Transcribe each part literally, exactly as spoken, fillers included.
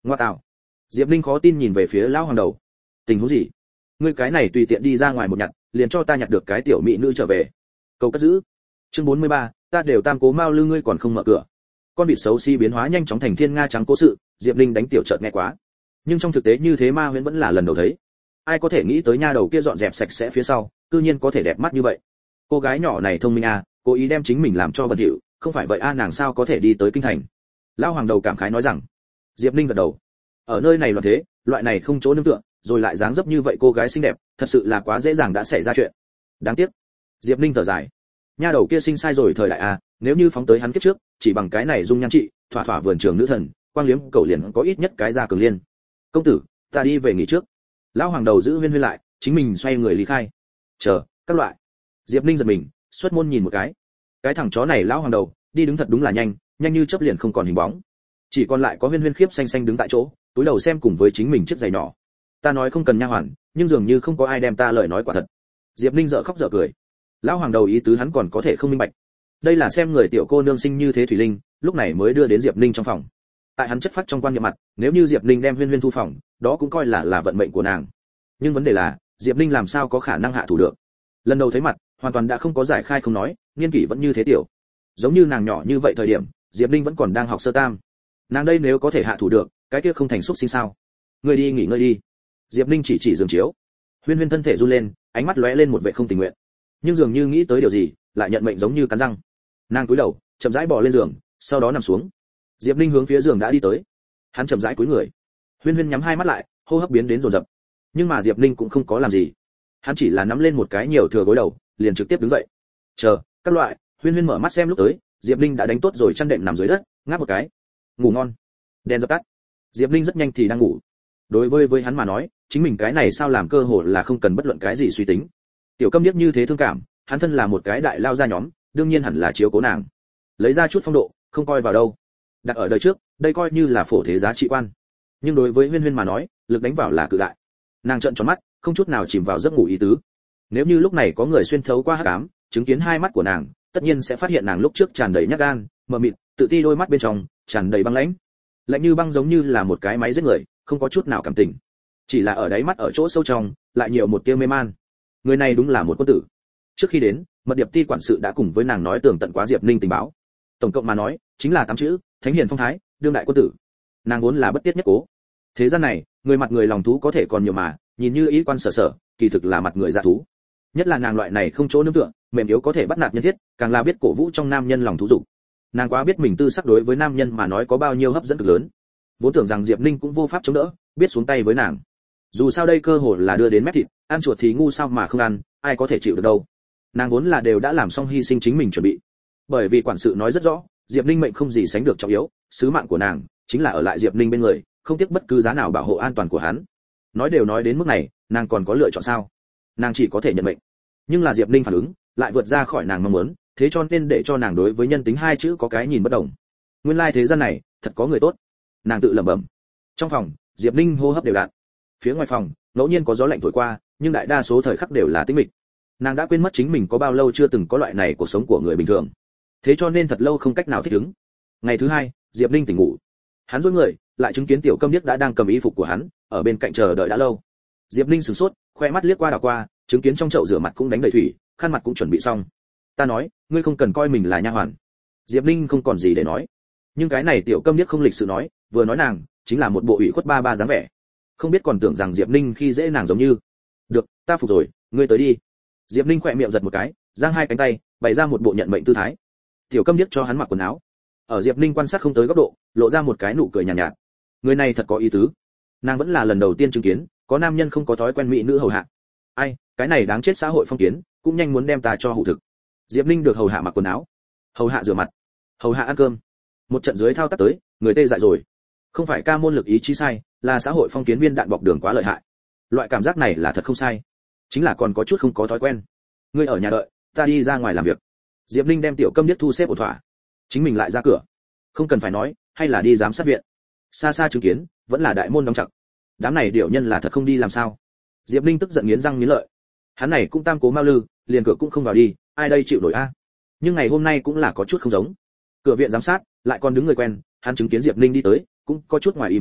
Ngoa tạo. Diệp Linh khó tin nhìn về phía lão hoàng đầu. Tình huống gì? Ngươi cái này tùy tiện đi ra ngoài một nhặt, liền cho ta nhặt được cái tiểu mỹ nữ trở về. Cầu cất giữ. Chương bốn mươi ba, ta đều tam cố mao lư ngươi còn không mở cửa. Con vịt xấu xí biến hóa nhanh chóng thành thiên nga trắng cố sự, Diệp Linh đánh tiểu chợt nghe quá. Nhưng trong thực tế như thế ma huyễn vẫn là lần đầu thấy. Ai có thể nghĩ tới nha đầu kia dọn dẹp sạch sẽ phía sau, cư nhiên có thể đẹp mắt như vậy. Cô gái nhỏ này thông minh à, cố ý đem chính mình làm cho bẩn thỉu, không phải vậy a nàng sao có thể đi tới kinh thành. Lão hoàng đầu cảm khái nói rằng. Diệp Linh gật đầu. Ở nơi này loạn thế, loại này không chỗ nương tựa, rồi lại dáng dấp như vậy cô gái xinh đẹp, thật sự là quá dễ dàng đã xảy ra chuyện. Đáng tiếc. Diệp Linh thở dài. Nha đầu kia sinh sai rồi thời đại a, nếu như phóng tới hắn kiếp trước, chỉ bằng cái này dung nhan trị, thỏa thỏa vườn trường nữ thần, quang liếm cầu liền có ít nhất cái ra cường liên. Công tử, ta đi về nghỉ trước. Lão hoàng đầu giữ Huyên Huyên lại, chính mình xoay người lý khai. Chờ, các loại. Diệp Linh giật mình, xuất môn nhìn một cái. Cái thằng chó này lão hoàng đầu, đi đứng thật đúng là nhanh, nhanh như chớp liền không còn hình bóng. Chỉ còn lại có Huyên Huyên khiếp xanh xanh đứng tại chỗ, túi đầu xem cùng với chính mình chiếc giày nhỏ. Ta nói không cần nha hoàn, nhưng dường như không có ai đem ta lời nói quả thật. Diệp Linh dở khóc dở cười. Lão hoàng đầu ý tứ hắn còn có thể không minh bạch. Đây là xem người tiểu cô nương sinh như thế thủy linh, lúc này mới đưa đến Diệp Linh trong phòng. Tại hắn chất phát trong quan niệm mặt, nếu như Diệp Linh đem Huyên Huyên thu phòng, đó cũng coi là là vận mệnh của nàng. Nhưng vấn đề là, Diệp Linh làm sao có khả năng hạ thủ được? Lần đầu thấy mặt, hoàn toàn đã không có giải khai không nói, niên kỷ vẫn như thế tiểu. Giống như nàng nhỏ như vậy thời điểm, Diệp Linh vẫn còn đang học sơ tam. Nàng đây nếu có thể hạ thủ được, cái kia không thành xúc sinh sao? Ngươi đi nghỉ ngơi đi. Diệp Linh chỉ chỉ giường chiếu. Huyên Huyên thân thể run lên, ánh mắt lóe lên một vẻ không tình nguyện. Nhưng dường như nghĩ tới điều gì, lại nhận mệnh giống như cắn răng. Nàng cúi đầu, chậm rãi bò lên giường, sau đó nằm xuống. Diệp Linh hướng phía giường đã đi tới. Hắn chậm rãi cúi người. Huyên Huyên nhắm hai mắt lại, hô hấp biến đến rồn rập. Nhưng mà Diệp Linh cũng không có làm gì. Hắn chỉ là nắm lên một cái nhiều thừa gối đầu, liền trực tiếp đứng dậy. Chờ, các loại. Huyên Huyên mở mắt xem lúc tới, Diệp Linh đã đánh tốt rồi chăn đệm nằm dưới đất, ngáp một cái. Ngủ ngon. Đèn dập tắt. Diệp Linh rất nhanh thì đang ngủ. Đối với với hắn mà nói, chính mình cái này sao làm cơ hội là không cần bất luận cái gì suy tính. Tiểu Câm điếc như thế thương cảm, hắn thân là một cái đại lao gia nhóm, đương nhiên hẳn là chiếu cố nàng. Lấy ra chút phong độ, không coi vào đâu. Đặt ở đời trước, đây coi như là phổ thế giá trị quan. Nhưng đối với Huyên Huyên mà nói, lực đánh vào là cự đại. Nàng trợn tròn mắt, không chút nào chìm vào giấc ngủ ý tứ. Nếu như lúc này có người xuyên thấu qua hắc ám, chứng kiến hai mắt của nàng, tất nhiên sẽ phát hiện nàng lúc trước tràn đầy nhát gan, mờ mịt, tự ti đôi mắt bên trong tràn đầy băng lãnh. Lạnh như băng giống như là một cái máy giết người, không có chút nào cảm tình. Chỉ là ở đáy mắt ở chỗ sâu trong, lại nhiều một tia mê man. Người này đúng là một quân tử. Trước khi đến, mật điệp ti quản sự đã cùng với nàng nói tường tận quá Diệp Linh tình báo. Tổng cộng mà nói, chính là tám chữ, thánh hiền phong thái, đương đại quân tử. Nàng vốn là bất tiết nhất cố. Thế gian này, người mặt người lòng thú có thể còn nhiều mà, nhìn như ý quan sở sở, kỳ thực là mặt người dạ thú. Nhất là nàng loại này không chỗ nương tựa, mềm yếu có thể bắt nạt nhân thiết, càng là biết cổ vũ trong nam nhân lòng thú dục. Nàng quá biết mình tư sắc đối với nam nhân mà nói có bao nhiêu hấp dẫn cực lớn. Vốn tưởng rằng Diệp Linh cũng vô pháp chống đỡ, biết xuống tay với nàng. Dù sao đây cơ hội là đưa đến mép thịt, ăn chuột thì ngu sao mà không ăn, ai có thể chịu được đâu. Nàng vốn là đều đã làm xong hy sinh chính mình chuẩn bị. Bởi vì quản sự nói rất rõ, Diệp Linh mệnh không gì sánh được trọng yếu, sứ mạng của nàng chính là ở lại Diệp Linh bên người, không tiếc bất cứ giá nào bảo hộ an toàn của hắn. Nói đều nói đến mức này, nàng còn có lựa chọn sao? Nàng chỉ có thể nhận mệnh. Nhưng là Diệp Linh phản ứng lại vượt ra khỏi nàng mong muốn, thế cho nên để cho nàng đối với nhân tính hai chữ có cái nhìn bất đồng. Nguyên lai thế gian này thật có người tốt. Nàng tự lẩm bẩm. Trong phòng, Diệp Linh hô hấp đều đặn. Phía ngoài phòng, ngẫu nhiên có gió lạnh thổi qua, nhưng đại đa số thời khắc đều là tĩnh mịch. Nàng đã quên mất chính mình có bao lâu chưa từng có loại này cuộc sống của người bình thường. Thế cho nên thật lâu không cách nào thích ứng. Ngày thứ hai, Diệp Linh tỉnh ngủ. Hắn duỗi người, lại chứng kiến Tiểu Câm điếc đã đang cầm y phục của hắn, ở bên cạnh chờ đợi đã lâu. Diệp Linh sửng sốt, khoe mắt liếc qua đảo qua, chứng kiến trong chậu rửa mặt cũng đánh đầy thủy, khăn mặt cũng chuẩn bị xong. Ta nói, ngươi không cần coi mình là nha hoàn. Diệp Linh không còn gì để nói. Nhưng cái này Tiểu Câm điếc không lịch sự nói, vừa nói nàng chính là một bộ ủy khuất ba ba dáng vẻ. Không biết còn tưởng rằng Diệp Linh khi dễ nàng giống như. Được, ta phục rồi, ngươi tới đi. Diệp Linh khỏe miệng giật một cái, giang hai cánh tay, bày ra một bộ nhận mệnh tư thái. Tiểu Câm điếc cho hắn mặc quần áo. Ở Diệp Linh quan sát không tới góc độ, lộ ra một cái nụ cười nhàn nhạt, nhạt. Người này thật có ý tứ. Nàng vẫn là lần đầu tiên chứng kiến, có nam nhân không có thói quen mỹ nữ hầu hạ. Ai, cái này đáng chết xã hội phong kiến, cũng nhanh muốn đem ta cho hủ thực. Diệp Linh được hầu hạ mặc quần áo, hầu hạ rửa mặt, hầu hạ ăn cơm. Một trận dưới thao tác tới, người tê dại rồi. Không phải ca môn lực ý chí sai, là xã hội phong kiến viên đạn bọc đường quá lợi hại. Loại cảm giác này là thật không sai, chính là còn có chút không có thói quen. Ngươi ở nhà đợi, ta đi ra ngoài làm việc. Diệp Linh đem Tiểu Câm điếc thu xếp ổn thỏa, chính mình lại ra cửa. Không cần phải nói, hay là đi giám sát viện. Xa xa chứng kiến, vẫn là đại môn đóng chặt. Đám này điệu nhân là thật không đi làm sao? Diệp Linh tức giận nghiến răng nghiến lợi. Hắn này cũng tam cố mao lư, liền cửa cũng không vào đi, ai đây chịu nổi a? Nhưng ngày hôm nay cũng là có chút không giống. Cửa viện giám sát, lại còn đứng người quen, hắn chứng kiến Diệp Linh đi tới, cũng có chút ngoài ý muốn,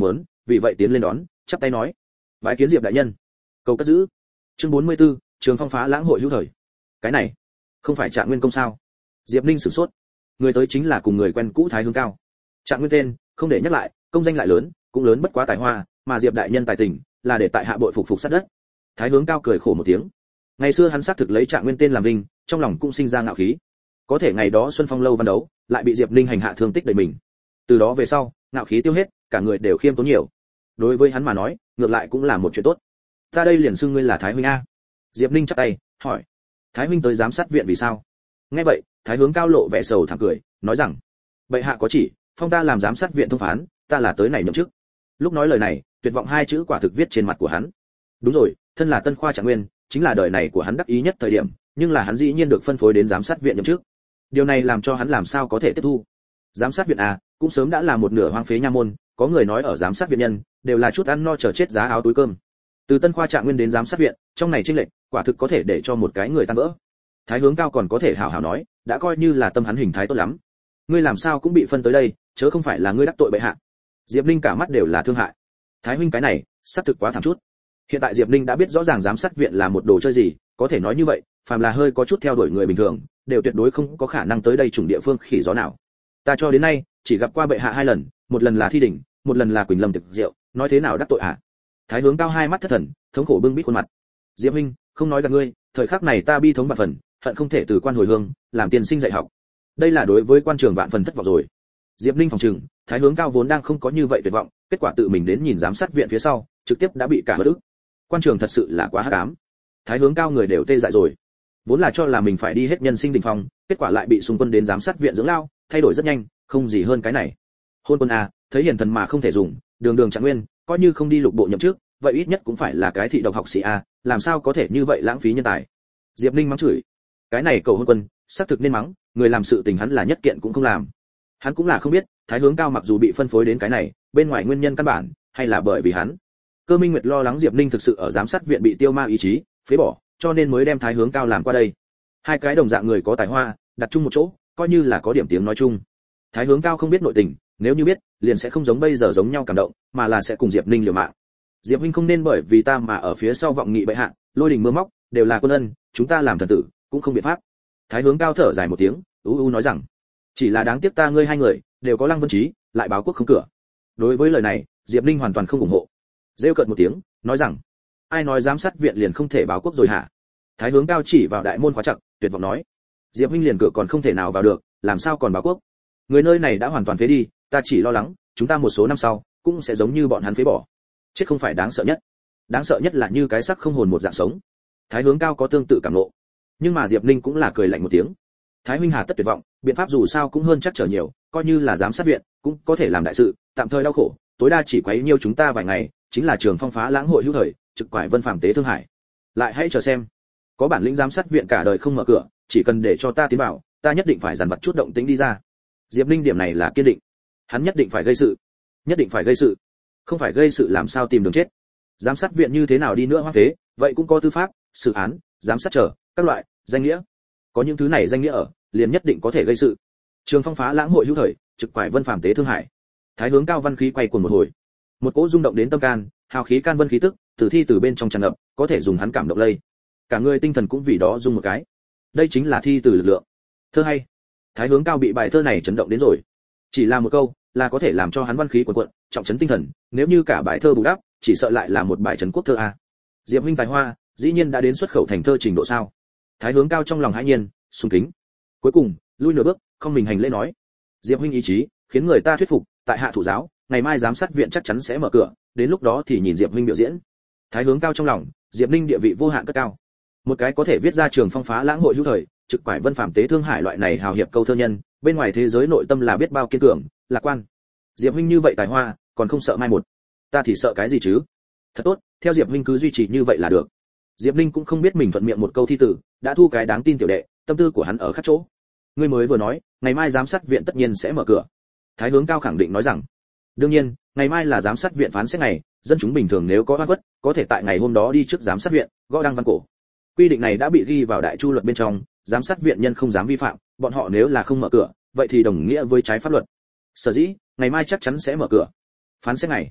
vì vậy tiến lên đón, chắp tay nói: "Bái kiến Diệp đại nhân." Cầu cất giữ. Chương bốn mươi tư, Trường Phong phá lãng hội hữu thời. Cái này, không phải Trạng Nguyên công sao? Diệp Ninh sửng sốt. Người tới chính là cùng người quen cũ Thái Hướng Cao. Trạng Nguyên tên, không để nhắc lại, công danh lại lớn, cũng lớn bất quá tài hoa, mà Diệp đại nhân tài tình, là để tại hạ bội phục phục sát đất. Thái Hướng Cao cười khổ một tiếng. Ngày xưa hắn xác thực lấy Trạng Nguyên tên làm vinh, trong lòng cũng sinh ra ngạo khí. Có thể ngày đó Xuân Phong lâu văn đấu, lại bị Diệp Ninh hành hạ thương tích đầy mình. Từ đó về sau, ngạo khí tiêu hết, cả người đều khiêm tốn nhiều. Đối với hắn mà nói, ngược lại cũng là một chuyện tốt. Ta đây liền xưng ngươi là Thái huynh a. Diệp Ninh chắp tay, hỏi: Thái huynh tới giám sát viện vì sao? Nghe vậy, Thái Hướng Cao lộ vẻ sầu thảm cười, nói rằng: bệ hạ có chỉ, phong ta làm giám sát viện thông phán, ta là tới này nhậm chức. Lúc nói lời này, tuyệt vọng hai chữ quả thực viết trên mặt của hắn. Đúng rồi, thân là Tân Khoa Trạng Nguyên, chính là đời này của hắn đắc ý nhất thời điểm, nhưng là hắn dĩ nhiên được phân phối đến giám sát viện nhậm chức. Điều này làm cho hắn làm sao có thể tiếp thu. Giám sát viện à, cũng sớm đã là một nửa hoang phế nha môn, có người nói ở giám sát viện nhân đều là chút ăn no chờ chết giá áo túi cơm. Từ Tân Khoa Trạng Nguyên đến giám sát viện, trong này chênh lệch, quả thực có thể để cho một cái người tan vỡ. Thái Hướng Cao còn có thể hảo hảo nói, đã coi như là tâm hắn hình thái tốt lắm. Ngươi làm sao cũng bị phân tới đây, chớ không phải là ngươi đắc tội bệ hạ. Diệp Ninh cả mắt đều là thương hại. Thái huynh cái này, xác thực quá thảm chút. Hiện tại Diệp Ninh đã biết rõ ràng giám sát viện là một đồ chơi gì, có thể nói như vậy, phàm là hơi có chút theo đuổi người bình thường, đều tuyệt đối không có khả năng tới đây trùng địa phương khỉ gió nào. Ta cho đến nay, chỉ gặp qua bệ hạ hai lần, một lần là thi đỉnh, một lần là Quỳnh Lâm tiệc rượu, nói thế nào đắc tội à? Thái Hướng Cao hai mắt thất thần, thống khổ bưng bít khuôn mặt. Diệp huynh, không nói gạt ngươi, thời khắc này ta bi thống vạn phần, hận không thể từ quan hồi hương, làm tiền sinh dạy học. Đây là đối với quan trường vạn phần thất vọng rồi. Diệp Ninh phòng trừng, Thái Hướng Cao vốn đang không có như vậy tuyệt vọng, kết quả tự mình đến nhìn giám sát viện phía sau, trực tiếp đã bị cả bất ức. Quan trường thật sự là quá hắc ám. Thái Hướng Cao người đều tê dại rồi. Vốn là cho là mình phải đi hết nhân sinh đỉnh phong, kết quả lại bị xung quân đến giám sát viện dưỡng lao, thay đổi rất nhanh, không gì hơn cái này. Hôn quân a, thấy hiền thần mà không thể dùng, đường đường Trạng Nguyên, coi như không đi lục bộ nhậm chức, vậy ít nhất cũng phải là cái thị độc học sĩ a, làm sao có thể như vậy lãng phí nhân tài. Diệp Ninh mắng chửi. Cái này cầu hôn quân, xác thực nên mắng, người làm sự tình hắn là nhất kiện cũng không làm. Hắn cũng là không biết, Thái Hướng Cao mặc dù bị phân phối đến cái này, bên ngoài nguyên nhân căn bản, hay là bởi vì hắn. Cơ Minh Nguyệt lo lắng Diệp Ninh thực sự ở giám sát viện bị tiêu ma ý chí, phế bỏ, cho nên mới đem Thái Hướng Cao làm qua đây. Hai cái đồng dạng người có tài hoa, đặt chung một chỗ, coi như là có điểm tiếng nói chung. Thái Hướng Cao không biết nội tình, nếu như biết, liền sẽ không giống bây giờ giống nhau cảm động, mà là sẽ cùng Diệp Ninh liều mạng. Diệp huynh không nên bởi vì ta mà ở phía sau vọng nghị bệ hạ, lôi đình mưa móc, đều là quân ân, chúng ta làm thần tử, cũng không biện pháp. Thái Hướng Cao thở dài một tiếng, u u nói rằng: chỉ là đáng tiếc ta ngươi hai người đều có Lăng Vân Chí, lại báo quốc không cửa. Đối với lời này, Diệp Ninh hoàn toàn không ủng hộ. Rêu cợt một tiếng, nói rằng: ai nói giám sát viện liền không thể báo quốc rồi hả? Thái Hướng Cao chỉ vào đại môn khóa chặt, tuyệt vọng nói: Diệp huynh liền cửa còn không thể nào vào được, làm sao còn báo quốc? Người nơi này đã hoàn toàn phế đi, ta chỉ lo lắng, chúng ta một số năm sau cũng sẽ giống như bọn hắn phế bỏ. Chết không phải đáng sợ nhất, đáng sợ nhất là như cái xác không hồn một dạng sống. Thái Hướng Cao có tương tự cảm ngộ, nhưng mà Diệp Ninh cũng là cười lạnh một tiếng. Thái huynh hà tất tuyệt vọng, biện pháp dù sao cũng hơn chắc trở nhiều, coi như là giám sát viện, cũng có thể làm đại sự, tạm thời đau khổ, tối đa chỉ quấy nhiêu chúng ta vài ngày, chính là Trường Phong phá lãng hội hữu thời, trực quải vân phàm tế thương hải. Lại hãy chờ xem, có bản lĩnh giám sát viện cả đời không mở cửa, chỉ cần để cho ta tiến vào, ta nhất định phải dàn vặt chút động tĩnh đi ra. Diệp Ninh điểm này là kiên định, hắn nhất định phải gây sự, nhất định phải gây sự, không phải gây sự làm sao tìm đường chết. Giám sát viện như thế nào đi nữa hoang phế, vậy cũng có tư pháp, xử án, giám sát trở, các loại danh nghĩa. Có những thứ này danh nghĩa ở, liền nhất định có thể gây sự. Trường Phong phá lãng hội hữu thời, trực quải vân phàm tế thương hải. Thái Hướng Cao văn khí quay cuồng một hồi, một cỗ rung động đến tâm can, hào khí can vân khí tức, từ thi từ bên trong tràn ngập, có thể dùng hắn cảm động lây. Cả người tinh thần cũng vì đó rung một cái. Đây chính là thi từ lực lượng. Thơ hay. Thái Hướng Cao bị bài thơ này chấn động đến rồi. Chỉ là một câu, là có thể làm cho hắn văn khí cuồn cuộn, trọng trấn tinh thần, nếu như cả bài thơ bù đắp, chỉ sợ lại là một bài trấn quốc thơ a. Diệp huynh tài hoa, dĩ nhiên đã đến xuất khẩu thành thơ trình độ sao? Thái Hướng Cao trong lòng hãi nhiên, sùng kính. Cuối cùng, lui nửa bước, không mình hành lễ nói: Diệp huynh ý chí, khiến người ta thuyết phục, tại hạ thủ giáo, ngày mai giám sát viện chắc chắn sẽ mở cửa, đến lúc đó thì nhìn Diệp huynh biểu diễn. Thái Hướng Cao trong lòng, Diệp Ninh địa vị vô hạn cất cao. Một cái có thể viết ra Trường Phong phá lãng hội hữu thời, trực quải vân phàm tế thương hải loại này hào hiệp câu thơ nhân, bên ngoài thế giới nội tâm là biết bao kiên cường, lạc quan. Diệp huynh như vậy tài hoa, còn không sợ mai một. Ta thì sợ cái gì chứ? Thật tốt, theo Diệp huynh cứ duy trì như vậy là được. Diệp Ninh cũng không biết mình thuận miệng một câu thi tử, đã thu cái đáng tin tiểu đệ, tâm tư của hắn ở khác chỗ. Ngươi mới vừa nói, ngày mai giám sát viện tất nhiên sẽ mở cửa. Thái Hướng Cao khẳng định nói rằng: đương nhiên, ngày mai là giám sát viện phán xét ngày, dân chúng bình thường nếu có oan khuất, có thể tại ngày hôm đó đi trước giám sát viện, gõ đăng văn cổ. Quy định này đã bị ghi vào đại chu luật bên trong, giám sát viện nhân không dám vi phạm, bọn họ nếu là không mở cửa, vậy thì đồng nghĩa với trái pháp luật. Sở dĩ, ngày mai chắc chắn sẽ mở cửa. Phán xét ngày.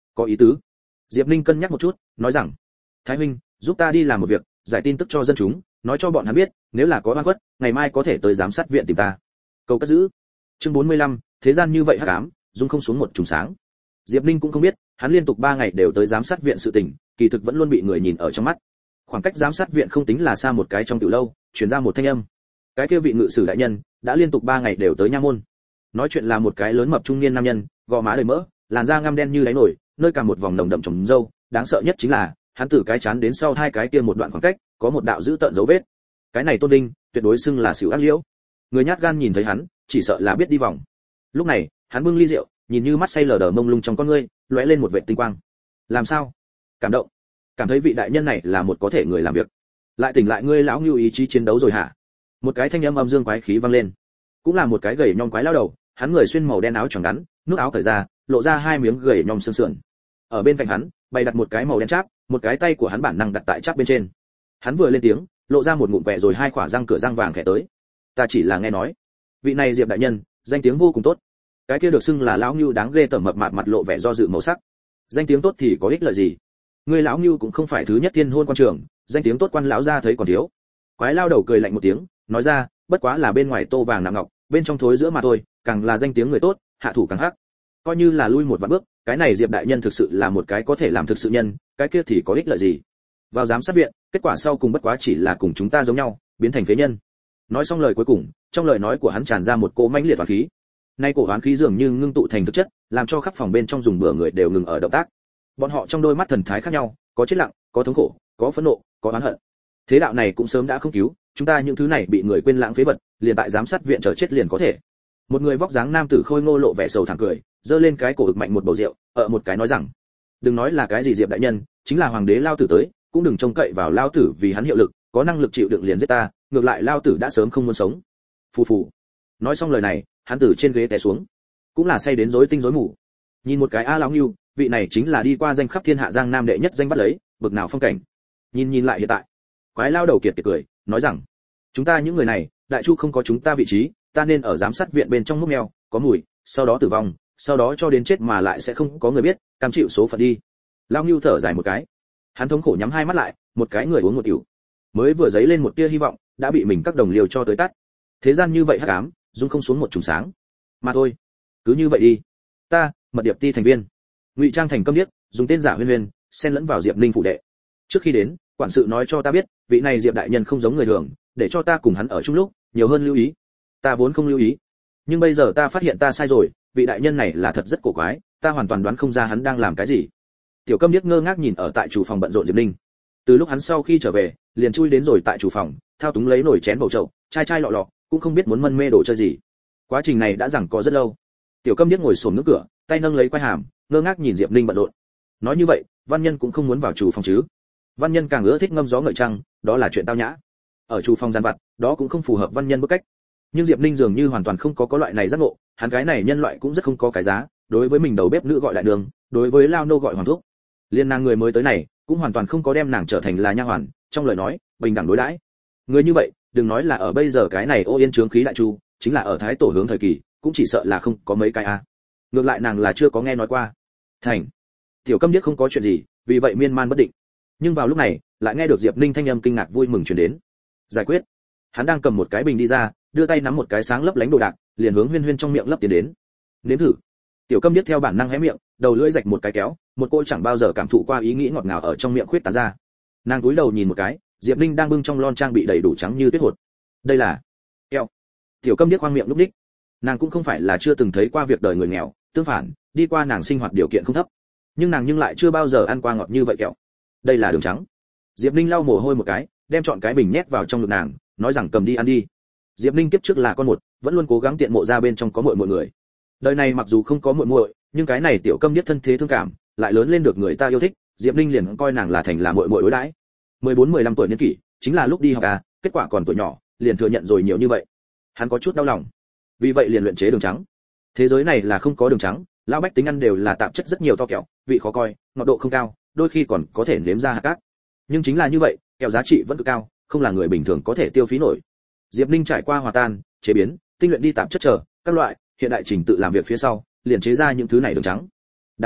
Có ý tứ. Diệp Ninh cân nhắc một chút, nói rằng, Thái huynh, giúp ta đi làm một việc, giải tin tức cho dân chúng, nói cho bọn hắn biết, nếu là có oan khuất, ngày mai có thể tới giám sát viện tìm ta. Cầu cất giữ. Chương bốn mươi lăm, thế gian như vậy hắc ám, dung không xuống một trùng sáng. Diệp Ninh cũng không biết, hắn liên tục ba ngày đều tới giám sát viện sự tình, kỳ thực vẫn luôn bị người nhìn ở trong mắt. Khoảng cách giám sát viện không tính là xa một cái trong tiểu lâu, truyền ra một thanh âm. Cái kia vị ngự sử đại nhân đã liên tục ba ngày đều tới nha môn. Nói chuyện là một cái lớn mập trung niên nam nhân, gò má đầy mỡ, làn da ngăm đen như đáy nồi, nơi cả một vòng nồng đậm trồng râu, đáng sợ nhất chính là, hắn từ cái chán đến sau hai cái kia một đoạn khoảng cách, có một đạo dữ tợn dấu vết. Cái này Tôn Đinh, tuyệt đối xưng là xỉu ác liễu. Người nhát gan nhìn thấy hắn, chỉ sợ là biết đi vòng. Lúc này, hắn bưng ly rượu, nhìn như mắt say lờ đờ mông lung trong con ngươi, lóe lên một vệt tinh quang. Làm sao? Cảm động. Cảm thấy vị đại nhân này là một có thể người làm việc. Lại tỉnh lại ngươi lão ngưu ý chí chiến đấu rồi hả? Một cái thanh âm âm dương quái khí vang lên. Cũng là một cái gầy nhom quái lao đầu, hắn người xuyên màu đen áo choàng ngắn, nút áo cởi ra, lộ ra hai miếng gầy nhom xương sườn. Ở bên cạnh hắn, bày đặt một cái màu đen cháp, một cái tay của hắn bản năng đặt tại cháp bên trên. Hắn vừa lên tiếng, lộ ra một ngụm quẹ rồi hai khỏa răng cửa răng vàng khẽ tới. Ta chỉ là nghe nói, vị này Diệp đại nhân, danh tiếng vô cùng tốt. Cái kia được xưng là lão ngưu đáng ghê tởm mập mạp mặt lộ vẻ do dự màu sắc. Danh tiếng tốt thì có ích lợi gì? Ngươi lão ngưu cũng không phải thứ nhất thiên hôn quan trường, danh tiếng tốt quan lão gia thấy còn thiếu. Quái lao đầu cười lạnh một tiếng, nói ra, bất quá là bên ngoài tô vàng nạm ngọc, bên trong thối giữa mà thôi, càng là danh tiếng người tốt, hạ thủ càng hắc. Coi như là lui một vạn bước, cái này Diệp đại nhân thực sự là một cái có thể làm thực sự nhân, cái kia thì có ích lợi gì? Vào giám sát viện, kết quả sau cùng bất quá chỉ là cùng chúng ta giống nhau, biến thành phế nhân. Nói xong lời cuối cùng, trong lời nói của hắn tràn ra một cỗ mãnh liệt oán khí. Nay cổ oán khí dường như ngưng tụ thành thực chất, làm cho khắp phòng bên trong dùng bữa người đều ngừng ở động tác. Bọn họ trong đôi mắt thần thái khác nhau, có chết lặng, có thống khổ, có phẫn nộ, có oán hận. Thế đạo này cũng sớm đã không cứu, chúng ta những thứ này bị người quên lãng phế vật, liền tại giám sát viện chờ chết liền có thể. Một người vóc dáng nam tử khôi ngô lộ vẻ sầu thảm cười, giơ lên cái cổ ực mạnh một bầu rượu, ở một cái nói rằng, đừng nói là cái gì Diệp đại nhân, chính là hoàng đế lao tử tới, cũng đừng trông cậy vào lao tử vì hắn hiệu lực, có năng lực chịu đựng liền giết ta, ngược lại lao tử đã sớm không muốn sống. Phù phù. Nói xong lời này, hắn từ trên ghế té xuống, cũng là say đến rối tinh rối mù. Nhìn một cái a lão ngưu, vị này chính là đi qua danh khắp thiên hạ giang nam đệ nhất danh bắt lấy, bực nào phong cảnh. Nhìn nhìn lại hiện tại, quái lao đầu kiệt kiệt cười, nói rằng, chúng ta những người này, đại chu không có chúng ta vị trí, ta nên ở giám sát viện bên trong múc mèo, có mùi, sau đó tử vong, sau đó cho đến chết mà lại sẽ không có người biết, cam chịu số phận đi. Lao ngưu thở dài một cái, hắn thống khổ nhắm hai mắt lại, một cái người uống một tiểu, mới vừa dấy lên một tia hy vọng, đã bị mình các đồng liều cho tới tắt. Thế gian như vậy hắc ám, dung không xuống một trùng sáng. Mà thôi, cứ như vậy đi. Ta, mật điệp ti thành viên, ngụy trang thành câm điếc, dùng tên giả Huyên Huyên, xen lẫn vào Diệp Ninh phủ đệ. Trước khi đến, quản sự nói cho ta biết, vị này Diệp đại nhân không giống người thường, để cho ta cùng hắn ở chung lúc, nhiều hơn lưu ý. Ta vốn không lưu ý, nhưng bây giờ ta phát hiện ta sai rồi, vị đại nhân này là thật rất cổ quái, ta hoàn toàn đoán không ra hắn đang làm cái gì. Tiểu câm điếc ngơ ngác nhìn ở tại chủ phòng bận rộn Diệp Ninh. Từ lúc hắn sau khi trở về, liền chui đến rồi tại chủ phòng, thao túng lấy nồi chén bầu chậu, chai chai lọ lọ, cũng không biết muốn mân mê đồ chơi gì. Quá trình này đã giằng co rất lâu. Tiểu câm điếc ngồi xổm nước cửa, tay nâng lấy quai hàm, ngơ ngác nhìn Diệp Ninh bận rộn. Nói như vậy, văn nhân cũng không muốn vào chủ phòng chứ? Văn nhân càng ưa thích ngâm gió ngợi trăng, đó là chuyện tao nhã. Ở chủ phòng gian vặt, đó cũng không phù hợp văn nhân bức cách. Nhưng Diệp Ninh dường như hoàn toàn không có có loại này giác ngộ, hắn cái này nhân loại cũng rất không có cái giá, đối với mình đầu bếp nữ gọi đại đường, đối với lao nô gọi hoàng thúc. Liên nàng người mới tới này, cũng hoàn toàn không có đem nàng trở thành là nha hoàn, trong lời nói, bình đẳng đối đãi. Người như vậy, đừng nói là ở bây giờ cái này ô yên trướng khí đại chu, chính là ở thái tổ hướng thời kỳ, cũng chỉ sợ là không có mấy cái a. Ngược lại nàng là chưa có nghe nói qua. Thành. Tiểu câm điếc không có chuyện gì, vì vậy miên man bất định. Nhưng vào lúc này, lại nghe được Diệp Ninh thanh âm kinh ngạc vui mừng truyền đến. Giải quyết. Hắn đang cầm một cái bình đi ra, đưa tay nắm một cái sáng lấp lánh đồ đạc, liền hướng Huyên Huyên trong miệng lấp tiến đến. Nếm thử. Tiểu câm điếc theo bản năng hé miệng, đầu lưỡi rạch một cái kéo, một cô chẳng bao giờ cảm thụ qua ý nghĩ ngọt ngào ở trong miệng khuyết tán ra. Nàng cúi đầu nhìn một cái, Diệp Ninh đang bưng trong lon trang bị đầy đủ trắng như tuyết hột. Đây là kẹo. Tiểu câm điếc khoang miệng lúc đích. Nàng cũng không phải là chưa từng thấy qua việc đời người nghèo, tương phản, đi qua nàng sinh hoạt điều kiện không thấp. Nhưng nàng nhưng lại chưa bao giờ ăn qua ngọt như vậy kẹo. Đây là đường trắng. Diệp Ninh lau mồ hôi một cái, đem chọn cái bình nhét vào trong ngực nàng, nói rằng cầm đi ăn đi. Diệp Ninh kiếp trước là con một, vẫn luôn cố gắng tiện mộ ra bên trong có muội muội người. Đời này mặc dù không có muội muội, nhưng cái này tiểu câm điếc thân thế thương cảm, lại lớn lên được người ta yêu thích, Diệp Ninh liền coi nàng là thành là muội muội đối đãi. mười bốn mười lăm tuổi niên kỷ, chính là lúc đi học à, kết quả còn tuổi nhỏ, liền thừa nhận rồi nhiều như vậy. Hắn có chút đau lòng. Vì vậy liền luyện chế đường trắng. Thế giới này là không có đường trắng, lão bách tính ăn đều là tạp chất rất nhiều to kẹo, vị khó coi, ngọt độ không cao, đôi khi còn có thể nếm ra hạt cát. Nhưng chính là như vậy, kẹo giá trị vẫn cực cao, không là người bình thường có thể tiêu phí nổi. Diệp Ninh trải qua hòa tan, chế biến, tinh luyện đi tạp chất chờ các loại, hiện đại trình tự làm việc phía sau, liền chế ra những thứ này đường trắng. Đáng tiếc,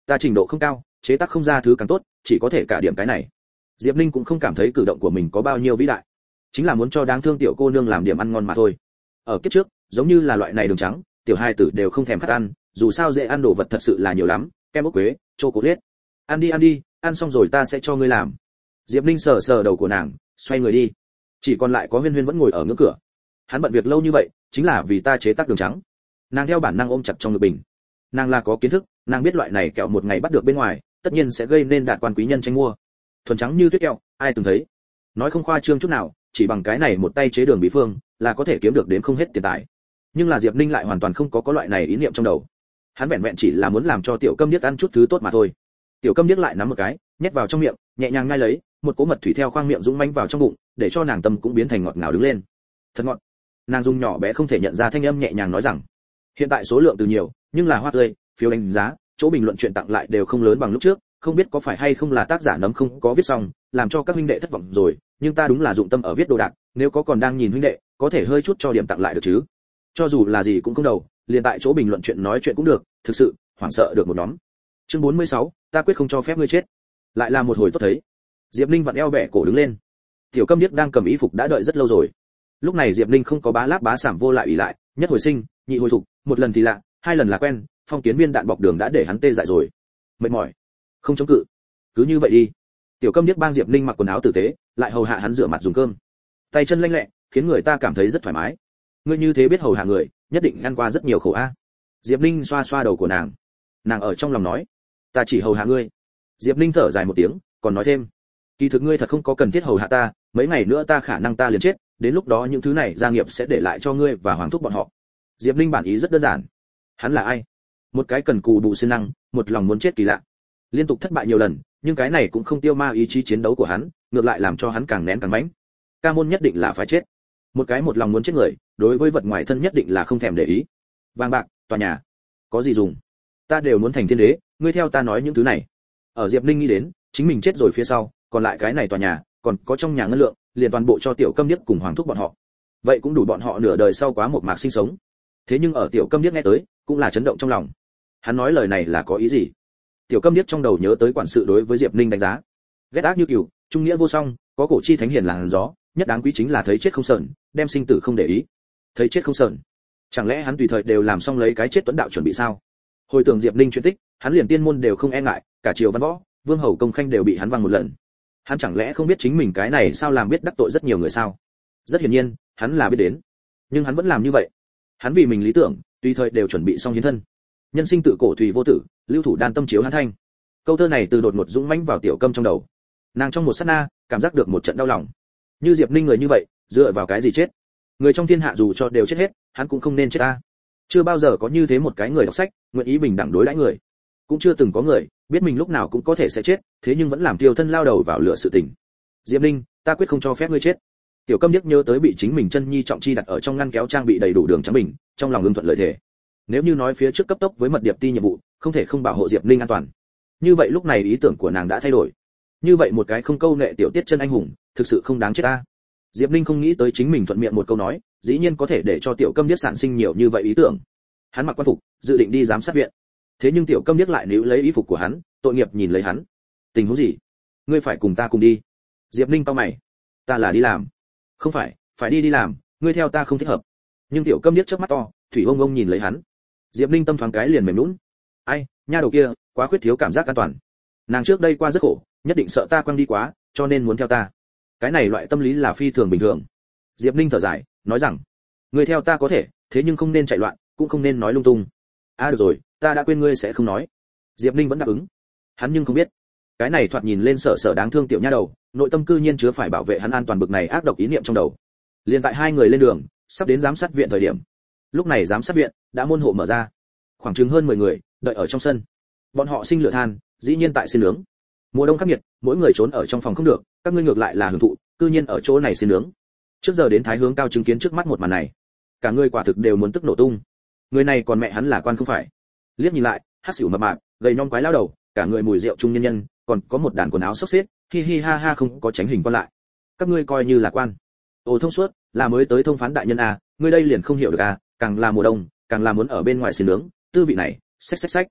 ta trình độ không cao, chế tác không ra thứ càng tốt, chỉ có thể cả điểm cái này. Diệp Ninh cũng không cảm thấy cử động của mình có bao nhiêu vĩ đại, chính là muốn cho đáng thương tiểu cô nương làm điểm ăn ngon mà thôi. Ở kiếp trước, giống như là loại này đường trắng, tiểu hai tử đều không thèm khát ăn, dù sao dễ ăn đồ vật thật sự là nhiều lắm, kem ốc quế, chocolate. Ăn đi ăn đi, ăn xong rồi ta sẽ cho ngươi làm. Diệp Ninh sờ sờ đầu của nàng, xoay người đi. Chỉ còn lại có Huyên Huyên vẫn ngồi ở ngưỡng cửa. Hắn bận việc lâu như vậy, chính là vì ta chế tác đường trắng. Nàng theo bản năng ôm chặt trong ngực bình. Nàng là có kiến thức, nàng biết loại này kẹo một ngày bắt được bên ngoài, tất nhiên sẽ gây nên đạt quan quý nhân tranh mua. Thuần trắng như tuyết kẹo, ai từng thấy? Nói không khoa trương chút nào, chỉ bằng cái này một tay chế đường bí phương, là có thể kiếm được đến không hết tiền tài. Nhưng là Diệp Ninh lại hoàn toàn không có có loại này ý niệm trong đầu. Hắn vẹn vẹn chỉ là muốn làm cho tiểu Câm Điếc ăn chút thứ tốt mà thôi. Tiểu Câm Điếc lại nắm một cái, nhét vào trong miệng, nhẹ nhàng nhai lấy, một cỗ mật thủy theo khoang miệng dũng mãnh vào trong bụng, để cho nàng tâm cũng biến thành ngọt ngào đứng lên. Thật ngọt. Nàng dùng nhỏ bé không thể nhận ra thanh âm nhẹ nhàng nói rằng, hiện tại số lượng từ nhiều, nhưng là hoa tươi, phiếu đánh giá, chỗ bình luận chuyện tặng lại đều không lớn bằng lúc trước, không biết có phải hay không là tác giả nấm không có viết xong, làm cho các huynh đệ thất vọng rồi, nhưng ta đúng là dụng tâm ở viết đồ đạc, nếu có còn đang nhìn huynh đệ, có thể hơi chút cho điểm tặng lại được chứ. Cho dù là gì cũng không đầu, liền tại chỗ bình luận chuyện nói chuyện cũng được, thực sự, hoảng sợ được một nhóm. Chương bốn mươi sáu, ta quyết không cho phép ngươi chết. Lại là một hồi tốt thấy. Diệp Ninh vặn eo bẻ cổ đứng lên. Tiểu Câm Điếc đang cầm y phục đã đợi rất lâu rồi. Lúc này Diệp Ninh không có bá láp bá sảm vô lại ủy lại, nhất hồi sinh, nhị hồi thục, một lần thì lạ, hai lần là quen, phong kiến viên đạn bọc đường đã để hắn tê dại rồi. Mệt mỏi, không chống cự. Cứ như vậy đi. Tiểu Câm Điếc bang Diệp Ninh mặc quần áo tử tế, lại hầu hạ hắn rửa mặt dùng cơm. Tay chân lanh lẹ, khiến người ta cảm thấy rất thoải mái. Ngươi như thế biết hầu hạ người, nhất định ăn qua rất nhiều khổ a. Diệp Ninh xoa xoa đầu của nàng. Nàng ở trong lòng nói, ta chỉ hầu hạ ngươi. Diệp Ninh thở dài một tiếng, còn nói thêm, kỳ thực ngươi thật không có cần thiết hầu hạ ta, mấy ngày nữa ta khả năng ta liền chết, đến lúc đó những thứ này gia nghiệp sẽ để lại cho ngươi và hoàng thúc bọn họ. Diệp Ninh bản ý rất đơn giản. Hắn là ai? Một cái cần cù bù siêng năng, một lòng muốn chết kỳ lạ. Liên tục thất bại nhiều lần, nhưng cái này cũng không tiêu ma ý chí chiến đấu của hắn, ngược lại làm cho hắn càng nén càng mãnh. Ca môn nhất định là phải chết. Một cái một lòng muốn chết người, đối với vật ngoài thân nhất định là không thèm để ý. Vàng bạc, tòa nhà, có gì dùng? Ta đều muốn thành thiên đế, ngươi theo ta nói những thứ này. Ở Diệp Ninh nghĩ đến, chính mình chết rồi phía sau, còn lại cái này tòa nhà, còn có trong nhà ngân lượng, liền toàn bộ cho tiểu Câm Điếc cùng hoàng thúc bọn họ. Vậy cũng đủ bọn họ nửa đời sau quá một mạc sinh sống. Thế nhưng ở tiểu Câm Điếc nghe tới, cũng là chấn động trong lòng. Hắn nói lời này là có ý gì? Tiểu Câm Điếc trong đầu nhớ tới quản sự đối với Diệp Ninh đánh giá. Ghét ác như cừu, trung nghĩa vô song, có cổ chi thánh hiền làn gió, nhất đáng quý chính là thấy chết không sờn, đem sinh tử không để ý. Thấy chết không sờn. Chẳng lẽ hắn tùy thời đều làm xong lấy cái chết tuấn đạo chuẩn bị sao? Hồi tưởng Diệp Ninh chuyện tích, hắn liền tiên môn đều không e ngại, cả triều văn võ, vương hầu công khanh đều bị hắn văng một lần. Hắn chẳng lẽ không biết chính mình cái này sao làm biết đắc tội rất nhiều người sao? Rất hiển nhiên, hắn là biết đến. Nhưng hắn vẫn làm như vậy. Hắn vì mình lý tưởng, tùy thời đều chuẩn bị xong hiến thân. Nhân sinh tự cổ tùy vô tử, lưu thủ đan tâm chiếu hắn thanh. Câu thơ này từ đột ngột dũng mãnh vào tiểu Câm trong đầu. Nàng trong một sát na, cảm giác được một trận đau lòng. Như Diệp Ninh người như vậy, dựa vào cái gì chết? Người trong thiên hạ dù cho đều chết hết, hắn cũng không nên chết ta. Chưa bao giờ có như thế một cái người đọc sách, nguyện ý bình đẳng đối đãi người. Cũng chưa từng có người biết mình lúc nào cũng có thể sẽ chết, thế nhưng vẫn làm tiêu thân lao đầu vào lửa sự tình. Diệp Ninh, ta quyết không cho phép ngươi chết. Tiểu Câm Điếc nhớ tới bị chính mình chân nhi trọng chi đặt ở trong ngăn kéo trang bị đầy đủ đường trắng bình, trong lòng ưng thuận lợi thể. Nếu như nói phía trước cấp tốc với mật điệp ti nhiệm vụ, không thể không bảo hộ Diệp Ninh an toàn. Như vậy lúc này ý tưởng của nàng đã thay đổi. Như vậy một cái không câu nệ tiểu tiết chân anh hùng, thực sự không đáng chết ta. Diệp Ninh không nghĩ tới chính mình thuận miệng một câu nói, dĩ nhiên có thể để cho tiểu Câm Điếc sản sinh nhiều như vậy ý tưởng. Hắn mặc quan phục, dự định đi giám sát viện. Thế nhưng tiểu Câm Điếc lại níu lấy y phục của hắn, tội nghiệp nhìn lấy hắn. Tình huống gì? Ngươi phải cùng ta cùng đi. Diệp Ninh cau mày. Ta là đi làm. Không phải, phải đi đi làm, ngươi theo ta không thích hợp. Nhưng tiểu Câm Điếc chớp mắt to, thủy ông ông nhìn lấy hắn. Diệp Ninh tâm thoáng cái liền mềm nhũn. Ai, nha đầu kia, quá khuyết thiếu cảm giác an toàn. Nàng trước đây qua rất khổ, nhất định sợ ta quăng đi quá, cho nên muốn theo ta. Cái này loại tâm lý là phi thường bình thường. Diệp Ninh thở dài, nói rằng, ngươi theo ta có thể, thế nhưng không nên chạy loạn, cũng không nên nói lung tung. À được rồi, ta đã quên ngươi sẽ không nói. Diệp Ninh vẫn đáp ứng. Hắn nhưng không biết, cái này thoạt nhìn lên sợ sợ đáng thương tiểu nha đầu, nội tâm cư nhiên chứa phải bảo vệ hắn an toàn bực này ác độc ý niệm trong đầu. Liên tại hai người lên đường, sắp đến giám sát viện thời điểm. Lúc này giám sát viện đã môn hộ mở ra, khoảng chừng hơn mười người đợi ở trong sân. Bọn họ sinh lửa than, dĩ nhiên tại xin nướng. Mùa đông khắc nghiệt, mỗi người trốn ở trong phòng không được, các ngươi ngược lại là hưởng thụ, cư nhiên ở chỗ này xin nướng. Trước giờ đến Thái Hướng Cao chứng kiến trước mắt một màn này, cả người quả thực đều muốn tức nổ tung. Người này còn mẹ hắn là quan không phải? Liếc nhìn lại, hắc xỉu mập mạp, gầy nhom quái lao đầu, cả người mùi rượu trung nhân nhân, còn có một đàn quần áo xốc xếch, hi hi ha ha không có tránh hình quan lại. Các ngươi coi như là quan? Ồ thông suốt, là mới tới thông phán đại nhân à, ngươi đây liền không hiểu được à, càng là mùa đông, càng là muốn ở bên ngoài xin nướng, tư vị này, xách xách xách.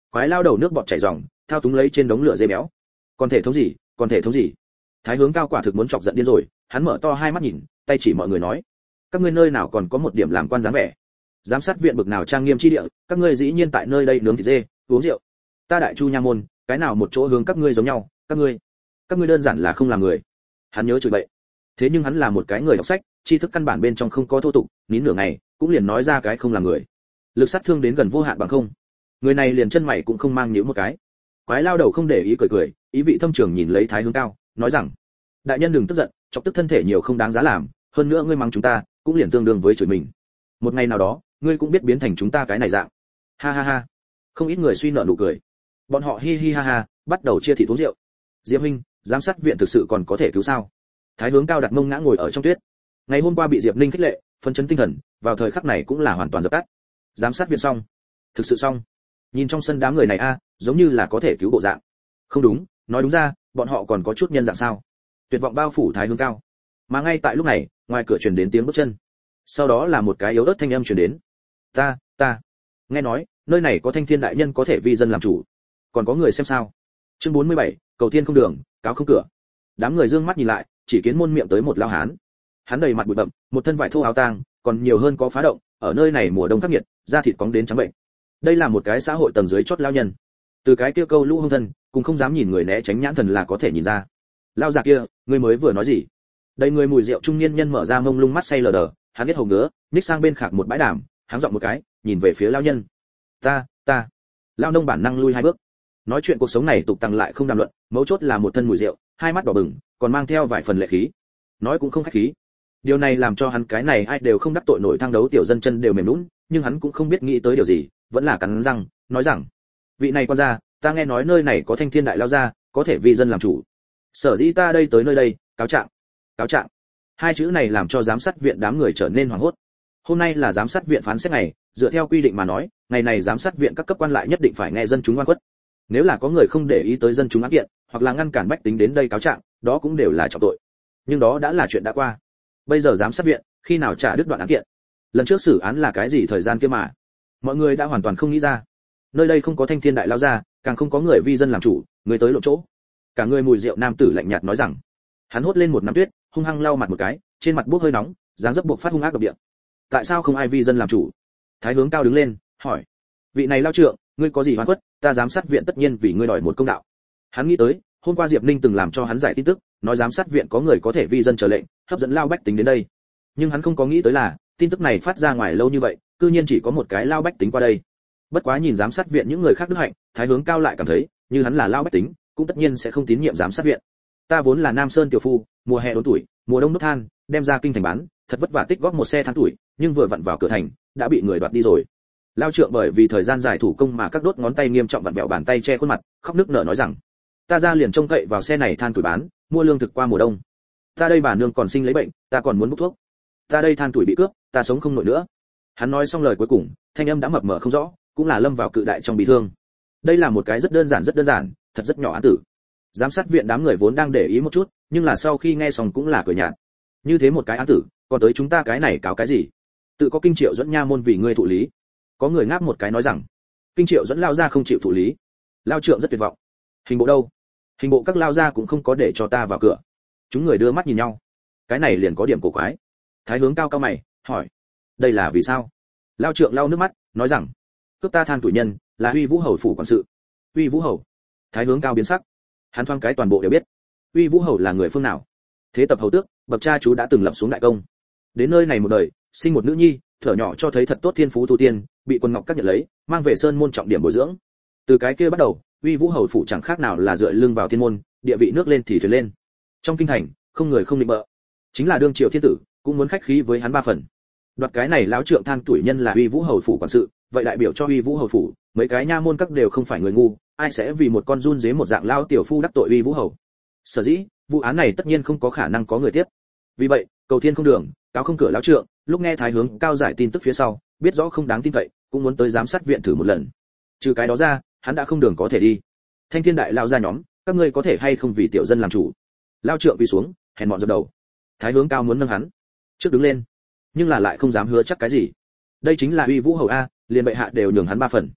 Quái lao đầu nước bọt chảy ròng, thao túng lấy trên đống lửa dây béo. Còn thể thống gì, còn thể thống gì? Thái Hướng Cao quả thực muốn chọc giận điên rồi, hắn mở to hai mắt nhìn, tay chỉ mọi người nói: các ngươi nơi nào còn có một điểm làm quan dáng vẻ? Giám sát viện bực nào trang nghiêm chi địa, các ngươi dĩ nhiên tại nơi đây nướng thịt dê, uống rượu. Ta Đại Chu nha môn, cái nào một chỗ hướng các ngươi giống nhau, các ngươi, các ngươi đơn giản là không làm người. Hắn nhớ chửi bậy. Thế nhưng hắn là một cái người đọc sách, tri thức căn bản bên trong không có thô tục, nín nửa ngày, cũng liền nói ra cái không làm người. Lực sát thương đến gần vô hạn bằng không. Người này liền chân mày cũng không mang nhíu một cái. Quái lao đầu không để ý cười cười, ý vị thâm trường nhìn lấy Thái Hướng Cao, nói rằng: đại nhân đừng tức giận, chọc tức thân thể nhiều không đáng giá làm, hơn nữa ngươi mắng chúng ta, cũng liền tương đương với chửi mình. Một ngày nào đó, ngươi cũng biết biến thành chúng ta cái này dạng. Ha ha ha. Không ít người suy nợ nụ cười. Bọn họ hi hi ha ha, bắt đầu chia thịt uống rượu. Diệp huynh, giám sát viện thực sự còn có thể cứu sao? Thái Hướng Cao đặt mông ngã ngồi ở trong tuyết. Ngày hôm qua bị Diệp Ninh khích lệ, phấn chấn tinh thần, vào thời khắc này cũng là hoàn toàn dập tắt. Giám sát viện xong, thực sự xong. Nhìn trong sân đám người này a, giống như là có thể cứu bộ dạng. Không đúng, nói đúng ra, bọn họ còn có chút nhân dạng sao? Tuyệt vọng bao phủ Thái Hướng Cao. Mà ngay tại lúc này, ngoài cửa truyền đến tiếng bước chân. Sau đó là một cái yếu ớt thanh âm truyền đến. Ta, ta, nghe nói, nơi này có Thanh Thiên đại nhân có thể vi dân làm chủ. Còn có người xem sao? Chương bốn mươi bảy, cầu thiên không đường, cáo không cửa. Đám người dương mắt nhìn lại, chỉ kiến môn miệng tới một lao hán. Hắn đầy mặt bụi bặm, một thân vải thô áo tang, còn nhiều hơn có phá động, ở nơi này mùa đông khắc nghiệt, da thịt cóng đến trắng bệnh. Đây là một cái xã hội tầng dưới chót lao nhân. Từ cái kia câu lũ hung thân, cũng không dám nhìn người né tránh nhãn thần là có thể nhìn ra. Lao già kia, ngươi mới vừa nói gì? Đây người mùi rượu trung niên nhân mở ra mông lung mắt say lờ đờ, hắn biết hầu ngứa, nhích sang bên khạc một bãi đàm, háng giọng một cái, nhìn về phía lao nhân. Ta, ta. Lao nông bản năng lui hai bước. Nói chuyện cuộc sống này tục tăng lại không đàm luận, mấu chốt là một thân mùi rượu, hai mắt đỏ bừng, còn mang theo vài phần lệ khí. Nói cũng không khách khí. Điều này làm cho hắn cái này ai đều không đắc tội nổi thang đấu tiểu dân chân đều mềm nhũn, nhưng hắn cũng không biết nghĩ tới điều gì, vẫn là cắn răng, nói rằng: vị này quan gia, ta nghe nói nơi này có Thanh Thiên đại lao gia, có thể vì dân làm chủ. Sở dĩ ta đây tới nơi đây, cáo trạng. Cáo trạng. Hai chữ này làm cho giám sát viện đám người trở nên hoảng hốt. Hôm nay là giám sát viện phán xét ngày, dựa theo quy định mà nói, ngày này giám sát viện các cấp quan lại nhất định phải nghe dân chúng oan khuất. Nếu là có người không để ý tới dân chúng án kiện, hoặc là ngăn cản bách tính đến đây cáo trạng, đó cũng đều là trọng tội. Nhưng đó đã là chuyện đã qua. Bây giờ giám sát viện, khi nào trả đứt đoạn án kiện? Lần trước xử án là cái gì thời gian kia mà? Mọi người đã hoàn toàn không nghĩ ra. Nơi đây không có Thanh Thiên đại lao gia, càng không có người vi dân làm chủ, người tới lộ chỗ. Cả người mùi rượu nam tử lạnh nhạt nói rằng. Hắn hốt lên một nắm tuyết, hung hăng lau mặt một cái, trên mặt bốc hơi nóng, dáng dấp buộc phát hung ác độc địa. Tại sao không ai vi dân làm chủ? Thái Hướng Cao đứng lên, hỏi. Vị này lao trượng, ngươi có gì oan khuất, ta giám sát viện tất nhiên vì ngươi đòi một công đạo. Hắn nghĩ tới, hôm qua Diệp Ninh từng làm cho hắn giải tin tức, nói giám sát viện có người có thể vi dân trở lệnh, hấp dẫn lao bách tính đến đây. Nhưng hắn không có nghĩ tới là, tin tức này phát ra ngoài lâu như vậy, cư nhiên chỉ có một cái lao bách tính qua đây. Bất quá nhìn giám sát viện những người khác đức hạnh, Thái Hướng Cao lại cảm thấy, như hắn là lao bách tính, cũng tất nhiên sẽ không tín nhiệm giám sát viện. Ta vốn là Nam Sơn tiểu phu, mùa hè đốn tuổi, mùa đông đốt than, đem ra kinh thành bán, thật vất vả tích góp một xe than tuổi, nhưng vừa vặn vào cửa thành, đã bị người đoạt đi rồi. Lao trượng bởi vì thời gian dài thủ công mà các đốt ngón tay nghiêm trọng vặn vẹo bàn tay che khuôn mặt, khóc nức nở nói rằng: ta ra liền trông cậy vào xe này than tuổi bán, mua lương thực qua mùa đông. Ta đây bà nương còn sinh lấy bệnh, ta còn muốn bốc thuốc. Ta đây than tuổi bị cướp, ta sống không nổi nữa. Hắn nói xong lời cuối cùng, thanh âm đã mập mờ không rõ, cũng là lâm vào cự đại trong bị thương. Đây là một cái rất đơn giản rất đơn giản, thật rất nhỏ án tử. Giám sát viện đám người vốn đang để ý một chút, nhưng là sau khi nghe xong cũng là cười nhạt. Như thế một cái án tử, còn tới chúng ta cái này cáo cái gì? Tự có Kinh Triệu dẫn nha môn vì ngươi thụ lý. Có người ngáp một cái nói rằng, Kinh Triệu dẫn lao ra không chịu thụ lý. Lao trượng rất tuyệt vọng. Hình bộ đâu? Hình bộ các lao ra cũng không có để cho ta vào cửa. Chúng người đưa mắt nhìn nhau. Cái này liền có điểm cổ quái. Thái Hướng Cao cao mày, hỏi, đây là vì sao? Lao trượng lau nước mắt, nói rằng, cướp ta than tuổi nhân là Uy Vũ hầu phủ quản sự. Uy Vũ hầu? Thái Hướng Cao biến sắc. Hắn thoáng cái toàn bộ đều biết. Uy Vũ hầu là người phương nào? Thế tập hầu tước, bậc cha chú đã từng lập xuống đại công. Đến nơi này một đời, sinh một nữ nhi, thở nhỏ cho thấy thật tốt thiên phú tu tiên, bị Quân Ngọc các nhận lấy, mang về sơn môn trọng điểm bồi dưỡng. Từ cái kia bắt đầu, Uy Vũ hầu phủ chẳng khác nào là dựa lưng vào thiên môn, địa vị nước lên thì thuyền lên. Trong kinh thành, không người không định bợ. Chính là đương triều thiên tử, cũng muốn khách khí với hắn ba phần. Đoạt cái này lão trượng than tuổi nhân là Uy Vũ hầu phủ quản sự, vậy đại biểu cho Uy Vũ hầu phủ, mấy cái nha môn các đều không phải người ngu, ai sẽ vì một con run dế một dạng lao tiểu phu đắc tội Uy Vũ hầu. Sở dĩ, vụ án này tất nhiên không có khả năng có người tiếp. Vì vậy, cầu thiên không đường, cáo không cửa lão trượng, lúc nghe Thái Hướng Cao giải tin tức phía sau, biết rõ không đáng tin cậy, cũng muốn tới giám sát viện thử một lần. Trừ cái đó ra, hắn đã không đường có thể đi. Thanh Thiên đại lao ra nhóm, các ngươi có thể hay không vì tiểu dân làm chủ? Lao trượng quỳ xuống, hèn mọn dập đầu. Thái Hướng Cao muốn nâng hắn trước đứng lên, nhưng là lại không dám hứa chắc cái gì. Đây chính là Uy Vũ hầu a, liền bệ hạ đều nhường hắn ba phần.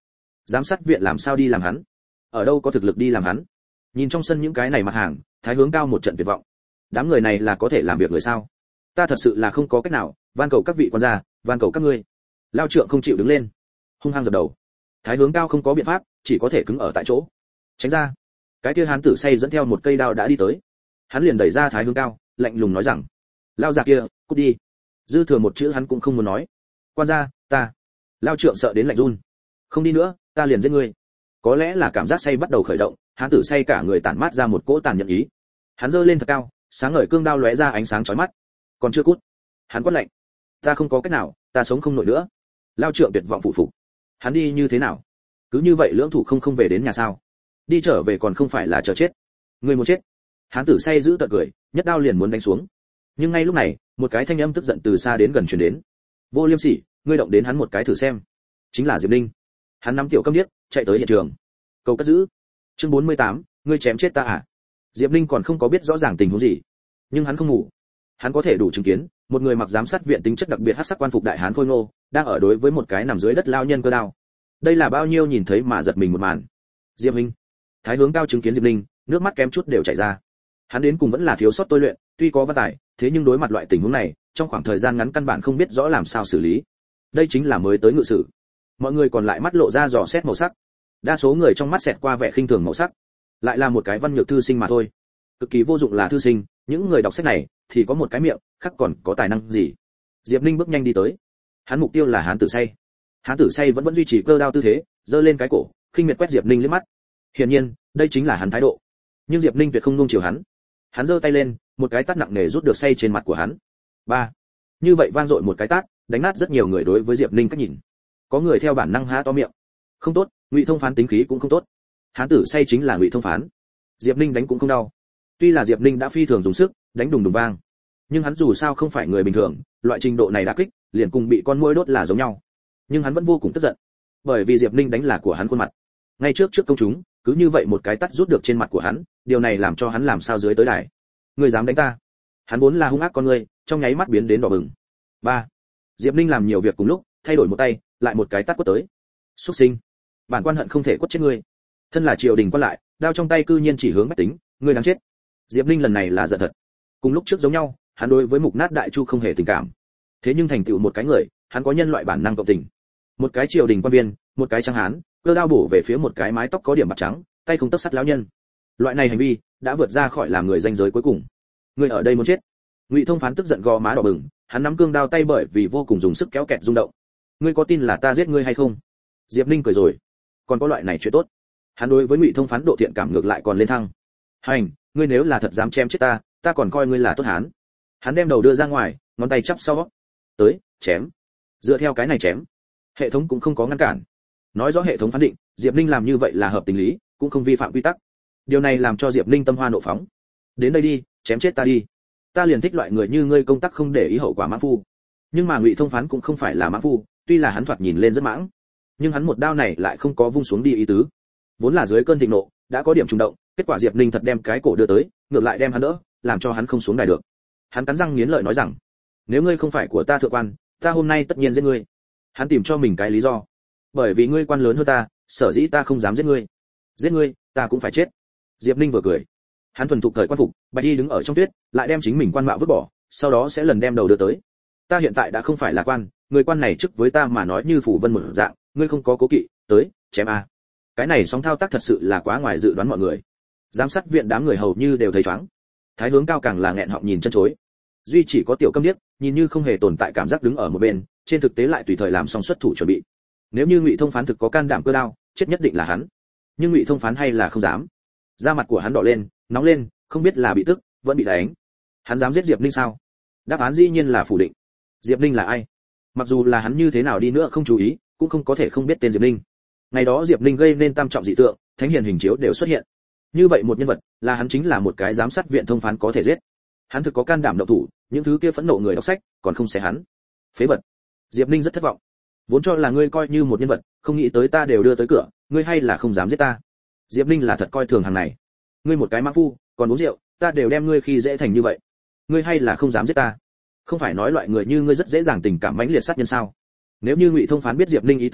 Giám sát viện làm sao đi làm hắn? Ở đâu có thực lực đi làm hắn? Nhìn trong sân những cái này mặt hàng, Thái Hướng Cao một trận tuyệt vọng. Đám người này là có thể làm việc người sao? Ta thật sự là không có cách nào, van cầu các vị quan gia, van cầu các ngươi. Lao Trượng không chịu đứng lên, hung hăng giật đầu. Thái Hướng Cao không có biện pháp, chỉ có thể cứng ở tại chỗ. Tránh ra. Cái kia hán tử say dẫn theo một cây đao đã đi tới. Hắn liền đẩy ra Thái Hướng Cao, lạnh lùng nói rằng: "Lao già kia, cút đi." Dư thừa một chữ hắn cũng không muốn nói. "Quan gia, ta." Lao Trượng sợ đến lạnh run. "Không đi nữa, ta liền giết ngươi." Có lẽ là cảm giác say bắt đầu khởi động, hán tử say cả người tản mát ra một cỗ tàn nhẫn ý. Hắn giơ lên thật cao, sáng ngời cương đao lóe ra ánh sáng chói mắt. Còn chưa cút. Hắn quát lạnh: "Ta không có cách nào, ta sống không nổi nữa." Lao Trượng tuyệt vọng phụ phục. Hắn đi như thế nào? Cứ như vậy lưỡng thủ không không về đến nhà sao? Đi trở về còn không phải là chờ chết. Ngươi muốn chết. Hán tử say giữ tận cười, nhất đao liền muốn đánh xuống. Nhưng ngay lúc này, một cái thanh âm tức giận từ xa đến gần truyền đến. "Vô Liêm Sỉ, ngươi động đến hắn một cái thử xem." Chính là Diệp Ninh. Hắn nắm tiểu câm điếc, chạy tới hiện trường. Cầu cất giữ. Chương bốn mươi tám, ngươi chém chết ta à? Diệp Ninh còn không có biết rõ ràng tình huống gì, nhưng hắn không ngủ. Hắn có thể đủ chứng kiến, một người mặc giám sát viện tính chất đặc biệt hắc sắc quan phục đại hán khôi ngô, đang ở đối với một cái nằm dưới đất lao nhân cơ đao. Đây là bao nhiêu nhìn thấy mà giật mình một màn. Diệp Ninh. Thái Hướng Cao chứng kiến Diệp Ninh, nước mắt kém chút đều chảy ra. Hắn đến cùng vẫn là thiếu sót tôi luyện, tuy có văn tài, thế nhưng đối mặt loại tình huống này, trong khoảng thời gian ngắn căn bản không biết rõ làm sao xử lý. Đây chính là mới tới ngự sử. Mọi người còn lại mắt lộ ra dò xét màu sắc. Đa số người trong mắt xẹt qua vẻ khinh thường màu sắc. Lại là một cái văn nhược thư sinh mà thôi. Cực kỳ vô dụng là thư sinh, những người đọc sách này thì có một cái miệng, khác còn có tài năng gì? Diệp Ninh bước nhanh đi tới. Hắn mục tiêu là hán tử say. Hán tử say vẫn vẫn duy trì cơ đao tư thế, giơ lên cái cổ, khinh miệt quét Diệp Ninh liếc mắt. Hiển nhiên, đây chính là hắn thái độ. Nhưng Diệp Ninh tuyệt không nuông chiều hắn. Hắn giơ tay lên, một cái tát nặng nề rút được say trên mặt của hắn. Ba. Như vậy vang dội một cái tát, đánh nát rất nhiều người đối với Diệp Ninh cách nhìn. Có người theo bản năng há to miệng. Không tốt, Ngụy Thông Phán tính khí cũng không tốt. Hán tử say chính là Ngụy Thông Phán. Diệp Ninh đánh cũng không đau. Tuy là Diệp Ninh đã phi thường dùng sức, đánh đùng đùng vang, nhưng hắn dù sao không phải người bình thường, loại trình độ này đã kích, liền cùng bị con muỗi đốt là giống nhau. Nhưng hắn vẫn vô cùng tức giận, bởi vì Diệp Ninh đánh là của hắn khuôn mặt. Ngay trước trước công chúng, cứ như vậy một cái tát rút được trên mặt của hắn, điều này làm cho hắn làm sao dưới tới đài. Ngươi dám đánh ta? Hắn vốn là hung ác con người, trong nháy mắt biến đến đỏ bừng. Ba. Diệp Ninh làm nhiều việc cùng lúc, thay đổi một tay, lại một cái tát quất tới. Súc sinh, bản quan hận không thể quất chết ngươi. Thân là triều đình quan lại, đao trong tay cư nhiên chỉ hướng bách tính, ngươi đáng chết. Diệp Ninh lần này là giận thật. Cùng lúc trước giống nhau, hắn đối với mục nát đại chu không hề tình cảm. Thế nhưng thành tựu một cái người, hắn có nhân loại bản năng cộng tình. Một cái triều đình quan viên, một cái trắng hán, cơ đao bổ về phía một cái mái tóc có điểm bạc trắng, tay không tấc sắt lão nhân. Loại này hành vi đã vượt ra khỏi làm người danh giới cuối cùng. Ngươi ở đây muốn chết. Ngụy Thông Phán tức giận gò má đỏ bừng, hắn nắm cương đao tay bởi vì vô cùng dùng sức kéo kẹt rung động. Ngươi có tin là ta giết ngươi hay không? Diệp Ninh cười rồi. Còn có loại này chuyện tốt. Hắn đối với Ngụy Thông Phán độ thiện cảm ngược lại còn lên thăng. Hành, ngươi nếu là thật dám chém chết ta, ta còn coi ngươi là tốt hán. Hắn đem đầu đưa ra ngoài, ngón tay chắp sau. Tới, chém. Dựa theo cái này chém. Hệ thống cũng không có ngăn cản. Nói rõ hệ thống phán định, Diệp Ninh làm như vậy là hợp tình lý, cũng không vi phạm quy tắc. Điều này làm cho Diệp Ninh tâm hoa nộ phóng. Đến đây đi, chém chết ta đi. Ta liền thích loại người như ngươi công tác không để ý hậu quả mãng phu. Nhưng mà Ngụy Thông Phán cũng không phải là mãng phu, tuy là hắn thoạt nhìn lên rất mãng, nhưng hắn một đao này lại không có vung xuống đi ý tứ. Vốn là dưới cơn thịnh nộ, đã có điểm trùng động, kết quả Diệp Ninh thật đem cái cổ đưa tới, ngược lại đem hắn đỡ, làm cho hắn không xuống đài được. Hắn cắn răng nghiến lợi nói rằng, nếu ngươi không phải của ta thượng quan, ta hôm nay tất nhiên giết ngươi. Hắn tìm cho mình cái lý do, bởi vì ngươi quan lớn hơn ta, sở dĩ ta không dám giết ngươi. Giết ngươi, ta cũng phải chết. Diệp Ninh vừa cười. Hắn thuần thục thời quan phục, bạch y đứng ở trong tuyết, lại đem chính mình quan mạo vứt bỏ, sau đó sẽ lần đem đầu đưa tới. Ta hiện tại đã không phải là quan, người quan này trước với ta mà nói như phủ vân một dạng, ngươi không có cố kỵ, tới, chém a. Cái này sóng thao tác thật sự là quá ngoài dự đoán mọi người. Giám sát viện đám người hầu như đều thấy choáng. Thái Hướng Cao càng là nghẹn họng nhìn chân chối. Duy chỉ có tiểu câm điếc, nhìn như không hề tồn tại cảm giác đứng ở một bên, trên thực tế lại tùy thời làm xong xuất thủ chuẩn bị. Nếu như Ngụy Thông Phán thực có can đảm cơ đao, chết nhất định là hắn. Nhưng Ngụy Thông Phán hay là không dám. Da mặt của hắn đỏ lên, nóng lên, không biết là bị tức, vẫn bị đánh. Hắn dám giết Diệp Ninh sao? Đáp án dĩ nhiên là phủ định. Diệp Ninh là ai? Mặc dù là hắn như thế nào đi nữa không chú ý, cũng không có thể không biết tên Diệp Ninh. Ngày đó Diệp Ninh gây nên tam trọng dị tượng, thánh hiền hình chiếu đều xuất hiện. Như vậy một nhân vật, là hắn chính là một cái giám sát viện thông phán có thể giết. Hắn thực có can đảm động thủ, những thứ kia phẫn nộ người đọc sách, còn không xé hắn. Phế vật. Diệp Ninh rất thất vọng. Vốn cho là ngươi coi như một nhân vật, không nghĩ tới ta đều đưa tới cửa, ngươi hay là không dám giết ta. Diệp Ninh là thật coi thường hàng này. Ngươi một cái mã phu, còn uống rượu, ta đều đem ngươi khi dễ thành như vậy. Ngươi hay là không dám giết ta. Không phải nói loại người như ngươi rất dễ dàng tình cảm mãnh liệt sát nhân sao? Nếu như Ngụy Thông Phán biết Diệp Ninh ý tưởng,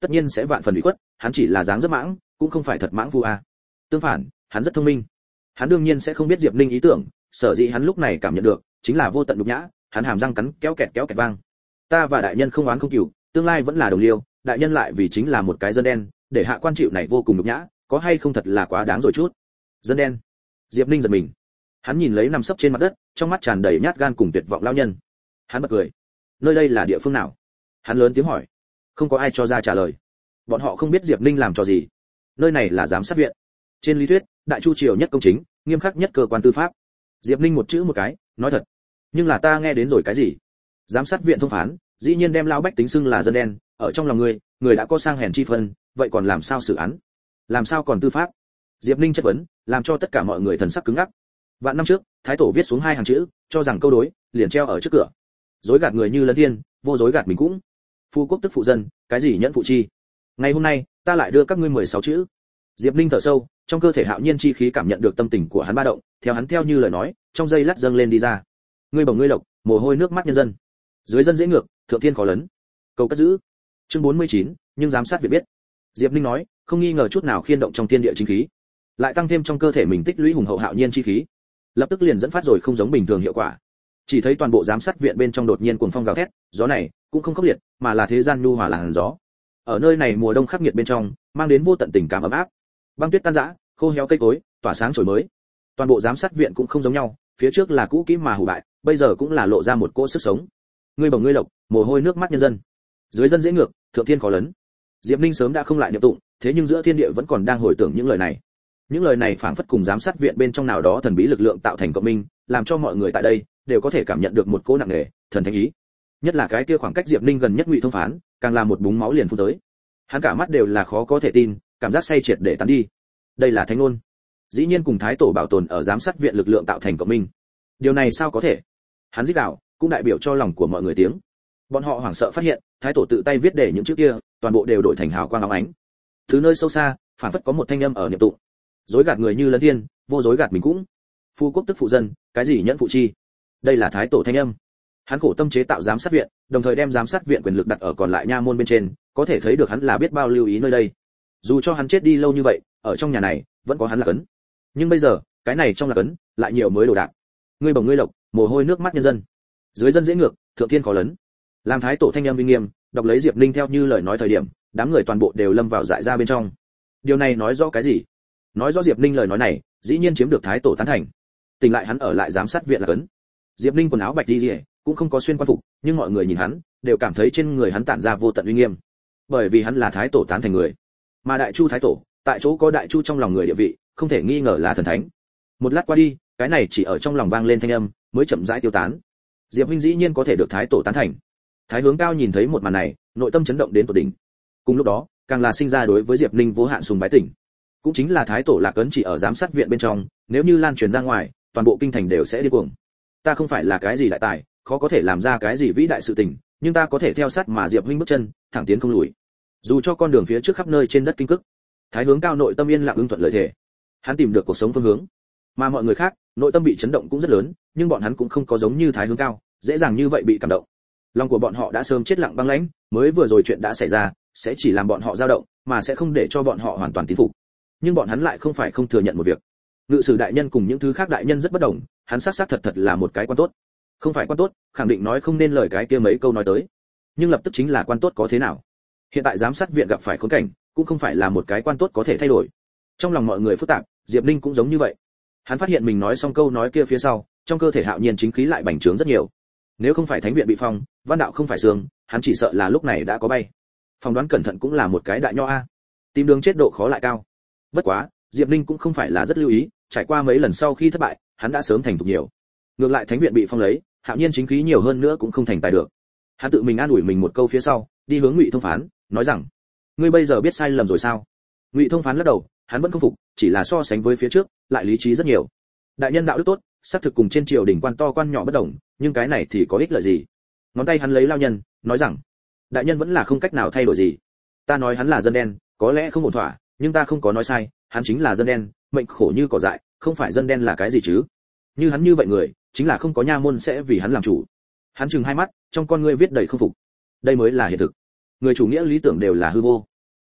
tất nhiên sẽ vạn phần bị khuất, hắn chỉ là dáng rất mãng, cũng không phải thật mãng phu a. Tương phản, hắn rất thông minh. Hắn đương nhiên sẽ không biết Diệp Ninh ý tưởng, sở dĩ hắn lúc này cảm nhận được chính là vô tận nhục nhã, hắn hàm răng cắn kéo kẹt kéo kẹt vang. Ta và đại nhân không oán không cừu, tương lai vẫn là đồng liêu, đại nhân lại vì chính là một cái dân đen, để hạ quan chịu này vô cùng nhục nhã, có hay không thật là quá đáng rồi chút. Dân đen. Diệp Ninh giật mình. Hắn nhìn lấy nằm sấp trên mặt đất, trong mắt tràn đầy nhát gan cùng tuyệt vọng lão nhân. Hắn bật cười. Nơi đây là địa phương nào? Hắn lớn tiếng hỏi. Không có ai cho ra trả lời. Bọn họ không biết Diệp Ninh làm trò gì. Nơi này là giám sát viện. Trên lý thuyết, đại chu triều nhất công chính, nghiêm khắc nhất cơ quan tư pháp. Diệp Ninh một chữ một cái, nói thật. Nhưng là ta nghe đến rồi cái gì? Giám sát viện thông phán, dĩ nhiên đem lão bách tính xưng là dân đen, ở trong lòng người, người đã có sang hèn chi phân, vậy còn làm sao xử án? Làm sao còn tư pháp? Diệp Ninh chất vấn, làm cho tất cả mọi người thần sắc cứng ngắc. Vạn năm trước, thái tổ viết xuống hai hàng chữ, cho rằng câu đối, liền treo ở trước cửa. Dối gạt người như lấn thiên, vô dối gạt mình cũng. Phu quốc tức phụ dân, cái gì nhẫn phụ chi. Ngày hôm nay, ta lại đưa các ngươi mười sáu chữ. Diệp Ninh thở sâu, trong cơ thể hạo nhiên chi khí cảm nhận được tâm tình của hắn ba động, theo hắn theo như lời nói, trong giây lát dâng lên đi ra. Ngươi bồng ngươi lộc, mồ hôi nước mắt nhân dân. Dưới dân dễ ngược, thượng thiên khó lấn. Cầu cất giữ. Chương bốn mươi chín, nhưng giám sát việc biết. Diệp Ninh nói, không nghi ngờ chút nào khiên động trong thiên địa chính khí, lại tăng thêm trong cơ thể mình tích lũy hùng hậu hạo nhiên chi khí, lập tức liền dẫn phát rồi không giống bình thường hiệu quả. Chỉ thấy toàn bộ giám sát viện bên trong đột nhiên cuồng phong gào thét, gió này cũng không khốc liệt, mà là thế gian nhu hòa làn gió. Ở nơi này mùa đông khắc nghiệt bên trong, mang đến vô tận tình cảm ấm áp. Băng tuyết tan rã, khô héo cây cối, tỏa sáng chồi mới. Toàn bộ giám sát viện cũng không giống nhau, phía trước là cũ kỹ mà hủ bại, bây giờ cũng là lộ ra một cỗ sức sống. Ngươi bồng ngươi lộc, mồ hôi nước mắt nhân dân. Dưới dân dễ ngược, thượng thiên khó lấn. Diệp Ninh sớm đã không lại niệm tụng, thế nhưng giữa thiên địa vẫn còn đang hồi tưởng những lời này. Những lời này phảng phất cùng giám sát viện bên trong nào đó thần bí lực lượng tạo thành cộng minh, làm cho mọi người tại đây đều có thể cảm nhận được một cỗ nặng nề, thần thánh ý. Nhất là cái kia khoảng cách Diệp Ninh gần nhất Ngụy Thông phán, càng là một búng máu liền phun tới. Hắn cả mắt đều là khó có thể tin, cảm giác say triệt để tán đi. Đây là thánh ngôn. Dĩ nhiên cùng thái tổ bảo tồn ở giám sát viện lực lượng tạo thành cộng minh. Điều này sao có thể? Hắn rít gào, cũng đại biểu cho lòng của mọi người tiếng. Bọn họ hoảng sợ phát hiện, thái tổ tự tay viết để những chữ kia, toàn bộ đều đổi thành hào quang óng ánh. Từ nơi sâu xa, phảng phất có một thanh âm ở niệm tụng. Dối gạt người như lấn thiên, vô dối gạt mình cũng. Phu quốc tức phụ dân, cái gì nhẫn phụ chi. Đây là thái tổ thanh âm. Hắn khổ tâm chế tạo giám sát viện, đồng thời đem giám sát viện quyền lực đặt ở còn lại nha môn bên trên, có thể thấy được hắn là biết bao lưu ý nơi đây. Dù cho hắn chết đi lâu như vậy, ở trong nhà này vẫn có hắn là cấn. Nhưng bây giờ, cái này trong là cấn, lại nhiều mới đồ đạc. Ngươi bồng ngươi lộc, mồ hôi nước mắt nhân dân. Dưới dân dễ ngược, thượng thiên khó lấn. Làm thái tổ thanh âm uy nghiêm, đọc lấy Diệp Ninh theo như lời nói thời điểm, đám người toàn bộ đều lâm vào dại ra bên trong. Điều này nói rõ cái gì? Nói rõ Diệp Ninh lời nói này, dĩ nhiên chiếm được thái tổ tán thành. Tỉnh lại hắn ở lại giám sát viện là cấn. Diệp Ninh quần áo bạch đi rìa, cũng không có xuyên quan phục, nhưng mọi người nhìn hắn, đều cảm thấy trên người hắn tản ra vô tận uy nghiêm. Bởi vì hắn là thái tổ tán thành người. Mà đại chu thái tổ, tại chỗ có đại chu trong lòng người địa vị, không thể nghi ngờ là thần thánh. Một lát qua đi, cái này chỉ ở trong lòng vang lên thanh âm, mới chậm rãi tiêu tán. Diệp Minh dĩ nhiên có thể được thái tổ tán thành. Thái Hướng Cao nhìn thấy một màn này, nội tâm chấn động đến tột đỉnh. Cùng lúc đó, càng là sinh ra đối với Diệp Ninh vô hạn sùng bái tỉnh. Cũng chính là thái tổ Lạc Ấn chỉ ở giám sát viện bên trong, nếu như lan truyền ra ngoài, toàn bộ kinh thành đều sẽ điên cuồng. Ta không phải là cái gì đại tài, khó có thể làm ra cái gì vĩ đại sự tình, nhưng ta có thể theo sát mà Diệp Huynh bước chân, thẳng tiến không lùi. Dù cho con đường phía trước khắp nơi trên đất kinh cức. Thái Hướng Cao nội tâm yên lặng ưng thuận lợi thể. Hắn tìm được cuộc sống phương hướng. Mà mọi người khác, nội tâm bị chấn động cũng rất lớn, nhưng bọn hắn cũng không có giống như Thái Hướng Cao, dễ dàng như vậy bị cảm động. Lòng của bọn họ đã sớm chết lặng băng lãnh, mới vừa rồi chuyện đã xảy ra, sẽ chỉ làm bọn họ dao động, mà sẽ không để cho bọn họ hoàn toàn tín phục. Nhưng bọn hắn lại không phải không thừa nhận một việc. Ngự sử đại nhân cùng những thứ khác đại nhân rất bất đồng, hắn xác xác thật thật là một cái quan tốt. Không phải quan tốt, khẳng định nói không nên lời cái kia mấy câu nói tới. Nhưng lập tức chính là quan tốt có thế nào? Hiện tại giám sát viện gặp phải khốn cảnh, cũng không phải là một cái quan tốt có thể thay đổi. Trong lòng mọi người phức tạp, Diệp Ninh cũng giống như vậy. Hắn phát hiện mình nói xong câu nói kia phía sau, trong cơ thể hạo nhiên chính khí lại bành trướng rất nhiều. Nếu không phải thánh viện bị phong, văn đạo không phải xương, hắn chỉ sợ là lúc này đã có bay. Phỏng đoán cẩn thận cũng là một cái đại nho a. Tìm đường chết độ khó lại cao. Bất quá, Diệp Ninh cũng không phải là rất lưu ý, trải qua mấy lần sau khi thất bại, hắn đã sớm thành thục nhiều. Ngược lại thánh viện bị phong lấy, hạo nhiên chính khí nhiều hơn nữa cũng không thành tài được. Hắn tự mình an ủi mình một câu phía sau, đi hướng Ngụy Thông phán, nói rằng: "Ngươi bây giờ biết sai lầm rồi sao?" Ngụy Thông phán lắc đầu, hắn vẫn không phục, chỉ là so sánh với phía trước, lại lý trí rất nhiều. Đại nhân đạo đức tốt, xác thực cùng trên triều đình quan to quan nhỏ bất đồng, nhưng cái này thì có ích lợi gì? Ngón tay hắn lấy lao nhân, nói rằng: "Đại nhân vẫn là không cách nào thay đổi gì. Ta nói hắn là dân đen, có lẽ không ổn thỏa, nhưng ta không có nói sai, hắn chính là dân đen, mệnh khổ như cỏ dại, không phải dân đen là cái gì chứ? Như hắn như vậy người, chính là không có nha môn sẽ vì hắn làm chủ." Hắn trừng hai mắt, trong con ngươi viết đầy không phục. Đây mới là hiện thực. Người chủ nghĩa lý tưởng đều là hư vô,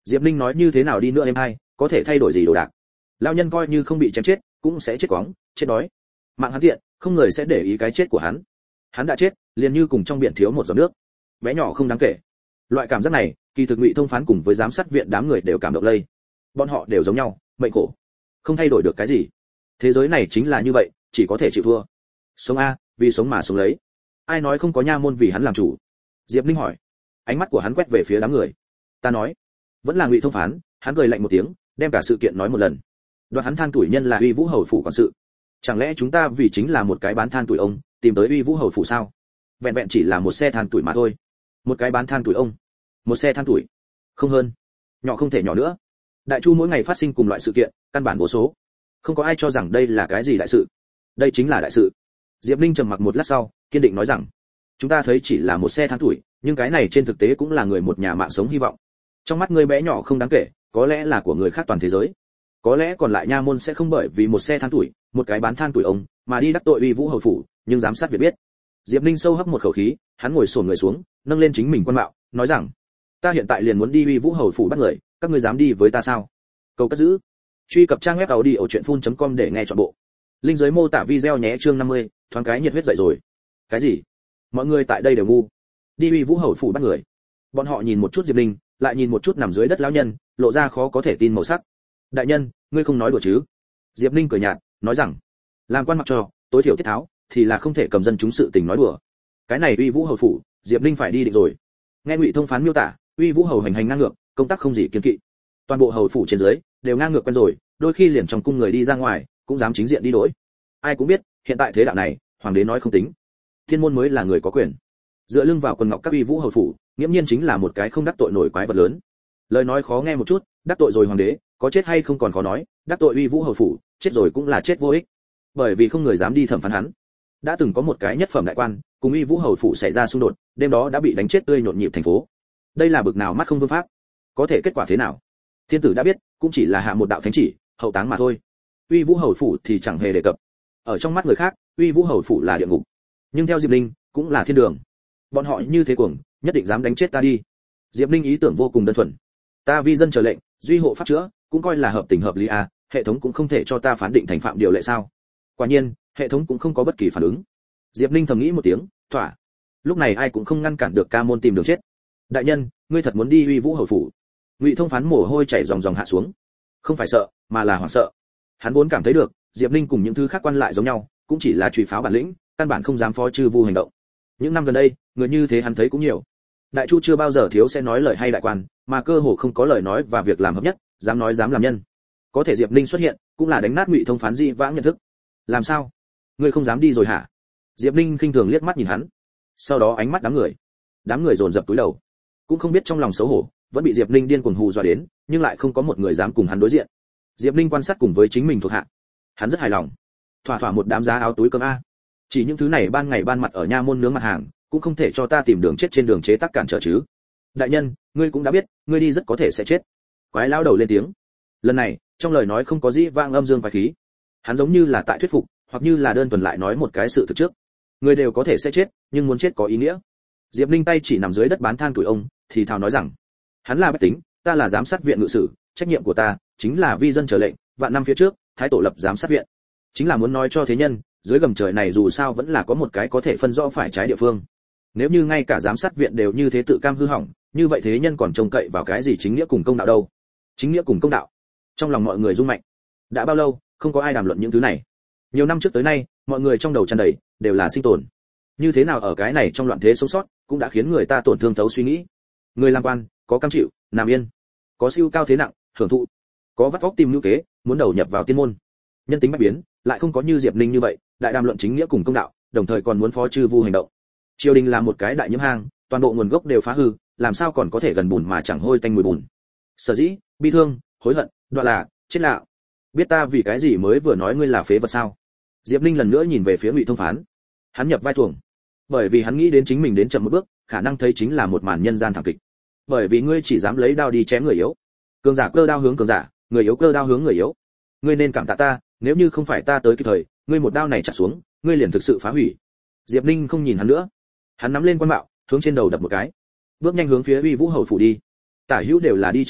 Diệp Ninh nói như thế nào đi nữa em hai, có thể thay đổi gì đồ đạc. Lão nhân coi như không bị chém chết, cũng sẽ chết quóng, chết đói. Mạng hắn tiện, không người sẽ để ý cái chết của hắn. Hắn đã chết, liền như cùng trong biển thiếu một giọt nước, bé nhỏ không đáng kể. Loại cảm giác này, kỳ thực Ngụy Thông Phán cùng với giám sát viện đám người đều cảm động lây. Bọn họ đều giống nhau, mệnh khổ, không thay đổi được cái gì. Thế giới này chính là như vậy, chỉ có thể chịu thua. Sống a, vì sống mà sống lấy. Ai nói không có nha môn vì hắn làm chủ? Diệp Ninh hỏi. Ánh mắt của hắn quét về phía đám người. Ta nói, vẫn là Ngụy Thông Phán. Hắn cười lạnh một tiếng, đem cả sự kiện nói một lần. Đoạt hắn than tuổi nhân là Uy Vũ hầu phủ quản sự. Chẳng lẽ chúng ta vì chính là một cái bán than tuổi ông, tìm tới Uy Vũ hầu phủ sao? Vẹn vẹn chỉ là một xe than tuổi mà thôi. Một cái bán than tuổi ông, một xe than tuổi, không hơn. Nhỏ không thể nhỏ nữa. Đại Chu mỗi ngày phát sinh cùng loại sự kiện, căn bản vô số. Không có ai cho rằng đây là cái gì đại sự. Đây chính là đại sự. Diệp Ninh trầm mặc một lát sau, kiên định nói rằng, chúng ta thấy chỉ là một xe than tuổi, nhưng cái này trên thực tế cũng là người một nhà mạng sống hy vọng. Trong mắt ngươi bé nhỏ không đáng kể, có lẽ là của người khác toàn thế giới. Có lẽ còn lại nha môn sẽ không bởi vì một xe than tuổi, một cái bán than tuổi ông, mà đi đắc tội Uy Vũ hầu phủ, nhưng giám sát việc biết. Diệp Ninh sâu hấp một khẩu khí, hắn ngồi xổm người xuống, nâng lên chính mình quan mạo, nói rằng, ta hiện tại liền muốn đi Uy Vũ hầu phủ bắt người, các ngươi dám đi với ta sao? Cầu cất giữ. Truy cập trang web tàu đi ở truyện phun chấm com để nghe trọn bộ. Linh dưới mô tả video nhé, chương năm mươi, thoáng cái nhiệt huyết dậy rồi. Cái gì? Mọi người tại đây đều ngu. Đi Uy Vũ hầu phủ bắt người. Bọn họ nhìn một chút Diệp Ninh, lại nhìn một chút nằm dưới đất lão nhân, lộ ra khó có thể tin màu sắc. Đại nhân, ngươi không nói đùa chứ? Diệp Ninh cười nhạt, nói rằng, làm quan mặc cho, tối thiểu tiết tháo, thì là không thể cầm dân chúng sự tình nói đùa. Cái này Uy Vũ hầu phủ, Diệp Ninh phải đi định rồi. Nghe Ngụy Thông Phán miêu tả, Uy Vũ hầu hành hành ngang ngược, công tác không gì kiêng kỵ. Toàn bộ hầu phủ trên dưới đều ngang ngược quen rồi, đôi khi liền trong cung người đi ra ngoài, cũng dám chính diện đi đối. Ai cũng biết, hiện tại thế đạo này, hoàng đế nói không tính. Thiên môn mới là người có quyền. Dựa lưng vào quần ngọc các Uy Vũ hầu phủ, nghiễm nhiên chính là một cái không đắc tội nổi quái vật lớn. Lời nói khó nghe một chút, đắc tội rồi hoàng đế, có chết hay không còn khó nói, đắc tội Uy Vũ hầu phủ, chết rồi cũng là chết vô ích. Bởi vì không người dám đi thẩm phán hắn. Đã từng có một cái nhất phẩm đại quan, cùng Uy Vũ hầu phủ xảy ra xung đột, đêm đó đã bị đánh chết tươi nhộn nhịp thành phố. Đây là bực nào mắt không vương pháp. Có thể kết quả thế nào? Thiên tử đã biết, cũng chỉ là hạ một đạo thánh chỉ, hậu táng mà thôi. Uy Vũ hầu phủ thì chẳng hề đề cập. Ở trong mắt người khác, Uy Vũ hầu phủ là địa ngục, nhưng theo Diệp Linh, cũng là thiên đường. Bọn họ như thế cuồng, nhất định dám đánh chết ta đi. Diệp Linh ý tưởng vô cùng đơn thuần. Ta vi dân chờ lệnh, duy hộ pháp chữa, cũng coi là hợp tình hợp lý à, hệ thống cũng không thể cho ta phán định thành phạm điều lệ sao? Quả nhiên, hệ thống cũng không có bất kỳ phản ứng. Diệp Linh thầm nghĩ một tiếng, thỏa. Lúc này ai cũng không ngăn cản được ca môn tìm đường chết. Đại nhân, ngươi thật muốn đi Uy Vũ hầu phủ? Ngụy Thông Phán mồ hôi chảy ròng ròng hạ xuống. Không phải sợ, mà là hoảng sợ. Hắn vốn cảm thấy được, Diệp Linh cùng những thứ khác quan lại giống nhau, cũng chỉ là chùy pháo bản lĩnh, căn bản không dám phó chư vu hành động. Những năm gần đây, người như thế hắn thấy cũng nhiều. Đại Chu chưa bao giờ thiếu sẽ nói lời hay đại quan, mà cơ hồ không có lời nói và việc làm hợp nhất, dám nói dám làm nhân. Có thể Diệp Linh xuất hiện, cũng là đánh nát Ngụy Thông Phán di vãng nhận thức. Làm sao? Ngươi không dám đi rồi hả? Diệp Linh khinh thường liếc mắt nhìn hắn. Sau đó ánh mắt đám người. Đám người dồn dập cúi đầu. Cũng không biết trong lòng xấu hổ, vẫn bị Diệp Linh điên cuồng hù dọa đến, nhưng lại không có một người dám cùng hắn đối diện. Diệp Linh quan sát cùng với chính mình thuộc hạ. Hắn rất hài lòng. Thỏa thỏa một đám giá áo túi cơm a. Chỉ những thứ này ban ngày ban mặt ở nha môn nướng mặt hàng, cũng không thể cho ta tìm đường chết trên đường chế tác cản trở chứ. Đại nhân, ngươi cũng đã biết, ngươi đi rất có thể sẽ chết. Quái lao đầu lên tiếng. Lần này, trong lời nói không có dĩ vang âm dương quái khí. Hắn giống như là tại thuyết phục, hoặc như là đơn thuần lại nói một cái sự thực trước. Người đều có thể sẽ chết, nhưng muốn chết có ý nghĩa. Diệp Linh tay chỉ nằm dưới đất bán than tuổi ông, thì thào nói rằng, hắn là bách tính, ta là giám sát viện ngự sử, trách nhiệm của ta chính là vi dân chờ lệnh. Vạn năm phía trước, thái tổ lập giám sát viện, chính là muốn nói cho thế nhân, dưới gầm trời này dù sao vẫn là có một cái có thể phân rõ phải trái địa phương. Nếu như ngay cả giám sát viện đều như thế tự cam hư hỏng, như vậy thế nhân còn trông cậy vào cái gì chính nghĩa cùng công đạo đâu? Chính nghĩa cùng công đạo. Trong lòng mọi người rung mạnh. Đã bao lâu không có ai đàm luận những thứ này? Nhiều năm trước tới nay, mọi người trong đầu tràn đầy đều là sinh tồn. Như thế nào ở cái này trong loạn thế sống sót, cũng đã khiến người ta tổn thương thấu suy nghĩ. Người làm quan, có cam chịu, nằm yên, có siêu cao thế nặng, hưởng thụ, có vắt vóc tìm lưu kế, muốn đầu nhập vào tiên môn. Nhân tính bất biến, lại không có như Diệp Linh như vậy, đại đàm luận chính nghĩa cùng công đạo, đồng thời còn muốn phó chư vu hành động. Triều đình là một cái đại nhiễm hang, toàn bộ nguồn gốc đều phá hư, làm sao còn có thể gần bùn mà chẳng hôi tanh mùi bùn. Sở dĩ, bi thương, hối hận, đoạn là, chết lạ. Biết ta vì cái gì mới vừa nói ngươi là phế vật sao? Diệp Linh lần nữa nhìn về phía Ngụy Thông Phán. Hắn nhập vai tuồng, bởi vì hắn nghĩ đến chính mình đến chậm một bước, khả năng thấy chính là một màn nhân gian thảm kịch. Bởi vì ngươi chỉ dám lấy đao đi chém người yếu, cường giả cơ đao hướng cường giả, người yếu cơ đao hướng người yếu. Ngươi nên cảm tạ ta, nếu như không phải ta tới kịp thời, ngươi một đao này chặt xuống, ngươi liền thực sự phá hủy. Diệp Linh không nhìn hắn nữa, hắn nắm lên quan mạo, hướng trên đầu đập một cái, bước nhanh hướng phía Uy Vũ hầu phủ đi. Tả hữu đều là đi chịu chết,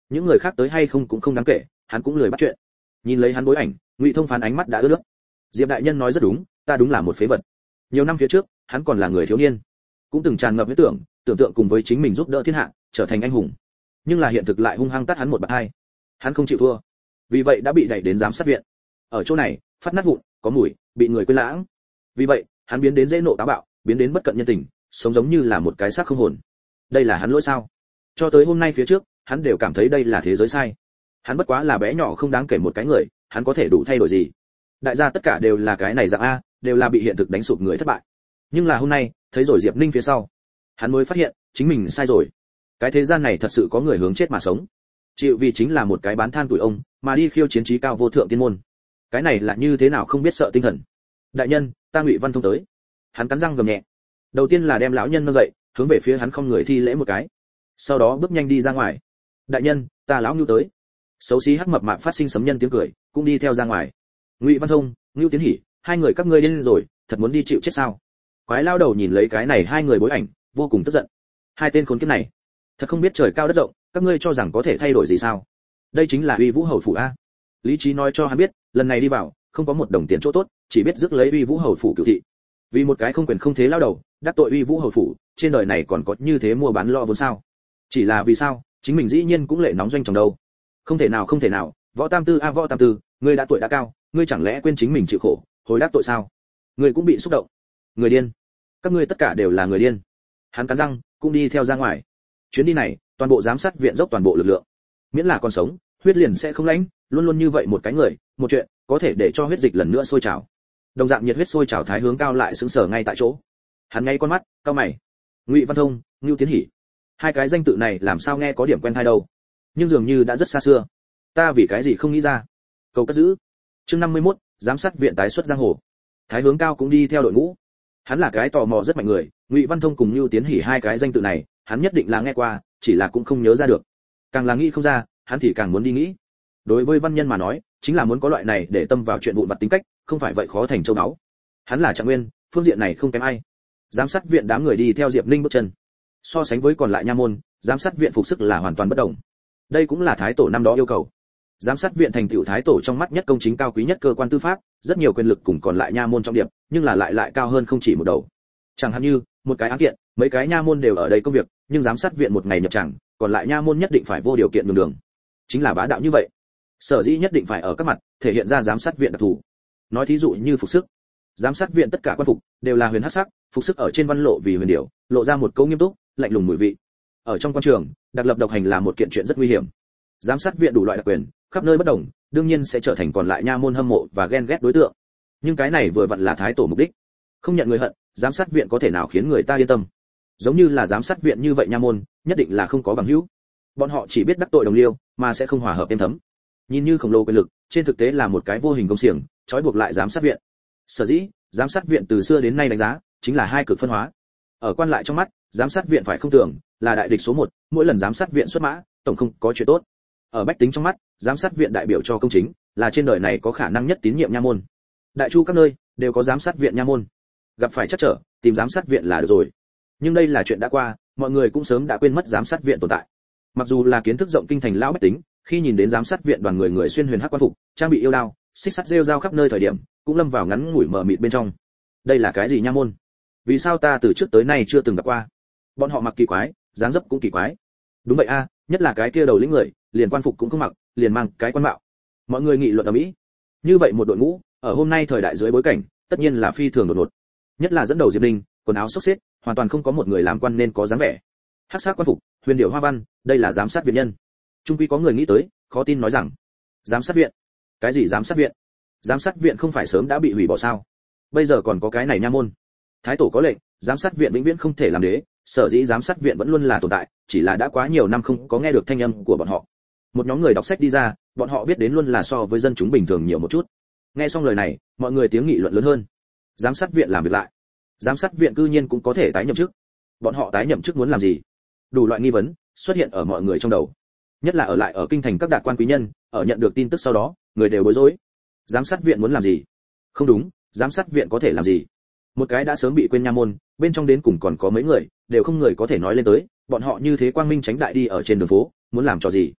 những người khác tới hay không cũng không đáng kể, hắn cũng lười bắt chuyện. Nhìn lấy hắn bối ảnh, Ngụy Thông Phán ánh mắt đã ướt nước. Diệp đại nhân nói rất đúng, ta đúng là một phế vật. Nhiều năm phía trước, hắn còn là người thiếu niên, cũng từng tràn ngập huyết tưởng, tưởng tượng cùng với chính mình giúp đỡ thiên hạ, trở thành anh hùng. Nhưng là hiện thực lại hung hăng tát hắn một bạt hai. Hắn không chịu thua, vì vậy đã bị đẩy đến giám sát viện. Ở chỗ này, phát nát vụn, có mùi, bị người quên lãng. Vì vậy, hắn biến đến dễ nộ táo bạo, biến đến bất cận nhân tình, sống giống như là một cái xác không hồn. Đây là hắn lỗi sao? Cho tới hôm nay phía trước, hắn đều cảm thấy đây là thế giới sai. Hắn bất quá là bé nhỏ không đáng kể một cái người, hắn có thể đủ thay đổi gì? Đại gia tất cả đều là cái này dạng a, đều là bị hiện thực đánh sụp người thất bại. Nhưng là hôm nay, thấy rồi Diệp Ninh phía sau, hắn mới phát hiện, chính mình sai rồi. Cái thế gian này thật sự có người hướng chết mà sống. Chịu vì chính là một cái bán than tuổi ông, mà đi khiêu chiến trí cao vô thượng tiên môn. Cái này là như thế nào không biết sợ tinh thần. Đại nhân, ta Ngụy Văn Thông tới. Hắn cắn răng gầm nhẹ. Đầu tiên là đem lão nhân nâng dậy, hướng về phía hắn không người thi lễ một cái. Sau đó bước nhanh đi ra ngoài. Đại nhân, ta lão Ngưu tới. Xấu xí hắc mập mạp phát sinh sấm nhân tiếng cười, cũng đi theo ra ngoài. Ngụy Văn Thông, Ngưu Tiến Hỉ, hai người các ngươi điên rồi, thật muốn đi chịu chết sao? Quái lao đầu nhìn lấy cái này hai người bối ảnh, vô cùng tức giận. Hai tên khốn kiếp này, thật không biết trời cao đất rộng, các ngươi cho rằng có thể thay đổi gì sao? Đây chính là Uy Vũ Hầu phủ a. Lý trí nói cho hắn biết, lần này đi vào, không có một đồng tiền chỗ tốt, chỉ biết rước lấy Uy Vũ Hầu phủ cửu thị. Vì một cái không quyền không thế lao đầu, đắc tội Uy Vũ Hầu phủ, trên đời này còn có như thế mua bán lo vốn sao? Chỉ là vì sao, chính mình dĩ nhiên cũng lệ nóng doanh trong đâu. Không thể nào không thể nào, Võ Tam Tư a Võ Tam Tư, ngươi đã tuổi đã cao, ngươi chẳng lẽ quên chính mình chịu khổ, hồi đắc tội sao? Ngươi cũng bị xúc động. Người điên. Các ngươi tất cả đều là người điên. Hắn cắn răng, cũng đi theo ra ngoài. Chuyến đi này, toàn bộ giám sát viện dốc toàn bộ lực lượng. Miễn là còn sống, huyết liền sẽ không lãnh, luôn luôn như vậy một cái người, một chuyện, có thể để cho huyết dịch lần nữa sôi trào. Đồng dạng nhiệt huyết sôi trào Thái Hướng Cao lại sững sờ ngay tại chỗ. Hắn ngay con mắt, cao mày. Ngụy Văn Thông, Ngưu Tiến Hỉ. Hai cái danh tự này làm sao nghe có điểm quen tai đâu. Nhưng dường như đã rất xa xưa. Ta vì cái gì không nghĩ ra. Cầu cất giữ. Chương năm mươi mốt, giám sát viện tái xuất giang hồ. Thái Hướng Cao cũng đi theo đội ngũ. Hắn là cái tò mò rất mạnh người, Ngụy Văn Thông cùng Nưu Tiến Hỉ hai cái danh tự này, hắn nhất định là nghe qua, chỉ là cũng không nhớ ra được. Càng là nghĩ không ra, hắn thì càng muốn đi nghĩ. Đối với văn nhân mà nói, chính là muốn có loại này để tâm vào chuyện vụn vặt tính cách, không phải vậy khó thành châu báu. Hắn là Trạng Nguyên, phương diện này không kém ai. Giám sát viện đám người đi theo Diệp Ninh bước chân. So sánh với còn lại nha môn, giám sát viện phục sức là hoàn toàn bất đồng. Đây cũng là thái tổ năm đó yêu cầu. Giám sát viện thành tựu thái tổ trong mắt nhất công chính cao quý nhất cơ quan tư pháp, rất nhiều quyền lực cùng còn lại nha môn trong điểm, nhưng là lại lại cao hơn không chỉ một đầu. Chẳng hạn như, một cái án kiện, mấy cái nha môn đều ở đây công việc, nhưng giám sát viện một ngày nhập tràng, còn lại nha môn nhất định phải vô điều kiện nhường đường. Chính là bá đạo như vậy. Sở dĩ nhất định phải ở các mặt, thể hiện ra giám sát viện đặc thù. Nói thí dụ như phục sức. Giám sát viện tất cả quan phục đều là huyền hắc sắc, phục sức ở trên văn lộ vì huyền điểu, lộ ra một câu nghiêm túc, lạnh lùng mùi vị. Ở trong quan trường, đặc lập độc hành là một kiện chuyện rất nguy hiểm. Giám sát viện đủ loại đặc quyền, khắp nơi bất đồng, đương nhiên sẽ trở thành còn lại nha môn hâm mộ và ghen ghét đối tượng. Nhưng cái này vừa vặn là thái tổ mục đích. Không nhận người hận, giám sát viện có thể nào khiến người ta yên tâm. Giống như là giám sát viện như vậy nha môn, nhất định là không có bằng hữu. Bọn họ chỉ biết đắc tội đồng liêu, mà sẽ không hòa hợp êm thấm. Nhìn như khổng lồ quyền lực, trên thực tế là một cái vô hình công xiềng, trói buộc lại giám sát viện. Sở dĩ, giám sát viện từ xưa đến nay đánh giá chính là hai cực phân hóa. Ở quan lại trong mắt, giám sát viện phải không tưởng là đại địch số một, mỗi lần giám sát viện xuất mã, tổng không có chuyện tốt. Ở bách tính trong mắt, giám sát viện đại biểu cho công chính, là trên đời này có khả năng nhất tín nhiệm nha môn. Đại chu các nơi đều có giám sát viện nha môn. Gặp phải trắc trở, tìm giám sát viện là được rồi. Nhưng đây là chuyện đã qua, mọi người cũng sớm đã quên mất giám sát viện tồn tại. Mặc dù là kiến thức rộng kinh thành lão bách tính, khi nhìn đến giám sát viện đoàn người người xuyên huyền hắc quan phục, trang bị yêu đao, xích sắt rêu rao khắp nơi thời điểm, cũng lâm vào ngắn ngủi mờ mịt bên trong. Đây là cái gì nha môn? Vì sao ta từ trước tới nay chưa từng gặp qua? Bọn họ mặc kỳ quái, dáng dấp cũng kỳ quái. Đúng vậy a, nhất là cái kia đầu lĩnh người, liền quan phục cũng không mặc, liền mang cái quan mạo. Mọi người nghị luận ở mỹ. Như vậy một đội ngũ, ở hôm nay thời đại dưới bối cảnh, tất nhiên là phi thường đột ngột. Nhất là dẫn đầu Diệp Ninh, quần áo xốc xếch, hoàn toàn không có một người làm quan nên có dáng vẻ. Hắc sắc quan phục, huyền điệu hoa văn, đây là giám sát viện nhân. Trung quy có người nghĩ tới, khó tin nói rằng, giám sát viện? Cái gì giám sát viện? Giám sát viện không phải sớm đã bị hủy bỏ sao? Bây giờ còn có cái này nha môn. Thái tổ có lệnh, giám sát viện vĩnh viễn không thể làm đế, sở dĩ giám sát viện vẫn luôn là tồn tại, chỉ là đã quá nhiều năm không có nghe được thanh âm của bọn họ. Một nhóm người đọc sách đi ra, bọn họ biết đến luôn là so với dân chúng bình thường nhiều một chút. Nghe xong lời này, mọi người tiếng nghị luận lớn hơn. Giám sát viện làm việc lại. Giám sát viện cư nhiên cũng có thể tái nhậm chức. Bọn họ tái nhậm chức muốn làm gì? Đủ loại nghi vấn xuất hiện ở mọi người trong đầu. Nhất là ở lại ở kinh thành các đạt quan quý nhân, ở nhận được tin tức sau đó, người đều bối rối. Giám sát viện muốn làm gì? Không đúng, giám sát viện có thể làm gì? Một cái đã sớm bị quên nha môn, bên trong đến cùng còn có mấy người, đều không người có thể nói lên tới, bọn họ như thế quang minh tránh đại đi ở trên đường phố, muốn làm trò gì?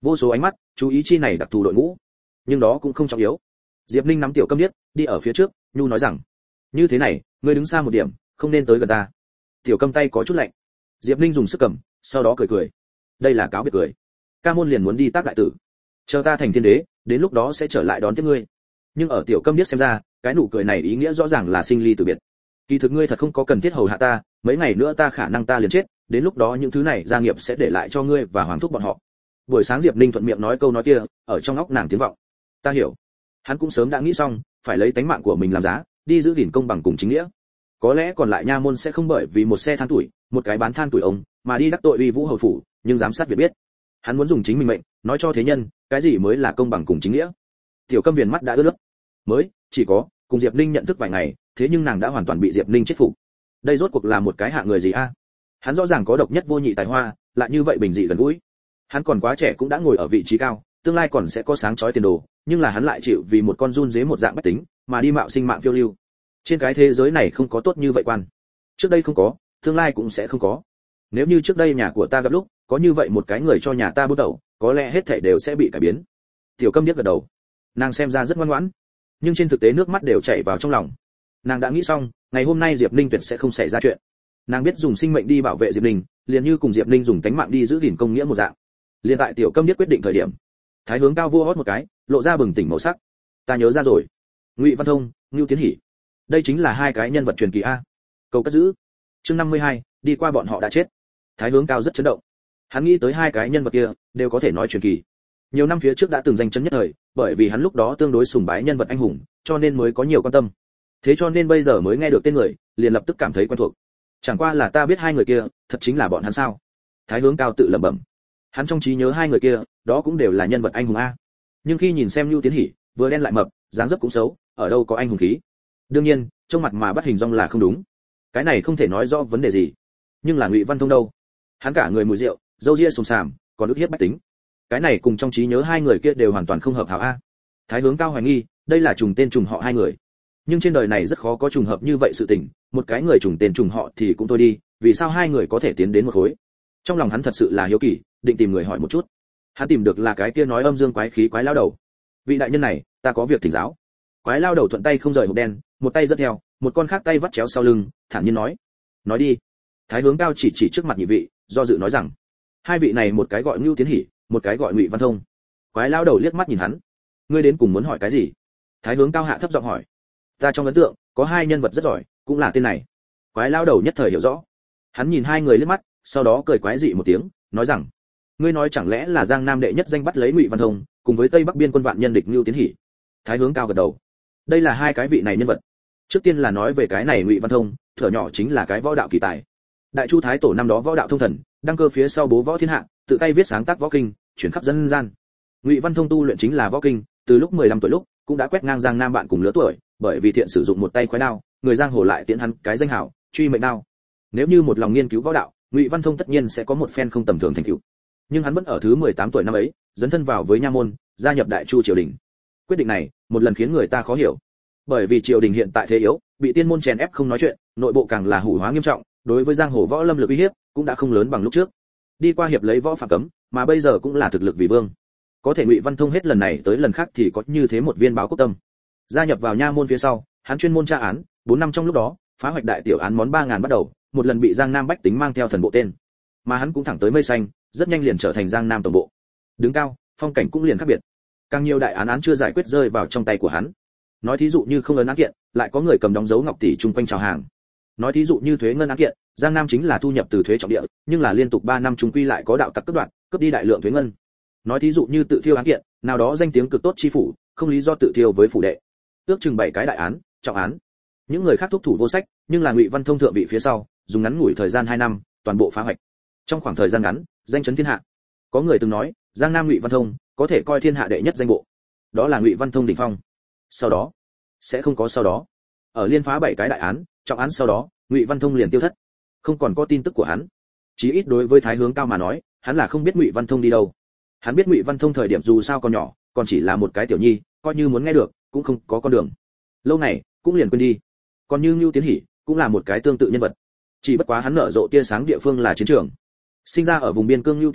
vô số ánh mắt chú ý chi này đặc thù đội ngũ, nhưng đó cũng không trọng yếu. Diệp Ninh nắm Tiểu Câm Điếc đi ở phía trước, nhu nói rằng, như thế này, ngươi đứng xa một điểm, không nên tới gần ta. Tiểu Câm tay có chút lạnh. Diệp Ninh dùng sức cầm, sau đó cười cười. Đây là cáo biệt cười. Ca môn liền muốn đi tác đại tử, chờ ta thành thiên đế, đến lúc đó sẽ trở lại đón tiếp ngươi. Nhưng ở Tiểu Câm Điếc xem ra, cái nụ cười này ý nghĩa rõ ràng là sinh ly từ biệt. Kỳ thực ngươi thật không có cần thiết hầu hạ ta, mấy ngày nữa ta khả năng ta liền chết, đến lúc đó những thứ này gia nghiệp sẽ để lại cho ngươi và hoàng thúc bọn họ. Buổi sáng Diệp Ninh thuận miệng nói câu nói kia, ở trong óc nàng tiếng vọng. Ta hiểu. Hắn cũng sớm đã nghĩ xong, phải lấy tánh mạng của mình làm giá, đi giữ gìn công bằng cùng chính nghĩa. Có lẽ còn lại nha môn sẽ không bởi vì một xe than tuổi, một cái bán than tuổi ông, mà đi đắc tội uy vũ hầu phủ, nhưng giám sát việc biết. Hắn muốn dùng chính mình mệnh, nói cho thế nhân, cái gì mới là công bằng cùng chính nghĩa. Tiểu Câm viền mắt đã ướt nước. Mới, chỉ có, cùng Diệp Ninh nhận thức vài ngày, thế nhưng nàng đã hoàn toàn bị Diệp Ninh chết phục. Đây rốt cuộc là một cái hạ người gì a? Hắn rõ ràng có độc nhất vô nhị tài hoa, lại như vậy bình dị gần gũi. Hắn còn quá trẻ cũng đã ngồi ở vị trí cao, tương lai còn sẽ có sáng chói tiền đồ, nhưng là hắn lại chịu vì một con run dế một dạng bách tính, mà đi mạo sinh mạng phiêu lưu. Trên cái thế giới này không có tốt như vậy quan. Trước đây không có, tương lai cũng sẽ không có. Nếu như trước đây nhà của ta gặp lúc, có như vậy một cái người cho nhà ta bút đầu, có lẽ hết thảy đều sẽ bị cải biến. Tiểu Câm Điếc gật đầu. Nàng xem ra rất ngoan ngoãn, nhưng trên thực tế nước mắt đều chảy vào trong lòng. Nàng đã nghĩ xong, ngày hôm nay Diệp Ninh tuyệt sẽ không xảy ra chuyện. Nàng biết dùng sinh mệnh đi bảo vệ Diệp Ninh, liền như cùng Diệp Ninh dùng tánh mạng đi giữ gìn công nghĩa một dạng. Liên tại Tiểu Câm Điếc quyết định thời điểm, Thái Hướng Cao vua hót một cái, lộ ra bừng tỉnh màu sắc. Ta nhớ ra rồi, Ngụy Văn Thông, Ngưu Tiến Hỉ, đây chính là hai cái nhân vật truyền kỳ a. Cầu cất giữ. Chương năm mươi hai, đi qua bọn họ đã chết. Thái Hướng Cao rất chấn động. Hắn nghĩ tới hai cái nhân vật kia đều có thể nói truyền kỳ. Nhiều năm phía trước đã từng danh chấn nhất thời, bởi vì hắn lúc đó tương đối sùng bái nhân vật anh hùng, cho nên mới có nhiều quan tâm. Thế cho nên bây giờ mới nghe được tên người, liền lập tức cảm thấy quen thuộc. Chẳng qua là ta biết hai người kia, thật chính là bọn hắn sao? Thái Hướng Cao tự lẩm bẩm. Hắn trong trí nhớ hai người kia, đó cũng đều là nhân vật anh hùng a. Nhưng khi nhìn xem Nưu Tiến Hỉ, vừa đen lại mập, dáng dấp cũng xấu, ở đâu có anh hùng khí. Đương nhiên, trong mặt mà bắt hình dong là không đúng. Cái này không thể nói rõ vấn đề gì. Nhưng là Ngụy Văn Thông đâu? Hắn cả người mùi rượu, râu ria sùng sàm, còn ức hiếp bách tính. Cái này cùng trong trí nhớ hai người kia đều hoàn toàn không hợp hảo a. Thái Hướng Cao hoài nghi, đây là trùng tên trùng họ hai người. Nhưng trên đời này rất khó có trùng hợp như vậy sự tình, một cái người trùng tên trùng họ thì cũng thôi đi, vì sao hai người có thể tiến đến một khối? Trong lòng hắn thật sự là hiếu kỳ, định tìm người hỏi một chút. Hắn tìm được là cái kia nói âm dương quái khí quái lao đầu. Vị đại nhân này, ta có việc thỉnh giáo. Quái lao đầu thuận tay không rời hộp đen, một tay dẫn theo, một con khác tay vắt chéo sau lưng, thản nhiên nói: "Nói đi." Thái Hướng Cao chỉ chỉ trước mặt nhị vị, do dự nói rằng: "Hai vị này một cái gọi Ngưu Tiến Hỉ, một cái gọi Ngụy Văn Thông." Quái lao đầu liếc mắt nhìn hắn: "Ngươi đến cùng muốn hỏi cái gì?" Thái Hướng Cao hạ thấp giọng hỏi: "Ta trong ấn tượng, có hai nhân vật rất giỏi, cũng là tên này." Quái lao đầu nhất thời hiểu rõ. Hắn nhìn hai người liếc mắt, sau đó cười quái dị một tiếng, nói rằng: "Ngươi nói chẳng lẽ là Giang Nam đệ nhất danh bắt lấy Ngụy Văn Thông, cùng với Tây Bắc biên quân vạn nhân địch Ngưu Tiến Hỉ?" Thái Hướng Cao gật đầu. Đây là hai cái vị này nhân vật. Trước tiên là nói về cái này Ngụy Văn Thông, thuở nhỏ chính là cái võ đạo kỳ tài. Đại Chu Thái Tổ năm đó võ đạo thông thần, đăng cơ phía sau bố võ thiên hạ, tự tay viết sáng tác võ kinh, chuyển khắp dân gian. Ngụy Văn Thông tu luyện chính là võ kinh, từ lúc mười lăm tuổi lúc cũng đã quét ngang Giang Nam bạn cùng lứa tuổi, bởi vì thiện sử dụng một tay khoái đao, người giang hồ lại tiễn hắn cái danh hảo, truy mệnh đao. Nếu như một lòng nghiên cứu võ đạo, Ngụy Văn Thông tất nhiên sẽ có một phen không tầm thường thành tựu. Nhưng hắn vẫn ở thứ mười tám tuổi năm ấy, dấn thân vào với nha môn, gia nhập Đại Chu triều đình. Quyết định này, một lần khiến người ta khó hiểu. Bởi vì triều đình hiện tại thế yếu, bị tiên môn chèn ép không nói chuyện, nội bộ càng là hủ hóa nghiêm trọng, đối với giang hồ võ lâm lực uy hiếp cũng đã không lớn bằng lúc trước. Đi qua hiệp lấy võ phạm cấm, mà bây giờ cũng là thực lực vì vương. Có thể Ngụy Văn Thông hết lần này tới lần khác thì có như thế một viên báo quốc tâm. Gia nhập vào nha môn phía sau, hắn chuyên môn tra án, bốn năm trong lúc đó, phá hoạch đại tiểu án món ba ngàn bắt đầu, một lần bị Giang Nam bách tính mang theo thần bộ tên. Mà hắn cũng thẳng tới mây xanh, rất nhanh liền trở thành Giang Nam tổng bộ. Đứng cao, phong cảnh cũng liền khác biệt. Càng nhiều đại án án chưa giải quyết rơi vào trong tay của hắn. Nói thí dụ như không ấn án kiện, lại có người cầm đóng dấu ngọc tỷ chung quanh chào hàng. Nói thí dụ như thuế ngân án kiện, Giang Nam chính là thu nhập từ thuế trọng địa, nhưng là liên tục ba năm chung quy lại có đạo tặc cướp đoạt, cướp đi đại lượng thuế ngân. Nói thí dụ như tự thiêu án kiện, nào đó danh tiếng cực tốt chi phủ, không lý do tự thiêu với phủ đệ. Ước chừng bảy cái đại án, trọng án. Những người khác thúc thủ vô sách, nhưng là Ngụy Văn Thông thượng vị phía sau, dùng ngắn ngủi thời gian hai năm, toàn bộ phá hoạch. Trong khoảng thời gian ngắn, danh chấn thiên hạ. Có người từng nói, Giang Nam Ngụy Văn Thông có thể coi thiên hạ đệ nhất danh bộ. Đó là Ngụy Văn Thông đỉnh phong. Sau đó, sẽ không có sau đó. Ở liên phá bảy cái đại án, trọng án sau đó, Ngụy Văn Thông liền tiêu thất. Không còn có tin tức của hắn. Chí ít đối với Thái Hướng Cao mà nói, hắn là không biết Ngụy Văn Thông đi đâu. Hắn biết Ngụy Văn Thông thời điểm dù sao còn nhỏ, còn chỉ là một cái tiểu nhi, coi như muốn nghe được, cũng không có con đường. Lâu này, cũng liền quên đi. Còn như Ngưu Tiến Hỉ, cũng là một cái tương tự nhân vật. Chỉ bất quá hắn nở rộ tia sáng địa phương là chiến trường. Sinh ra ở vùng biên cương Ngưu Tiến Hỉ,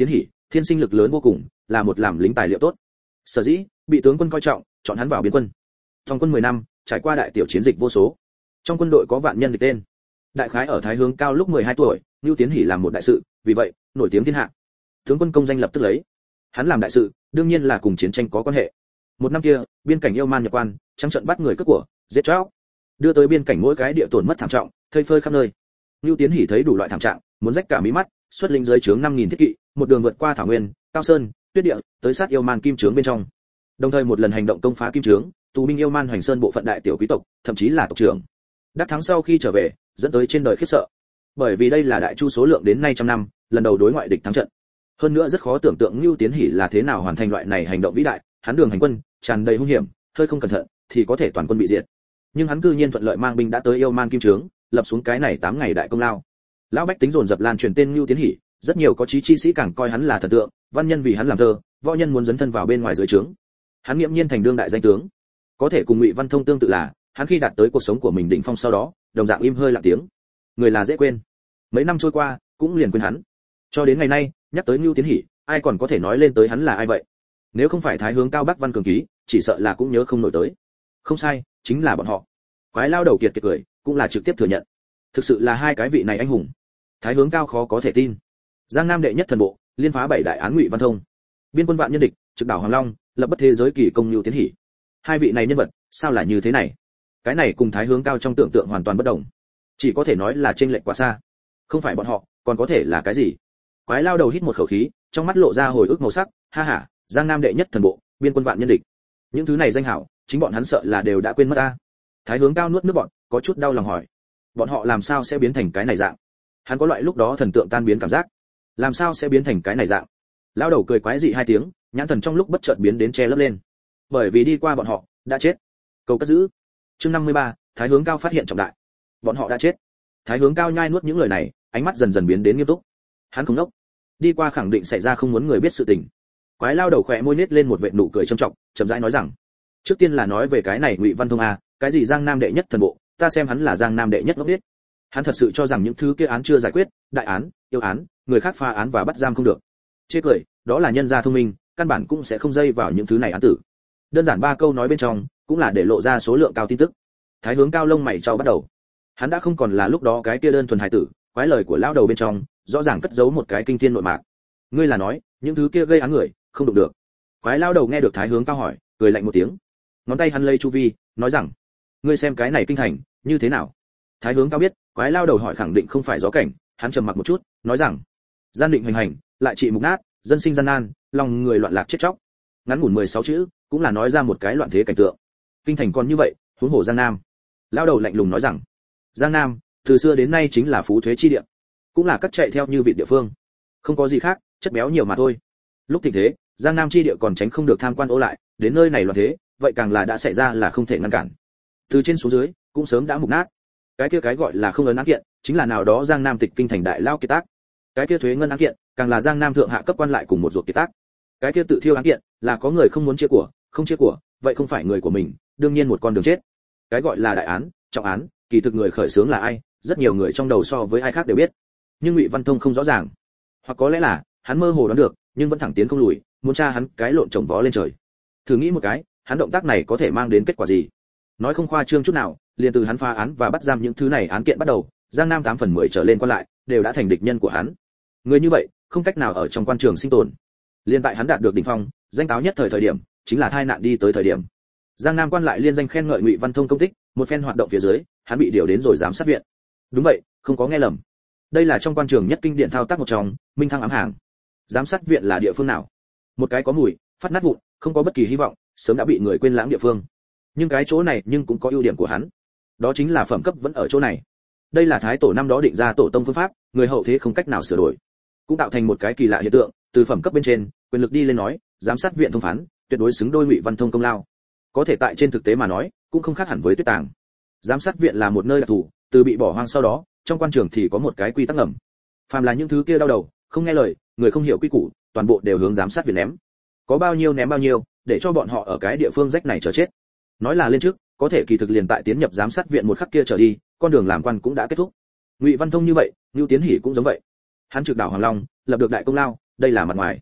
thiên sinh lực lớn vô cùng, là một làm lính tài liệu tốt. Sở dĩ bị tướng quân coi trọng, chọn hắn vào biên quân. Trong quân mười năm, trải qua đại tiểu chiến dịch vô số. Trong quân đội có vạn nhân địch tên. Đại khái ở Thái Hướng Cao lúc mười hai tuổi, Nưu Tiến Hỉ làm một đại sự, vì vậy nổi tiếng thiên hạ. Tướng quân công danh lập tức lấy. Hắn làm đại sự, đương nhiên là cùng chiến tranh có quan hệ. Một năm kia, biên cảnh Yêu Man nhập quan, trắng trận bắt người cướp của, giết chóc. Đưa tới biên cảnh mỗi cái địa tổn mất thảm trọng, thây phơi khắp nơi. Nưu Tiến Hỉ thấy đủ loại thảm trạng, muốn rách cả mí mắt, xuất lĩnh dưới trướng năm nghìn thiết kỵ, một đường vượt qua thảo nguyên, cao sơn, tuyết địa, tới sát Yêu Man kim trướng bên trong. Đồng thời một lần hành động công phá kim trướng, tù binh Yêu Man Hoành Sơn bộ phận đại tiểu quý tộc, thậm chí là tộc trưởng. Đắc thắng sau khi trở về, dẫn tới trên đời khiếp sợ. Bởi vì đây là đại chu số lượng đến nay trăm năm, lần đầu đối ngoại địch thắng trận. Hơn nữa rất khó tưởng tượng Nưu Tiến Hỉ là thế nào hoàn thành loại này hành động vĩ đại, hắn đường hành quân, tràn đầy hung hiểm, hơi không cẩn thận thì có thể toàn quân bị diệt. Nhưng hắn cư nhiên thuận lợi mang binh đã tới Yêu Man kim trướng, lập xuống cái này tám ngày đại công lao. Lão bách tính dồn dập lan truyền tên Nưu Tiến Hỉ, rất nhiều có chí chi sĩ càng coi hắn là thần tượng, văn nhân vì hắn làm thơ, võ nhân muốn dấn thân vào bên ngoài dưới trướng. Hắn nghiễm nhiên thành đương đại danh tướng. Có thể cùng Ngụy Văn Thông tương tự là, hắn khi đạt tới cuộc sống của mình đỉnh phong sau đó, đồng dạng im hơi lặng tiếng. Người là dễ quên. Mấy năm trôi qua, cũng liền quên hắn. Cho đến ngày nay, nhắc tới Nưu Tiến Hỉ, ai còn có thể nói lên tới hắn là ai vậy? Nếu không phải Thái Hướng Cao Bắc Văn Cường ký, chỉ sợ là cũng nhớ không nổi tới. Không sai, chính là bọn họ. Quái lao đầu kiệt kiệt cười, cũng là trực tiếp thừa nhận. Thực sự là hai cái vị này anh hùng. Thái Hướng Cao khó có thể tin. Giang Nam đệ nhất thần bộ, liên phá bảy đại án Ngụy Văn Thông. Biên quân vạn nhân địch, trực đảo Hoàng Long, lập bất thế giới kỳ công Nưu Tiến Hỉ. Hai vị này nhân vật, sao lại như thế này? Cái này cùng Thái Hướng Cao trong tưởng tượng hoàn toàn bất đồng. Chỉ có thể nói là chênh lệch quá xa. Không phải bọn họ, còn có thể là cái gì? Quái lao đầu hít một khẩu khí, trong mắt lộ ra hồi ức màu sắc, ha ha, Giang Nam đệ nhất thần bộ, biên quân vạn nhân địch. Những thứ này danh hảo, chính bọn hắn sợ là đều đã quên mất ta. Thái Hướng Cao nuốt nước bọt, có chút đau lòng hỏi, bọn họ làm sao sẽ biến thành cái này dạng? Hắn có loại lúc đó thần tượng tan biến cảm giác. Làm sao sẽ biến thành cái này dạng? Lao đầu cười quái dị hai tiếng, nhãn thần trong lúc bất chợt biến đến che lấp lên. Bởi vì đi qua bọn họ, đã chết. Cầu cất giữ. Chương năm mươi ba, Thái Hướng Cao phát hiện trọng đại. Bọn họ đã chết. Thái Hướng Cao nhai nuốt những lời này, ánh mắt dần dần biến đến nghiêm túc. Hắn không đốc. Đi qua khẳng định xảy ra không muốn người biết sự tình. Quái lao đầu khỏe môi nết lên một vệt nụ cười trầm trọng, chậm rãi nói rằng, trước tiên là nói về cái này Ngụy Văn Thông à, cái gì Giang Nam đệ nhất thần bộ, ta xem hắn là Giang Nam đệ nhất ngốc biết. Hắn thật sự cho rằng những thứ kia án chưa giải quyết, đại án, yêu án, người khác phá án và bắt giam không được. Chê cười, đó là nhân gia thông minh, căn bản cũng sẽ không dây vào những thứ này án tử. Đơn giản ba câu nói bên trong, cũng là để lộ ra số lượng cao tin tức. Thái Hướng Cao lông mày trao bắt đầu. Hắn đã không còn là lúc đó cái kia đơn thuần hài tử, quái lời của lão đầu bên trong, rõ ràng cất giấu một cái kinh thiên nội mạc. Ngươi là nói, những thứ kia gây án người, không đụng được. Quái lão đầu nghe được Thái Hướng Cao hỏi, cười lạnh một tiếng. Ngón tay hắn lây chu vi, nói rằng, ngươi xem cái này kinh thành, như thế nào? Thái Hướng Cao biết, quái lão đầu hỏi khẳng định không phải gió cảnh, hắn trầm mặc một chút, nói rằng, gian định hành hành, lại trị mục nát, dân sinh gian nan, lòng người loạn lạc chết chóc. Ngắn ngủn mười sáu chữ, cũng là nói ra một cái loạn thế cảnh tượng. Kinh thành còn như vậy, huống hồ Giang Nam. Lão đầu lạnh lùng nói rằng, Giang Nam, từ xưa đến nay chính là phú thuế chi địa, cũng là cắt chạy theo như vị địa phương. Không có gì khác, chất béo nhiều mà thôi. Lúc thịnh thế, Giang Nam chi địa còn tránh không được tham quan ô lại, đến nơi này loạn thế, vậy càng là đã xảy ra là không thể ngăn cản. Từ trên xuống dưới, cũng sớm đã mục nát. Cái kia cái gọi là không ấn án kiện, chính là nào đó Giang Nam tịch kinh thành đại lao kiệt tác. Cái kia thuế ngân án kiện, càng là Giang Nam thượng hạ cấp quan lại cùng một ruột kiệt tác. Cái kia tự thiêu án kiện, là có người không muốn chia của, không chia của, vậy không phải người của mình, đương nhiên một con đường chết. Cái gọi là đại án, trọng án, kỳ thực người khởi xướng là ai, rất nhiều người trong đầu so với ai khác đều biết. Nhưng Ngụy Văn Thông không rõ ràng, hoặc có lẽ là hắn mơ hồ đoán được, nhưng vẫn thẳng tiến không lùi, muốn tra hắn cái lộn chồng vó lên trời. Thử nghĩ một cái, hắn động tác này có thể mang đến kết quả gì? Nói không khoa trương chút nào, liền từ hắn phá án và bắt giam những thứ này án kiện bắt đầu, Giang Nam tám phần mười trở lên quan lại đều đã thành địch nhân của hắn. Người như vậy, không cách nào ở trong quan trường sinh tồn. Liên tại hắn đạt được đỉnh phong, danh táo nhất thời thời điểm, chính là tai nạn đi tới thời điểm. Giang Nam quan lại liên danh khen ngợi Ngụy Văn Thông công tích, một phen hoạt động phía dưới, hắn bị điều đến rồi giám sát viện. Đúng vậy, không có nghe lầm. Đây là trong quan trường nhất kinh điển thao tác một trong, minh thăng ám hàng. Giám sát viện là địa phương nào? Một cái có mùi, phát nát vụn, không có bất kỳ hy vọng, sớm đã bị người quên lãng địa phương. Nhưng cái chỗ này nhưng cũng có ưu điểm của hắn. Đó chính là phẩm cấp vẫn ở chỗ này. Đây là thái tổ năm đó định ra tổ tông phương pháp, người hậu thế không cách nào sửa đổi. Cũng tạo thành một cái kỳ lạ hiện tượng, từ phẩm cấp bên trên, quyền lực đi lên nói, giám sát viện thông phán, tuyệt đối xứng đôi Ngụy Văn Thông công lao. Có thể tại trên thực tế mà nói, cũng không khác hẳn với Tuyết Tàng. Giám sát viện là một nơi đặc thù, từ bị bỏ hoang sau đó, trong quan trường thì có một cái quy tắc ngầm. Phàm là những thứ kia đau đầu, không nghe lời, người không hiểu quy củ, toàn bộ đều hướng giám sát viện ném. Có bao nhiêu ném bao nhiêu, để cho bọn họ ở cái địa phương rách này chờ chết. Nói là lên trước, có thể kỳ thực liền tại tiến nhập giám sát viện một khắc kia trở đi, con đường làm quan cũng đã kết thúc. Ngụy Văn Thông như vậy, Nưu Tiến Hỉ cũng giống vậy. Hắn trực đảo Hoàng Long, lập được đại công lao, đây là mặt ngoài.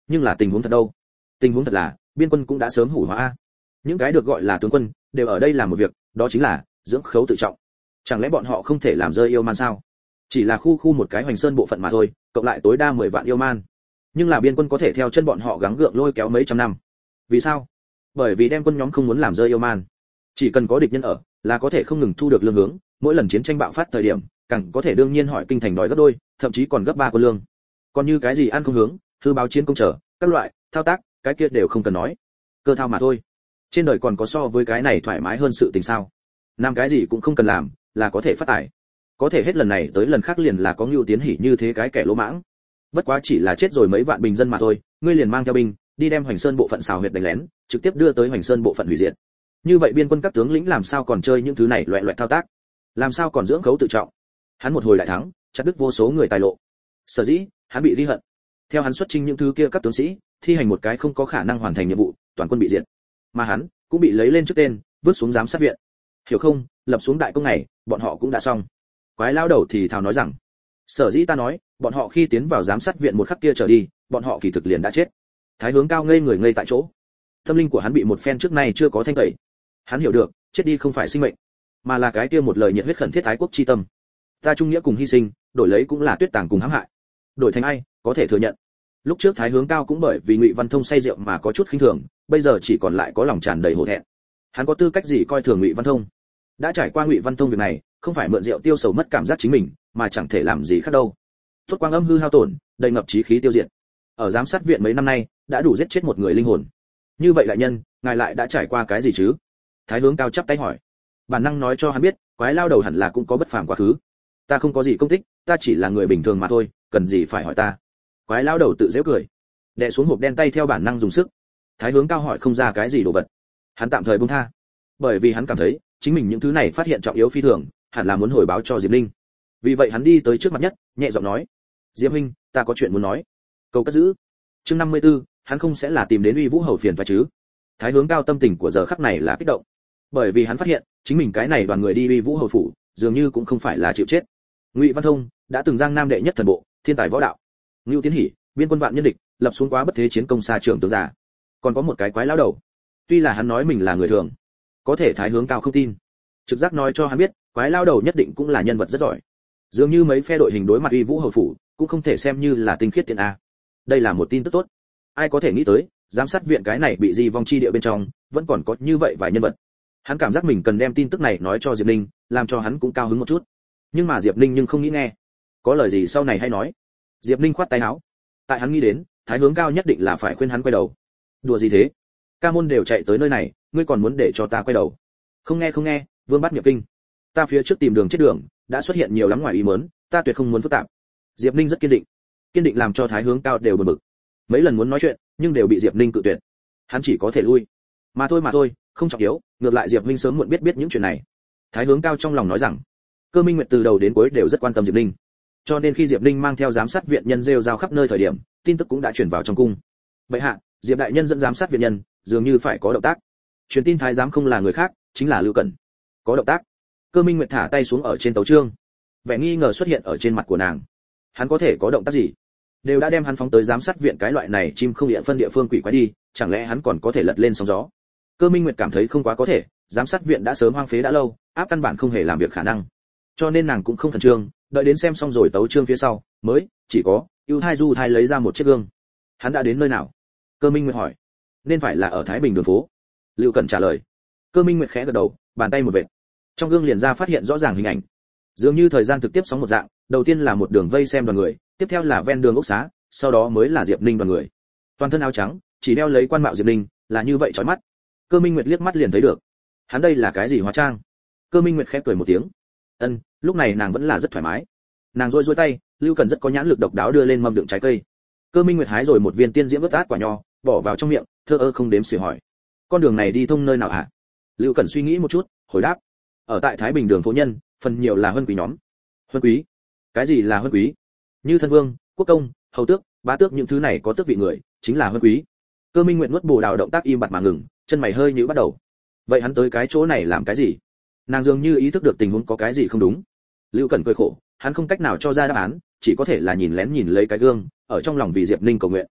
Nhưng là tình huống thật đâu? Tình huống thật là biên quân cũng đã sớm hủ hóa. Những cái được gọi là tướng quân đều ở đây làm một việc, đó chính là dưỡng khấu tự trọng. Chẳng lẽ bọn họ không thể làm rơi yêu man sao? Chỉ là khu khu một cái Hoành Sơn bộ phận mà thôi, cộng lại tối đa mười vạn yêu man. Nhưng là biên quân có thể theo chân bọn họ gắng gượng lôi kéo mấy trăm năm. Vì sao? Bởi vì đem quân nhóm không muốn làm rơi yêu man. Chỉ cần có địch nhân ở, là có thể không ngừng thu được lương hướng, mỗi lần chiến tranh bạo phát thời điểm, càng có thể đương nhiên hỏi kinh thành đòi gấp đôi, thậm chí còn gấp ba quân lương. Còn như cái gì ăn không hướng, hư báo chiến công trở, các loại thao tác, cái kia đều không cần nói. Cơ thao mà thôi. Trên đời còn có so với cái này thoải mái hơn sự tình sao? Làm cái gì cũng không cần làm, là có thể phát tài. Có thể hết lần này tới lần khác liền là có Ngưu Tiến Hỉ như thế cái kẻ lỗ mãng. Bất quá chỉ là chết rồi mấy vạn bình dân mà thôi, ngươi liền mang theo binh, đi đem Hoành Sơn bộ phận xào huyệt đánh lén, trực tiếp đưa tới Hoành Sơn bộ phận hủy diệt. Như vậy biên quân các tướng lĩnh làm sao còn chơi những thứ này loẹt loẹt thao tác? Làm sao còn dưỡng khấu tự trọng? Hắn một hồi đại thắng, chặt đứt vô số người tài lộ. Sở dĩ, hắn bị ghi hận. Theo hắn xuất chinh những thứ kia các tướng sĩ, thi hành một cái không có khả năng hoàn thành nhiệm vụ, toàn quân bị diệt. Mà hắn cũng bị lấy lên trước tên, vứt xuống giám sát viện. Hiểu không, lập xuống đại công này, bọn họ cũng đã xong. Quái lao đầu thì thào nói rằng, sở dĩ ta nói, bọn họ khi tiến vào giám sát viện một khắc kia trở đi, bọn họ kỳ thực liền đã chết. Thái Hướng Cao ngây người ngây tại chỗ. Tâm linh của hắn bị một phen trước nay chưa có thanh tẩy. Hắn hiểu được, chết đi không phải sinh mệnh, mà là cái kia một lời nhiệt huyết khẩn thiết ái quốc chi tâm. Ta trung nghĩa cùng hy sinh, đổi lấy cũng là tuyết tàng cùng hãm hại. Đổi thành ai, có thể thừa nhận. Lúc trước Thái Hướng Cao cũng bởi vì Ngụy Văn Thông say rượu mà có chút khinh thường, bây giờ chỉ còn lại có lòng tràn đầy hổ thẹn. Hắn có tư cách gì coi thường Ngụy Văn Thông? Đã trải qua Ngụy Văn Thông việc này, không phải mượn rượu tiêu sầu mất cảm giác chính mình, mà chẳng thể làm gì khác đâu. Tốt quang âm hư hao tổn, đầy ngập chí khí tiêu diệt. Ở giám sát viện mấy năm nay, đã đủ giết chết một người linh hồn. Như vậy đại nhân, ngài lại đã trải qua cái gì chứ? Thái Hướng Cao chắp tay hỏi. Bản năng nói cho hắn biết, quái lao đầu hẳn là cũng có bất phàm quá khứ. Ta không có gì công tích, ta chỉ là người bình thường mà thôi, cần gì phải hỏi ta? Quái lao đầu tự giễu cười, đè xuống hộp đen tay theo bản năng dùng sức. Thái Hướng Cao hỏi không ra cái gì đồ vật, hắn tạm thời buông tha, bởi vì hắn cảm thấy chính mình những thứ này phát hiện trọng yếu phi thường, hẳn là muốn hồi báo cho Diệp Linh. Vì vậy hắn đi tới trước mặt nhất, nhẹ giọng nói: Diệp huynh, ta có chuyện muốn nói. Cầu cất giữ. Chương năm mươi tư, hắn không sẽ là tìm đến Uy Vũ Hầu phiền phải chứ? Thái Hướng Cao tâm tình của giờ khắc này là kích động, bởi vì hắn phát hiện chính mình cái này đoàn người đi Uy Vũ Hầu phủ, dường như cũng không phải là chịu chết. Ngụy Văn Thông đã từng giang nam đệ nhất thần bộ, thiên tài võ đạo. Ngưu Tiến Hỉ, biên quân vạn nhân địch, lập xuống quá bất thế chiến công xa trường tướng giả. Còn có một cái quái lão đầu. Tuy là hắn nói mình là người thường, có thể Thái Hướng Cao không tin. Trực giác nói cho hắn biết, quái lão đầu nhất định cũng là nhân vật rất giỏi. Dường như mấy phe đội hình đối mặt Uy Vũ Hầu phủ, cũng không thể xem như là tinh khiết tiền a. Đây là một tin tức tốt. Ai có thể nghĩ tới, giám sát viện cái này bị di vong chi địa bên trong, vẫn còn có như vậy vài nhân vật. Hắn cảm giác mình cần đem tin tức này nói cho Diệp Ninh, làm cho hắn cũng cao hứng một chút. Nhưng mà Diệp Ninh nhưng không nghĩ nghe. Có lời gì sau này hay nói. Diệp Ninh khoát tay áo. Tại hắn nghĩ đến, Thái Hướng Cao nhất định là phải khuyên hắn quay đầu. Đùa gì thế? Ca môn đều chạy tới nơi này, ngươi còn muốn để cho ta quay đầu? Không nghe không nghe, Vương Bát nhập kinh. Ta phía trước tìm đường chết đường, đã xuất hiện nhiều lắm ngoài ý muốn, ta tuyệt không muốn phức tạp. Diệp Ninh rất kiên định, kiên định làm cho Thái Hướng Cao đều bực bực. Mấy lần muốn nói chuyện, nhưng đều bị Diệp Ninh cự tuyệt. Hắn chỉ có thể lui. Mà thôi mà thôi, không trọng yếu, ngược lại Diệp Minh sớm muộn biết biết những chuyện này. Thái Hướng Cao trong lòng nói rằng, Cơ Minh Nguyệt từ đầu đến cuối đều rất quan tâm Diệp Ninh. Cho nên khi Diệp Ninh mang theo giám sát viện nhân rêu rao khắp nơi thời điểm, tin tức cũng đã truyền vào trong cung. Vậy hạ, Diệp đại nhân dẫn giám sát viện nhân, dường như phải có động tác. Truyền tin thái giám không là người khác, chính là Lưu Cẩn. Có động tác. Cơ Minh Nguyệt thả tay xuống ở trên tấu chương. Vẻ nghi ngờ xuất hiện ở trên mặt của nàng. Hắn có thể có động tác gì? Đều đã đem hắn phóng tới giám sát viện cái loại này chim không địa phân địa phương quỷ quái đi, chẳng lẽ hắn còn có thể lật lên sóng gió? Cơ Minh Nguyệt cảm thấy không quá có thể, giám sát viện đã sớm hoang phế đã lâu, áp căn bản không hề làm việc khả năng. Cho nên nàng cũng không khẩn trương, đợi đến xem xong rồi tấu chương phía sau, mới chỉ có ưu thai du thai lấy ra một chiếc gương. Hắn đã đến nơi nào? Cơ Minh Nguyệt hỏi. Nên phải là ở Thái Bình đường phố. Lưu Cẩn trả lời. Cơ Minh Nguyệt khẽ gật đầu, bàn tay một vệt. Trong gương liền ra phát hiện rõ ràng hình ảnh. Dường như thời gian thực tiếp sóng một dạng, đầu tiên là một đường vây xem đoàn người, tiếp theo là ven đường ốc xá, sau đó mới là Diệp Ninh đoàn người. Toàn thân áo trắng, chỉ đeo lấy quan mạo Diệp Ninh, là như vậy chói mắt. Cơ Minh Nguyệt liếc mắt liền thấy được. Hắn đây là cái gì hóa trang? Cơ Minh Nguyệt khẽ cười một tiếng. Ân, lúc này nàng vẫn là rất thoải mái. Nàng rôi rôi tay, Lưu Cẩn rất có nhãn lực độc đáo đưa lên mâm đựng trái cây. Cơ Minh Nguyệt hái rồi một viên tiên diễm ướt át quả nho, bỏ vào trong miệng, thơ ơ không đếm xỉa hỏi: con đường này đi thông nơi nào hả? Lưu Cẩn suy nghĩ một chút, hồi đáp: ở tại Thái Bình đường phố nhân, phần nhiều là huân quý nhóm. Huân quý? Cái gì là huân quý? Như thân vương, quốc công, hầu tước, bá tước những thứ này có tước vị người, chính là huân quý. Cơ Minh Nguyệt nuốt bồ đào động tác im bặt mà ngừng, chân mày hơi nhíu bắt đầu. Vậy hắn tới cái chỗ này làm cái gì? Nàng dường như ý thức được tình huống có cái gì không đúng. Lưu Cẩn cười khổ, hắn không cách nào cho ra đáp án, chỉ có thể là nhìn lén nhìn lấy cái gương, ở trong lòng vì Diệp Ninh cầu nguyện.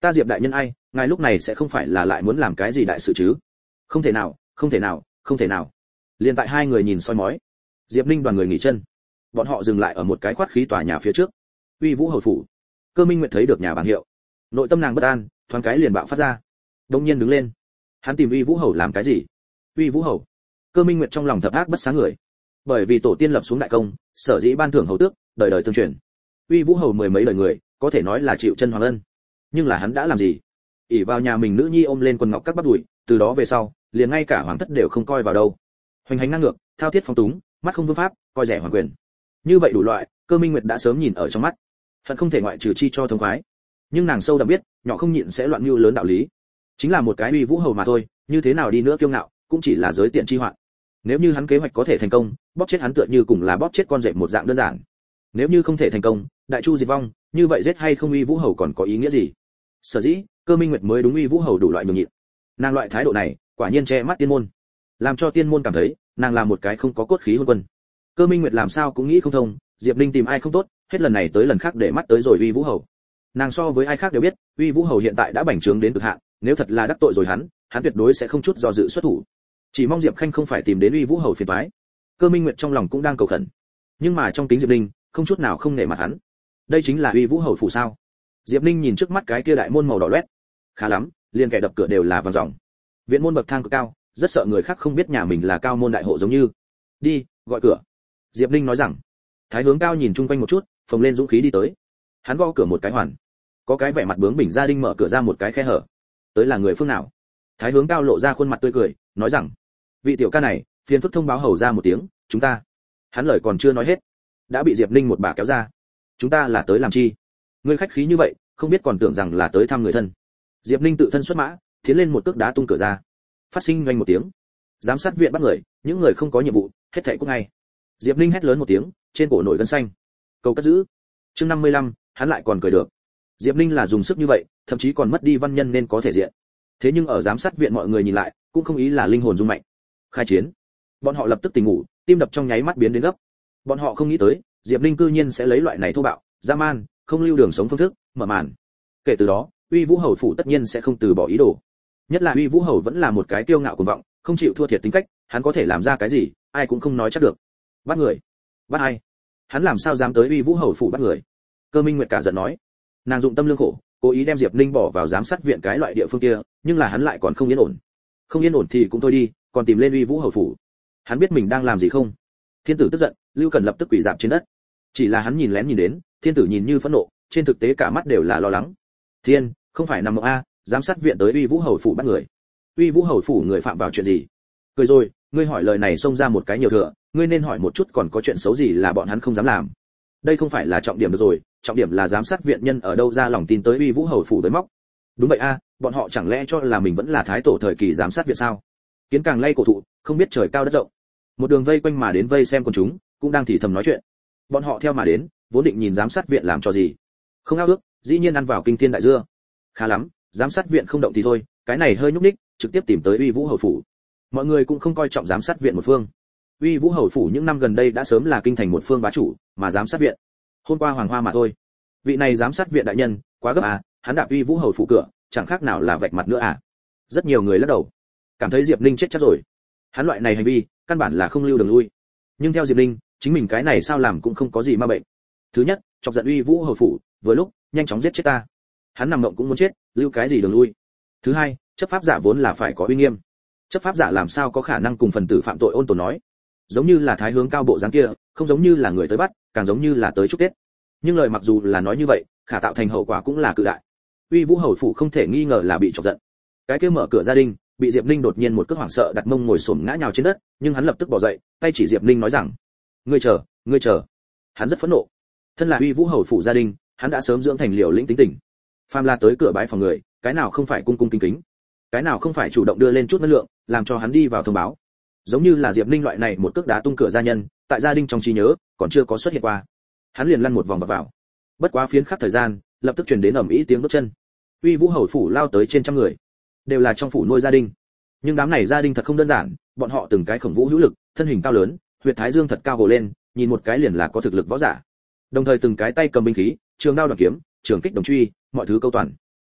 Ta Diệp đại nhân ai, ngài lúc này sẽ không phải là lại muốn làm cái gì đại sự chứ? Không thể nào, không thể nào, không thể nào. Liên tại hai người nhìn soi mói, Diệp Ninh đoàn người nghỉ chân. Bọn họ dừng lại ở một cái khoát khí tòa nhà phía trước. Uy Vũ hầu phủ. Cơ Minh Nguyệt thấy được nhà bảng hiệu, nội tâm nàng bất an, thoáng cái liền bạo phát ra. Đông nhiên đứng lên. Hắn tìm Uy Vũ hầu làm cái gì? Uy Vũ hầu. Cơ Minh Nguyệt trong lòng thập ác bất xá người. Bởi vì tổ tiên lập xuống đại công, sở dĩ ban thưởng hầu tước, đời đời tương truyền. Uy Vũ hầu mười mấy đời người, có thể nói là chịu chân hoàng ân. Nhưng là hắn đã làm gì? ỷ vào nhà mình nữ nhi ôm lên quần ngọc các bắp đùi, từ đó về sau, liền ngay cả hoàng thất đều không coi vào đâu. Hoành hành ngang ngược, thao thiết phong túng, mắt không vương pháp, coi rẻ hoàng quyền. Như vậy đủ loại, Cơ Minh Nguyệt đã sớm nhìn ở trong mắt. Hận không thể ngoại trừ chi cho thông khoái. Nhưng nàng sâu đậm biết, nhỏ không nhịn sẽ loạn mưu lớn đạo lý. Chính là một cái Uy Vũ hầu mà thôi, như thế nào đi nữa kiêu ngạo, cũng chỉ là giới tiện chi hoạn. Nếu như hắn kế hoạch có thể thành công, bóp chết hắn tựa như cùng là bóp chết con rệp một dạng đơn giản. Nếu như không thể thành công, đại chu diệt vong, như vậy giết hay không Uy Vũ hầu còn có ý nghĩa gì? Sở dĩ, Cơ Minh Nguyệt mới đúng Uy Vũ hầu đủ loại nhường nhịn. Nàng loại thái độ này, quả nhiên che mắt tiên môn, làm cho tiên môn cảm thấy nàng là một cái không có cốt khí hôn quân. Cơ Minh Nguyệt làm sao cũng nghĩ không thông, Diệp Ninh tìm ai không tốt, hết lần này tới lần khác để mắt tới rồi Uy Vũ hầu. Nàng so với ai khác đều biết, Uy Vũ hầu hiện tại đã bành trướng đến cực hạn, nếu thật là đắc tội rồi hắn, hắn tuyệt đối sẽ không chút do dự xuất thủ. Chỉ mong Diệp Khanh không phải tìm đến Uy Vũ hầu phiền toái. Cơ Minh Nguyệt trong lòng cũng đang cầu khẩn, nhưng mà trong tính Diệp Ninh, không chút nào không nể mặt hắn. Đây chính là Uy Vũ hầu phủ sao? Diệp Ninh nhìn trước mắt cái kia đại môn màu đỏ loét, khá lắm, liền kẻ đập cửa đều là vàng ròng. Viện môn bậc thang cực cao, rất sợ người khác không biết nhà mình là cao môn đại hộ giống như. Đi, gọi cửa. Diệp Ninh nói rằng. Thái Hướng Cao nhìn chung quanh một chút, phồng lên dũng khí đi tới. Hắn gõ cửa một cái hoàn. Có cái vẻ mặt bướng bỉnh gia đình mở cửa ra một cái khe hở. Tới là người phương nào? Thái Hướng Cao lộ ra khuôn mặt tươi cười, nói rằng, vị tiểu ca này, phiền phức thông báo hầu ra một tiếng, chúng ta. Hắn lời còn chưa nói hết, đã bị Diệp Ninh một bà kéo ra. Chúng ta là tới làm chi? Ngươi khách khí như vậy, không biết còn tưởng rằng là tới thăm người thân. Diệp Ninh tự thân xuất mã, tiến lên một cước đá tung cửa ra. Phát sinh vang một tiếng. Giám sát viện bắt người, những người không có nhiệm vụ, hết thảy cũng ngay. Diệp Ninh hét lớn một tiếng, trên cổ nổi gân xanh. Cầu cất giữ. Chương năm mươi lăm, hắn lại còn cười được. Diệp Ninh là dùng sức như vậy, thậm chí còn mất đi văn nhân nên có thể diện. Thế nhưng ở giám sát viện mọi người nhìn lại, cũng không ý là linh hồn rung mạnh. Khai chiến. Bọn họ lập tức tỉnh ngủ, tim đập trong nháy mắt biến đến gấp. Bọn họ không nghĩ tới, Diệp Ninh cư nhiên sẽ lấy loại này thô bạo, dã man, không lưu đường sống phương thức, mở màn. Kể từ đó, Uy Vũ hầu phủ tất nhiên sẽ không từ bỏ ý đồ. Nhất là Uy Vũ hầu vẫn là một cái kiêu ngạo cuồng vọng, không chịu thua thiệt tính cách, hắn có thể làm ra cái gì, ai cũng không nói chắc được. Bắt người? Bắt ai? Hắn làm sao dám tới Uy Vũ hầu phủ bắt người? Cơ Minh Nguyệt cả giận nói. Nàng dụng tâm lương khổ, cố ý đem Diệp Ninh bỏ vào giám sát viện cái loại địa phương kia, nhưng là hắn lại còn không yên ổn. Không yên ổn thì cũng thôi đi, còn tìm lên Uy Vũ hầu phủ. Hắn biết mình đang làm gì không? Thiên tử tức giận, Lưu Cần lập tức quỳ rạp trên đất. Chỉ là hắn nhìn lén nhìn đến, thiên tử nhìn như phẫn nộ, trên thực tế cả mắt đều là lo lắng. Thiên, không phải nằm mộng a, giám sát viện tới Uy Vũ hầu phủ bắt người. Uy Vũ hầu phủ người phạm vào chuyện gì? Cười rồi, ngươi hỏi lời này xông ra một cái nhiều thừa, ngươi nên hỏi một chút còn có chuyện xấu gì là bọn hắn không dám làm. Đây không phải là trọng điểm được rồi, trọng điểm là giám sát viện nhân ở đâu ra lòng tin tới Uy Vũ hầu phủ tới móc. Đúng vậy a, bọn họ chẳng lẽ cho là mình vẫn là thái tổ thời kỳ giám sát viện sao? Kiến càng lay cổ thụ, không biết trời cao đất rộng. Một đường vây quanh mà đến vây xem quần chúng, cũng đang thì thầm nói chuyện. Bọn họ theo mà đến, vốn định nhìn giám sát viện làm cho gì. Không ao ước, dĩ nhiên ăn vào kinh thiên đại dưa. Khá lắm, giám sát viện không động thì thôi, cái này hơi nhúc nhích, trực tiếp tìm tới Uy Vũ hầu phủ. Mọi người cũng không coi trọng giám sát viện một phương. Uy Vũ hầu phủ những năm gần đây đã sớm là kinh thành một phương bá chủ, mà giám sát viện, hôm qua hoàng hoa mà thôi. Vị này giám sát viện đại nhân, quá gấp à, hắn đạp Uy Vũ hầu phủ cửa, chẳng khác nào là vạch mặt nữa à. Rất nhiều người lắc đầu, cảm thấy Diệp Ninh chết chắc rồi. Hắn loại này hành vi, căn bản là không lưu đường lui. Nhưng theo Diệp Ninh, chính mình cái này sao làm cũng không có gì ma bệnh. Thứ nhất, chọc giận Uy Vũ hầu phủ, vừa lúc, nhanh chóng giết chết ta. Hắn nằm mộng cũng muốn chết, lưu cái gì đường lui. Thứ hai, chấp pháp giả vốn là phải có uy nghiêm. Chấp pháp giả làm sao có khả năng cùng phần tử phạm tội ôn tồn nói. Giống như là Thái Hướng Cao bộ dáng kia, không giống như là người tới bắt, càng giống như là tới chúc Tết. Nhưng lời mặc dù là nói như vậy, khả tạo thành hậu quả cũng là cự đại. Uy Vũ hầu phủ không thể nghi ngờ là bị chọc giận. Cái kia mở cửa gia đình, bị Diệp Ninh đột nhiên một cước hoảng sợ đặt mông ngồi xổm ngã nhào trên đất, nhưng hắn lập tức bỏ dậy, tay chỉ Diệp Ninh nói rằng: "Ngươi chờ, ngươi chờ." Hắn rất phẫn nộ. Thân là Uy Vũ hầu phủ gia đình, hắn đã sớm dưỡng thành liều lĩnh tính tình. Phàm là tới cửa bái phòng người, cái nào không phải cung cung kính kính, cái nào không phải chủ động đưa lên chút năng lượng, làm cho hắn đi vào thông báo. Giống như là Diệp Ninh loại này một cước đá tung cửa gia nhân, tại gia đình trong trí nhớ còn chưa có xuất hiện qua. Hắn liền lăn một vòng vào vào. Bất quá phiến khắc thời gian, lập tức truyền đến ầm ĩ tiếng bước chân. Uy Vũ hầu phủ lao tới trên trăm người, đều là trong phủ nuôi gia đình. Nhưng đám này gia đình thật không đơn giản, bọn họ từng cái khổng vũ hữu lực, thân hình cao lớn, huyệt thái dương thật cao gồ lên, nhìn một cái liền là có thực lực võ giả. Đồng thời từng cái tay cầm binh khí, trường đao đoạt kiếm, trường kích đồng truy, mọi thứ câu toàn.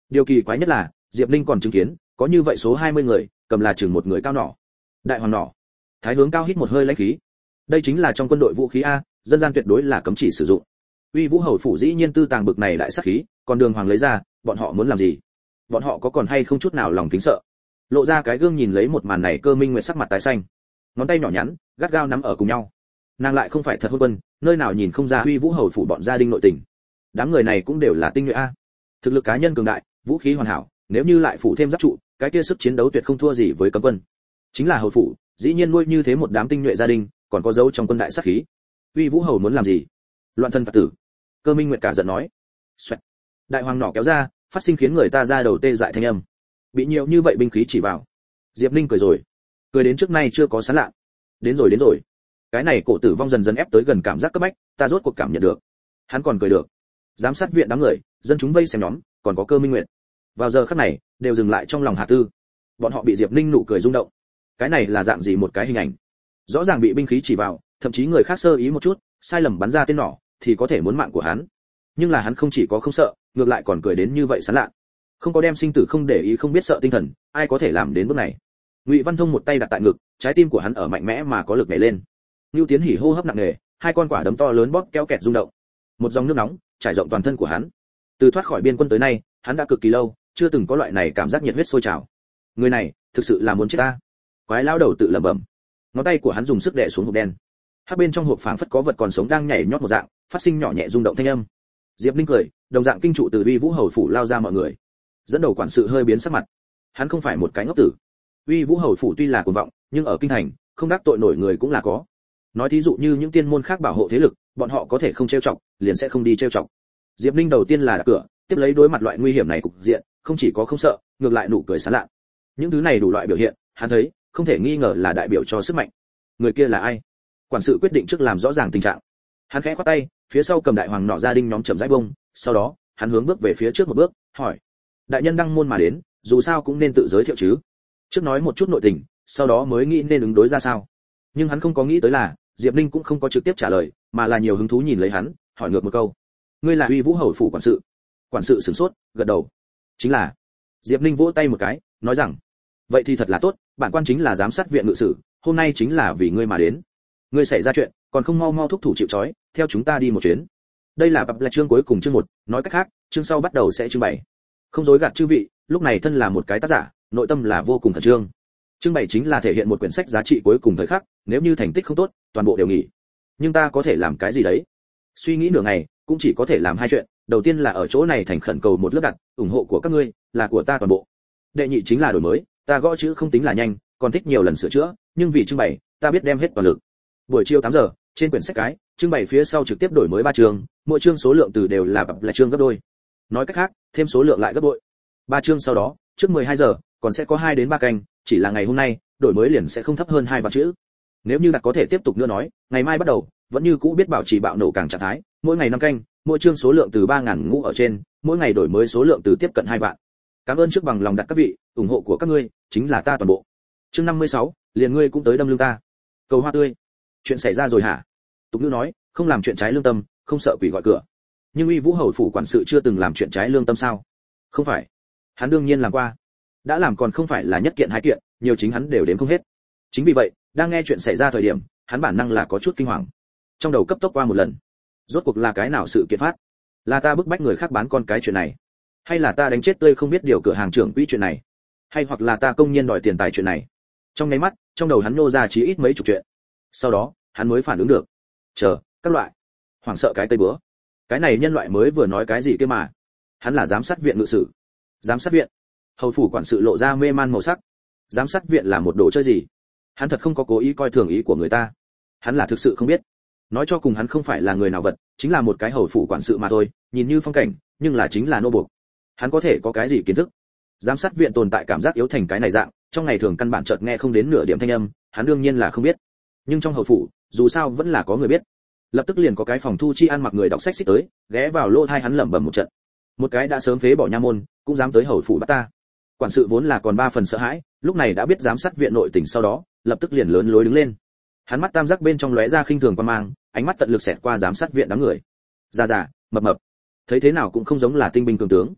Điều kỳ quái nhất là Diệp Linh còn chứng kiến có như vậy số hai mươi người, cầm là chừng một người cao nỏ. Đại hoàng nỏ. Thái Hướng Cao hít một hơi lãnh khí. Đây chính là trong quân đội vũ khí a, dân gian tuyệt đối là cấm chỉ sử dụng. Uy Vũ hầu phủ dĩ nhiên tư tàng bực này đại sát khí, còn Đường Hoàng lấy ra, bọn họ muốn làm gì? Bọn họ có còn hay không chút nào lòng kính sợ? Lộ ra cái gương nhìn lấy một màn này, Cơ Minh Nguyệt sắc mặt tái xanh, ngón tay nhỏ nhắn gắt gao nắm ở cùng nhau. Nàng lại không phải thật hôn quân, nơi nào nhìn không ra Uy Vũ hầu phủ bọn gia đình nội tình. Đám người này cũng đều là tinh nhuệ a, thực lực cá nhân cường đại, vũ khí hoàn hảo, nếu như lại phủ thêm giáp trụ, cái kia sức chiến đấu tuyệt không thua gì với cấm quân. Chính là hầu phủ, dĩ nhiên nuôi như thế một đám tinh nhuệ gia đình, còn có dấu trong quân đại sát khí. Uy Vũ hầu muốn làm gì? Loạn thân tặc tử. Cơ Minh Nguyệt cả giận nói. Xoẹt. Đại hoàng nỏ kéo ra, phát sinh khiến người ta ra đầu tê dại thanh âm. Bị nhiều như vậy binh khí chỉ vào. Diệp Linh cười rồi, cười đến trước nay chưa có sán lạ. Đến rồi đến rồi. Cái này cổ tử vong dần dần ép tới gần cảm giác cấp bách, ta rốt cuộc cảm nhận được. Hắn còn cười được. Giám sát viện đám người, dân chúng vây xem nhóm, còn có Cơ Minh Nguyệt. Vào giờ khắc này, đều dừng lại trong lòng Hà Tư. Bọn họ bị Diệp Linh nụ cười rung động. Cái này là dạng gì một cái hình ảnh? Rõ ràng bị binh khí chỉ vào, thậm chí người khác sơ ý một chút, sai lầm bắn ra tên nỏ, thì có thể muốn mạng của hắn. Nhưng là hắn không chỉ có không sợ, ngược lại còn cười đến như vậy sán lạ. Không có đem sinh tử không để ý, không biết sợ tinh thần, ai có thể làm đến bước này? Ngụy Văn Thông một tay đặt tại ngực, trái tim của hắn ở mạnh mẽ mà có lực nhảy lên. Nưu Tiến Hỉ hô hấp nặng nề, hai con quả đấm to lớn bóp kéo kẹt rung động. Một dòng nước nóng trải rộng toàn thân của hắn. Từ thoát khỏi biên quân tới nay, hắn đã cực kỳ lâu, chưa từng có loại này cảm giác nhiệt huyết sôi trào. Người này, thực sự là muốn chết ta. Quái lão đầu tự lẩm bẩm. Ngón tay của hắn dùng sức đè xuống hộp đen. Hắc bên trong hộp phảng phất có vật còn sống đang nhảy nhót một dạng, phát sinh nhỏ nhẹ rung động thanh âm. Diệp Linh cười, đồng dạng kinh trụ từ Uy Vũ hầu phủ lao ra mọi người. Dẫn đầu quản sự hơi biến sắc mặt. Hắn không phải một cái ngốc tử. Uy Vũ hầu phủ tuy là cuồng vọng, nhưng ở kinh thành, không đắc tội nổi người cũng là có. Nói thí dụ như những tiên môn khác bảo hộ thế lực, bọn họ có thể không trêu chọc, liền sẽ không đi trêu chọc. Diệp Linh đầu tiên là đạp cửa, tiếp lấy đối mặt loại nguy hiểm này cục diện, không chỉ có không sợ, ngược lại nụ cười sán lạ. Những thứ này đủ loại biểu hiện, hắn thấy, không thể nghi ngờ là đại biểu cho sức mạnh. Người kia là ai? Quản sự quyết định trước làm rõ ràng tình trạng. Hắn khẽ khoát tay, phía sau cầm đại hoàng nọ gia đình nhóm chậm rãi bông, sau đó, hắn hướng bước về phía trước một bước, hỏi: đại nhân đăng môn mà đến, dù sao cũng nên tự giới thiệu chứ. Trước nói một chút nội tình, sau đó mới nghĩ nên ứng đối ra sao. Nhưng hắn không có nghĩ tới là, Diệp Linh cũng không có trực tiếp trả lời, mà là nhiều hứng thú nhìn lấy hắn, hỏi ngược một câu: ngươi là Uy Vũ hầu phủ quản sự? Quản sự sửng sốt, gật đầu: chính là. Diệp Linh vỗ tay một cái, nói rằng: vậy thì thật là tốt, bản quan chính là giám sát viện ngự sử, hôm nay chính là vì ngươi mà đến. Ngươi xảy ra chuyện, còn không mau mau thúc thủ chịu trói, theo chúng ta đi một chuyến. Đây là bập là chương cuối cùng chương một, nói cách khác, chương sau bắt đầu sẽ chương bảy. Không dối gạt chư vị, lúc này thân là một cái tác giả, nội tâm là vô cùng khẩn trương. Chương bảy chính là thể hiện một quyển sách giá trị cuối cùng thời khắc, nếu như thành tích không tốt, toàn bộ đều nghỉ. Nhưng ta có thể làm cái gì đấy? Suy nghĩ nửa ngày, cũng chỉ có thể làm hai chuyện, đầu tiên là ở chỗ này thành khẩn cầu một lớp đặt, ủng hộ của các ngươi là của ta toàn bộ. Đệ nhị chính là đổi mới, ta gõ chữ không tính là nhanh, còn thích nhiều lần sửa chữa, nhưng vì chương bảy, ta biết đem hết toàn lực. Buổi chiều tám giờ, trên quyển sách cái, chương bảy phía sau trực tiếp đổi mới ba chương, mỗi chương số lượng từ đều là bập là chương gấp đôi. Nói cách khác, thêm số lượng lại gấp bội. Ba chương sau đó, trước mười hai giờ, còn sẽ có hai đến ba canh, chỉ là ngày hôm nay, đổi mới liền sẽ không thấp hơn hai vạn chữ. Nếu như đặt có thể tiếp tục nữa nói, ngày mai bắt đầu, vẫn như cũ biết bảo trì bạo nổ càng trạng thái, mỗi ngày năm canh, mỗi chương số lượng từ ba ngàn ngũ ở trên, mỗi ngày đổi mới số lượng từ tiếp cận hai vạn. Cảm ơn trước bằng lòng đặt các vị, ủng hộ của các ngươi chính là ta toàn bộ. Chương năm mươi sáu, liền ngươi cũng tới đâm lưng ta. Cầu hoa tươi. Chuyện xảy ra rồi hả? Tục ngữ nói, không làm chuyện trái lương tâm, không sợ quỷ gọi cửa. Nhưng Uy Vũ hầu phủ quản sự chưa từng làm chuyện trái lương tâm sao? Không phải. Hắn đương nhiên làm qua. Đã làm còn không phải là nhất kiện hai kiện, nhiều chính hắn đều đếm không hết. Chính vì vậy, đang nghe chuyện xảy ra thời điểm, hắn bản năng là có chút kinh hoàng. Trong đầu cấp tốc qua một lần. Rốt cuộc là cái nào sự kiện phát? Là ta bức bách người khác bán con cái chuyện này, hay là ta đánh chết tươi không biết điều cửa hàng trưởng quỹ chuyện này, hay hoặc là ta công nhiên đòi tiền tài chuyện này? Trong nháy mắt, trong đầu hắn nô ra chí ít mấy chục chuyện. Sau đó, hắn mới phản ứng được. Chờ, các loại. Hoảng sợ cái tây bữa. Cái này nhân loại mới vừa nói cái gì kia mà? Hắn là giám sát viện ngự sử. Giám sát viện? Hầu phủ quản sự lộ ra mê man màu sắc. Giám sát viện là một đồ chơi gì? Hắn thật không có cố ý coi thường ý của người ta. Hắn là thực sự không biết. Nói cho cùng hắn không phải là người nào vật, chính là một cái hầu phủ quản sự mà thôi, nhìn như phong cảnh, nhưng là chính là nô buộc. Hắn có thể có cái gì kiến thức? Giám sát viện tồn tại cảm giác yếu thành cái này dạng, trong ngày thường căn bản chợt nghe không đến nửa điểm thanh âm, hắn đương nhiên là không biết. Nhưng trong hầu phủ, dù sao vẫn là có người biết. Lập tức liền có cái phòng thu chi ăn mặc người đọc sách xích tới, ghé vào lỗ tai hắn lẩm bẩm một trận. Một cái đã sớm phế bỏ nha môn, cũng dám tới hầu phủ bắt ta. Quản sự vốn là còn ba phần sợ hãi, lúc này đã biết giám sát viện nội tình sau đó, lập tức liền lớn lối đứng lên. Hắn mắt tam giác bên trong lóe ra khinh thường quan mang, ánh mắt tận lực xẹt qua giám sát viện đám người. Già già, mập mập, thấy thế nào cũng không giống là tinh binh cường tướng.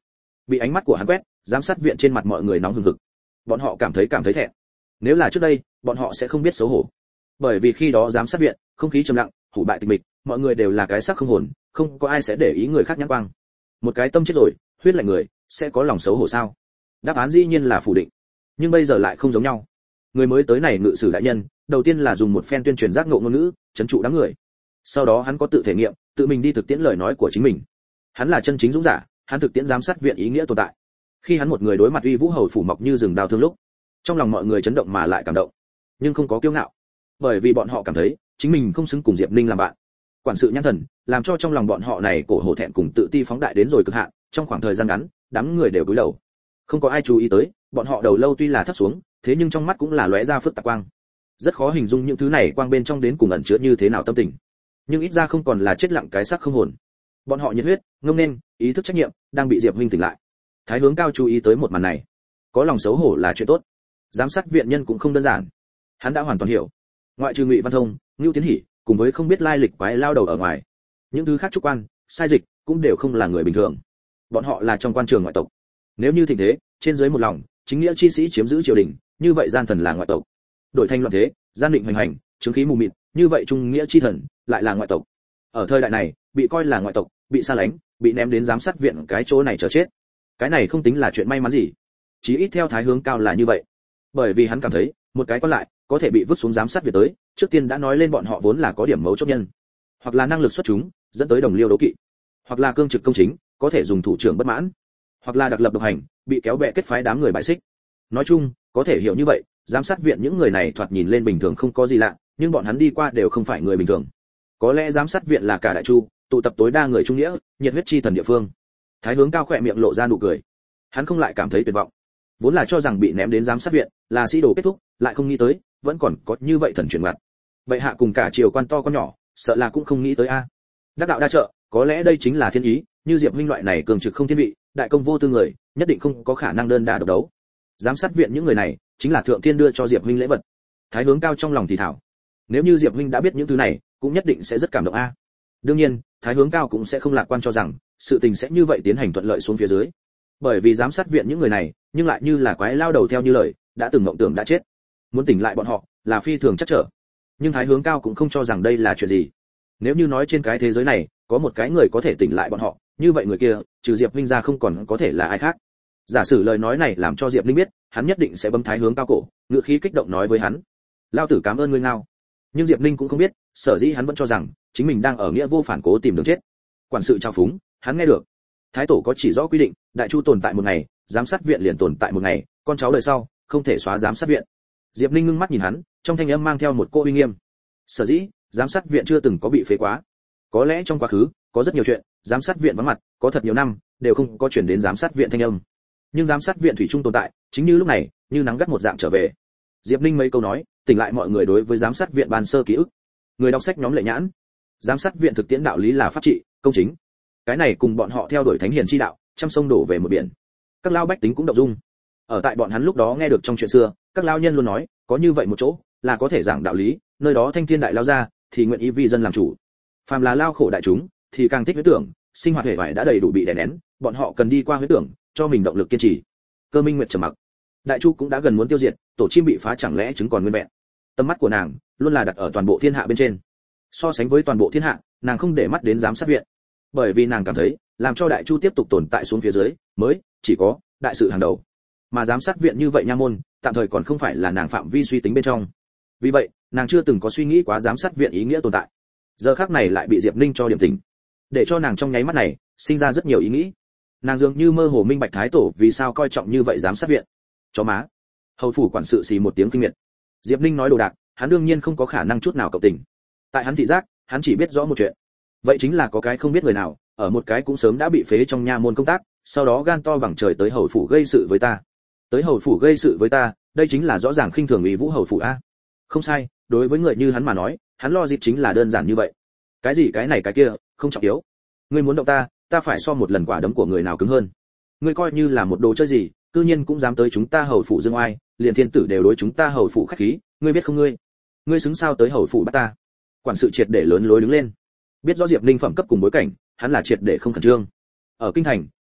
Bị ánh mắt của hắn quét, giám sát viện trên mặt mọi người nóng hừng hực. Bọn họ cảm thấy cảm thấy thẹn. Nếu là trước đây, bọn họ sẽ không biết xấu hổ. Bởi vì khi đó giám sát viện, không khí trầm lặng, hủ bại tịch mịch, mọi người đều là cái xác không hồn, không có ai sẽ để ý người khác nhãn quang. Một cái tâm chết rồi, huyết lạnh người, sẽ có lòng xấu hổ sao? Đáp án dĩ nhiên là phủ định. Nhưng bây giờ lại không giống nhau. Người mới tới này ngự sử đại nhân, đầu tiên là dùng một phen tuyên truyền giác ngộ ngôn ngữ, trấn trụ đám người. Sau đó hắn có tự thể nghiệm, tự mình đi thực tiễn lời nói của chính mình. Hắn là chân chính dũng giả, hắn thực tiễn giám sát viện ý nghĩa tồn tại. Khi hắn một người đối mặt uy vũ hầu phủ mọc như rừng đào thương lúc, trong lòng mọi người chấn động mà lại cảm động, nhưng không có kiêu ngạo, bởi vì bọn họ cảm thấy chính mình không xứng cùng Diệp Ninh làm bạn. Quản sự nhãn thần, làm cho trong lòng bọn họ này cổ hổ thẹn cùng tự ti phóng đại đến rồi cực hạn, trong khoảng thời gian ngắn, đám người đều cúi đầu. Không có ai chú ý tới, bọn họ đầu lâu tuy là thấp xuống, thế nhưng trong mắt cũng là lóe ra phức tạp quang. Rất khó hình dung những thứ này quang bên trong đến cùng ẩn chứa như thế nào tâm tình. Nhưng ít ra không còn là chết lặng cái xác không hồn. Bọn họ nhiệt huyết, ngông nên, ý thức trách nhiệm, đang bị Diệp Huynh tỉnh lại. Thái Hướng Cao chú ý tới một màn này. Có lòng xấu hổ là chuyện tốt. Giám sát viện nhân cũng không đơn giản. Hắn đã hoàn toàn hiểu. Ngoại trừ Ngụy Văn Thông, Ngưu Tiến Hỉ, cùng với không biết lai lịch quái lao đầu ở ngoài, những thứ khác trúc quan, sai dịch, cũng đều không là người bình thường. Bọn họ là trong quan trường ngoại tộc. Nếu như thịnh thế, trên dưới một lòng, chính nghĩa chi sĩ chiếm giữ triều đình, như vậy gian thần là ngoại tộc. Đổi thành loạn thế, gian định hoành hành, chứng khí mù mịt, như vậy trung nghĩa chi thần lại là ngoại tộc. Ở thời đại này, bị coi là ngoại tộc, bị xa lánh, bị ném đến giám sát viện cái chỗ này chờ chết. Cái này không tính là chuyện may mắn gì. Chí ít theo Thái Hướng Cao là như vậy. Bởi vì hắn cảm thấy, một cái còn lại, có thể bị vứt xuống giám sát viện tới, trước tiên đã nói lên bọn họ vốn là có điểm mấu chốt nhân, hoặc là năng lực xuất chúng, dẫn tới đồng liêu đấu kỵ, hoặc là cương trực công chính, có thể dùng thủ trưởng bất mãn, hoặc là đặc lập độc hành, bị kéo bè kết phái đám người bại xích. Nói chung, có thể hiểu như vậy, giám sát viện những người này thoạt nhìn lên bình thường không có gì lạ, nhưng bọn hắn đi qua đều không phải người bình thường. Có lẽ giám sát viện là cả đại chu, tụ tập tối đa người trung nghĩa, nhiệt huyết chi thần địa phương. Thái Hướng Cao khỏe miệng lộ ra nụ cười. Hắn không lại cảm thấy tuyệt vọng. Vốn là cho rằng bị ném đến giám sát viện là sĩ đồ kết thúc, lại không nghĩ tới, vẫn còn có như vậy thần chuyển mặt. Bệ hạ cùng cả triều quan to con nhỏ, sợ là cũng không nghĩ tới a. Đắc đạo đa trợ, có lẽ đây chính là thiên ý, như Diệp Huynh loại này cường trực không thiên vị, đại công vô tư người, nhất định không có khả năng đơn đả độc đấu. Giám sát viện những người này, chính là thượng thiên đưa cho Diệp Huynh lễ vật. Thái Hướng Cao trong lòng thì thảo. Nếu như Diệp Huynh đã biết những thứ này, cũng nhất định sẽ rất cảm động a. Đương nhiên, Thái Hướng Cao cũng sẽ không lạc quan cho rằng sự tình sẽ như vậy tiến hành thuận lợi xuống phía dưới. Bởi vì giám sát viện những người này, nhưng lại như là quái lao đầu theo như lời, đã từng mộng tưởng đã chết. Muốn tỉnh lại bọn họ, là phi thường chắc trở. Nhưng Thái Hướng Cao cũng không cho rằng đây là chuyện gì. Nếu như nói trên cái thế giới này, có một cái người có thể tỉnh lại bọn họ, như vậy người kia, trừ Diệp Huynh ra không còn có thể là ai khác. Giả sử lời nói này làm cho Diệp Linh biết, hắn nhất định sẽ bấm Thái Hướng Cao cổ, ngựa khí kích động nói với hắn: "Lao tử cảm ơn ngươi ngao." Nhưng Diệp Linh cũng không biết, sở dĩ hắn vẫn cho rằng chính mình đang ở nghĩa vô phản cố tìm đường chết. Quản sự trao phúng, hắn nghe được. Thái tổ có chỉ rõ quy định, đại chu tồn tại một ngày, giám sát viện liền tồn tại một ngày, con cháu đời sau không thể xóa giám sát viện. Diệp Linh ngưng mắt nhìn hắn, trong thanh âm mang theo một cô uy nghiêm. Sở dĩ, giám sát viện chưa từng có bị phế quá. Có lẽ trong quá khứ, có rất nhiều chuyện, giám sát viện vắng mặt, có thật nhiều năm, đều không có chuyển đến giám sát viện thanh âm. Nhưng giám sát viện thủy chung tồn tại, chính như lúc này, như nắng gắt một dạng trở về. Diệp Linh mấy câu nói, tỉnh lại mọi người đối với giám sát viện ban sơ ký ức. Người đọc sách nhóm lệ nhãn. Giám sát viện thực tiễn đạo lý là pháp trị, công chính. Cái này cùng bọn họ theo đuổi thánh hiền chi đạo, trăm sông đổ về một biển. Các lao bách tính cũng động dung. Ở tại bọn hắn lúc đó nghe được trong chuyện xưa, các lao nhân luôn nói, có như vậy một chỗ, là có thể giảng đạo lý, nơi đó thanh thiên đại lao ra, thì nguyện ý vì dân làm chủ. Phàm là lao khổ đại chúng, thì càng thích huyết tưởng, sinh hoạt hệ vải đã đầy đủ bị đè nén, bọn họ cần đi qua huyết tưởng, cho mình động lực kiên trì. Cơ Minh Nguyệt trầm mặc. Đại chu cũng đã gần muốn tiêu diệt, tổ chim bị phá chẳng lẽ chứng còn nguyên vẹn. Tầm mắt của nàng luôn là đặt ở toàn bộ thiên hạ bên trên. So sánh với toàn bộ thiên hạ, nàng không để mắt đến giám sát viện, bởi vì nàng cảm thấy, làm cho đại chu tiếp tục tồn tại xuống phía dưới, mới chỉ có đại sự hàng đầu. Mà giám sát viện như vậy nha môn, tạm thời còn không phải là nàng phạm vi suy tính bên trong. Vì vậy, nàng chưa từng có suy nghĩ quá giám sát viện ý nghĩa tồn tại. Giờ khắc này lại bị Diệp Ninh cho điểm tỉnh, để cho nàng trong nháy mắt này sinh ra rất nhiều ý nghĩ. Nàng dường như mơ hồ minh bạch thái tổ vì sao coi trọng như vậy giám sát viện. Chó má. Hầu phủ quản sự xì một tiếng kinh miệt. Diệp Ninh nói đồ đạc, hắn đương nhiên không có khả năng chút nào cộng tình. Tại hắn thị giác, hắn chỉ biết rõ một chuyện. Vậy chính là có cái không biết người nào, ở một cái cũng sớm đã bị phế trong nha môn công tác, sau đó gan to bằng trời tới hầu phủ gây sự với ta. Tới hầu phủ gây sự với ta, đây chính là rõ ràng khinh thường Uy Vũ hầu phủ a. Không sai, đối với người như hắn mà nói, hắn lo dịp chính là đơn giản như vậy. Cái gì cái này cái kia, không trọng yếu. Ngươi muốn động ta, ta phải so một lần quả đấm của người nào cứng hơn. Ngươi coi như là một đồ chơi gì, cư nhiên cũng dám tới chúng ta hầu phủ dương oai, liền thiên tử đều đối chúng ta hầu phủ khách khí, ngươi biết không ngươi? Ngươi xứng sao tới hầu phủ bắt ta? Quản sự triệt để lớn lối đứng lên. Biết rõ Diệp Linh phẩm cấp cùng bối cảnh, hắn là triệt để không khẩn trương. Ở kinh thành,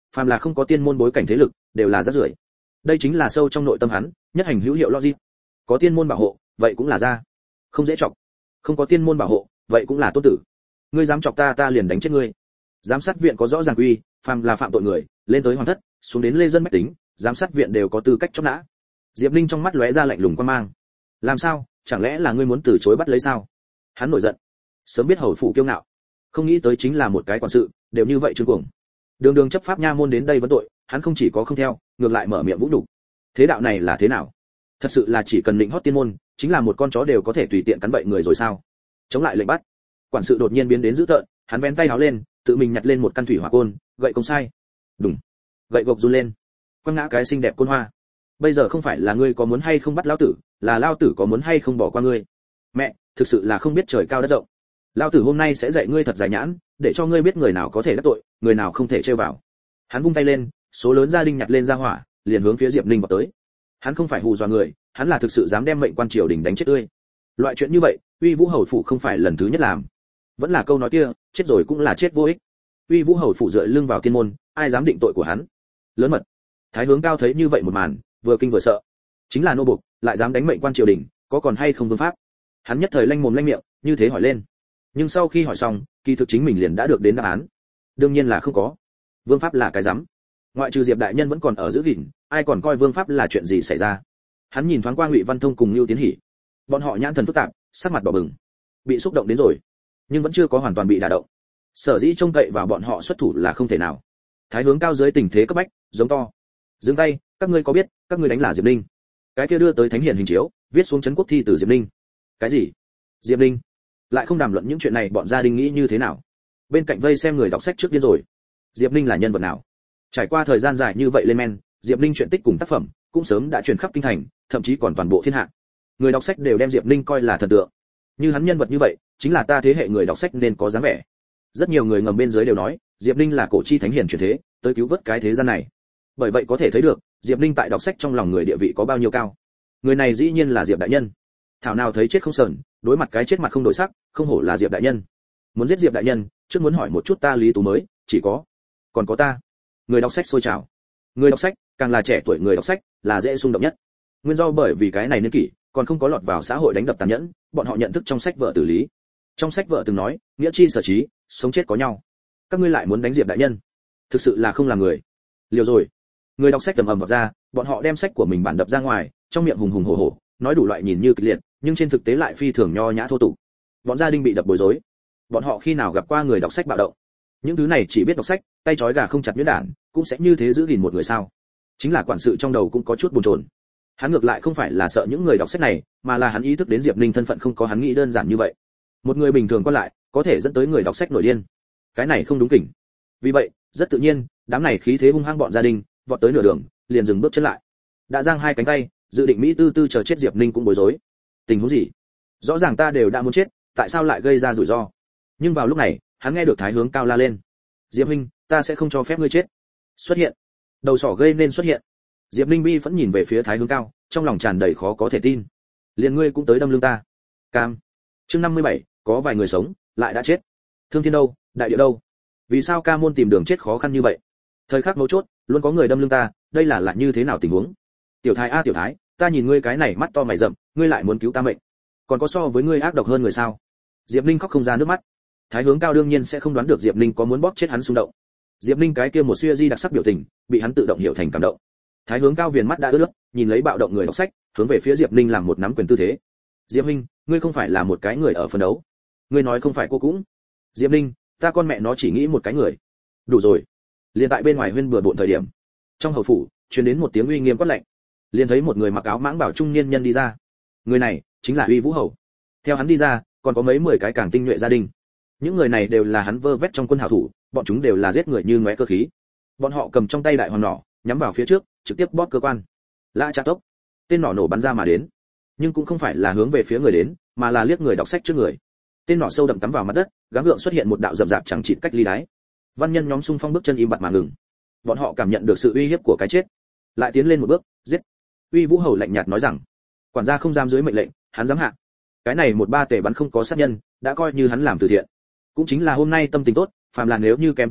phàm là không có tiên môn bối cảnh thế lực đều là rác rưởi. Đây chính là sâu trong nội tâm hắn nhất hành hữu hiệu logic. Có tiên môn bảo hộ vậy cũng là ra, không dễ chọc. Không có tiên môn bảo hộ vậy cũng là tốt tử. Ngươi dám chọc ta ta liền đánh chết ngươi. Giám sát viện có rõ ràng quy, phàm là phạm tội người lên tới hoàng thất xuống đến lê dân bách tính, giám sát viện đều có tư cách chóc nã. Diệp Linh trong mắt lóe ra lạnh lùng quan mang. Làm sao, chẳng lẽ là ngươi muốn từ chối bắt lấy sao? Hắn nổi giận. Sớm biết hầu phủ kiêu ngạo, không nghĩ tới chính là một cái quản sự đều như vậy trương cuồng. Đường đường chấp pháp nha môn đến đây vấn tội, hắn không chỉ có không theo, ngược lại mở miệng vũ nhục. Thế đạo này là thế nào? Thật sự là chỉ cần định hót tiên môn, chính là một con chó đều có thể tùy tiện cắn bậy người rồi sao? Chống lại lệnh bắt. Quản sự đột nhiên biến đến dữ tợn, hắn vén tay áo lên, tự mình nhặt lên một căn thủy hỏa côn, gậy công sai. Đùng. Gậy gộc run lên, quăng ngã cái xinh đẹp côn hoa. Bây giờ không phải là ngươi có muốn hay không bắt lão tử, là lão tử có muốn hay không bỏ qua ngươi. Mẹ, thực sự là không biết trời cao đất rộng. Lão tử hôm nay sẽ dạy ngươi thật dài nhãn, để cho ngươi biết người nào có thể đắc tội, người nào không thể trêu vào. Hắn vung tay lên, số lớn gia đình nhặt lên ra hỏa, liền hướng phía Diệp Ninh vào tới. Hắn không phải hù dọa người, hắn là thực sự dám đem mệnh quan triều đình đánh chết tươi. Loại chuyện như vậy, Uy Vũ hầu phủ không phải lần thứ nhất làm. Vẫn là câu nói kia, chết rồi cũng là chết vô ích. Uy Vũ hầu phủ dựa lưng vào tiên môn, ai dám định tội của hắn? Lớn mật. Thái Hướng Cao thấy như vậy một màn, vừa kinh vừa sợ. Chính là nô buộc, lại dám đánh mệnh quan triều đình, có còn hay không vương pháp? Hắn nhất thời lanh mồm lanh miệng, như thế hỏi lên. Nhưng sau khi hỏi xong, kỳ thực chính mình liền đã được đến đáp án. Đương nhiên là không có. Vương pháp là cái rắm. Ngoại trừ Diệp đại nhân vẫn còn ở giữ gìn, ai còn coi vương pháp là chuyện gì xảy ra? Hắn nhìn thoáng qua Ngụy Văn Thông cùng Lưu Tiến Hỉ. Bọn họ nhãn thần phức tạp, sắc mặt đỏ bừng, bị xúc động đến rồi, nhưng vẫn chưa có hoàn toàn bị đả động. Sở dĩ trông cậy vào bọn họ xuất thủ là không thể nào. Thái Hướng Cao dưới tình thế cấp bách, giống to: "Dừng tay, các ngươi có biết, các ngươi đánh là Diệp Ninh." Cái kia đưa tới thánh hiển hình chiếu, viết xuống trấn quốc thi từ Diệp Ninh. Cái gì? Diệp Ninh? Lại không đàm luận những chuyện này, bọn gia đình nghĩ như thế nào? Bên cạnh vây xem người đọc sách trước điên rồi. Diệp Ninh là nhân vật nào? Trải qua thời gian dài như vậy lên men, Diệp Ninh chuyện tích cùng tác phẩm cũng sớm đã truyền khắp kinh thành, thậm chí còn toàn bộ thiên hạ. Người đọc sách đều đem Diệp Ninh coi là thần tượng. Như hắn nhân vật như vậy, chính là ta thế hệ người đọc sách nên có dáng vẻ. Rất nhiều người ngầm bên dưới đều nói, Diệp Ninh là cổ chi thánh hiển truyền thế, tới cứu vớt cái thế gian này. Bởi vậy có thể thấy được, Diệp Ninh tại đọc sách trong lòng người địa vị có bao nhiêu cao. Người này dĩ nhiên là Diệp đại nhân. Thảo nào thấy chết không sờn, đối mặt cái chết mặt không đổi sắc, không hổ là Diệp đại nhân. Muốn giết Diệp đại nhân, trước muốn hỏi một chút ta Lý Tú mới, chỉ có, còn có ta. Người đọc sách sôi trào. Người đọc sách, càng là trẻ tuổi người đọc sách, là dễ xung động nhất. Nguyên do bởi vì cái này niên kỷ, còn không có lọt vào xã hội đánh đập tàn nhẫn, bọn họ nhận thức trong sách vở tử lý. Trong sách vở từng nói, nghĩa chi sở trí, sống chết có nhau. Các ngươi lại muốn đánh Diệp đại nhân, thực sự là không làm người. Liều rồi. Người đọc sách tầm ầm vọt ra, bọn họ đem sách của mình bản đập ra ngoài, trong miệng hùng hùng hổ hổ, nói đủ loại nhìn như kịch liệt, nhưng trên thực tế lại phi thường nho nhã thô tục. Bọn gia đình bị đập bối rối. Bọn họ khi nào gặp qua người đọc sách bạo động? Những thứ này chỉ biết đọc sách, tay trói gà không chặt nhuyễn đản, cũng sẽ như thế giữ gìn một người sao? Chính là quản sự trong đầu cũng có chút bồn chồn. Hắn ngược lại không phải là sợ những người đọc sách này, mà là hắn ý thức đến Diệp Ninh thân phận không có hắn nghĩ đơn giản như vậy. Một người bình thường qua lại, có thể dẫn tới người đọc sách nổi điên. Cái này không đúng kỉnh. Vì vậy, rất tự nhiên, đám này khí thế hung hăng bọn gia đình, vọt tới nửa đường, liền dừng bước chân lại. Đã giang hai cánh tay, dự định mỹ tư tư chờ chết Diệp Ninh cũng bối rối. Tình huống gì? Rõ ràng ta đều đã muốn chết, tại sao lại gây ra rủi ro? Nhưng vào lúc này, hắn nghe được Thái Hướng Cao la lên: "Diệp huynh, ta sẽ không cho phép ngươi chết." Xuất hiện. Đầu sỏ gây nên xuất hiện. Diệp Ninh bi vẫn nhìn về phía Thái Hướng Cao, trong lòng tràn đầy khó có thể tin. Liền ngươi cũng tới đâm lưng ta? Cam. Chương năm mươi bảy, có vài người sống, lại đã chết. Thương thiên đâu, đại địa đâu? Vì sao ca môn tìm đường chết khó khăn như vậy? Thời khắc mấu chốt, luôn có người đâm lưng ta, đây là là như thế nào tình huống? Tiểu Thái a tiểu Thái, ta nhìn ngươi cái này mắt to mày rậm, ngươi lại muốn cứu ta mệnh. Còn có so với ngươi ác độc hơn người sao? Diệp Ninh khóc không ra nước mắt. Thái Hướng Cao đương nhiên sẽ không đoán được Diệp Ninh có muốn bóp chết hắn xung động. Diệp Ninh cái kia một suy di đặc sắc biểu tình, bị hắn tự động hiểu thành cảm động. Thái Hướng Cao viền mắt đã ướt nước, nhìn lấy bạo động người đọc sách, hướng về phía Diệp Ninh làm một nắm quyền tư thế. Diệp huynh, ngươi không phải là một cái người ở phân đấu. Ngươi nói không phải cô cũng. Diệp Ninh, ta con mẹ nó chỉ nghĩ một cái người. Đủ rồi. Liên tại bên ngoài huyên bừa bộn thời điểm, trong hầu phủ truyền đến một tiếng uy nghiêm quát lạnh. Liền thấy một người mặc áo mãng bảo trung niên nhân đi ra. Người này chính là Uy Vũ hầu. Theo hắn đi ra, còn có mấy mười cái càng tinh nhuệ gia đình. Những người này đều là hắn vơ vét trong quân hảo thủ, bọn chúng đều là giết người như ngoé cơ khí. Bọn họ cầm trong tay đại hoàng nỏ, nhắm vào phía trước, trực tiếp bóp cơ quan. Lã Cha Tốc. Tên nỏ nổ bắn ra mà đến, nhưng cũng không phải là hướng về phía người đến, mà là liếc người đọc sách trước người. Tên nỏ sâu đậm cắm vào mặt đất, gắng gượng xuất hiện một đạo rậm rạp chẳng chịt cách ly đáy. Văn nhân nhóm xung phong bước chân im bặt mà ngừng. Bọn họ cảm nhận được sự uy hiếp của cái chết, lại tiến lên một bước, giết. Uy Vũ hầu lạnh nhạt nói rằng, quản gia không dám dưới mệnh lệnh, hắn dám hạ. Cái này một ba tể bắn không có sát nhân, đã coi như hắn làm từ thiện. Cũng chính là hôm nay tâm tình tốt, phàm là nếu như kém chút nữa,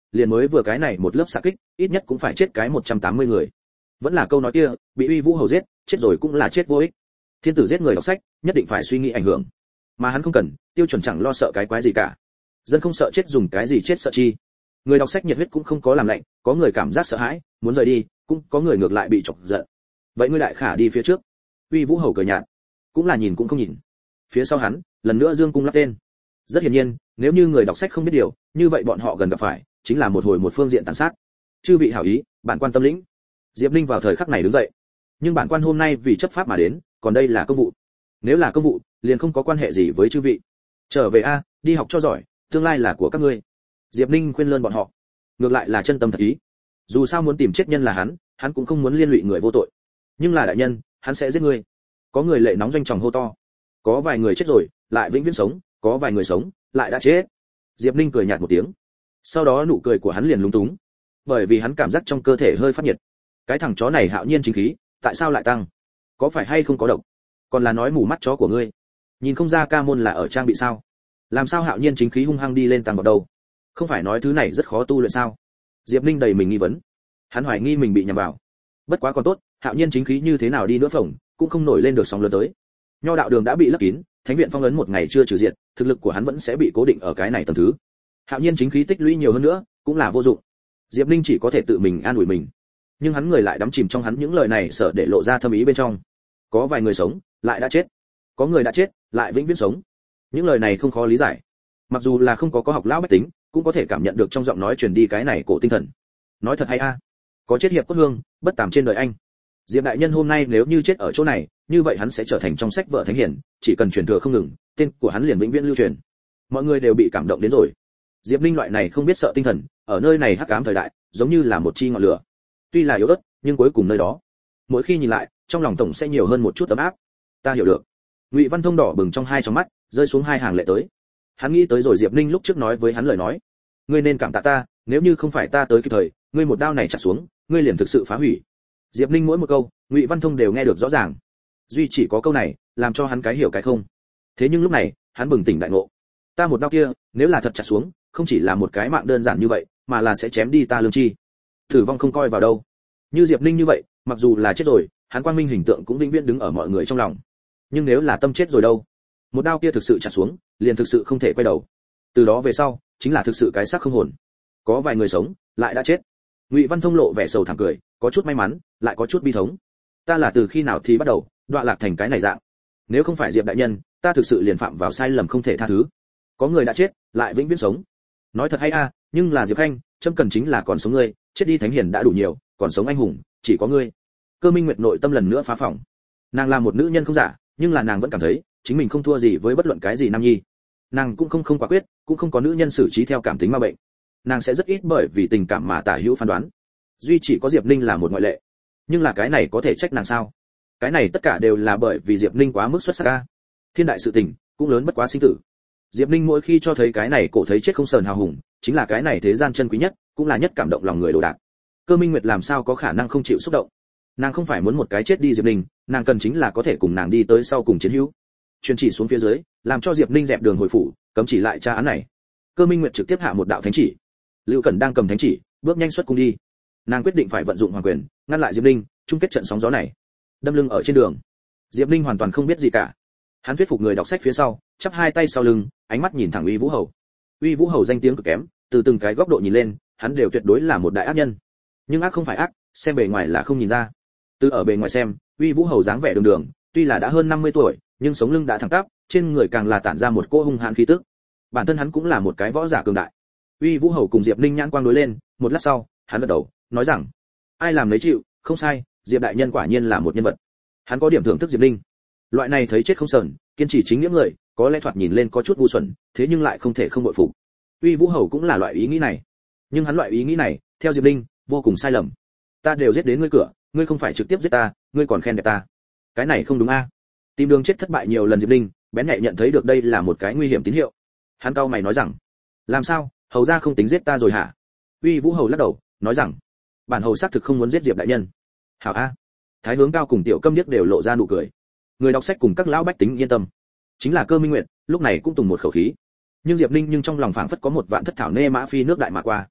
liền mới vừa cái này một lớp xạ kích ít nhất cũng phải chết cái một trăm tám mươi người. Vẫn là câu nói kia, bị Uy Vũ Hầu giết, chết rồi cũng là chết vô ích. Thiên tử giết người đọc sách, nhất định phải suy nghĩ ảnh hưởng, mà hắn không cần, tiêu chuẩn chẳng lo sợ cái quái gì cả. Dân không sợ chết dùng cái gì chết sợ chi. Người đọc sách nhiệt huyết cũng không có làm lạnh, có người cảm giác sợ hãi, muốn rời đi, cũng có người ngược lại bị chọc giận. Vậy ngươi đại khả đi phía trước. Uy Vũ Hầu cười nhạt, cũng là nhìn cũng không nhìn. Phía sau hắn, lần nữa dương cung lắp tên. Rất hiển nhiên, nếu như người đọc sách không biết điều, như vậy bọn họ gần gặp phải chính là một hồi một phương diện tàn sát. Chư vị hảo ý, bản quan tâm lĩnh. Diệp Linh vào thời khắc này đứng dậy. Nhưng bản quan hôm nay vì chấp pháp mà đến, còn đây là công vụ. Nếu là công vụ, liền không có quan hệ gì với chư vị. Trở về a, đi học cho giỏi, tương lai là của các ngươi. Diệp Linh khuyên lơn bọn họ. Ngược lại là chân tâm thật ý. Dù sao muốn tìm chết nhân là hắn, hắn cũng không muốn liên lụy người vô tội. Nhưng là đại nhân, hắn sẽ giết ngươi. Có người lệ nóng doanh tròng hô to. Có vài người chết rồi, lại vĩnh viễn sống, có vài người sống, lại đã chết. Diệp Linh cười nhạt một tiếng. Sau đó nụ cười của hắn liền lúng túng, bởi vì hắn cảm giác trong cơ thể hơi phát nhiệt. Cái thằng chó này hạo nhiên chính khí, tại sao lại tăng? Có phải hay không có độc? Còn là nói mù mắt chó của ngươi? Nhìn không ra ca môn là ở trang bị sao? Làm sao hạo nhiên chính khí hung hăng đi lên tăng vào đầu? Không phải nói thứ này rất khó tu luyện sao? Diệp Linh đầy mình nghi vấn. Hắn hoài nghi mình bị nhầm vào. Bất quá còn tốt, hạo nhiên chính khí như thế nào đi nữa phồng, cũng không nổi lên được sóng lớn tới. Nho đạo đường đã bị lấp kín, thánh viện phong ấn một ngày chưa trừ diệt, thực lực của hắn vẫn sẽ bị cố định ở cái này tầng thứ. Hạo nhiên chính khí tích lũy nhiều hơn nữa, cũng là vô dụng. Diệp Linh chỉ có thể tự mình an ủi mình. Nhưng hắn người lại đắm chìm trong hắn những lời này sợ để lộ ra thâm ý bên trong. Có vài người sống, lại đã chết. Có người đã chết, lại vĩnh viễn sống. Những lời này không khó lý giải. Mặc dù là không có có học lão bách tính, cũng có thể cảm nhận được trong giọng nói truyền đi cái này cổ tinh thần. Nói thật hay a, có chết hiệp cốt hương, bất tàm trên đời anh. Diệp đại nhân hôm nay nếu như chết ở chỗ này, như vậy hắn sẽ trở thành trong sách vở thánh hiển, chỉ cần truyền thừa không ngừng, tên của hắn liền vĩnh viễn lưu truyền. Mọi người đều bị cảm động đến rồi. Diệp Linh loại này không biết sợ tinh thần, ở nơi này hắc ám thời đại, giống như là một chi ngọn lửa. Tuy là yếu ớt, nhưng cuối cùng nơi đó, mỗi khi nhìn lại, trong lòng tổng sẽ nhiều hơn một chút ấm áp. Ta hiểu được. Ngụy Văn Thông đỏ bừng trong hai tròng mắt, rơi xuống hai hàng lệ tới. Hắn nghĩ tới rồi Diệp Linh lúc trước nói với hắn lời nói, ngươi nên cảm tạ ta, nếu như không phải ta tới kịp thời, ngươi một đao này chặt xuống, ngươi liền thực sự phá hủy. Diệp Linh mỗi một câu, Ngụy Văn Thông đều nghe được rõ ràng. Duy chỉ có câu này, làm cho hắn cái hiểu cái không. Thế nhưng lúc này, hắn bừng tỉnh đại ngộ. Ta một đao kia, nếu là thật chặt xuống, không chỉ là một cái mạng đơn giản như vậy, mà là sẽ chém đi ta lương chi. Tử vong không coi vào đâu. Như Diệp Linh như vậy, mặc dù là chết rồi, hắn quang minh hình tượng cũng vĩnh viễn đứng ở mọi người trong lòng. Nhưng nếu là tâm chết rồi đâu? Một đao kia thực sự chặt xuống, liền thực sự không thể quay đầu. Từ đó về sau, chính là thực sự cái xác không hồn. Có vài người sống, lại đã chết. Ngụy Văn Thông lộ vẻ sầu thảm cười, có chút may mắn, lại có chút bi thống. Ta là từ khi nào thì bắt đầu, đọa lạc thành cái này dạng. Nếu không phải Diệp đại nhân, ta thực sự liền phạm vào sai lầm không thể tha thứ. Có người đã chết, lại vĩnh viễn sống. Nói thật hay a, nhưng là Diệp Khanh, châm cần chính là còn sống ngươi, chết đi thánh hiền đã đủ nhiều, còn sống anh hùng, chỉ có ngươi. Cơ Minh Nguyệt nội tâm lần nữa phá phỏng. Nàng là một nữ nhân không giả, nhưng là nàng vẫn cảm thấy chính mình không thua gì với bất luận cái gì nam nhi. Nàng cũng không không quả quyết, cũng không có nữ nhân xử trí theo cảm tính ma bệnh. Nàng sẽ rất ít bởi vì tình cảm mà tả hữu phán đoán. Duy chỉ có Diệp Linh là một ngoại lệ. Nhưng là cái này có thể trách nàng sao? Cái này tất cả đều là bởi vì Diệp Linh quá mức xuất sắc a. Thiên đại sự tình, cũng lớn bất quá sinh tử. Diệp Linh mỗi khi cho thấy cái này cổ thấy chết không sờn hào hùng, chính là cái này thế gian chân quý nhất, cũng là nhất cảm động lòng người đồ đạc. Cơ Minh Nguyệt làm sao có khả năng không chịu xúc động? Nàng không phải muốn một cái chết đi Diệp Linh, nàng cần chính là có thể cùng nàng đi tới sau cùng chiến hữu. Truyền chỉ xuống phía dưới, làm cho Diệp Linh dẹp đường hồi phủ, cấm chỉ lại tra án này. Cơ Minh Nguyệt trực tiếp hạ một đạo thánh chỉ. Lưu Cẩn đang cầm thánh chỉ, bước nhanh xuất cung đi. Nàng quyết định phải vận dụng hoàng quyền, ngăn lại Diệp Linh, chung kết trận sóng gió này. Đâm lưng ở trên đường, Diệp Linh hoàn toàn không biết gì cả. Hắn thuyết phục người đọc sách phía sau, chắp hai tay sau lưng, ánh mắt nhìn thẳng Uy Vũ Hầu. Uy Vũ Hầu danh tiếng cực kém, từ từng cái góc độ nhìn lên, hắn đều tuyệt đối là một đại ác nhân. Nhưng ác không phải ác, xem bề ngoài là không nhìn ra. Từ ở bề ngoài xem, Uy Vũ Hầu dáng vẻ đường đường, tuy là đã hơn năm mươi tuổi, nhưng sống lưng đã thẳng tắp, trên người càng là tản ra một cỗ hung hãn khí tức. Bản thân hắn cũng là một cái võ giả cường đại. Uy Vũ Hầu cùng Diệp Linh nhãn quang đối lên, một lát sau, hắn gật đầu, nói rằng: ai làm lấy chịu, không sai, Diệp đại nhân quả nhiên là một nhân vật. Hắn có điểm thưởng thức Diệp Linh. Loại này thấy chết không sờn, kiên trì chính nghĩa người, có lẽ thoạt nhìn lên có chút ngu xuẩn, thế nhưng lại không thể không bội phục. Uy Vũ Hầu cũng là loại ý nghĩ này. Nhưng hắn loại ý nghĩ này, theo Diệp Linh, vô cùng sai lầm. Ta đều giết đến ngươi cửa, ngươi không phải trực tiếp giết ta, ngươi còn khen đẹp ta. Cái này không đúng a. Tìm đường chết thất bại nhiều lần Diệp Linh, bén nhạy nhận thấy được đây là một cái nguy hiểm tín hiệu. Hắn cau mày nói rằng: làm sao, hầu gia không tính giết ta rồi hả? Uy Vũ Hầu lắc đầu, nói rằng: bản hầu xác thực không muốn giết Diệp đại nhân. Hảo a. Thái Hướng Cao cùng Tiểu Câm Điếc đều lộ ra nụ cười. Người đọc sách cùng các lão bách tính yên tâm. Chính là Cơ Minh Nguyệt, lúc này cũng tùng một khẩu khí. Nhưng Diệp Linh nhưng trong lòng phảng phất có một vạn thất thảo nê mã phi nước đại mà qua.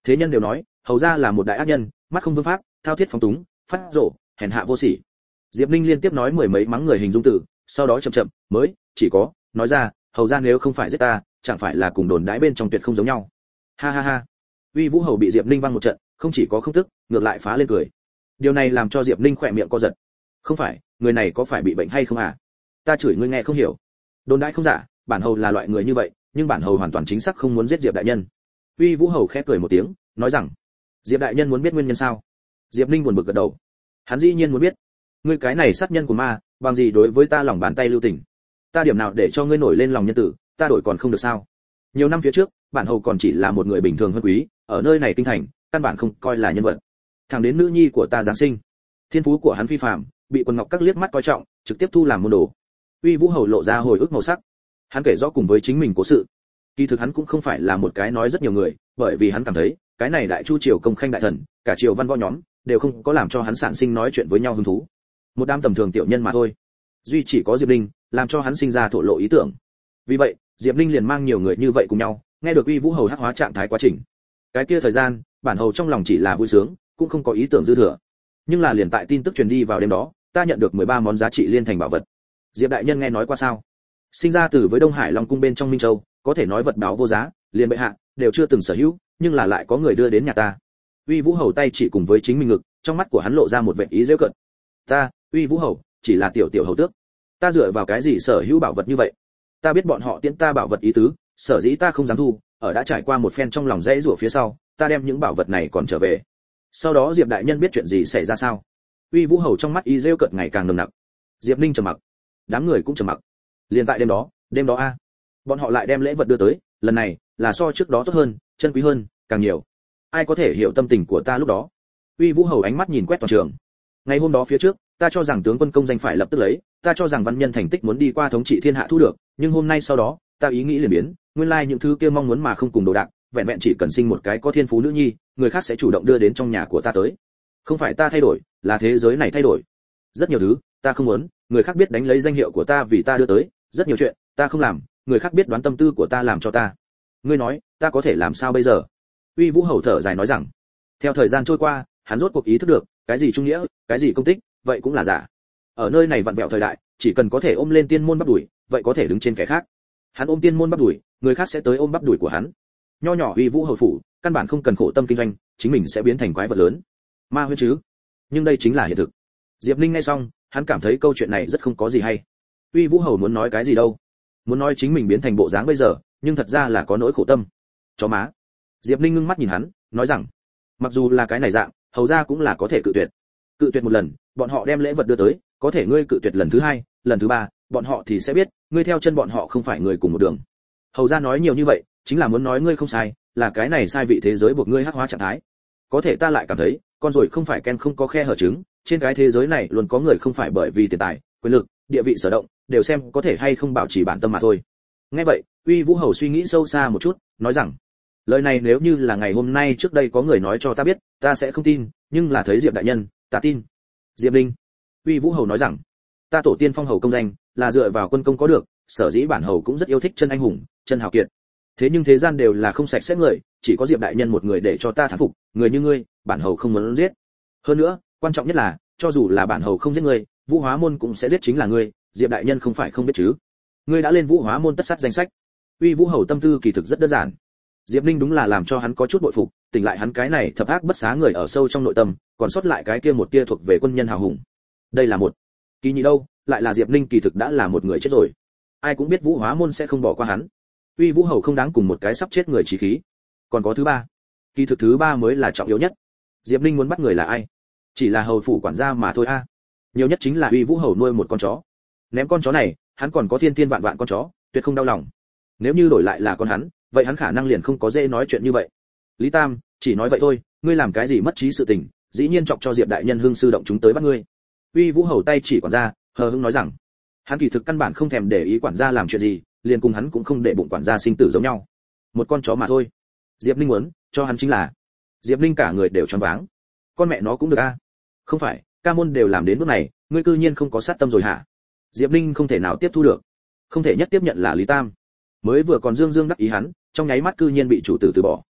Thế nhân đều nói hầu gia là một đại ác nhân, mắt không vương pháp, thao thiết phóng túng, phát rộ, hèn hạ vô sỉ. Diệp Ninh liên tiếp nói mười mấy mắng người hình dung từ, sau đó chậm chậm mới chỉ có nói ra, hầu gia nếu không phải giết ta, chẳng phải là cùng đồn đãi bên trong tuyệt không giống nhau. Ha ha ha. Uy Vũ Hầu bị Diệp Ninh văng một trận, không chỉ có không tức, ngược lại phá lên cười. Điều này làm cho Diệp Ninh khỏe miệng co giật. Không phải, người này có phải bị bệnh hay không à? Ta chửi ngươi nghe không hiểu. Đồn đãi không giả, bản hầu là loại người như vậy, nhưng bản hầu hoàn toàn chính xác không muốn giết Diệp đại nhân. Uy Vũ Hầu khẽ cười một tiếng, nói rằng, Diệp đại nhân muốn biết nguyên nhân sao? Diệp Ninh buồn bực gật đầu. Hắn dĩ nhiên muốn biết. Ngươi cái này sát nhân của ma, bằng gì đối với ta lòng bàn tay lưu tình? Ta điểm nào để cho ngươi nổi lên lòng nhân tử, ta đổi còn không được sao? Nhiều năm phía trước, bản hầu còn chỉ là một người bình thường hơn quý, ở nơi này kinh thành, căn bản không coi là nhân vật. Thẳng đến nữ nhi của ta giáng sinh, thiên phú của hắn phi phàm, bị Quân Ngọc các liếc mắt coi trọng, trực tiếp thu làm môn đồ. Uy Vũ Hầu lộ ra hồi ức màu sắc. Hắn kể rõ cùng với chính mình cố sự. Kỳ thực hắn cũng không phải là một cái nói rất nhiều người, bởi vì hắn cảm thấy, cái này đại chu triều công khanh đại thần, cả triều văn võ nhóm đều không có làm cho hắn sản sinh nói chuyện với nhau hứng thú. Một đám tầm thường tiểu nhân mà thôi. Duy chỉ có Diệp Linh, làm cho hắn sinh ra thổ lộ ý tưởng. Vì vậy, Diệp Linh liền mang nhiều người như vậy cùng nhau, nghe được Uy Vũ Hầu hắc hóa trạng thái quá trình. Cái kia thời gian, bản hầu trong lòng chỉ là vui sướng, cũng không có ý tưởng dư thừa. Nhưng là liền tại tin tức truyền đi vào đêm đó, ta nhận được mười ba món giá trị liên thành bảo vật. Diệp đại nhân nghe nói qua sao? Sinh ra từ với Đông Hải Long cung bên trong Minh Châu, có thể nói vật báo vô giá, liền bệ hạ đều chưa từng sở hữu, nhưng là lại có người đưa đến nhà ta. Uy Vũ Hầu tay chỉ cùng với chính mình ngực, trong mắt của hắn lộ ra một vẻ ý giễu cợt. Ta, Uy Vũ Hầu, chỉ là tiểu tiểu hầu tước, ta dựa vào cái gì sở hữu bảo vật như vậy? Ta biết bọn họ tiễn ta bảo vật ý tứ, sở dĩ ta không dám thu, ở đã trải qua một phen trong lòng dãy rủa phía sau, ta đem những bảo vật này còn trở về. Sau đó Diệp đại nhân biết chuyện gì xảy ra sao? Uy Vũ Hầu trong mắt ý rêu cợt ngày càng nồng nặc. Diệp Ninh trầm mặc, đám người cũng trầm mặc. Liền tại đêm đó, đêm đó a, bọn họ lại đem lễ vật đưa tới, lần này là so trước đó tốt hơn, chân quý hơn, càng nhiều. Ai có thể hiểu tâm tình của ta lúc đó? Uy Vũ Hầu ánh mắt nhìn quét toàn trường. Ngày hôm đó phía trước, ta cho rằng tướng quân công danh phải lập tức lấy, ta cho rằng văn nhân thành tích muốn đi qua thống trị thiên hạ thu được, nhưng hôm nay sau đó, ta ý nghĩ liền biến, nguyên lai những thứ kia mong muốn mà không cùng đồ đạc, vẹn vẹn chỉ cần sinh một cái có thiên phú nữ nhi, người khác sẽ chủ động đưa đến trong nhà của ta tới. Không phải ta thay đổi, là thế giới này thay đổi. Rất nhiều thứ, ta không muốn, người khác biết đánh lấy danh hiệu của ta vì ta đưa tới, rất nhiều chuyện, ta không làm, người khác biết đoán tâm tư của ta làm cho ta. Ngươi nói, ta có thể làm sao bây giờ? Uy Vũ Hầu thở dài nói rằng, theo thời gian trôi qua, hắn rốt cuộc ý thức được, cái gì trung nghĩa, cái gì công tích, vậy cũng là giả. Ở nơi này vặn vẹo thời đại, chỉ cần có thể ôm lên tiên môn bắp đuổi, vậy có thể đứng trên kẻ khác. Hắn ôm tiên môn bắp đuổi, người khác sẽ tới ôm bắp đuổi của hắn. Nho nhỏ Uy Vũ Hầu phủ, căn bản không cần khổ tâm kinh doanh, chính mình sẽ biến thành quái vật lớn. Ma huyễn chứ? Nhưng đây chính là hiện thực. Diệp Linh nghe xong, hắn cảm thấy câu chuyện này rất không có gì hay. Uy Vũ Hầu muốn nói cái gì đâu? Muốn nói chính mình biến thành bộ dáng bây giờ, nhưng thật ra là có nỗi khổ tâm. Chó má. Diệp Linh ngưng mắt nhìn hắn, nói rằng, mặc dù là cái này dạng, hầu ra cũng là có thể cự tuyệt. Cự tuyệt một lần, bọn họ đem lễ vật đưa tới, có thể ngươi cự tuyệt lần thứ hai, lần thứ ba, bọn họ thì sẽ biết, ngươi theo chân bọn họ không phải người cùng một đường. Hầu ra nói nhiều như vậy, chính là muốn nói ngươi không sai, là cái này sai vị thế giới buộc ngươi hắc hóa trạng thái. Có thể ta lại cảm thấy, con rồi không phải ken không có khe hở trứng, trên cái thế giới này luôn có người không phải bởi vì tiền tài, quyền lực, địa vị sở động, đều xem có thể hay không bảo trì bản tâm mà thôi. Nghe vậy, Uy Vũ Hầu suy nghĩ sâu xa một chút, nói rằng, lời này nếu như là ngày hôm nay trước đây có người nói cho ta biết, ta sẽ không tin, nhưng là thấy Diệp đại nhân, ta tin. Diệp Linh. Uy Vũ Hầu nói rằng, ta tổ tiên phong hầu công danh, là dựa vào quân công có được, sở dĩ bản hầu cũng rất yêu thích chân anh hùng, chân hào kiệt. Thế nhưng thế gian đều là không sạch sẽ người, chỉ có Diệp đại nhân một người để cho ta thán phục, người như ngươi, bản hầu không muốn giết. Hơn nữa, quan trọng nhất là, cho dù là bản hầu không giết ngươi, Vũ Hóa môn cũng sẽ giết chính là ngươi, Diệp đại nhân không phải không biết chứ? Ngươi đã lên Vũ Hóa môn tất sát danh sách. Uy Vũ Hầu tâm tư kỳ thực rất đơn giản. Diệp Linh đúng là làm cho hắn có chút bội phục, tỉnh lại hắn cái này thập ác bất xá người ở sâu trong nội tâm, còn sót lại cái kia một tia thuộc về quân nhân hào hùng. Đây là một kỳ nhị đâu, lại là Diệp Linh kỳ thực đã là một người chết rồi. Ai cũng biết Vũ Hóa môn sẽ không bỏ qua hắn. Uy Vũ Hầu không đáng cùng một cái sắp chết người chí khí. Còn có thứ ba, kỳ thực thứ ba mới là trọng yếu nhất. Diệp Linh muốn bắt người là ai? Chỉ là hầu phủ quản gia mà thôi a. À. Nhiều nhất chính là Uy Vũ Hầu nuôi một con chó. Ném con chó này, hắn còn có thiên thiên vạn vạn con chó, tuyệt không đau lòng. Nếu như đổi lại là con hắn, vậy hắn khả năng liền không có dễ nói chuyện như vậy. Lý Tam, chỉ nói vậy thôi, ngươi làm cái gì mất trí sự tình, dĩ nhiên chọc cho Diệp đại nhân hương sư động chúng tới bắt ngươi. Uy Vũ Hầu tay chỉ quản gia, hờ hững nói rằng, hắn kỳ thực căn bản không thèm để ý quản gia làm chuyện gì, liền cùng hắn cũng không để bụng quản gia sinh tử giống nhau. Một con chó mà thôi. Diệp Linh muốn, cho hắn chính là. Diệp Linh cả người đều choáng váng. Con mẹ nó cũng được a. À? Không phải, ca môn đều làm đến bước này, ngươi cư nhiên không có sát tâm rồi hả? Diệp Linh không thể nào tiếp thu được. Không thể nhất tiếp nhận là Lý Tam. Mới vừa còn dương dương đắc ý hắn, trong nháy mắt cư nhiên bị chủ tử từ bỏ.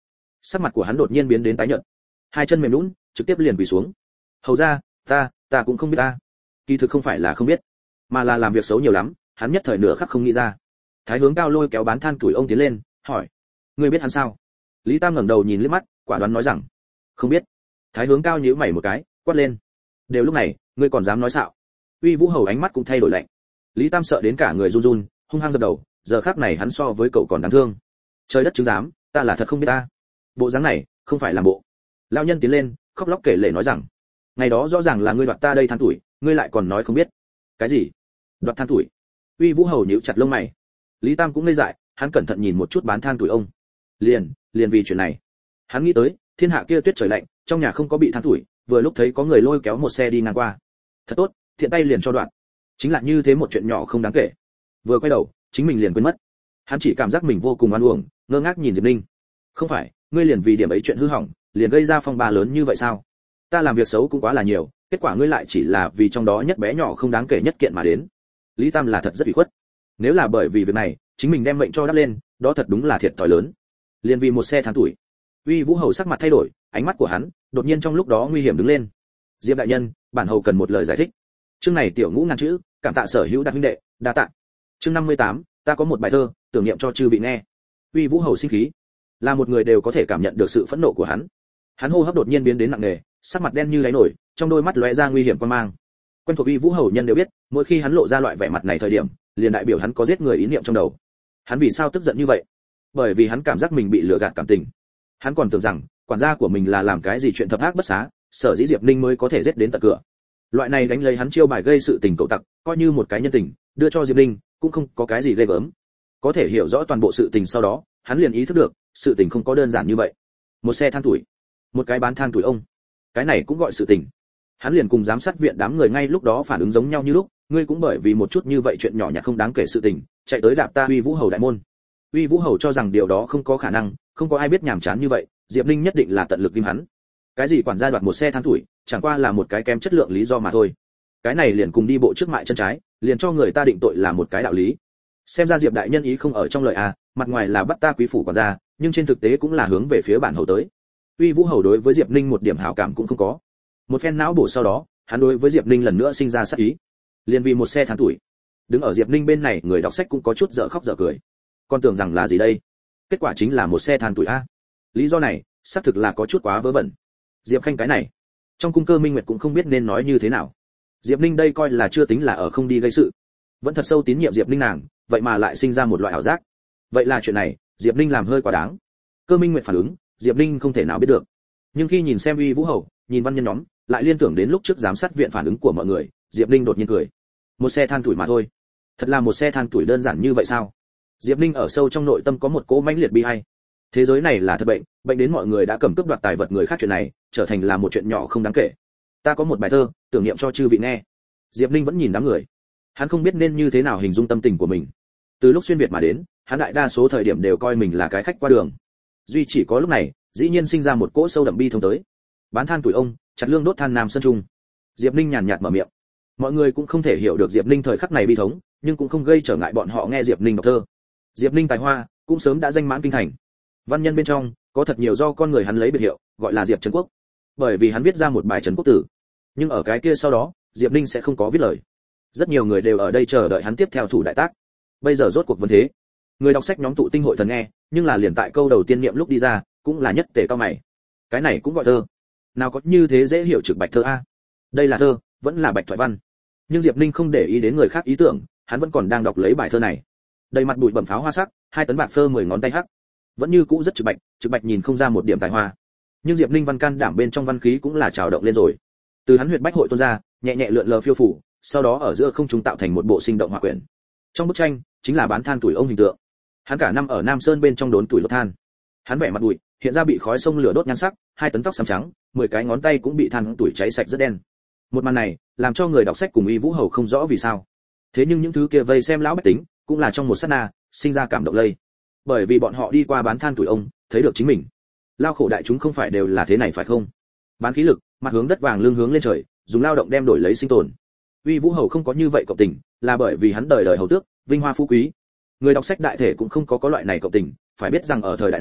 Sắc mặt của hắn đột nhiên biến đến tái nhợt, hai chân mềm nhũn, trực tiếp liền quỳ xuống. Hầu ra, ta ta cũng không biết ta. Kỳ thực không phải là không biết, mà là làm việc xấu nhiều lắm, hắn nhất thời nửa khắc không nghĩ ra. Thái Hướng Cao lôi kéo bán than tuổi ông tiến lên, hỏi: ngươi biết hắn sao? Lý Tam ngẩng đầu nhìn liếc mắt, quả đoán nói rằng: không biết. Thái Hướng Cao nhíu mày một cái, quát lên: đều lúc này, ngươi còn dám nói xạo? Uy Vũ Hầu ánh mắt cũng thay đổi lạnh. Lý Tam sợ đến cả người run run, hung hăng dập đầu, giờ khắc này hắn so với cậu còn đáng thương. Trời đất chứng giám, ta là thật không biết ta. Bộ dáng này, không phải làm bộ. Lão nhân tiến lên, khóc lóc kể lể nói rằng: ngày đó rõ ràng là ngươi đoạt ta đây than tuổi, ngươi lại còn nói không biết. Cái gì? Đoạt than tuổi? Uy Vũ Hầu nhíu chặt lông mày. Lý Tam cũng ngây dại, hắn cẩn thận nhìn một chút bán than tuổi ông. Liền, liền vì chuyện này, hắn nghĩ tới, thiên hạ kia tuyết trời lạnh, trong nhà không có bị than tuổi, vừa lúc thấy có người lôi kéo một xe đi ngang qua. Thật tốt, thiện tay liền cho đoạn. Chính là như thế một chuyện nhỏ không đáng kể. Vừa quay đầu, chính mình liền quên mất. Hắn chỉ cảm giác mình vô cùng oan uổng, ngơ ngác nhìn Diệp Ninh. Không phải, ngươi liền vì điểm ấy chuyện hư hỏng, liền gây ra phong ba lớn như vậy sao? Ta làm việc xấu cũng quá là nhiều, kết quả ngươi lại chỉ là vì trong đó nhất bé nhỏ không đáng kể nhất kiện mà đến. Lý Tam là thật rất ủy khuất. Nếu là bởi vì việc này, chính mình đem mệnh cho đắp lên, đó thật đúng là thiệt thòi lớn. Liền vì một xe than tuổi. Uy Vũ Hầu sắc mặt thay đổi, ánh mắt của hắn đột nhiên trong lúc đó nguy hiểm đứng lên. Diệp đại nhân, bản hầu cần một lời giải thích. Chương này tiểu ngũ ngàn chữ, cảm tạ sở hữu đặc huynh đệ, đa tạ. Chương năm mươi tám, ta có một bài thơ, tưởng niệm cho chư vị nghe. Uy Vũ Hầu sinh khí, là một người đều có thể cảm nhận được sự phẫn nộ của hắn. Hắn hô hấp đột nhiên biến đến nặng nề, sắc mặt đen như đáy nổi, trong đôi mắt lóe ra nguy hiểm quan mang. Quen thuộc Uy Vũ Hầu nhân đều biết, mỗi khi hắn lộ ra loại vẻ mặt này thời điểm, liền đại biểu hắn có giết người ý niệm trong đầu. Hắn vì sao tức giận như vậy? Bởi vì hắn cảm giác mình bị lừa gạt cảm tình. Hắn còn tưởng rằng quản gia của mình là làm cái gì chuyện thập ác bất xá, sở dĩ Diệp Ninh mới có thể giết đến tận cửa. Loại này đánh lấy hắn chiêu bài gây sự tình cậu tặc, coi như một cái nhân tình, đưa cho Diệp Ninh, cũng không có cái gì ghê gớm. Có thể hiểu rõ toàn bộ sự tình sau đó, hắn liền ý thức được, sự tình không có đơn giản như vậy. Một xe than tuổi, một cái bán than tuổi ông, cái này cũng gọi sự tình. Hắn liền cùng giám sát viện đám người ngay lúc đó phản ứng giống nhau như lúc, ngươi cũng bởi vì một chút như vậy chuyện nhỏ nhặt không đáng kể sự tình, chạy tới đạp ta Uy Vũ Hầu đại môn. Uy Vũ Hầu cho rằng điều đó không có khả năng, không có ai biết nhảm chán như vậy, Diệp Ninh nhất định là tận lực ghim hắn. Cái gì quản gia đoạt một xe than tuổi, chẳng qua là một cái kém chất lượng lý do mà thôi. Cái này liền cùng đi bộ trước mại chân trái, liền cho người ta định tội là một cái đạo lý. Xem ra Diệp đại nhân ý không ở trong lời à, mặt ngoài là bắt ta quý phủ quản gia, nhưng trên thực tế cũng là hướng về phía bản hầu tới. Uy Vũ Hầu đối với Diệp Ninh một điểm hảo cảm cũng không có. Một phen não bổ sau đó, hắn đối với Diệp Ninh lần nữa sinh ra sát ý. Liền vì một xe than tuổi. Đứng ở Diệp Ninh bên này, người đọc sách cũng có chút dở khóc dở cười. Con tưởng rằng là gì đây? Kết quả chính là một xe than tuổi a. Lý do này, xác thực là có chút quá vớ vẩn. Diệp Khanh cái này, trong cung Cơ Minh Nguyệt cũng không biết nên nói như thế nào. Diệp Ninh đây coi là chưa tính là ở không đi gây sự, vẫn thật sâu tín nhiệm Diệp Ninh nàng, vậy mà lại sinh ra một loại ảo giác. Vậy là chuyện này, Diệp Ninh làm hơi quá đáng. Cơ Minh Nguyệt phản ứng, Diệp Ninh không thể nào biết được. Nhưng khi nhìn xem Uy Vũ Hầu, nhìn văn nhân nhóm, lại liên tưởng đến lúc trước giám sát viện phản ứng của mọi người, Diệp Ninh đột nhiên cười. Một xe than tuổi mà thôi. Thật là một xe than tuổi đơn giản như vậy sao? Diệp Ninh ở sâu trong nội tâm có một cỗ mãnh liệt bi ai. Thế giới này là thật bệnh, bệnh đến mọi người đã cầm cướp đoạt tài vật người khác chuyện này, trở thành là một chuyện nhỏ không đáng kể. Ta có một bài thơ, tưởng niệm cho chư vị nghe. Diệp Ninh vẫn nhìn đám người. Hắn không biết nên như thế nào hình dung tâm tình của mình. Từ lúc xuyên việt mà đến, hắn đại đa số thời điểm đều coi mình là cái khách qua đường. Duy chỉ có lúc này, dĩ nhiên sinh ra một cỗ sâu đậm bi thông tới. Bán than tuổi ông, chặt lương đốt than nam sơn trung. Diệp Ninh nhàn nhạt mở miệng. Mọi người cũng không thể hiểu được Diệp Ninh thời khắc này bi thống, nhưng cũng không gây trở ngại bọn họ nghe Diệp Ninh đọc thơ. Diệp Ninh tài hoa cũng sớm đã danh mãn kinh thành. Văn nhân bên trong có thật nhiều do con người hắn lấy biệt hiệu, gọi là Diệp Trấn Quốc, bởi vì hắn viết ra một bài Trấn Quốc tử. Nhưng ở cái kia sau đó, Diệp Ninh sẽ không có viết lời. Rất nhiều người đều ở đây chờ đợi hắn tiếp theo thủ đại tác. Bây giờ rốt cuộc vấn thế, người đọc sách nhóm tụ tinh hội thần nghe, nhưng là liền tại câu đầu tiên niệm lúc đi ra, cũng là nhất tề cao mày. Cái này cũng gọi thơ? Nào có như thế dễ hiểu trực bạch thơ a? Đây là thơ, vẫn là bạch thoại văn. Nhưng Diệp Ninh không để ý đến người khác ý tưởng, hắn vẫn còn đang đọc lấy bài thơ này. Đầy mặt bụi bẩm pháo hoa sắc, hai tấn bạc phơ mười ngón tay hắc, vẫn như cũ rất trực bạch, trực bạch nhìn không ra một điểm tài hoa. Nhưng Diệp Ninh văn can đảm bên trong văn khí cũng là trào động lên rồi. Từ hắn huyệt bách hội tuôn ra, nhẹ nhẹ lượn lờ phiêu phủ, sau đó ở giữa không trung tạo thành một bộ sinh động họa quyển. Trong bức tranh chính là bán than tuổi ông hình tượng. Hắn cả năm ở Nam Sơn bên trong đốn tuổi đốt than. Hắn vẻ mặt bụi, hiện ra bị khói sông lửa đốt nhan sắc, hai tấn tóc xám trắng, mười cái ngón tay cũng bị than tuổi cháy sạch rất đen. Một màn này, làm cho người đọc sách cùng Uy Vũ Hầu không rõ vì sao. Thế nhưng những thứ kia vây xem lão bách tính, cũng là trong một sát na, sinh ra cảm động lây. Bởi vì bọn họ đi qua bán than tuổi ông, thấy được chính mình. Lao khổ đại chúng không phải đều là thế này phải không? Bán khí lực, mặt hướng đất vàng lưng hướng lên trời, dùng lao động đem đổi lấy sinh tồn. Uy Vũ Hầu không có như vậy cộng tình, là bởi vì hắn đời đời hầu tước, vinh hoa phú quý. Người đọc sách đại thể cũng không có có loại này cộng tình, phải biết rằng ở thời đại này,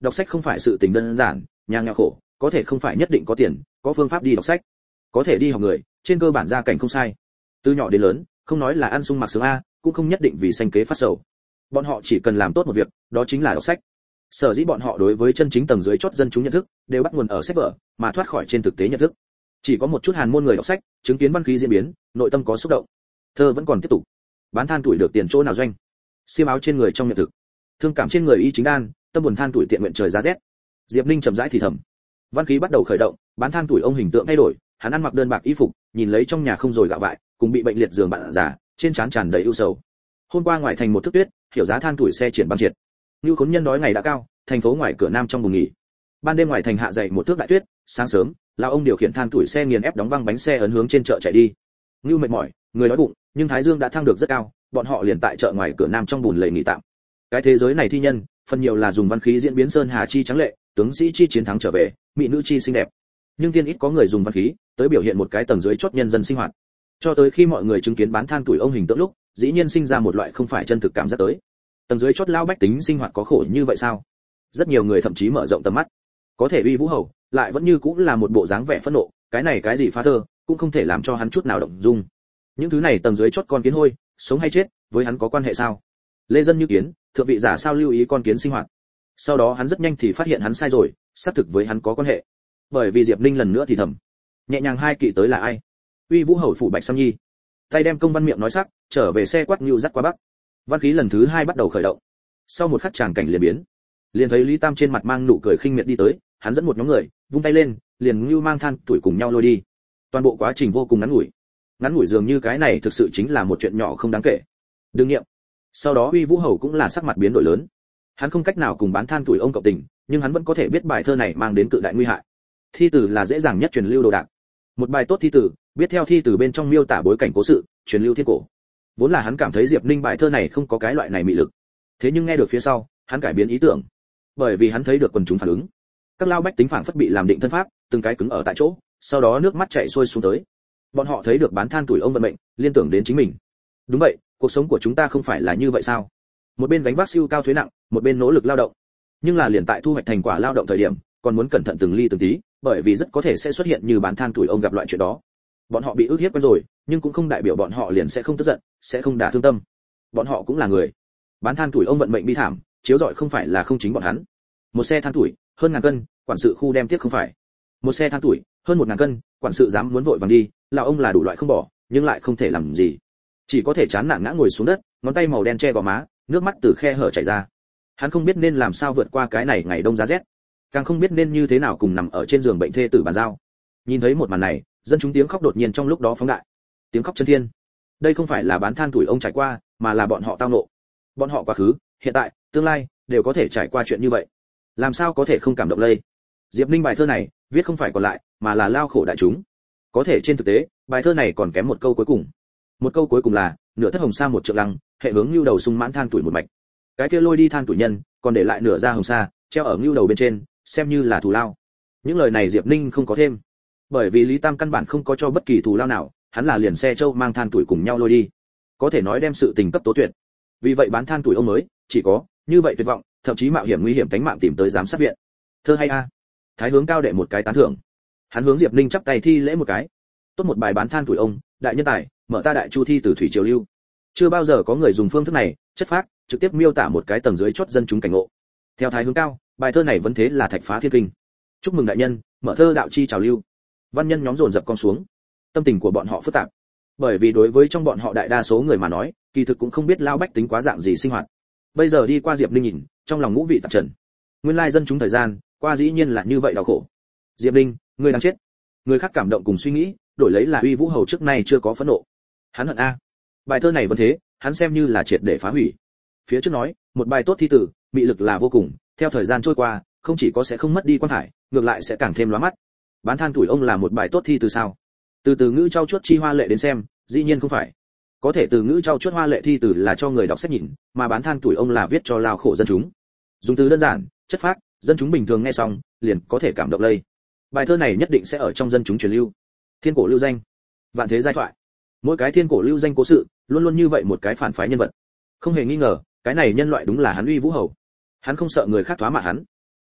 đọc sách không phải sự tình đơn giản, nhà nghèo khổ, có thể không phải nhất định có tiền, có phương pháp đi đọc sách. Có thể đi học người, trên cơ bản gia cảnh không sai. Từ nhỏ đến lớn, không nói là ăn sung mặc sướng a, cũng không nhất định vì sinh kế phát sầu. Bọn họ chỉ cần làm tốt một việc, đó chính là đọc sách. Sở dĩ bọn họ đối với chân chính tầng dưới chót dân chúng nhận thức, đều bắt nguồn ở sách vở, mà thoát khỏi trên thực tế nhận thức. Chỉ có một chút hàn môn người đọc sách, chứng kiến văn khí diễn biến, nội tâm có xúc động. Thơ vẫn còn tiếp tục. Bán than tuổi được tiền chỗ nào doanh. Xiêm áo trên người trong nhận thực. Thương cảm trên người y chính đan, tâm buồn than tuổi tiện nguyện trời giá rét. Diệp Ninh chậm rãi thì thầm. Văn khí bắt đầu khởi động, bán than tuổi ông hình tượng thay đổi, hắn ăn mặc đơn bạc y phục, nhìn lấy trong nhà không rồi gạo vại, cùng bị bệnh liệt giường bạn già, trên trán tràn đầy ưu sầu. Hôm qua ngoài thành một thức tuyết, hiểu giá than tuổi xe triển băng triệt. Như khốn nhân đói ngày đã cao, thành phố ngoài cửa nam trong buồng nghỉ. Ban đêm ngoài thành hạ dậy một thước đại tuyết, sáng sớm, lão ông điều khiển than tuổi xe nghiền ép đóng băng bánh xe ấn hướng trên chợ chạy đi. Như mệt mỏi, người đói bụng, nhưng thái dương đã thăng được rất cao, bọn họ liền tại chợ ngoài cửa nam trong bùn lầy nghỉ tạm. Cái thế giới này thi nhân, phần nhiều là dùng văn khí diễn biến sơn hà chi trắng lệ, tướng sĩ chi chiến thắng trở về, mỹ nữ chi xinh đẹp. Nhưng tiên ít có người dùng văn khí tới biểu hiện một cái tầng dưới chót nhân dân sinh hoạt. Cho tới khi mọi người chứng kiến bán than tuổi ông hình tượng lúc, dĩ nhiên sinh ra một loại không phải chân thực cảm giác tới. Tầng dưới chót lao bách tính sinh hoạt có khổ như vậy sao? Rất nhiều người thậm chí mở rộng tầm mắt. Có thể uy vũ hầu, lại vẫn như cũng là một bộ dáng vẻ phẫn nộ, cái này cái gì phá thơ, cũng không thể làm cho hắn chút nào động dung. Những thứ này tầng dưới chót con kiến hôi, sống hay chết, với hắn có quan hệ sao? Lê dân như kiến, thượng vị giả sao lưu ý con kiến sinh hoạt. Sau đó hắn rất nhanh thì phát hiện hắn sai rồi, xác thực với hắn có quan hệ. Bởi vì Diệp Ninh lần nữa thì thầm, nhẹ nhàng hai kỵ tới là ai? Uy vũ hầu phủ Bạch Sam Nhi. Tay đem công văn miệng nói sắc, trở về xe quát nhưu dắt qua bắc. Văn khí lần thứ hai bắt đầu khởi động. Sau một khắc tràng cảnh liền biến, liền thấy Lý Tam trên mặt mang nụ cười khinh miệt đi tới, hắn dẫn một nhóm người, vung tay lên, liền như mang than tuổi cùng nhau lôi đi. Toàn bộ quá trình vô cùng ngắn ngủi. Ngắn ngủi dường như cái này thực sự chính là một chuyện nhỏ không đáng kể. Đương nghiệm. Sau đó Uy Vũ Hầu cũng là sắc mặt biến đổi lớn. Hắn không cách nào cùng bán than tuổi ông cộng tình, nhưng hắn vẫn có thể biết bài thơ này mang đến cự đại nguy hại. Thi tử là dễ dàng nhất truyền lưu đồ đạc. Một bài tốt thi tử, biết theo thi tử bên trong miêu tả bối cảnh cố sự, truyền lưu thiên cổ. Vốn là hắn cảm thấy Diệp Ninh bài thơ này không có cái loại này mị lực. Thế nhưng nghe được phía sau, hắn cải biến ý tưởng. Bởi vì hắn thấy được quần chúng phản ứng. Các lao bách tính phảng phất bị làm định thân pháp, từng cái cứng ở tại chỗ, sau đó nước mắt chảy xuôi xuống tới. Bọn họ thấy được bán than tuổi ông vận mệnh, liên tưởng đến chính mình. Đúng vậy, cuộc sống của chúng ta không phải là như vậy sao? Một bên gánh vác siêu cao thuế nặng, một bên nỗ lực lao động. Nhưng là liền tại thu hoạch thành quả lao động thời điểm, còn muốn cẩn thận từng ly từng tí, bởi vì rất có thể sẽ xuất hiện như bán than tuổi ông gặp loại chuyện đó. Bọn họ bị ức hiếp quen rồi, nhưng cũng không đại biểu bọn họ liền sẽ không tức giận, sẽ không đả thương tâm. Bọn họ cũng là người. Bán than tuổi ông vận mệnh bi thảm, chiếu rọi không phải là không chính bọn hắn. Một xe than tuổi, hơn ngàn cân, quản sự khu đem tiếc không phải. Một xe than tuổi, hơn một ngàn cân, quản sự dám muốn vội vàng đi, lão ông là đủ loại không bỏ, nhưng lại không thể làm gì. Chỉ có thể chán nản ngã ngồi xuống đất, ngón tay màu đen che gò má, nước mắt từ khe hở chảy ra. Hắn không biết nên làm sao vượt qua cái này ngày đông giá rét, càng không biết nên như thế nào cùng nằm ở trên giường bệnh thê tử bàn giao. Nhìn thấy một màn này, dân chúng tiếng khóc đột nhiên trong lúc đó phóng đại, tiếng khóc chân thiên. Đây không phải là bán than tuổi ông trải qua, mà là bọn họ tao nộ. Bọn họ quá khứ, hiện tại, tương lai đều có thể trải qua chuyện như vậy, làm sao có thể không cảm động lây. Diệp Ninh bài thơ này viết không phải còn lại, mà là lao khổ đại chúng. Có thể trên thực tế, bài thơ này còn kém một câu cuối cùng. Một câu cuối cùng là nửa thất hồng sa một trượng lăng, hệ hướng lưu đầu sung mãn than tuổi một mạch. Cái kia lôi đi than tuổi nhân, còn để lại nửa da hồng sa, treo ở lưu đầu bên trên, xem như là thù lao. Những lời này Diệp Ninh không có thêm, bởi vì Lý Tam căn bản không có cho bất kỳ thù lao nào, hắn là liền xe châu mang than tuổi cùng nhau lôi đi, có thể nói đem sự tình cấp tố tuyệt. Vì vậy bán than tuổi ông mới chỉ có như vậy tuyệt vọng, thậm chí mạo hiểm nguy hiểm tính mạng tìm tới giám sát viện. Thơ hay a. Thái hướng cao đệ một cái tán thưởng. Hắn hướng Diệp Ninh chắp tay thi lễ một cái. Tốt một bài bán than tuổi ông, đại nhân tài, mở ta đại chu thi từ thủy triều lưu. Chưa bao giờ có người dùng phương thức này, chất phác, trực tiếp miêu tả một cái tầng dưới chót dân chúng cảnh ngộ. Theo Thái hướng cao, bài thơ này vẫn thế là thạch phá thiên kinh. Chúc mừng đại nhân, mở thơ đạo chi trào lưu. Văn nhân nhóm dồn dập con xuống. Tâm tình của bọn họ phức tạp, bởi vì đối với trong bọn họ đại đa số người mà nói, kỳ thực cũng không biết lao bách tính quá dạng gì sinh hoạt. Bây giờ đi qua Diệp Ninh nhìn, trong lòng ngũ vị tạp trần. Nguyên lai dân chúng thời gian qua dĩ nhiên là như vậy đau khổ. Diệp Ninh, ngươi đang chết. Người khác cảm động cùng suy nghĩ, đổi lấy là Uy Vũ Hầu trước nay chưa có phẫn nộ. Hắn hận a. Bài thơ này vẫn thế, hắn xem như là triệt để phá hủy. Phía trước nói, một bài tốt thi tử, mị lực là vô cùng, theo thời gian trôi qua, không chỉ có sẽ không mất đi quan thải, ngược lại sẽ càng thêm lóa mắt. Bán than tuổi ông là một bài tốt thi từ sao? Từ từ ngữ trau chuốt chi hoa lệ đến xem, dĩ nhiên không phải. Có thể từ ngữ trau chuốt hoa lệ thi từ là cho người đọc sách nhìn, mà bán than tuổi ông là viết cho lao khổ dân chúng. Dùng từ đơn giản, chất phác, dân chúng bình thường nghe xong, liền có thể cảm động lây. Bài thơ này nhất định sẽ ở trong dân chúng truyền lưu. Thiên cổ lưu danh, vạn thế giai thoại. Mỗi cái thiên cổ lưu danh cố sự, luôn luôn như vậy một cái phản phái nhân vật. Không hề nghi ngờ, cái này nhân loại đúng là hắn Uy Vũ Hầu. Hắn không sợ người khác thoá mạ hắn.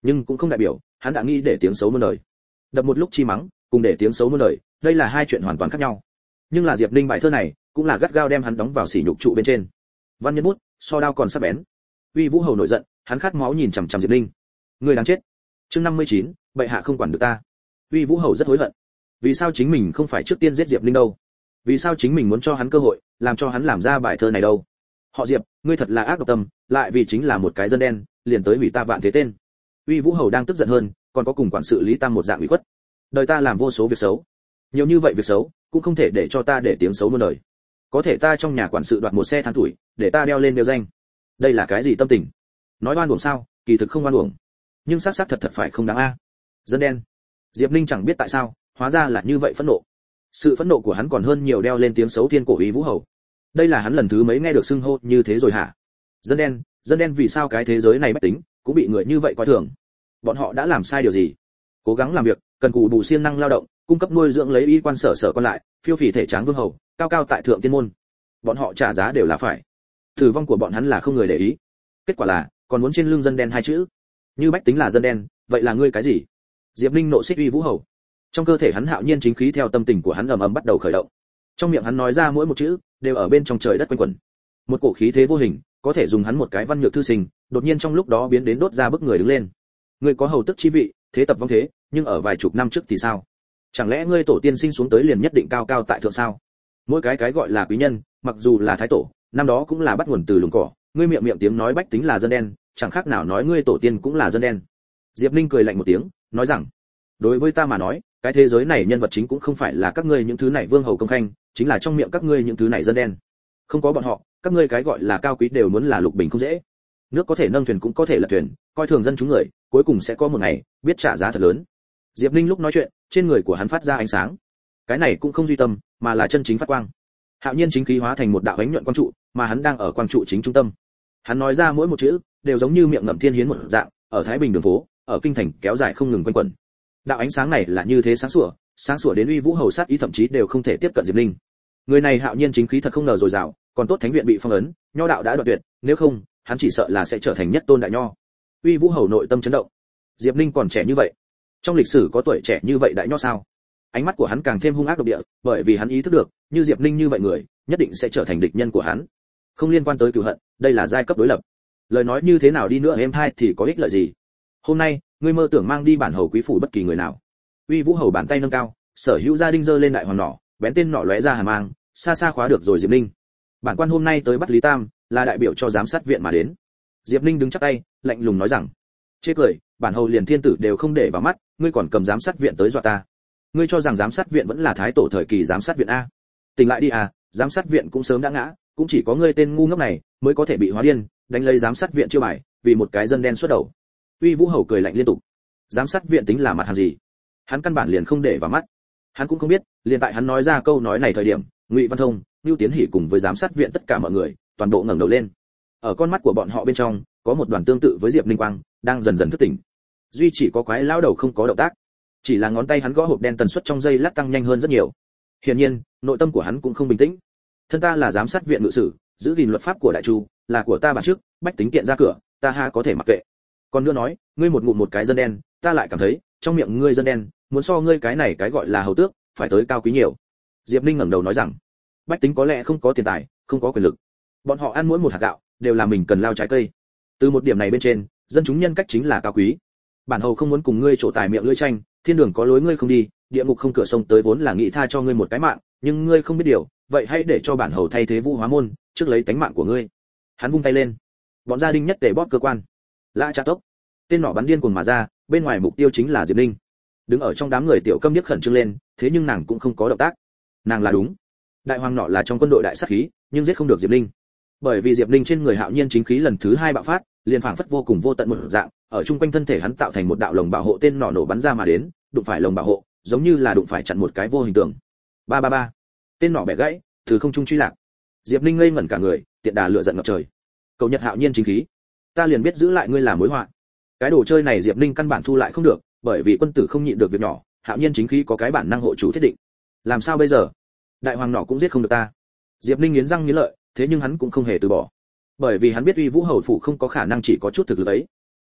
nhưng cũng không đại biểu hắn đã nghĩ để tiếng xấu muôn đời. Đập một lúc chi mắng cùng để tiếng xấu muôn đời, đây là hai chuyện hoàn toàn khác nhau. Nhưng là Diệp Ninh bài thơ này cũng là gắt gao đem hắn đóng vào sỉ nhục trụ bên trên. Văn nhân bút so đao còn sắc bén. Uy Vũ Hầu nổi giận, hắn khát máu nhìn chằm chằm Diệp Ninh. Người đáng chết. Chương năm mươi chín, bệ hạ không quản được ta. Uy Vũ Hầu rất hối hận. Vì sao chính mình không phải trước tiên giết Diệp Ninh đâu? Vì sao chính mình muốn cho hắn cơ hội, làm cho hắn làm ra bài thơ này đâu? Họ Diệp, ngươi thật là ác độc tâm, lại vì chính là một cái dân đen, liền tới hủy ta vạn thế tên. Uy Vũ Hầu đang tức giận hơn, còn có cùng quản sự Lý Tam một dạng ủy khuất. Đời ta làm vô số việc xấu, nhiều như vậy việc xấu, cũng không thể để cho ta để tiếng xấu muôn đời. Có thể ta trong nhà quản sự đoạt một xe tháng tuổi, để ta đeo lên đeo danh. Đây là cái gì tâm tình? Nói oan uổng sao? Kỳ thực không oan uổng, nhưng xác xác thật thật phải không đáng a. Dân đen. Diệp Ninh chẳng biết tại sao, hóa ra là như vậy phẫn nộ. Sự phẫn nộ của hắn còn hơn nhiều đeo lên tiếng xấu thiên cổ Uy Vũ Hầu. Đây là hắn lần thứ mấy nghe được xưng hô như thế rồi hả? Dân đen, dân đen vì sao cái thế giới này bất tính, cũng bị người như vậy coi thường? Bọn họ đã làm sai điều gì? Cố gắng làm việc, cần cù bù siêng năng lao động, cung cấp nuôi dưỡng lấy y quan sở sở còn lại, phiêu phì thể tráng vương hầu, cao cao tại thượng tiên môn. Bọn họ trả giá đều là phải. Tử vong của bọn hắn là không người để ý. Kết quả là, còn muốn trên lưng dân đen hai chữ. Như bách tính là dân đen, vậy là ngươi cái gì? Diệp Ninh nộ xích Uy Vũ Hầu. Trong cơ thể hắn hạo nhiên chính khí theo tâm tình của hắn ầm ầm bắt đầu khởi động. Trong miệng hắn nói ra mỗi một chữ, đều ở bên trong trời đất quanh quẩn. Một cổ khí thế vô hình, có thể dùng hắn một cái văn nhược thư sinh, đột nhiên trong lúc đó biến đến đốt ra bức người đứng lên. Ngươi có hầu tức chi vị, thế tập vong thế, nhưng ở vài chục năm trước thì sao? Chẳng lẽ ngươi tổ tiên sinh xuống tới liền nhất định cao cao tại thượng sao? Mỗi cái cái gọi là quý nhân, mặc dù là thái tổ, năm đó cũng là bắt nguồn từ lùng cỏ, ngươi miệng miệng tiếng nói bách tính là dân đen, chẳng khác nào nói ngươi tổ tiên cũng là dân đen. Diệp Ninh cười lạnh một tiếng, nói rằng, đối với ta mà nói, cái thế giới này nhân vật chính cũng không phải là các ngươi những thứ này vương hầu công khanh, chính là trong miệng các ngươi những thứ này dân đen. Không có bọn họ, các ngươi cái gọi là cao quý đều muốn là lục bình không dễ. Nước có thể nâng thuyền cũng có thể lật thuyền, coi thường dân chúng người, cuối cùng sẽ có một ngày biết trả giá thật lớn. Diệp Ninh lúc nói chuyện, trên người của hắn phát ra ánh sáng. Cái này cũng không duy tâm, mà là chân chính phát quang. Hạo nhiên chính khí hóa thành một đạo ánh nhuận quang trụ, mà hắn đang ở quang trụ chính trung tâm. Hắn nói ra mỗi một chữ, đều giống như miệng ngậm thiên hiến một dạng, ở Thái Bình đường phố, ở kinh thành kéo dài không ngừng quanh quẩn. Đạo ánh sáng này là như thế sáng sủa, sáng sủa đến Uy Vũ Hầu sát ý thậm chí đều không thể tiếp cận Diệp Ninh. Người này hạo nhiên chính khí thật không ngờ dồi dào, còn tốt thánh viện bị phong ấn, nho đạo đã đoạn tuyệt, nếu không, hắn chỉ sợ là sẽ trở thành nhất tôn đại nho. Uy Vũ Hầu nội tâm chấn động. Diệp Ninh còn trẻ như vậy, trong lịch sử có tuổi trẻ như vậy đại nho sao? Ánh mắt của hắn càng thêm hung ác độc địa, bởi vì hắn ý thức được, như Diệp Ninh như vậy người, nhất định sẽ trở thành địch nhân của hắn. Không liên quan tới cừu hận, đây là giai cấp đối lập. Lời nói như thế nào đi nữa em thai thì có ích lợi gì? Hôm nay, ngươi mơ tưởng mang đi bản hầu quý phủ bất kỳ người nào. Uy Vũ Hầu bàn tay nâng cao, sở hữu gia đình giơ lên đại hoàng nỏ, bén tên nỏ lóe ra hàn mang, xa xa khóa được rồi Diệp Ninh. Bản quan hôm nay tới bắt Lý Tam, là đại biểu cho giám sát viện mà đến. Diệp Ninh đứng chắp tay, lạnh lùng nói rằng, chê cười, bản hầu liền thiên tử đều không để vào mắt, ngươi còn cầm giám sát viện tới dọa ta. Ngươi cho rằng giám sát viện vẫn là thái tổ thời kỳ giám sát viện a? Tỉnh lại đi à, giám sát viện cũng sớm đã ngã, cũng chỉ có ngươi tên ngu ngốc này mới có thể bị hóa điên, đánh lấy giám sát viện chiêu bài, vì một cái dân đen xuất đầu. Uy Vũ Hầu cười lạnh liên tục. Giám sát viện tính là mặt hàng gì? Hắn căn bản liền không để vào mắt. Hắn cũng không biết, liền tại hắn nói ra câu nói này thời điểm, Ngụy Văn Thông, Nưu Tiến Hỉ cùng với giám sát viện tất cả mọi người, toàn bộ ngẩng đầu lên. Ở con mắt của bọn họ bên trong, có một đoàn tương tự với Diệp Ninh quang, đang dần dần thức tỉnh. Duy chỉ có quái lão đầu không có động tác, chỉ là ngón tay hắn gõ hộp đen tần suất trong giây lát tăng nhanh hơn rất nhiều. Hiển nhiên, nội tâm của hắn cũng không bình tĩnh. Thân ta là giám sát viện ngự sử, giữ gìn luật pháp của đại chu, là của ta bản trước, bách tính kiện ra cửa, ta ha có thể mặc kệ. Còn nữa nói, ngươi một ngụm một cái dân đen, ta lại cảm thấy, trong miệng ngươi dân đen, muốn so ngươi cái này cái gọi là hầu tước, phải tới cao quý nhiều. Diệp Ninh ngẩng đầu nói rằng, bách tính có lẽ không có tiền tài, không có quyền lực. Bọn họ ăn mỗi một hạt gạo, đều là mình cần lao trái cây. Từ một điểm này bên trên, dân chúng nhân cách chính là cao quý. Bản hầu không muốn cùng ngươi trổ tài miệng lưỡi tranh, thiên đường có lối ngươi không đi, địa ngục không cửa sông tới vốn là nghĩ tha cho ngươi một cái mạng, nhưng ngươi không biết điều, vậy hãy để cho bản hầu thay thế Vũ Hóa môn, trước lấy tánh mạng của ngươi. Hắn vung tay lên, bọn gia đình nhất tề bóp cơ quan. Lã Cha tốc, tên nỏ bắn điên cuồng mà ra, bên ngoài mục tiêu chính là Diệp Ninh. Đứng ở trong đám người tiểu Câm điếc khẩn trương lên, thế nhưng nàng cũng không có động tác. Nàng là đúng. Đại hoàng nỏ là trong quân đội đại sát khí, nhưng giết không được Diệp Ninh. Bởi vì Diệp Ninh trên người hạo nhiên chính khí lần thứ hai bạo phát, liền phảng phất vô cùng vô tận một dạng, ở trung quanh thân thể hắn tạo thành một đạo lồng bảo hộ, tên nỏ nổ bắn ra mà đến, đụng phải lồng bảo hộ, giống như là đụng phải chặn một cái vô hình tường. Ba ba ba. Tên nỏ bẻ gãy, từ không trung truy lạc. Diệp Ninh ngây ngẩn cả người, tiện đà lửa giận ngập trời. Cầu Nhật hạo nhiên chính khí, ta liền biết giữ lại ngươi làm mối họa. Cái đồ chơi này Diệp Ninh căn bản thu lại không được, bởi vì quân tử không nhịn được việc nhỏ, hạo nhiên chính khí có cái bản năng hộ chủ thiết định. Làm sao bây giờ? Đại hoàng nỏ cũng giết không được ta. Diệp Ninh nghiến răng nghiến lợi, thế nhưng hắn cũng không hề từ bỏ, bởi vì hắn biết Uy Vũ hầu phủ không có khả năng chỉ có chút thực lực ấy.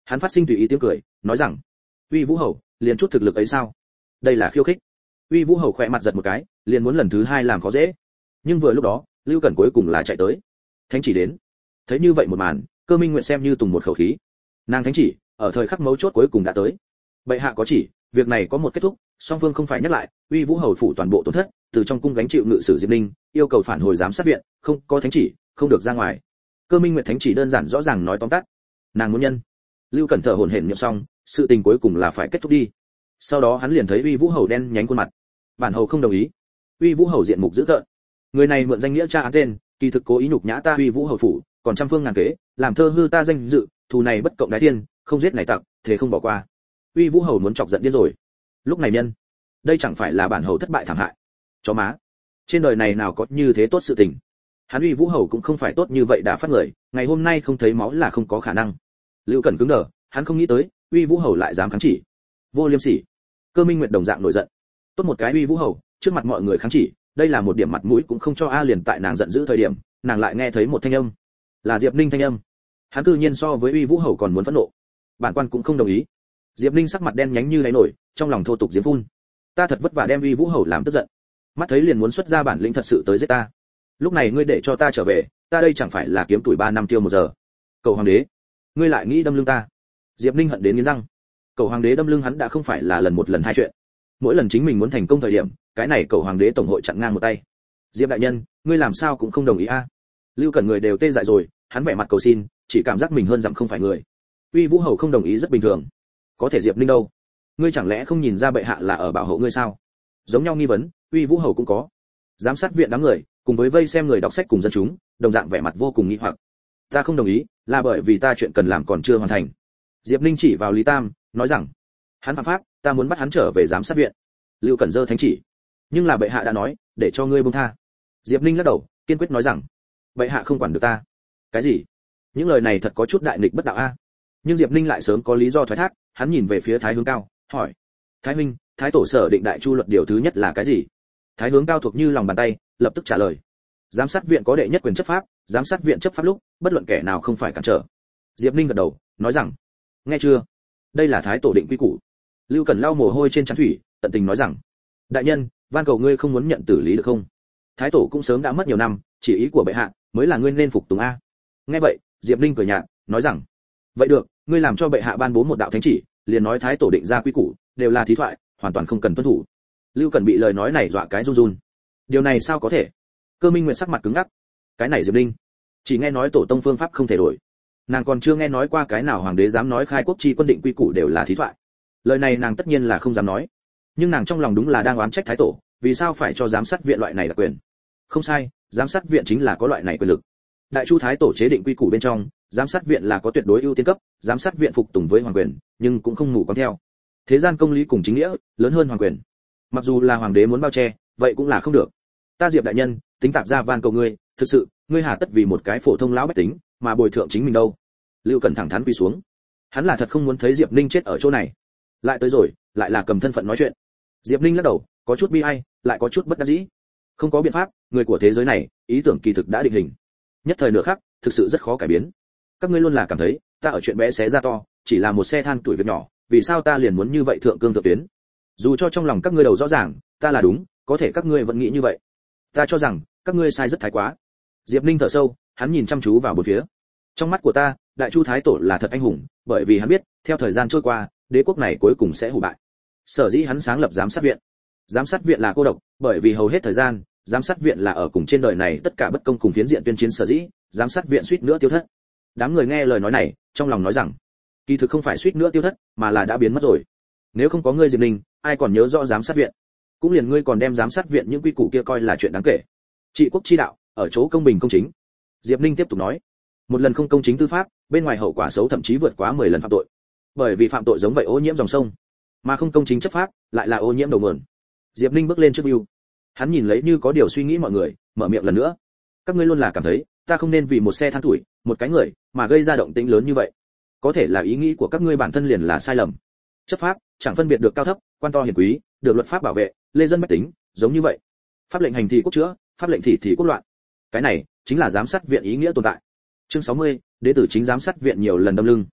Hắn phát sinh tùy ý tiếng cười, nói rằng: "Uy Vũ Hầu, liền chút thực lực ấy sao? Đây là khiêu khích." Uy Vũ Hầu khẽ mặt giật một cái, liền muốn lần thứ hai làm khó dễ. Nhưng vừa lúc đó, Lưu Cẩn cuối cùng là chạy tới. Thánh chỉ đến. Thấy như vậy một màn, Cơ Minh Nguyệt xem như tùng một khẩu khí. Nàng thánh chỉ, ở thời khắc mấu chốt cuối cùng đã tới. Bệ hạ có chỉ, việc này có một kết thúc, song phương không phải nhắc lại, Uy Vũ Hầu phủ toàn bộ tổn thất, từ trong cung gánh chịu ngự sử Diệp Ninh, yêu cầu phản hồi giám sát viện, không có thánh chỉ, không được ra ngoài. Cơ Minh Nguyệt thánh chỉ đơn giản rõ ràng nói tóm tắt. Nàng muốn nhân. Lưu Cẩn thở hổn hển niệm xong, sự tình cuối cùng là phải kết thúc đi. Sau đó hắn liền thấy Uy Vũ Hầu đen nhánh khuôn mặt. Bản hầu không đồng ý. Uy Vũ Hầu diện mục dữ tợn. Người này mượn danh nghĩa tra án tên, kỳ thực cố ý nhục nhã ta Uy Vũ Hầu phủ, còn trăm phương ngàn kế, làm thơ hư ta danh dự, thù này bất cộng đái thiên, không giết này tặc, thế không bỏ qua. Uy Vũ Hầu muốn chọc giận điên rồi. Lúc này nhân, đây chẳng phải là bản hầu thất bại thảm hại. Chó má, trên đời này nào có như thế tốt sự tình. Hắn Uy Vũ Hầu cũng không phải tốt như vậy đã phát người, ngày hôm nay không thấy máu là không có khả năng. Lưu Cẩn cứng đờ, hắn không nghĩ tới, Uy Vũ Hầu lại dám kháng chỉ. Vô liêm sỉ. Cơ Minh Nguyệt đồng dạng nổi giận. Tốt một cái Uy Vũ Hầu, trước mặt mọi người kháng chỉ, đây là một điểm mặt mũi cũng không cho a. Liền tại nàng giận dữ thời điểm, nàng lại nghe thấy một thanh âm, là Diệp Ninh thanh âm. Hắn cư nhiên so với Uy Vũ Hầu còn muốn phẫn nộ. Bản quan cũng không đồng ý. Diệp Ninh sắc mặt đen nhánh như đáy nổi, trong lòng thô tục diễm phun. Ta thật vất vả đem Uy Vũ Hầu làm tức giận, mắt thấy liền muốn xuất ra bản lĩnh thật sự tới giết ta. Lúc này ngươi để cho ta trở về, ta đây chẳng phải là kiếm tuổi ba năm tiêu một giờ. Cầu hoàng đế, ngươi lại nghĩ đâm lưng ta. Diệp Ninh hận đến nghiến răng. Cầu hoàng đế đâm lưng hắn đã không phải là lần một lần hai chuyện. Mỗi lần chính mình muốn thành công thời điểm, cái này cầu hoàng đế tổng hội chặn ngang một tay. Diệp đại nhân, ngươi làm sao cũng không đồng ý a? Lưu Cẩn người đều tê dại rồi, hắn vẻ mặt cầu xin, chỉ cảm giác mình hơn dặm không phải người. Uy Vũ Hầu không đồng ý rất bình thường. Có thể Diệp Ninh đâu? Ngươi chẳng lẽ không nhìn ra bệ hạ là ở bảo hộ ngươi sao? Giống nhau nghi vấn, Uy Vũ Hầu cũng có. Giám sát viện đám người, cùng với vây xem người đọc sách cùng dân chúng, đồng dạng vẻ mặt vô cùng nghi hoặc. Ta không đồng ý, là bởi vì ta chuyện cần làm còn chưa hoàn thành. Diệp Ninh chỉ vào Lý Tam, nói rằng, hắn phạm pháp, ta muốn bắt hắn trở về giám sát viện. Lưu Cẩn giơ thánh chỉ, nhưng là bệ hạ đã nói, để cho ngươi buông tha. Diệp Ninh lắc đầu, kiên quyết nói rằng, bệ hạ không quản được ta. Cái gì? Những lời này thật có chút đại nghịch bất đạo a. Nhưng Diệp Ninh lại sớm có lý do thoái thác, hắn nhìn về phía Thái Hướng Cao, hỏi, Thái huynh, Thái tổ sở định đại chu luật điều thứ nhất là cái gì? Thái Hướng Cao thuộc như lòng bàn tay, lập tức trả lời, giám sát viện có đệ nhất quyền chấp pháp, giám sát viện chấp pháp lúc, bất luận kẻ nào không phải cản trở. Diệp Ninh gật đầu, nói rằng, nghe chưa? Đây là Thái tổ định quy củ. Lưu Cẩn lau mồ hôi trên trán thủy, tận tình nói rằng, đại nhân, van cầu ngươi không muốn nhận tử lý được không? Thái tổ cũng sớm đã mất nhiều năm, chỉ ý của bệ hạ mới là ngươi nên phục tùng a. Nghe vậy, Diệp Ninh cười nhạt, nói rằng, vậy được, ngươi làm cho bệ hạ ban bố một đạo thánh chỉ, liền nói Thái tổ định ra quy củ, đều là thí thoại, hoàn toàn không cần tuân thủ. Lưu Cẩn bị lời nói này dọa cái run run. Điều này sao có thể? Cơ Minh Nguyệt sắc mặt cứng ngắc. Cái này Diệp Ninh, chỉ nghe nói tổ tông phương pháp không thể đổi, nàng còn chưa nghe nói qua cái nào hoàng đế dám nói khai quốc chi quân định quy củ đều là thí thoại. Lời này nàng tất nhiên là không dám nói, nhưng nàng trong lòng đúng là đang oán trách Thái tổ, vì sao phải cho giám sát viện loại này đặc quyền. Không sai, giám sát viện chính là có loại này quyền lực. Đại chu Thái tổ chế định quy củ bên trong, giám sát viện là có tuyệt đối ưu tiên cấp, giám sát viện phục tùng với hoàng quyền, nhưng cũng không mù quáng theo. Thế gian công lý cùng chính nghĩa lớn hơn hoàng quyền. Mặc dù là hoàng đế muốn bao che, vậy cũng là không được. Ta Diệp đại nhân, tính tạp ra van cầu ngươi, thực sự, ngươi hà tất vì một cái phổ thông lão bách tính mà bồi thượng chính mình đâu? Lưu Cẩn thẳng thắn quỳ xuống. Hắn là thật không muốn thấy Diệp Ninh chết ở chỗ này. Lại tới rồi, lại là cầm thân phận nói chuyện. Diệp Ninh lắc đầu, có chút bi ai, lại có chút bất đắc dĩ. Không có biện pháp, người của thế giới này, ý tưởng kỳ thực đã định hình. Nhất thời nửa khắc, thực sự rất khó cải biến. Các ngươi luôn là cảm thấy, ta ở chuyện bé xé ra to, chỉ là một xe than tuổi việc nhỏ, vì sao ta liền muốn như vậy thượng cương thượng tuyến? Dù cho trong lòng các ngươi đầu rõ ràng, ta là đúng, có thể các ngươi vẫn nghĩ như vậy. Ta cho rằng, các ngươi sai rất thái quá. Diệp Ninh thở sâu, hắn nhìn chăm chú vào bốn phía. Trong mắt của ta, Đại Chu Thái tổ là thật anh hùng, bởi vì hắn biết, theo thời gian trôi qua, đế quốc này cuối cùng sẽ hủ bại. Sở dĩ hắn sáng lập giám sát viện. Giám sát viện là cô độc, bởi vì hầu hết thời gian, giám sát viện là ở cùng trên đời này tất cả bất công cùng phiến diện tuyên chiến, sở dĩ giám sát viện suýt nữa tiêu thất. Đám người nghe lời nói này, trong lòng nói rằng, kỳ thực không phải suýt nữa tiêu thất, mà là đã biến mất rồi. Nếu không có ngươi Diệp Ninh, ai còn nhớ rõ giám sát viện? Cũng liền ngươi còn đem giám sát viện những quy củ kia coi là chuyện đáng kể. Trị quốc chi đạo, ở chỗ công bình công chính. Diệp Ninh tiếp tục nói, một lần không công chính tư pháp, bên ngoài hậu quả xấu thậm chí vượt quá mười lần phạm tội. Bởi vì phạm tội giống vậy ô nhiễm dòng sông, mà không công chính chấp pháp, lại là ô nhiễm đầu nguồn. Diệp Ninh bước lên trước view. Hắn nhìn lấy như có điều suy nghĩ mọi người, mở miệng lần nữa. Các ngươi luôn là cảm thấy, ta không nên vì một xe than tuổi, một cái người, mà gây ra động tĩnh lớn như vậy. Có thể là ý nghĩ của các ngươi bản thân liền là sai lầm. Chấp pháp, chẳng phân biệt được cao thấp, quan to hiển quý, được luật pháp bảo vệ, lê dân bách tính, giống như vậy. Pháp lệnh hành thì quốc chữa, pháp lệnh thị thì quốc loạn. Cái này chính là giám sát viện ý nghĩa tồn tại. Chương sáu mươi, đệ tử chính giám sát viện nhiều lần đâm lưng.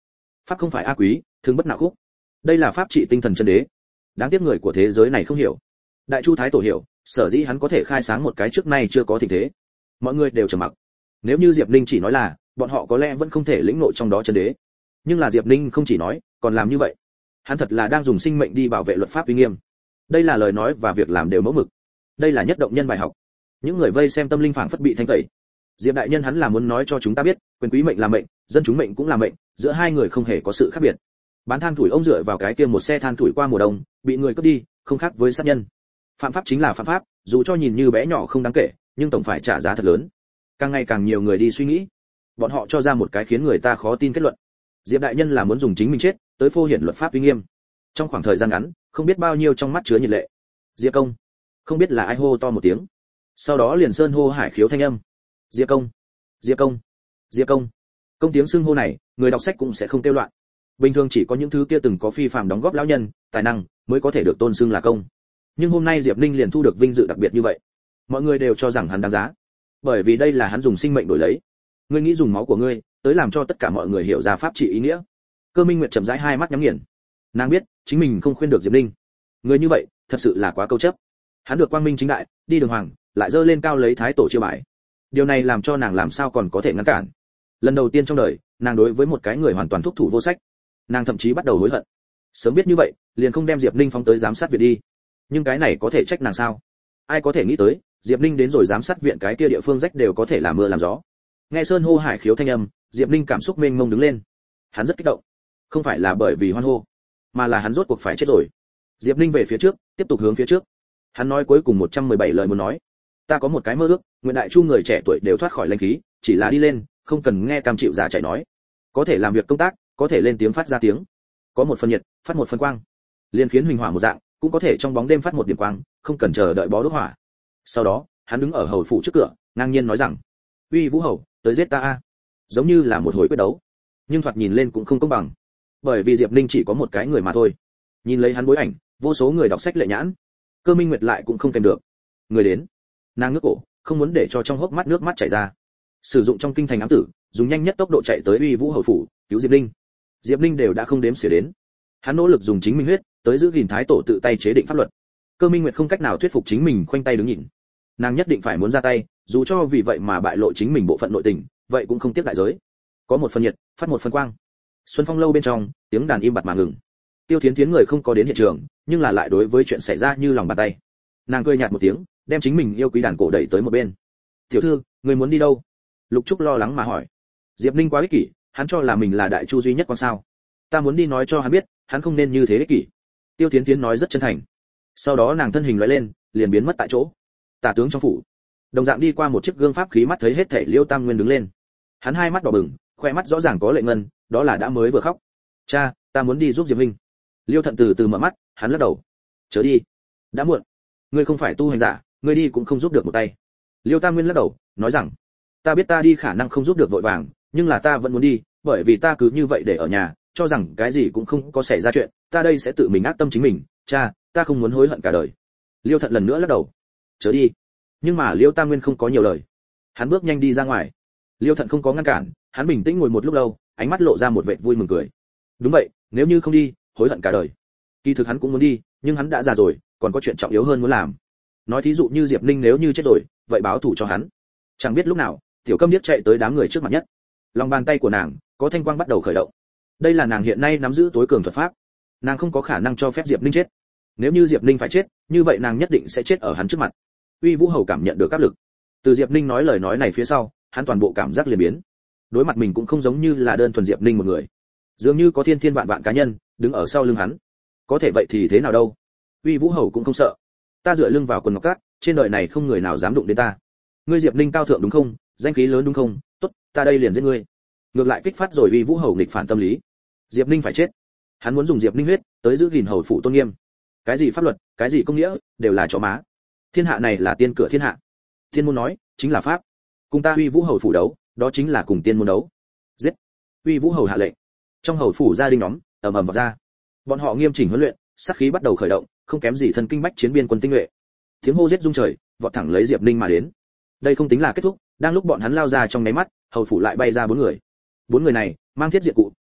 Pháp không phải a quý, thương bất nạo khúc. Đây là pháp trị tinh thần chân đế. Đáng tiếc người của thế giới này không hiểu. Đại Chu Thái Tổ hiểu, sở dĩ hắn có thể khai sáng một cái trước nay chưa có tình thế. Mọi người đều trầm mặc. Nếu như Diệp Ninh chỉ nói là, bọn họ có lẽ vẫn không thể lĩnh ngộ trong đó chân đế. Nhưng là Diệp Ninh không chỉ nói, còn làm như vậy. Hắn thật là đang dùng sinh mệnh đi bảo vệ luật pháp uy nghiêm. Đây là lời nói và việc làm đều mẫu mực. Đây là nhất động nhân bài học. Những người vây xem tâm linh phảng phất bị thanh tẩy. Diệp đại nhân hắn là muốn nói cho chúng ta biết, quyền quý mệnh là mệnh, dân chúng mệnh cũng là mệnh, giữa hai người không hề có sự khác biệt. Bán than tuổi ông dựa vào cái kia một xe than tuổi qua mùa đông, bị người cướp đi, không khác với sát nhân. Phạm pháp chính là phạm pháp, dù cho nhìn như bé nhỏ không đáng kể, nhưng tổng phải trả giá thật lớn. Càng ngày càng nhiều người đi suy nghĩ, bọn họ cho ra một cái khiến người ta khó tin kết luận. Diệp đại nhân là muốn dùng chính mình chết, tới phô hiển luật pháp uy nghiêm. Trong khoảng thời gian ngắn, không biết bao nhiêu trong mắt chứa nhiệt lệ. Diệp công, không biết là ai hô to một tiếng. Sau đó liền sơn hô hải khiếu thanh âm. Diệp công, Diệp công, Diệp công. Công tiếng xưng hô này, người đọc sách cũng sẽ không kêu loạn. Bình thường chỉ có những thứ kia từng có phi phàm đóng góp lão nhân, tài năng mới có thể được tôn xưng là công. Nhưng hôm nay Diệp Ninh liền thu được vinh dự đặc biệt như vậy. Mọi người đều cho rằng hắn đáng giá, bởi vì đây là hắn dùng sinh mệnh đổi lấy. Ngươi nghĩ dùng máu của ngươi tới làm cho tất cả mọi người hiểu ra pháp trị ý nghĩa. Cơ Minh Nguyệt chậm rãi hai mắt nhắm nghiền. Nàng biết, chính mình không khuyên được Diệp Ninh. Người như vậy, thật sự là quá câu chấp. Hắn được quang minh chính đại, đi đường hoàng, lại dơ lên cao lấy thái tổ chiêu bài. Điều này làm cho nàng làm sao còn có thể ngăn cản. Lần đầu tiên trong đời, nàng đối với một cái người hoàn toàn thúc thủ vô sách. Nàng thậm chí bắt đầu hối hận. Sớm biết như vậy, liền không đem Diệp Ninh phóng tới giám sát viện đi. Nhưng cái này có thể trách nàng sao? Ai có thể nghĩ tới, Diệp Ninh đến rồi giám sát viện cái kia địa phương rách đều có thể làm mưa làm gió. Nghe sơn hô hải khiếu thanh âm, Diệp Ninh cảm xúc mênh mông đứng lên. Hắn rất kích động, không phải là bởi vì hoan hô, mà là hắn rốt cuộc phải chết rồi. Diệp Ninh về phía trước, tiếp tục hướng phía trước. Hắn nói cuối cùng một trăm mười bảy lời muốn nói. Ta có một cái mơ ước, nguyện đại chu người trẻ tuổi đều thoát khỏi linh khí, chỉ là đi lên, không cần nghe cam chịu già chạy nói. Có thể làm việc công tác, có thể lên tiếng phát ra tiếng. Có một phần nhiệt, phát một phần quang. Liên khiến huỳnh hỏa một dạng, cũng có thể trong bóng đêm phát một điểm quang, không cần chờ đợi bó đốt hỏa. Sau đó, hắn đứng ở hầu phủ trước cửa, ngang nhiên nói rằng: "Uy Vũ hầu, tới giết ta a." Giống như là một hồi quyết đấu, nhưng thoạt nhìn lên cũng không công bằng, bởi vì Diệp Ninh chỉ có một cái người mà thôi. Nhìn lấy hắn bối ảnh, vô số người đọc sách lệ nhãn. Cơ Minh Nguyệt lại cũng không kèm được. Người đến, nàng ngước cổ, không muốn để cho trong hốc mắt nước mắt chảy ra. Sử dụng trong kinh thành ám tử, dùng nhanh nhất tốc độ chạy tới Uy Vũ hầu phủ, cứu Diệp Ninh. Diệp Ninh đều đã không đếm xỉa đến. Hắn nỗ lực dùng chính mình huyết, tới giữ gìn thái tổ tự tay chế định pháp luật. Cơ Minh Nguyệt không cách nào thuyết phục chính mình khoanh tay đứng nhìn. Nàng nhất định phải muốn ra tay, dù cho vì vậy mà bại lộ chính mình bộ phận nội tình, vậy cũng không tiếc đại giới. Có một phần nhiệt, phát một phần quang. Xuân Phong lâu bên trong, tiếng đàn im bặt mà ngừng. Tiêu Thiến Thiến người không có đến hiện trường, nhưng là lại đối với chuyện xảy ra như lòng bàn tay. Nàng cười nhạt một tiếng, đem chính mình yêu quý đàn cổ đẩy tới một bên. "Tiểu thư, người muốn đi đâu?" Lục Trúc lo lắng mà hỏi. Diệp Ninh quá ích kỷ, hắn cho là mình là đại chu duy nhất con sao? Ta muốn đi nói cho hắn biết, hắn không nên như thế ích kỷ. Tiêu Thiến Thiến nói rất chân thành. Sau đó nàng thân hình lóe lên, liền biến mất tại chỗ. Tả tướng trong phủ, đồng dạng đi qua một chiếc gương pháp khí mắt thấy hết thảy Liêu Tam Nguyên đứng lên. Hắn hai mắt đỏ bừng, khoe mắt rõ ràng có lệ ngân, đó là đã mới vừa khóc. "Cha, ta muốn đi giúp Diệp Minh." Liêu Thận từ từ mở mắt, hắn lắc đầu. "Chớ đi, đã muộn. Ngươi không phải tu hành giả, ngươi đi cũng không giúp được một tay." Liêu Tam Nguyên lắc đầu, nói rằng: "Ta biết ta đi khả năng không giúp được vội vàng, nhưng là ta vẫn muốn đi, bởi vì ta cứ như vậy để ở nhà, cho rằng cái gì cũng không có xảy ra chuyện, ta đây sẽ tự mình ác tâm chính mình, cha, ta không muốn hối hận cả đời." Liêu Thận lần nữa lắc đầu. "Chớ đi." Nhưng mà Liêu Tam Nguyên không có nhiều lời. Hắn bước nhanh đi ra ngoài. Liêu Thận không có ngăn cản, hắn bình tĩnh ngồi một lúc lâu, ánh mắt lộ ra một vẻ vui mừng cười. Đúng vậy, nếu như không đi, hối hận cả đời. Kỳ thực hắn cũng muốn đi, nhưng hắn đã già rồi, còn có chuyện trọng yếu hơn muốn làm. Nói thí dụ như Diệp Ninh nếu như chết rồi, vậy báo thù cho hắn. Chẳng biết lúc nào, Tiểu Câm điếc chạy tới đám người trước mặt nhất. Lòng bàn tay của nàng có thanh quang bắt đầu khởi động. Đây là nàng hiện nay nắm giữ tối cường thuật pháp. Nàng không có khả năng cho phép Diệp Ninh chết. Nếu như Diệp Ninh phải chết, như vậy nàng nhất định sẽ chết ở hắn trước mặt. Uy Vũ hầu cảm nhận được áp lực. Từ Diệp Ninh nói lời nói này phía sau, hắn toàn bộ cảm giác liền biến. Đối mặt mình cũng không giống như là đơn thuần Diệp Ninh một người, dường như có thiên thiên vạn vạn cá nhân đứng ở sau lưng hắn. Có thể vậy thì thế nào đâu? Uy Vũ hầu cũng không sợ. Ta dựa lưng vào quần ngọc cát, trên đời này không người nào dám đụng đến ta. Ngươi Diệp Ninh cao thượng đúng không? Danh khí lớn đúng không? Tốt, ta đây liền giết ngươi. Ngược lại kích phát rồi Uy Vũ hầu nghịch phản tâm lý. Diệp Ninh phải chết. Hắn muốn dùng Diệp Ninh huyết tới giữ gìn hầu phụ tôn nghiêm. Cái gì pháp luật, cái gì công nghĩa, đều là chó má. Thiên hạ này là tiên cửa thiên hạ. Thiên môn nói, chính là pháp. Cùng ta Uy Vũ hầu phủ đấu, đó chính là cùng tiên môn đấu. Giết. Uy Vũ hầu hạ lệnh. Trong hầu phủ gia đình nhóm ầm ầm vào ra. Bọn họ nghiêm chỉnh huấn luyện, sát khí bắt đầu khởi động, không kém gì thần kinh bách chiến biên quân tinh nhuệ. Tiếng hô giết rung trời, vọt thẳng lấy Diệp Ninh mà đến. Đây không tính là kết thúc, đang lúc bọn hắn lao ra trong nháy mắt, hầu phủ lại bay ra bốn người. Bốn người này mang thiết diện cụ,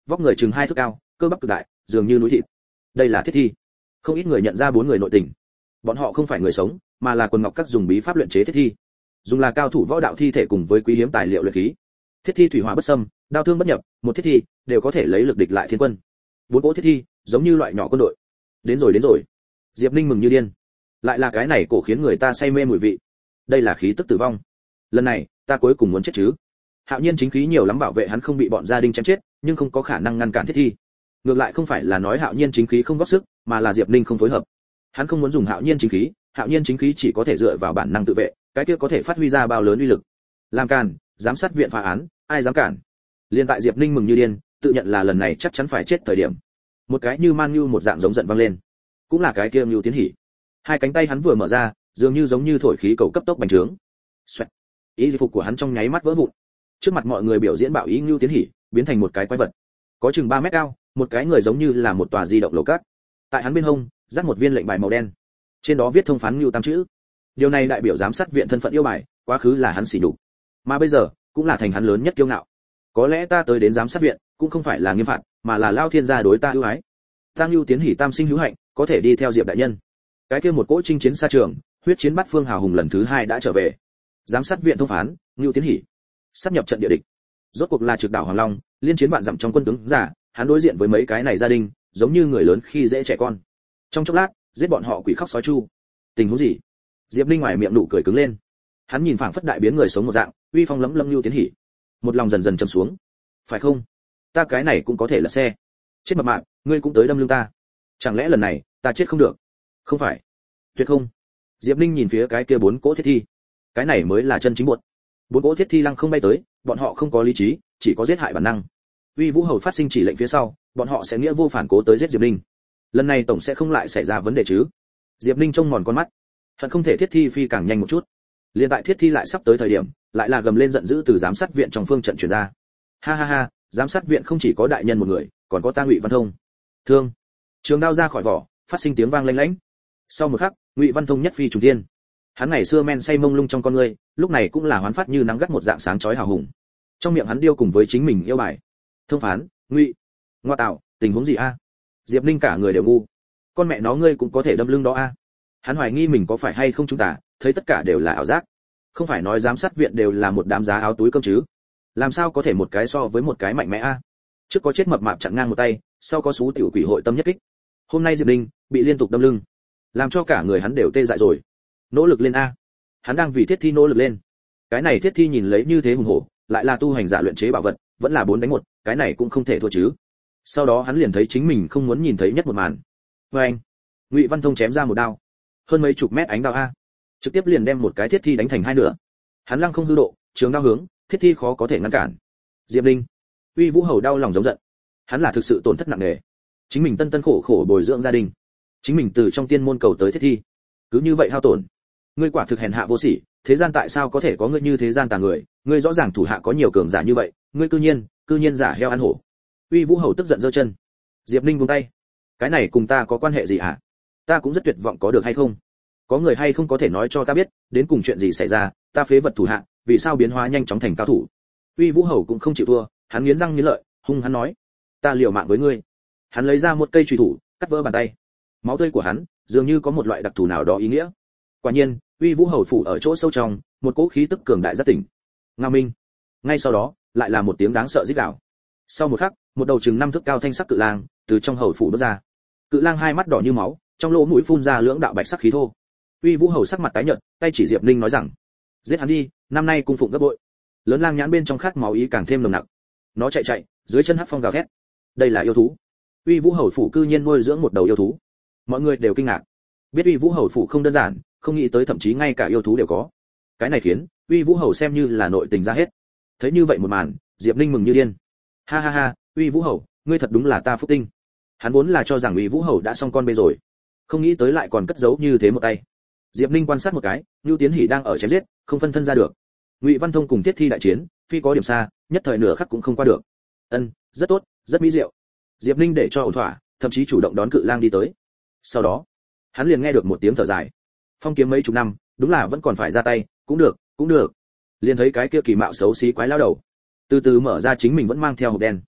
vóc người chừng hai thước cao, cơ bắp cực đại, dường như núi thịt. Đây là thiết thi. Không ít người nhận ra bốn người nội tình. Bọn họ không phải người sống, mà là quần ngọc các dùng bí pháp luyện chế thiết thi. Dùng là cao thủ võ đạo thi thể cùng với quý hiếm tài liệu luyện khí. Thiết thi thủy hỏa bất xâm, đao thương bất nhập, một thiết thi đều có thể lấy lực địch lại thiên quân. Bốn cỗ thiết thi, giống như loại nhỏ quân đội. Đến rồi đến rồi. Diệp Ninh mừng như điên. Lại là cái này cổ khiến người ta say mê mùi vị. Đây là khí tức tử vong. Lần này, ta cuối cùng muốn chết chứ. Hạo Nhiên chính khí nhiều lắm bảo vệ hắn không bị bọn gia đình chém chết, nhưng không có khả năng ngăn cản thiết thi. Ngược lại không phải là nói Hạo Nhiên chính khí không góp sức, mà là Diệp Ninh không phối hợp. Hắn không muốn dùng Hạo Nhiên chính khí, Hạo Nhiên chính khí chỉ có thể dựa vào bản năng tự vệ, cái kia có thể phát huy ra bao lớn uy lực. Làm càn, giám sát viện phá án, ai dám cản? Liên tại Diệp Ninh mừng như điên, tự nhận là lần này chắc chắn phải chết thời điểm. Một cái như man nhu một dạng giống giận vang lên, cũng là cái kia Nưu Tiến Hỉ. Hai cánh tay hắn vừa mở ra, dường như giống như thổi khí cầu cấp tốc bành trướng. Xoẹt. Ý phục của hắn trong nháy mắt vỡ vụn. Trước mặt mọi người biểu diễn bạo ý Nưu Tiến Hỉ, biến thành một cái quái vật. Có chừng ba mét cao, một cái người giống như là một tòa di động lầu cát. Tại hắn bên hông, dắt một viên lệnh bài màu đen. Trên đó viết thông phán Nưu tam chữ. Điều này đại biểu giám sát viện thân phận yêu bài, quá khứ là hắn xỉ nhục, mà bây giờ cũng là thành hắn lớn nhất kiêu ngạo. Có lẽ ta tới đến giám sát viện, cũng không phải là nghiêm phạt, mà là lao thiên gia đối ta ưu ái. Ta Nưu Tiến Hỉ tam sinh hữu hạnh, có thể đi theo Diệp đại nhân. Cái kia một cỗ chinh chiến xa trường, huyết chiến bắt phương hào hùng lần thứ hai đã trở về. Giám sát viện thông phán Nưu Tiến Hỉ sắp nhập trận địa địch. Rốt cuộc là trực đảo Hoàng Long, liên chiến vạn dặm trong quân tướng giả, hắn đối diện với mấy cái này gia đình, giống như người lớn khi dễ trẻ con. Trong chốc lát, giết bọn họ quỷ khóc sói chu. Tình huống gì? Diệp Linh ngoài miệng nụ cười cứng lên. Hắn nhìn phảng phất đại biến người sống một dạng, uy phong lẫm lâm Nưu Tiến Hỉ. Một lòng dần dần trầm xuống. Phải không? Ta cái này cũng có thể là xe. Chết mập mạp, ngươi cũng tới đâm lưng ta. Chẳng lẽ lần này ta chết không được? Không phải. Tuyệt không. Diệp Linh nhìn phía cái kia bốn cỗ thiết thi. Cái này mới là chân chính buột. Bốn cỗ thiết thi lăng không bay tới, bọn họ không có lý trí, chỉ có giết hại bản năng. Uy Vũ Hầu phát sinh chỉ lệnh phía sau, bọn họ sẽ nghĩa vô phản cố tới giết Diệp Linh. Lần này tổng sẽ không lại xảy ra vấn đề chứ? Diệp Linh trông mòn con mắt, hận không thể thiết thi phi càng nhanh một chút. Liên tại thiết thi lại sắp tới thời điểm, lại là gầm lên giận dữ từ giám sát viện trong phương trận truyền ra. Ha ha ha, giám sát viện không chỉ có đại nhân một người, còn có ta Ngụy Văn Thông. Thương. Trường đao ra khỏi vỏ, phát sinh tiếng vang lanh lảnh. Sau một khắc, Ngụy Văn Thông nhất phi trùng thiên. Hắn ngày xưa men say mông lung trong con người, lúc này cũng là hoán phát như nắng gắt một dạng sáng chói hào hùng. Trong miệng hắn điêu cùng với chính mình yêu bài. Thông phán, Ngụy. Ngoa tạo, tình huống gì a? Diệp Ninh cả người đều ngu. Con mẹ nó ngươi cũng có thể đâm lưng đó a? Hắn hoài nghi mình có phải hay không chúng ta, thấy tất cả đều là ảo giác. Không phải nói giám sát viện đều là một đám giá áo túi cơm chứ? Làm sao có thể một cái so với một cái mạnh mẽ a? Trước có chết mập mạp chặn ngang một tay, sau có xú tiểu quỷ hội tâm nhất kích. Hôm nay Diệp Ninh bị liên tục đâm lưng, làm cho cả người hắn đều tê dại rồi. Nỗ lực lên a. Hắn đang vì thiết thi nỗ lực lên. Cái này thiết thi nhìn lấy như thế hùng hổ, lại là tu hành giả luyện chế bảo vật, vẫn là bốn đánh một, cái này cũng không thể thua chứ. Sau đó hắn liền thấy chính mình không muốn nhìn thấy nhất một màn. Với anh, Ngụy Văn Thông chém ra một đao, hơn mấy chục mét ánh đao a, trực tiếp liền đem một cái thiết thi đánh thành hai nửa. Hắn lăng không hư độ, trường đao hướng, thiết thi khó có thể ngăn cản. Diệp Linh, Uy Vũ Hầu đau lòng giống giận. Hắn là thực sự tổn thất nặng nề. Chính mình tân tân khổ khổ bồi dưỡng gia đình, chính mình từ trong tiên môn cầu tới thiết thi, cứ như vậy hao tổn. Ngươi quả thực hèn hạ vô sỉ, thế gian tại sao có thể có ngươi như thế gian tà người, ngươi rõ ràng thủ hạ có nhiều cường giả như vậy, ngươi cư nhiên, cư nhiên giả heo ăn hổ. Uy Vũ Hầu tức giận giơ chân. Diệp Linh buông tay. Cái này cùng ta có quan hệ gì hả? Ta cũng rất tuyệt vọng, có được hay không? Có người hay không có thể nói cho ta biết, đến cùng chuyện gì xảy ra, ta phế vật thủ hạ, vì sao biến hóa nhanh chóng thành cao thủ? Uy Vũ Hầu cũng không chịu thua, hắn nghiến răng nghiến lợi, hung hắn nói: "Ta liều mạng với ngươi." Hắn lấy ra một cây chùy thủ, cắt vỡ bàn tay. Máu tươi của hắn, dường như có một loại đặc thù nào đó ý nghĩa. Quả nhiên, Uy Vũ Hầu phủ ở chỗ sâu trong, một cỗ khí tức cường đại rất tỉnh. Ngao Minh. Ngay sau đó, lại là một tiếng đáng sợ rít gào. Sau một khắc, một đầu chừng năm thước cao thanh sắc cự lang từ trong hầu phủ bước ra. Cự lang hai mắt đỏ như máu, trong lỗ mũi phun ra lưỡng đạo bạch sắc khí thô. Uy Vũ Hầu sắc mặt tái nhợt, tay chỉ Diệp Linh nói rằng: "Giết hắn đi, năm nay cung phụng gấp bội." Lớn lang nhãn bên trong khát máu ý càng thêm nồng nặc. Nó chạy chạy, dưới chân hắc phong gào thét. Đây là yêu thú. Uy Vũ Hầu phủ cư nhiên nuôi dưỡng một đầu yêu thú. Mọi người đều kinh ngạc. Biết Uy Vũ Hầu phủ không đơn giản, không nghĩ tới thậm chí ngay cả yêu thú đều có. Cái này khiến Uy Vũ Hầu xem như là nội tình ra hết. Thấy như vậy một màn, Diệp Linh mừng như điên. Ha ha ha, Uy Vũ Hầu, ngươi thật đúng là ta phúc tinh. Hắn vốn là cho rằng Uy Vũ Hầu đã xong con bê rồi, không nghĩ tới lại còn cất giấu như thế một tay. Diệp Linh quan sát một cái, Nưu Tiến Hỉ đang ở chém giết, không phân thân ra được. Ngụy Văn Thông cùng Thiết Thi đại chiến, phi có điểm xa, nhất thời nửa khắc cũng không qua được. Ân, rất tốt, rất mỹ diệu. Diệp Linh để cho ổn thỏa, thậm chí chủ động đón cự lang đi tới. Sau đó, hắn liền nghe được một tiếng thở dài. Phong kiếm mấy chục năm, đúng là vẫn còn phải ra tay, cũng được, cũng được. Liền thấy cái kia kỳ mạo xấu xí quái lao đầu, từ từ mở ra chính mình vẫn mang theo hộp đen.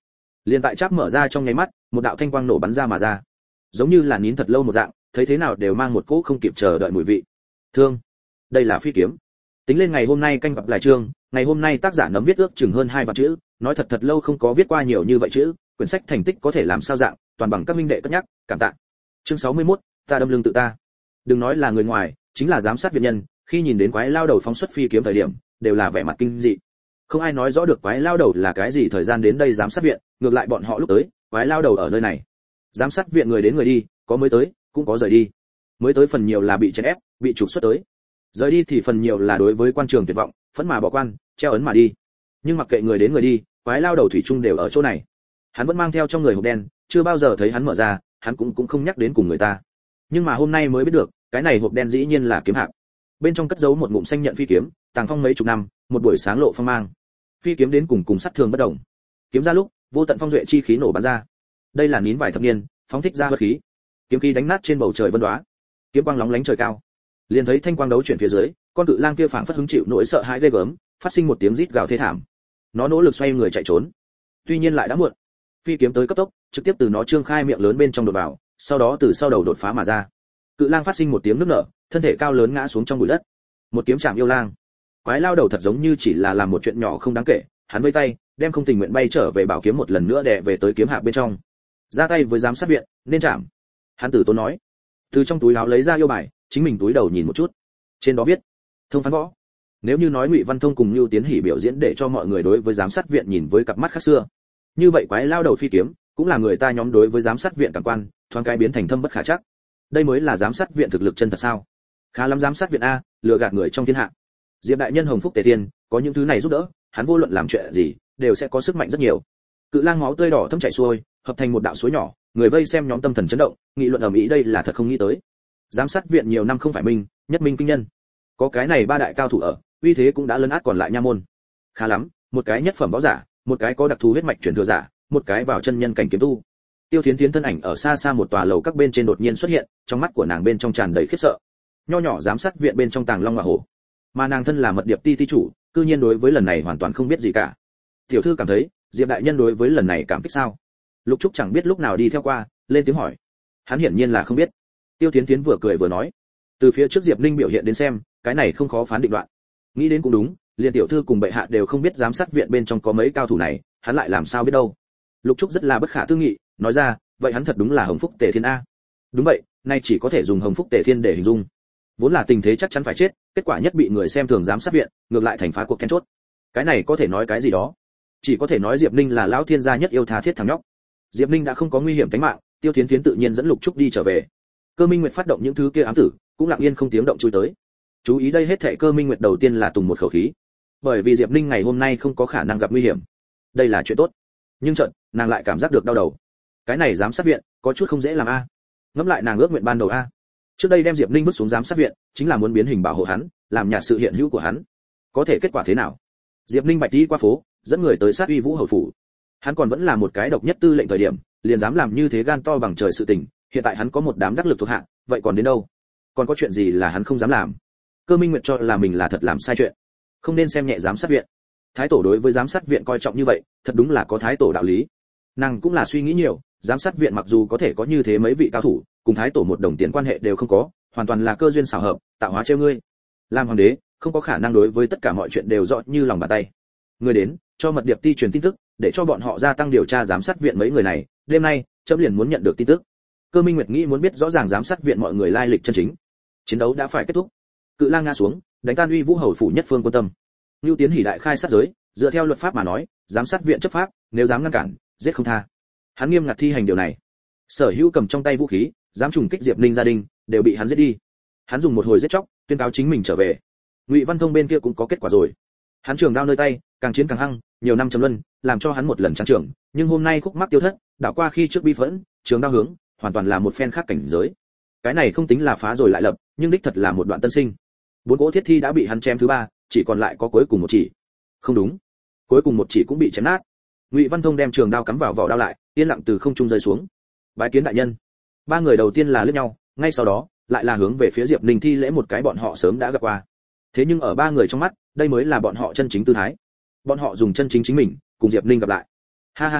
Liên tại cháp mở ra trong nháy mắt, một đạo thanh quang nổ bắn ra mà ra, giống như là nín thật lâu một dạng, thấy thế nào đều mang một cỗ không kịp chờ đợi mùi vị. Thương, đây là phi kiếm. Tính lên ngày hôm nay canh gặp lại chương, ngày hôm nay tác giả nấm viết ước chừng hơn hai vạn chữ, nói thật thật lâu không có viết qua nhiều như vậy chữ, quyển sách thành tích có thể làm sao dạng, toàn bằng các minh đệ cất nhắc, cảm tạ. Chương sáu mươi mốt, ta đâm lưng tự ta. Đừng nói là người ngoài, chính là giám sát viện nhân, khi nhìn đến quái lao đầu phóng xuất phi kiếm thời điểm, đều là vẻ mặt kinh dị. Không ai nói rõ được quái lao đầu là cái gì thời gian đến đây giám sát viện, ngược lại bọn họ lúc tới, quái lao đầu ở nơi này. Giám sát viện người đến người đi, có mới tới, cũng có rời đi. Mới tới phần nhiều là bị chèn ép, bị trục xuất tới. Rời đi thì phần nhiều là đối với quan trường tuyệt vọng, phẫn mà bỏ quan, treo ấn mà đi. Nhưng mặc kệ người đến người đi, quái lao đầu thủy chung đều ở chỗ này. Hắn vẫn mang theo trong người hộp đen, chưa bao giờ thấy hắn mở ra, hắn cũng cũng không nhắc đến cùng người ta. Nhưng mà hôm nay mới biết được, cái này hộp đen dĩ nhiên là kiếm hạc. Bên trong cất giấu một ngụm xanh nhận phi kiếm, tàng phong mấy chục năm, một buổi sáng lộ phong mang. Phi kiếm đến cùng cùng sắt thường bất động. Kiếm ra lúc, vô tận phong duệ chi khí nổ bắn ra. Đây là nín vài thập niên, phóng thích ra bất khí. Kiếm khí đánh nát trên bầu trời vân đóa. Kiếm quang lóng lánh trời cao. Liền thấy thanh quang đấu chuyển phía dưới, con cự lang kia phảng phất hứng chịu nỗi sợ hãi ghê gớm, phát sinh một tiếng rít gào thê thảm. Nó nỗ lực xoay người chạy trốn. Tuy nhiên lại đã muộn. Phi kiếm tới cấp tốc, trực tiếp từ nó trương khai miệng lớn bên trong đột vào, sau đó từ sau đầu đột phá mà ra. Cự lang phát sinh một tiếng nức nở, thân thể cao lớn ngã xuống trong bụi đất. Một kiếm chạm yêu lang. Quái lao đầu thật giống như chỉ là làm một chuyện nhỏ không đáng kể, hắn vẫy tay, đem không tình nguyện bay trở về bảo kiếm một lần nữa đè về tới kiếm hạ bên trong. Ra tay với giám sát viện, nên chạm. Hắn tử tốn nói. Từ trong túi áo lấy ra yêu bài, chính mình túi đầu nhìn một chút. Trên đó viết: thông phán võ. Nếu như nói Ngụy Văn Thông cùng Nưu Tiến Hỉ biểu diễn để cho mọi người đối với giám sát viện nhìn với cặp mắt khác xưa, như vậy quái lao đầu phi kiếm cũng là người ta nhóm đối với giám sát viện cảm quan, thoáng cái biến thành thâm bất khả trắc. Đây mới là giám sát viện thực lực chân thật sao? Khá lắm giám sát viện a, lừa gạt người trong thiên hạ. Diệp đại nhân hồng phúc tề tiên, có những thứ này giúp đỡ, hắn vô luận làm chuyện gì đều sẽ có sức mạnh rất nhiều. Cự lang máu tươi đỏ thấm chảy xuôi, hợp thành một đạo suối nhỏ, người vây xem nhóm tâm thần chấn động, nghị luận ầm ĩ đây là thật không nghĩ tới. Giám sát viện nhiều năm không phải minh, nhất minh kinh nhân. Có cái này ba đại cao thủ ở, uy thế cũng đã lấn át còn lại nha môn. Khá lắm, một cái nhất phẩm võ giả, một cái có đặc thù huyết mạch truyền thừa giả, một cái vào chân nhân cảnh kiếm tu. Tiêu Thiến Thiến thân ảnh ở xa xa một tòa lầu các bên trên đột nhiên xuất hiện, trong mắt của nàng bên trong tràn đầy khiếp sợ. Nho nhỏ giám sát viện bên trong tàng long ngọa hổ, mà nàng thân là mật điệp ti ti chủ, cư nhiên đối với lần này hoàn toàn không biết gì cả. Tiểu thư cảm thấy, Diệp đại nhân đối với lần này cảm kích sao? Lục Trúc chẳng biết lúc nào đi theo qua, lên tiếng hỏi. Hắn hiển nhiên là không biết. Tiêu Thiến Thiến vừa cười vừa nói, từ phía trước Diệp Ninh biểu hiện đến xem, cái này không khó phán định đoạn. Nghĩ đến cũng đúng, liền tiểu thư cùng bệ hạ đều không biết giám sát viện bên trong có mấy cao thủ này, hắn lại làm sao biết đâu? Lục Trúc rất là bất khả tư nghị, nói ra, vậy hắn thật đúng là hồng phúc tề thiên a. Đúng vậy, nay chỉ có thể dùng hồng phúc tề thiên để hình dung. Vốn là tình thế chắc chắn phải chết, kết quả nhất bị người xem thường giám sát viện, ngược lại thành phá cuộc then chốt. Cái này có thể nói cái gì đó? Chỉ có thể nói Diệp Ninh là lão thiên gia nhất yêu tha thiết thằng nhóc. Diệp Ninh đã không có nguy hiểm tính mạng, Tiêu Thiến Thiến tự nhiên dẫn Lục Trúc đi trở về. Cơ Minh Nguyệt phát động những thứ kia ám tử, cũng lặng yên không tiếng động chui tới. Chú ý đây hết thảy Cơ Minh Nguyệt đầu tiên là tùng một khẩu khí, bởi vì Diệp Ninh ngày hôm nay không có khả năng gặp nguy hiểm. Đây là chuyện tốt. Nhưng chợt, nàng lại cảm giác được đau đầu. Cái này giám sát viện, có chút không dễ làm a. Ngẫm lại nàng ước nguyện ban đầu a. Trước đây đem Diệp Ninh vứt xuống giám sát viện, chính là muốn biến hình bảo hộ hắn, làm nhạt sự hiện hữu của hắn. Có thể kết quả thế nào? Diệp Ninh bạch đi qua phố, dẫn người tới sát uy vũ hầu phủ. Hắn còn vẫn là một cái độc nhất tư lệnh thời điểm, liền dám làm như thế gan to bằng trời sự tình, hiện tại hắn có một đám đắc lực thuộc hạ, vậy còn đến đâu? Còn có chuyện gì là hắn không dám làm? Cơ Minh Nguyệt cho là mình là thật làm sai chuyện, không nên xem nhẹ giám sát viện. Thái tổ đối với giám sát viện coi trọng như vậy, thật đúng là có thái tổ đạo lý. Nàng cũng là suy nghĩ nhiều, giám sát viện mặc dù có thể có như thế mấy vị cao thủ, cùng thái tổ một đồng tiền quan hệ đều không có, hoàn toàn là cơ duyên xảo hợp, tạo hóa trêu ngươi. Làm hoàng đế, không có khả năng đối với tất cả mọi chuyện đều rõ như lòng bàn tay. Người đến, cho mật điệp ti truyền tin tức, để cho bọn họ gia tăng điều tra giám sát viện mấy người này, đêm nay, chấm liền muốn nhận được tin tức. Cơ Minh Nguyệt nghĩ muốn biết rõ ràng giám sát viện mọi người lai lịch chân chính. Chiến đấu đã phải kết thúc. Cự lang ngã xuống, đánh tan uy vũ hầu phủ nhất phương quân tâm. Nưu Tiến Hỉ đại khai sát giới, dựa theo luật pháp mà nói, giám sát viện chấp pháp, nếu dám ngăn cản, giết không tha. Hắn nghiêm ngặt thi hành điều này. Sở hữu cầm trong tay vũ khí, dám trùng kích Diệp Ninh gia đình, đều bị hắn giết đi. Hắn dùng một hồi giết chóc, tuyên cáo chính mình trở về. Ngụy Văn Thông bên kia cũng có kết quả rồi. Hắn trường đao nơi tay, càng chiến càng hăng, nhiều năm trầm luân, làm cho hắn một lần trang trưởng, nhưng hôm nay khúc mắc tiêu thất, đảo qua khi trước bi phẫn, trường đao hướng, hoàn toàn là một phen khác cảnh giới. Cái này không tính là phá rồi lại lập, nhưng đích thật là một đoạn tân sinh. Bốn cỗ thiết thi đã bị hắn chém thứ ba, chỉ còn lại có cuối cùng một chỉ. Không đúng, cuối cùng một chỉ cũng bị chém nát. Ngụy Văn Thông đem trường đao cắm vào vỏ đao lại, yên lặng từ không trung rơi xuống. Bái kiến đại nhân. Ba người đầu tiên là liếc nhau, ngay sau đó lại là hướng về phía Diệp Ninh thi lễ một cái bọn họ sớm đã gặp qua. Thế nhưng ở ba người trong mắt, đây mới là bọn họ chân chính tư thái. Bọn họ dùng chân chính chính mình cùng Diệp Ninh gặp lại. Ha ha ha,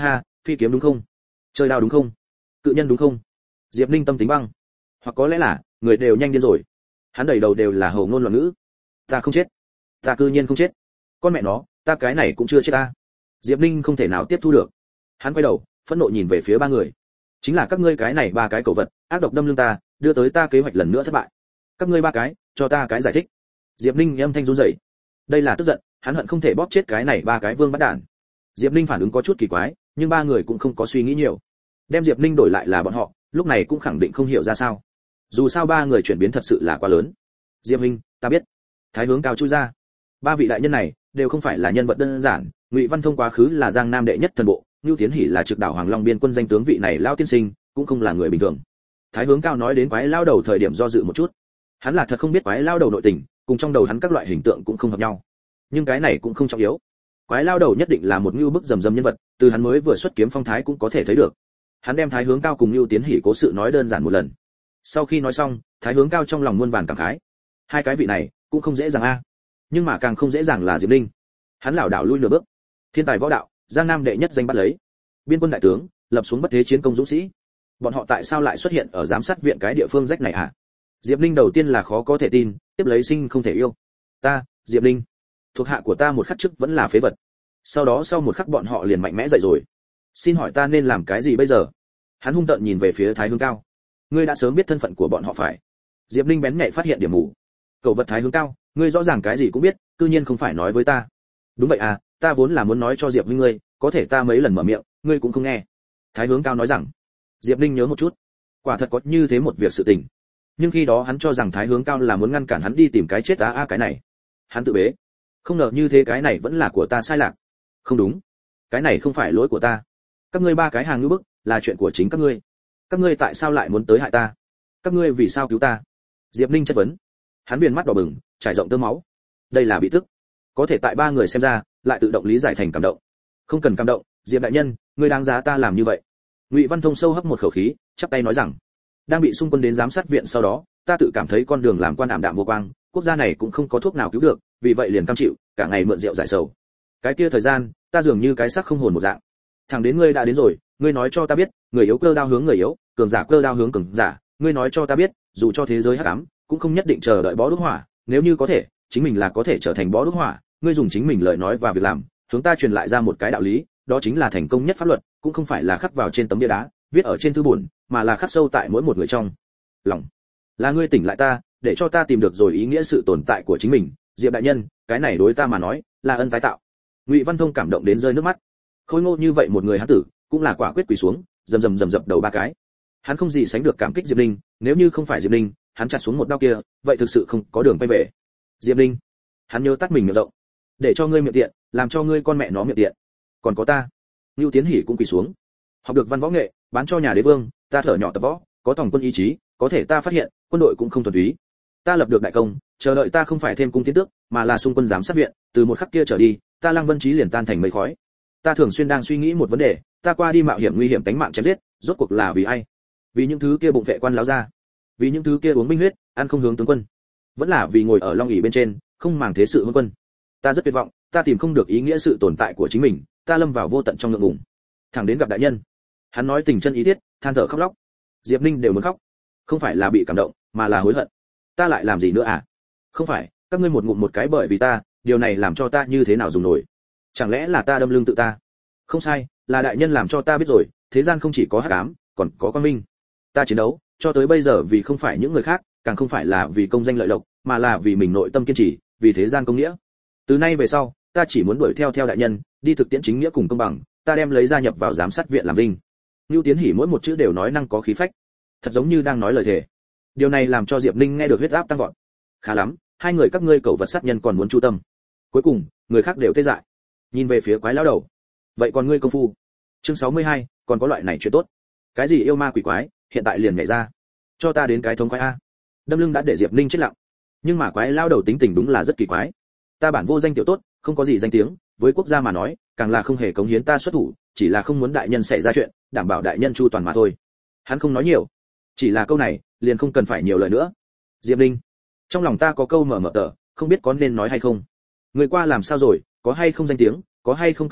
phi kiếm đúng không? Chơi đao đúng không? Cự nhân đúng không? Diệp Ninh tâm tính băng. Hoặc có lẽ là người đều nhanh điên rồi. Hắn đầy đầu đều là hầu ngôn loạn ngữ. Ta không chết, ta cư nhiên không chết. Con mẹ nó, ta cái này cũng chưa chết ta. Diệp Ninh không thể nào tiếp thu được. Hắn quay đầu, phẫn nộ nhìn về phía ba người. Chính là các ngươi cái này ba cái cẩu vật, ác độc đâm lưng ta, đưa tới ta kế hoạch lần nữa thất bại. Các ngươi ba cái, cho ta cái giải thích. Diệp Ninh âm thanh run rẩy. Đây là tức giận, hắn hận không thể bóp chết cái này ba cái vương bắt đản. Diệp Ninh phản ứng có chút kỳ quái, nhưng ba người cũng không có suy nghĩ nhiều. Đem Diệp Ninh đổi lại là bọn họ, lúc này cũng khẳng định không hiểu ra sao. Dù sao ba người chuyển biến thật sự là quá lớn. Diệp Ninh, ta biết. Thái Hướng Cao chui ra. Ba vị đại nhân này đều không phải là nhân vật đơn giản, Ngụy Văn Thông quá khứ là Giang Nam đệ nhất thần bộ, Nưu Tiến Hỉ là trực đảo Hoàng Long biên quân danh tướng, vị này lão tiên sinh cũng không là người bình thường. Thái Hướng Cao nói đến quái lao đầu thời điểm do dự một chút. Hắn là thật không biết quái lao đầu nội tình, cùng trong đầu hắn các loại hình tượng cũng không hợp nhau. Nhưng cái này cũng không trọng yếu. Quái lao đầu nhất định là một ngưu bức rầm rầm nhân vật, từ hắn mới vừa xuất kiếm phong thái cũng có thể thấy được. Hắn đem Thái Hướng Cao cùng Nưu Tiến Hỉ cố sự nói đơn giản một lần. Sau khi nói xong, Thái Hướng Cao trong lòng muôn vàn cảm khái. Hai cái vị này cũng không dễ dàng a. Nhưng mà càng không dễ dàng là Diệp Ninh. Hắn lảo đảo lui nửa bước. Thiên tài võ đạo, Giang Nam đệ nhất danh bắt lấy. Biên quân đại tướng, lập xuống bất thế chiến công dũng sĩ. Bọn họ tại sao lại xuất hiện ở giám sát viện cái địa phương rách này hả? Diệp Ninh đầu tiên là khó có thể tin, tiếp lấy sinh không thể yêu. Ta, Diệp Ninh, thuộc hạ của ta một khắc trước vẫn là phế vật. Sau đó sau một khắc bọn họ liền mạnh mẽ dậy rồi. Xin hỏi ta nên làm cái gì bây giờ? Hắn hung tợn nhìn về phía Thái Hướng Cao. Ngươi đã sớm biết thân phận của bọn họ phải? Diệp Ninh bén nhạy phát hiện điểm mù. Cậu vật Thái Hướng Cao, ngươi rõ ràng cái gì cũng biết, cư nhiên không phải nói với ta. Đúng vậy à, ta vốn là muốn nói cho Diệp Ninh ngươi, có thể ta mấy lần mở miệng, ngươi cũng không nghe. Thái Hướng Cao nói rằng. Diệp Ninh nhớ một chút, quả thật có như thế một việc sự tình. Nhưng khi đó hắn cho rằng Thái Hướng Cao là muốn ngăn cản hắn đi tìm cái chết á a cái này. Hắn tự bế. Không ngờ như thế cái này vẫn là của ta sai lạc. Không đúng, cái này không phải lỗi của ta. Các ngươi ba cái hàng ngữ bức, là chuyện của chính các ngươi. Các ngươi tại sao lại muốn tới hại ta? Các ngươi vì sao cứu ta? Diệp Ninh chất vấn. Hắn viền mắt đỏ bừng, trải rộng tơ máu. Đây là bị tức. Có thể tại ba người xem ra, lại tự động lý giải thành cảm động. Không cần cảm động, Diệp đại nhân, ngươi đáng giá ta làm như vậy. Ngụy Văn Thông sâu hấp một khẩu khí, chắp tay nói rằng, đang bị xung quân đến giám sát viện sau đó, ta tự cảm thấy con đường làm quan ảm đạm vô quang, quốc gia này cũng không có thuốc nào cứu được, vì vậy liền cam chịu, cả ngày mượn rượu giải sầu. Cái kia thời gian, ta dường như cái xác không hồn một dạng. Thằng đến ngươi đã đến rồi, ngươi nói cho ta biết, người yếu cơ đao hướng người yếu, cường giả cơ đao hướng cường giả, ngươi nói cho ta biết, dù cho thế giới hắc ám, cũng không nhất định chờ đợi bó đuốc hỏa, nếu như có thể, chính mình là có thể trở thành bó đuốc hỏa, ngươi dùng chính mình lời nói và việc làm, hướng ta truyền lại ra một cái đạo lý, đó chính là thành công nhất pháp luật, cũng không phải là khắc vào trên tấm bia đá, viết ở trên thư buồn, mà là khắc sâu tại mỗi một người trong lòng. Là ngươi tỉnh lại ta, để cho ta tìm được rồi ý nghĩa sự tồn tại của chính mình, Diệp đại nhân, cái này đối ta mà nói, là ân tái tạo. Ngụy Văn Thông cảm động đến rơi nước mắt. Khôi ngô như vậy một người hắn tử, cũng là quả quyết quỳ xuống, rầm rầm rầm rập đầu ba cái. Hắn không gì sánh được cảm kích Diệp Ninh, nếu như không phải Diệp Ninh, hắn chặt xuống một đao kia, vậy thực sự không có đường quay về. Diệp Ninh, hắn nhớ tắt mình miệng rộng, để cho ngươi miệng tiện, làm cho ngươi con mẹ nó miệng tiện. Còn có ta. Nưu Tiến Hỉ cũng quỳ xuống. Học được văn võ nghệ, bán cho nhà đế vương, ta thở nhỏ tập võ, có tổng quân ý chí, có thể ta phát hiện, quân đội cũng không thuần túy. Ta lập được đại công, chờ đợi ta không phải thêm cung tiến tước, mà là xung quân giám sát viện, từ một khắc kia trở đi, ta Lăng Vân Chí liền tan thành mây khói. Ta thường xuyên đang suy nghĩ một vấn đề, ta qua đi mạo hiểm nguy hiểm tính mạng chém giết, rốt cuộc là vì ai? Vì những thứ kia bụng vệ quan láo ra, vì những thứ kia uống binh huyết, ăn không hướng tướng quân, vẫn là vì ngồi ở long ỷ bên trên, không màng thế sự hôn quân. Ta rất tuyệt vọng, ta tìm không được ý nghĩa sự tồn tại của chính mình, ta lâm vào vô tận trong ngượng ngùng. Thẳng đến gặp đại nhân, hắn nói tình chân ý thiết, than thở khóc lóc. Diệp Ninh đều muốn khóc, không phải là bị cảm động, mà là hối hận. Ta lại làm gì nữa à? Không phải, các ngươi một ngụm một cái bởi vì ta, điều này làm cho ta như thế nào dùng nổi? Chẳng lẽ là ta đâm lưng tự ta? Không sai, là đại nhân làm cho ta biết rồi, thế gian không chỉ có hắc ám, còn có quang minh. Ta chiến đấu, cho tới bây giờ vì không phải những người khác, càng không phải là vì công danh lợi lộc, mà là vì mình nội tâm kiên trì, vì thế gian công nghĩa. Từ nay về sau, ta chỉ muốn đuổi theo theo đại nhân, đi thực tiễn chính nghĩa cùng công bằng, ta đem lấy gia nhập vào giám sát viện làm vinh. Nưu Tiến Hỉ mỗi một chữ đều nói năng có khí phách, thật giống như đang nói lời thề. Điều này làm cho Diệp Ninh nghe được huyết áp tăng vọt. Khá lắm, hai người các ngươi cẩu vật sát nhân còn muốn chu tâm. Cuối cùng, người khác đều tê dại. Nhìn về phía quái lão đầu. Vậy còn ngươi công phu? Chương sáu mươi hai, còn có loại này chuyện tốt. Cái gì yêu ma quỷ quái, hiện tại liền nhảy ra. Cho ta đến cái thống quái a. Đâm lưng đã để Diệp Ninh chết lặng. Nhưng mà quái lão đầu tính tình đúng là rất kỳ quái. Ta bản vô danh tiểu tốt, không có gì danh tiếng, với quốc gia mà nói, càng là không hề cống hiến ta xuất thủ, chỉ là không muốn đại nhân xảy ra chuyện, đảm bảo đại nhân chu toàn mà thôi. Hắn không nói nhiều, chỉ là câu này, liền không cần phải nhiều lời nữa. Diệp Ninh, trong lòng ta có câu mở mở tờ, không biết có nên nói hay không. Người qua làm sao rồi, có hay không danh tiếng, có hay không cống hiến,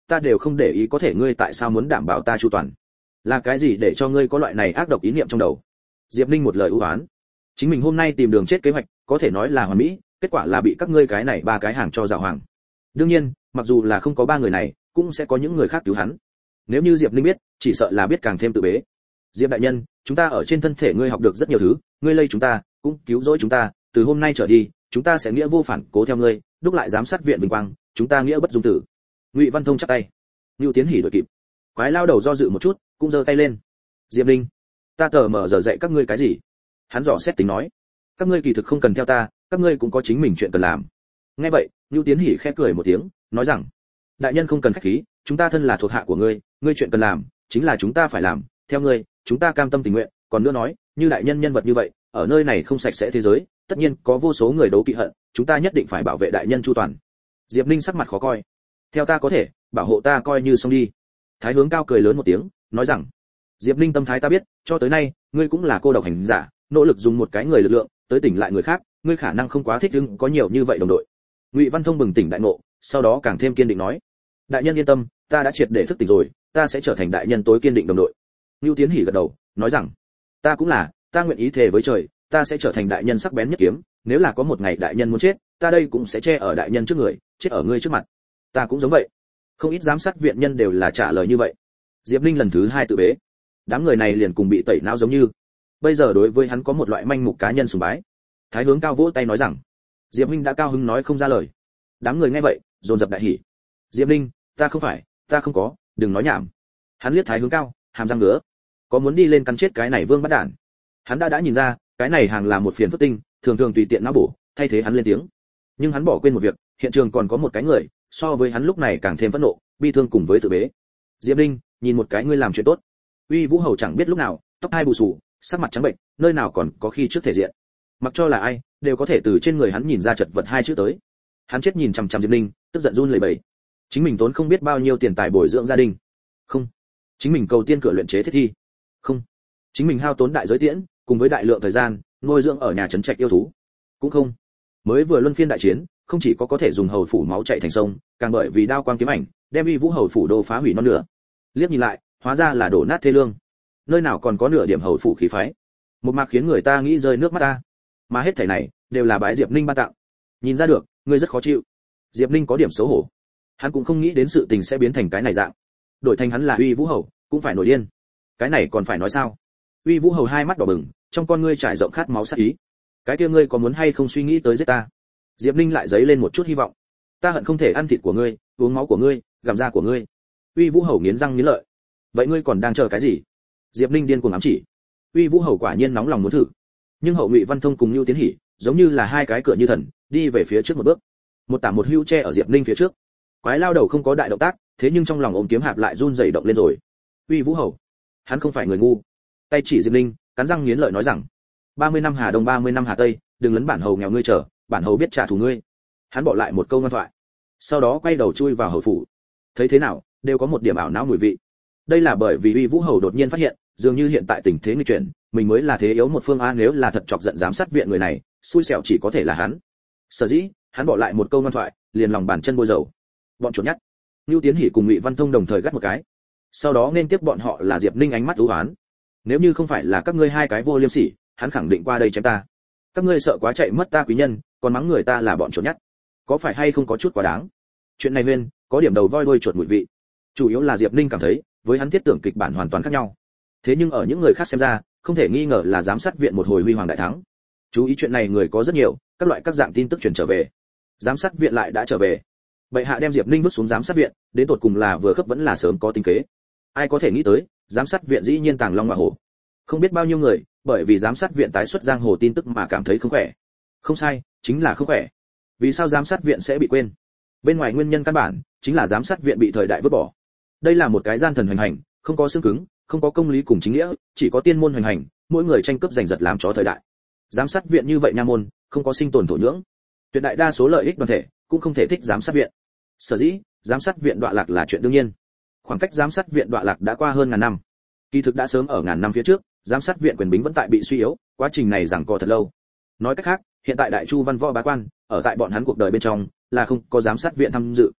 ta đều không để ý, có thể ngươi tại sao muốn đảm bảo ta chu toàn? Là cái gì để cho ngươi có loại này ác độc ý niệm trong đầu? Diệp Ninh một lời ưu ái. Chính mình hôm nay tìm đường chết kế hoạch, có thể nói là hoàn mỹ, kết quả là bị các ngươi cái này ba cái hàng cho giảo hoàng. Đương nhiên, mặc dù là không có ba người này, cũng sẽ có những người khác cứu hắn. Nếu như Diệp Ninh biết, chỉ sợ là biết càng thêm tự bế. Diệp đại nhân, chúng ta ở trên thân thể ngươi học được rất nhiều thứ, ngươi lây chúng ta, cũng cứu rỗi chúng ta, từ hôm nay trở đi, chúng ta sẽ nghĩa vô phản cố theo ngươi, đúc lại giám sát viện vinh quang, chúng ta nghĩa bất dung tử. Ngụy Văn Thông chắp tay. Nưu Tiến Hỉ đội kịp. Quái lao đầu do dự một chút, cũng giơ tay lên. Diệp Ninh, ta tờ mở giờ dạy các ngươi cái gì? Hắn dò xét tính nói. Các ngươi kỳ thực không cần theo ta, các ngươi cũng có chính mình chuyện cần làm. Nghe vậy, Nưu Tiến Hỉ khẽ cười một tiếng, nói rằng, đại nhân không cần khách khí, chúng ta thân là thuộc hạ của ngươi, ngươi chuyện cần làm, chính là chúng ta phải làm, theo ngươi, chúng ta cam tâm tình nguyện, còn nữa nói, như đại nhân nhân vật như vậy, ở nơi này không sạch sẽ thế giới, tất nhiên có vô số người đấu kỵ hận, chúng ta nhất định phải bảo vệ đại nhân chu toàn. Diệp Ninh sắc mặt khó coi. Theo ta có thể, bảo hộ ta coi như xong đi. Thái Hướng Cao cười lớn một tiếng, nói rằng, Diệp Ninh tâm thái ta biết, cho tới nay, ngươi cũng là cô độc hành giả, nỗ lực dùng một cái người lực lượng tới tỉnh lại người khác, ngươi khả năng không quá thích ứng có nhiều như vậy đồng đội. Ngụy Văn Thông bừng tỉnh đại ngộ, sau đó càng thêm kiên định nói, đại nhân yên tâm, ta đã triệt để thức tỉnh rồi, ta sẽ trở thành đại nhân tối kiên định đồng đội. Nưu Tiến Hỉ gật đầu, nói rằng, ta cũng là, ta nguyện ý thề với trời, ta sẽ trở thành đại nhân sắc bén nhất kiếm, nếu là có một ngày đại nhân muốn chết, ta đây cũng sẽ che ở đại nhân trước người, chết ở ngươi trước mặt. Ta cũng giống vậy. Không ít giám sát viện nhân đều là trả lời như vậy. Diệp Ninh lần thứ hai tự bế. Đám người này liền cùng bị tẩy não giống như. Bây giờ đối với hắn có một loại manh mục cá nhân sùng bái. Thái Hướng Cao vỗ tay nói rằng, Diệp Ninh đã cao hứng nói không ra lời. Đám người nghe vậy, dồn dập đại hỉ. Diệp Ninh, ta không phải, ta không có, đừng nói nhảm. Hắn liếc Thái Hướng Cao, hàm răng ngứa. Có muốn đi lên cắn chết cái này vương bắt đản. Hắn đã đã nhìn ra, cái này hàng là một phiền phức tinh, thường thường tùy tiện não bổ, thay thế hắn lên tiếng. Nhưng hắn bỏ quên một việc, hiện trường còn có một cái người, so với hắn lúc này càng thêm phẫn nộ, bi thương cùng với tự bế. Diệp Ninh, nhìn một cái ngươi làm chuyện tốt. Uy Vũ Hầu chẳng biết lúc nào, tóc hai bù xù, sắc mặt trắng bệnh, nơi nào còn có khi trước thể diện. Mặc cho là ai, đều có thể từ trên người hắn nhìn ra chật vật hai chữ tới. Hắn chết nhìn chằm chằm Diệp Ninh, tức giận run lẩy bẩy. Chính mình tốn không biết bao nhiêu tiền tài bồi dưỡng gia đình. Không. Chính mình cầu tiên cửa luyện chế thiết thi. Không. Chính mình hao tốn đại giới tiễn, cùng với đại lượng thời gian, nuôi dưỡng ở nhà trấn trạch yêu thú. Cũng không. Mới vừa luân phiên đại chiến, không chỉ có có thể dùng hầu phủ máu chảy thành sông, càng bởi vì đao quang kiếm ảnh, đem Uy Vũ Hầu phủ đô phá hủy non nửa. Liếc nhìn lại, hóa ra là đổ nát thê lương. Nơi nào còn có nửa điểm hầu phủ khí phái. Một mạc khiến người ta nghĩ rơi nước mắt ta. Mà hết thảy này đều là bái Diệp Ninh ban tặng. Nhìn ra được, ngươi rất khó chịu. Diệp Ninh có điểm xấu hổ. Hắn cũng không nghĩ đến sự tình sẽ biến thành cái này dạng. Đổi thành hắn là Uy Vũ Hầu, cũng phải nổi điên. Cái này còn phải nói sao? Uy Vũ Hầu hai mắt đỏ bừng, trong con ngươi trải rộng khát máu sát ý. Cái kia ngươi có muốn hay không suy nghĩ tới giết ta? Diệp Ninh lại giấy lên một chút hy vọng. Ta hận không thể ăn thịt của ngươi, uống máu của ngươi, gặm da của ngươi. Uy Vũ Hầu nghiến răng nghiến lợi. Vậy ngươi còn đang chờ cái gì? Diệp Ninh điên cuồng ám chỉ. Uy Vũ Hầu quả nhiên nóng lòng muốn thử. Nhưng hậu Ngụy Văn Thông cùng Nưu Tiến Hỉ, giống như là hai cái cửa như thần, đi về phía trước một bước. Một tả một hưu che ở Diệp Ninh phía trước. Quái lao đầu không có đại động tác, thế nhưng trong lòng ôm kiếm hạp lại run rẩy động lên rồi. Uy Vũ Hầu, hắn không phải người ngu. Tay chỉ Diệp Ninh, cắn răng nghiến lợi nói rằng, ba mươi năm Hà Đông ba mươi năm Hà Tây, đừng lấn bản hầu nghèo ngươi chờ, bản hầu biết trả thù ngươi. Hắn bỏ lại một câu ngoan thoại, sau đó quay đầu chui vào hầu phủ. Thấy thế nào, đều có một điểm ảo não mùi vị. Đây là bởi vì Uy Vũ Hầu đột nhiên phát hiện, dường như hiện tại tình thế nghịch chuyển, mình mới là thế yếu một phương a, nếu là thật chọc giận giám sát viện người này, xui xẻo chỉ có thể là hắn. Sở dĩ, hắn bỏ lại một câu ngoan thoại, liền lòng bàn chân bôi dầu. Bọn chuột nhắt. Nưu Tiến Hỉ cùng Ngụy Văn Thông đồng thời gắt một cái. Sau đó nên tiếp bọn họ là Diệp Ninh ánh mắt u ám. Nếu như không phải là các ngươi hai cái vô liêm sỉ, hắn khẳng định qua đây chém ta. Các ngươi sợ quá chạy mất ta quý nhân, còn mắng người ta là bọn chuột nhắt. Có phải hay không có chút quá đáng? Chuyện này nguyên có điểm đầu voi đuôi chuột mùi vị. Chủ yếu là Diệp Ninh cảm thấy, với hắn thiết tưởng kịch bản hoàn toàn khác nhau. Thế nhưng ở những người khác xem ra, không thể nghi ngờ là giám sát viện một hồi huy hoàng đại thắng. Chú ý chuyện này người có rất nhiều, các loại các dạng tin tức truyền trở về. Giám sát viện lại đã trở về. Bệ hạ đem Diệp Ninh vứt xuống giám sát viện, đến tột cùng là vừa khớp vẫn là sớm có tính kế. Ai có thể nghĩ tới, giám sát viện dĩ nhiên tàng long ngọa hổ. Không biết bao nhiêu người, bởi vì giám sát viện tái xuất giang hồ tin tức mà cảm thấy không khỏe. Không sai, chính là không khỏe. Vì sao giám sát viện sẽ bị quên? Bên ngoài nguyên nhân căn bản, chính là giám sát viện bị thời đại vứt bỏ. Đây là một cái gian thần hoành hành, không có xương cứng, không có công lý cùng chính nghĩa, chỉ có tiên môn hoành hành, mỗi người tranh cướp giành giật làm chó thời đại. Giám sát viện như vậy nha môn, không có sinh tồn thổ nhưỡng. Tuyệt đại đa số lợi ích đoàn thể cũng không thể thích giám sát viện. Sở dĩ, giám sát viện đọa lạc là chuyện đương nhiên. Khoảng cách giám sát viện đọa lạc đã qua hơn ngàn năm. Kỳ thực đã sớm ở ngàn năm phía trước, giám sát viện quyền bính vẫn tại bị suy yếu, quá trình này giằng co thật lâu. Nói cách khác, hiện tại đại chu văn võ bá quan, ở tại bọn hắn cuộc đời bên trong, là không có giám sát viện tham dự.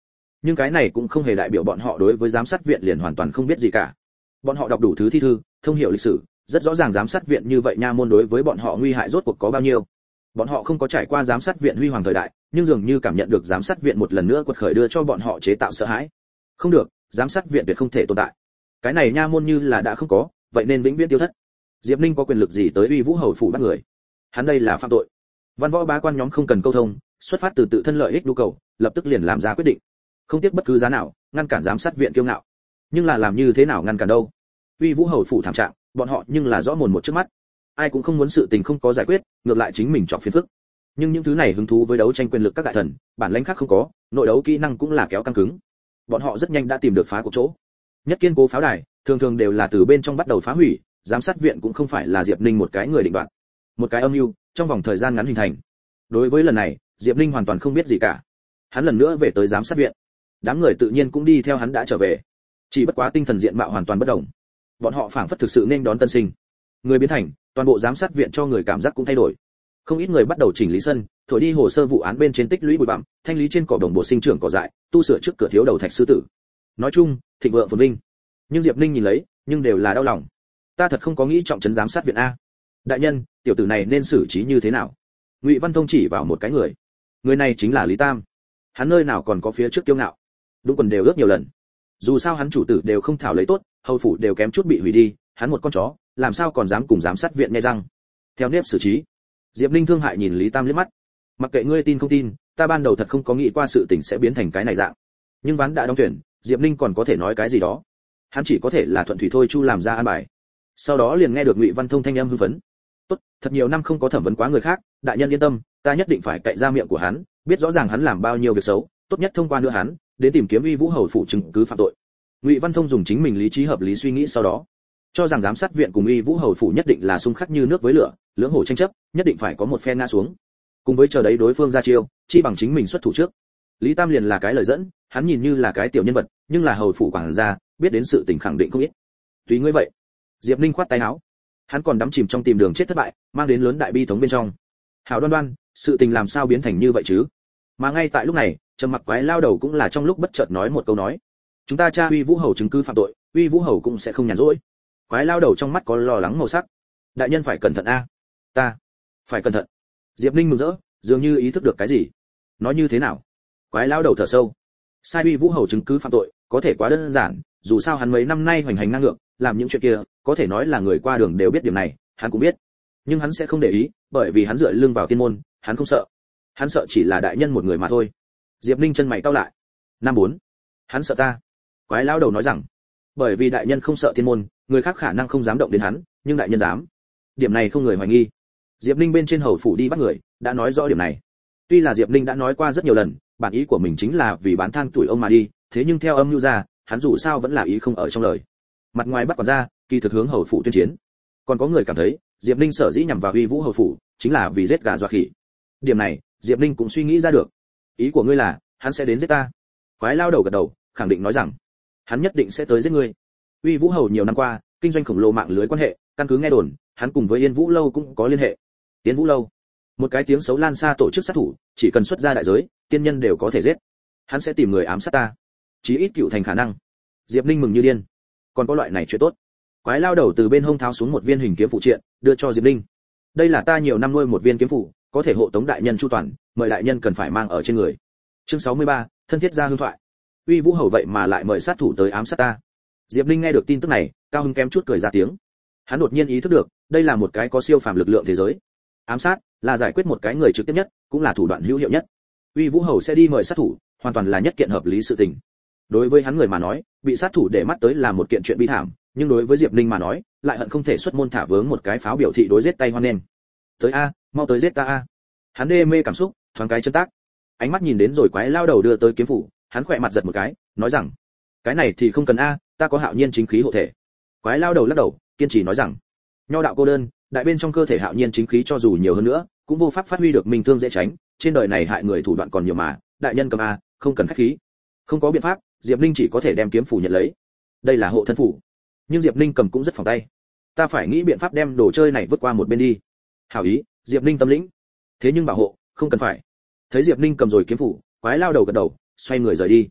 nhưng cái này cũng không hề đại biểu bọn họ đối với giám sát viện liền hoàn toàn không biết gì cả. Bọn họ đọc đủ thứ thi thư, thông hiểu lịch sử, rất rõ ràng giám sát viện như vậy nha môn đối với bọn họ nguy hại rốt cuộc có bao nhiêu. Bọn họ không có trải qua giám sát viện huy hoàng thời đại, nhưng dường như cảm nhận được giám sát viện một lần nữa quật khởi đưa cho bọn họ chế tạo sợ hãi. Không được, giám sát viện tuyệt không thể tồn tại. Cái này nha môn như là đã không có, vậy nên vĩnh viễn tiêu thất. Diệp Ninh có quyền lực gì tới uy vũ hầu phủ bắt người? Hắn đây là phạm tội. Văn võ bá quan nhóm không cần câu thông, xuất phát từ tự thân lợi ích nhu cầu, lập tức liền làm ra quyết định, không tiếc bất cứ giá nào ngăn cản giám sát viện kiêu ngạo. Nhưng là làm như thế nào ngăn cản đâu? Uy vũ hầu phủ thảm trạng, bọn họ nhưng là rõ mồn một trước mắt. Ai cũng không muốn sự tình không có giải quyết, ngược lại chính mình chọc phiền phức. Nhưng những thứ này hứng thú với đấu tranh quyền lực các đại thần, bản lĩnh khác không có, nội đấu kỹ năng cũng là kéo căng cứng. Bọn họ rất nhanh đã tìm được phá cuộc chỗ. Nhất kiên cố pháo đài, thường thường đều là từ bên trong bắt đầu phá hủy, giám sát viện cũng không phải là Diệp Ninh một cái người định đoạt. Một cái âm mưu, trong vòng thời gian ngắn hình thành. Đối với lần này, Diệp Ninh hoàn toàn không biết gì cả. Hắn lần nữa về tới giám sát viện. Đám người tự nhiên cũng đi theo hắn đã trở về. Chỉ bất quá tinh thần diện mạo hoàn toàn bất đồng. Bọn họ phảng phất thực sự nên đón tân sinh. Người biến thành, toàn bộ giám sát viện cho người cảm giác cũng thay đổi. Không ít người bắt đầu chỉnh lý sân, thổi đi hồ sơ vụ án bên trên tích lũy bụi bặm, thanh lý trên cỏ đồng bộ sinh trưởng cỏ dại, tu sửa trước cửa thiếu đầu thạch sư tử. Nói chung, thịnh vượng phồn vinh. Nhưng Diệp Ninh nhìn lấy, nhưng đều là đau lòng. Ta thật không có nghĩ trọng trấn giám sát viện a. Đại nhân, tiểu tử này nên xử trí như thế nào? Ngụy Văn Thông chỉ vào một cái người. Người này chính là Lý Tam. Hắn nơi nào còn có phía trước kiêu ngạo. Đúng quần đều ước nhiều lần. Dù sao hắn chủ tử đều không thảo lấy tốt, hầu phủ đều kém chút bị hủy đi, hắn một con chó, làm sao còn dám cùng giám sát viện nghe răng. Theo nếp xử trí. Diệp Ninh thương hại nhìn Lý Tam liếc mắt. Mặc kệ ngươi tin không tin, ta ban đầu thật không có nghĩ qua sự tình sẽ biến thành cái này dạng. Nhưng ván đã đóng thuyền, Diệp Ninh còn có thể nói cái gì đó. Hắn chỉ có thể là thuận thủy thôi chu làm ra an bài. Sau đó liền nghe được Ngụy Văn Thông thanh âm hưng phấn. Tốt, thật nhiều năm không có thẩm vấn quá người khác, đại nhân yên tâm, ta nhất định phải cậy ra miệng của hắn, biết rõ ràng hắn làm bao nhiêu việc xấu, tốt nhất thông qua nữa hắn, đến tìm kiếm uy vũ hầu phủ chứng cứ phạm tội. Ngụy Văn Thông dùng chính mình lý trí hợp lý suy nghĩ sau đó, cho rằng giám sát viện cùng uy vũ hầu phủ nhất định là xung khắc như nước với lửa, lưỡng hổ tranh chấp, nhất định phải có một phe ngã xuống. Cùng với chờ đấy đối phương ra chiêu, chi bằng chính mình xuất thủ trước. Lý Tam liền là cái lời dẫn, hắn nhìn như là cái tiểu nhân vật, nhưng là hầu phủ quản gia, biết đến sự tình khẳng định không ít. Tùy ngươi vậy. Diệp Ninh khoát tay áo. Hắn còn đắm chìm trong tìm đường chết thất bại, mang đến lớn đại bi thống bên trong. Hảo Đoan Đoan, sự tình làm sao biến thành như vậy chứ? Mà ngay tại lúc này, Trầm Mặc Quái lao đầu cũng là trong lúc bất chợt nói một câu nói. Chúng ta tra uy vũ hầu chứng cứ phạm tội, uy vũ hầu cũng sẽ không nhàn rỗi. Quái lao đầu trong mắt có lo lắng màu sắc. Đại nhân phải cẩn thận a. Ta phải cẩn thận. Diệp Ninh mừng rỡ, dường như ý thức được cái gì. Nói như thế nào? Quái lao đầu thở sâu. Sai uy vũ hầu chứng cứ phạm tội, có thể quá đơn giản, dù sao hắn mấy năm nay hoành hành ngang ngược, làm những chuyện kia, có thể nói là người qua đường đều biết điểm này, hắn cũng biết. Nhưng hắn sẽ không để ý, bởi vì hắn dựa lưng vào tiên môn, hắn không sợ. Hắn sợ chỉ là đại nhân một người mà thôi. Diệp Ninh chân mày cau lại. Năm bốn. Hắn sợ ta. Quái lão đầu nói rằng, bởi vì đại nhân không sợ tiên môn, người khác khả năng không dám động đến hắn, nhưng đại nhân dám. Điểm này không người hoài nghi. Diệp Ninh bên trên hầu phủ đi bắt người, đã nói rõ điểm này. Tuy là Diệp Ninh đã nói qua rất nhiều lần, bản ý của mình chính là vì bán than tuổi ông mà đi, thế nhưng theo âm lưu ra, hắn dù sao vẫn là ý không ở trong lời. Mặt ngoài bắt quản gia, kỳ thực hướng hầu phủ tuyên chiến. Còn có người cảm thấy, Diệp Ninh sở dĩ nhằm vào uy vũ hầu phủ, chính là vì giết gà dọa khỉ. Điểm này, Diệp Ninh cũng suy nghĩ ra được. Ý của ngươi là, hắn sẽ đến giết ta? Quái lao đầu gật đầu, khẳng định nói rằng, hắn nhất định sẽ tới giết ngươi. Uy vũ hầu nhiều năm qua, kinh doanh khổng lồ mạng lưới quan hệ, căn cứ nghe đồn, hắn cùng với Yên Vũ lâu cũng có liên hệ. Yên Vũ lâu, một cái tiếng xấu lan xa tổ chức sát thủ, chỉ cần xuất ra đại giới, tiên nhân đều có thể giết. Hắn sẽ tìm người ám sát ta, chí ít cựu thành khả năng. Diệp Ninh mừng như điên. Còn có loại này chuyện tốt. Quái lao đầu từ bên hông tháo xuống một viên hình kiếm phụ triện, đưa cho Diệp Ninh. Đây là ta nhiều năm nuôi một viên kiếm phụ, có thể hộ tống đại nhân chu toàn, mời đại nhân cần phải mang ở trên người. Chương sáu mươi ba, thân thiết gia hương thoại. Uy vũ hầu vậy mà lại mời sát thủ tới ám sát ta. Diệp Ninh nghe được tin tức này, cao hứng kém chút cười ra tiếng. Hắn đột nhiên ý thức được, đây là một cái có siêu phàm lực lượng thế giới. Ám sát là giải quyết một cái người trực tiếp nhất, cũng là thủ đoạn hữu hiệu nhất. Uy vũ hầu sẽ đi mời sát thủ, hoàn toàn là nhất kiện hợp lý sự tình. Đối với hắn người mà nói, bị sát thủ để mắt tới là một kiện chuyện bi thảm, nhưng đối với Diệp Ninh mà nói, lại hận không thể xuất môn thả vướng một cái pháo biểu thị đối giết tay hoan nên. Tới a, mau tới giết ta a. Hắn đê mê cảm xúc, thoáng cái chân tác. Ánh mắt nhìn đến rồi quái lao đầu đưa tới kiếm phủ, hắn khỏe mặt giật một cái, nói rằng, cái này thì không cần a, ta có hạo nhiên chính khí hộ thể. Quái lao đầu lắc đầu, kiên trì nói rằng, nho đạo cô đơn, đại bên trong cơ thể hạo nhiên chính khí cho dù nhiều hơn nữa, cũng vô pháp phát huy được minh thương dễ tránh, trên đời này hại người thủ đoạn còn nhiều mà, đại nhân cầm a, không cần khách khí. Không có biện pháp, Diệp Ninh chỉ có thể đem kiếm phủ nhận lấy. Đây là hộ thân phủ. Nhưng Diệp Ninh cầm cũng rất phòng tay. Ta phải nghĩ biện pháp đem đồ chơi này vứt qua một bên đi. Hảo ý, Diệp Ninh tâm lĩnh. Thế nhưng bảo hộ, không cần phải. Thấy Diệp Ninh cầm rồi kiếm phủ, quái lao đầu gật đầu, xoay người rời đi.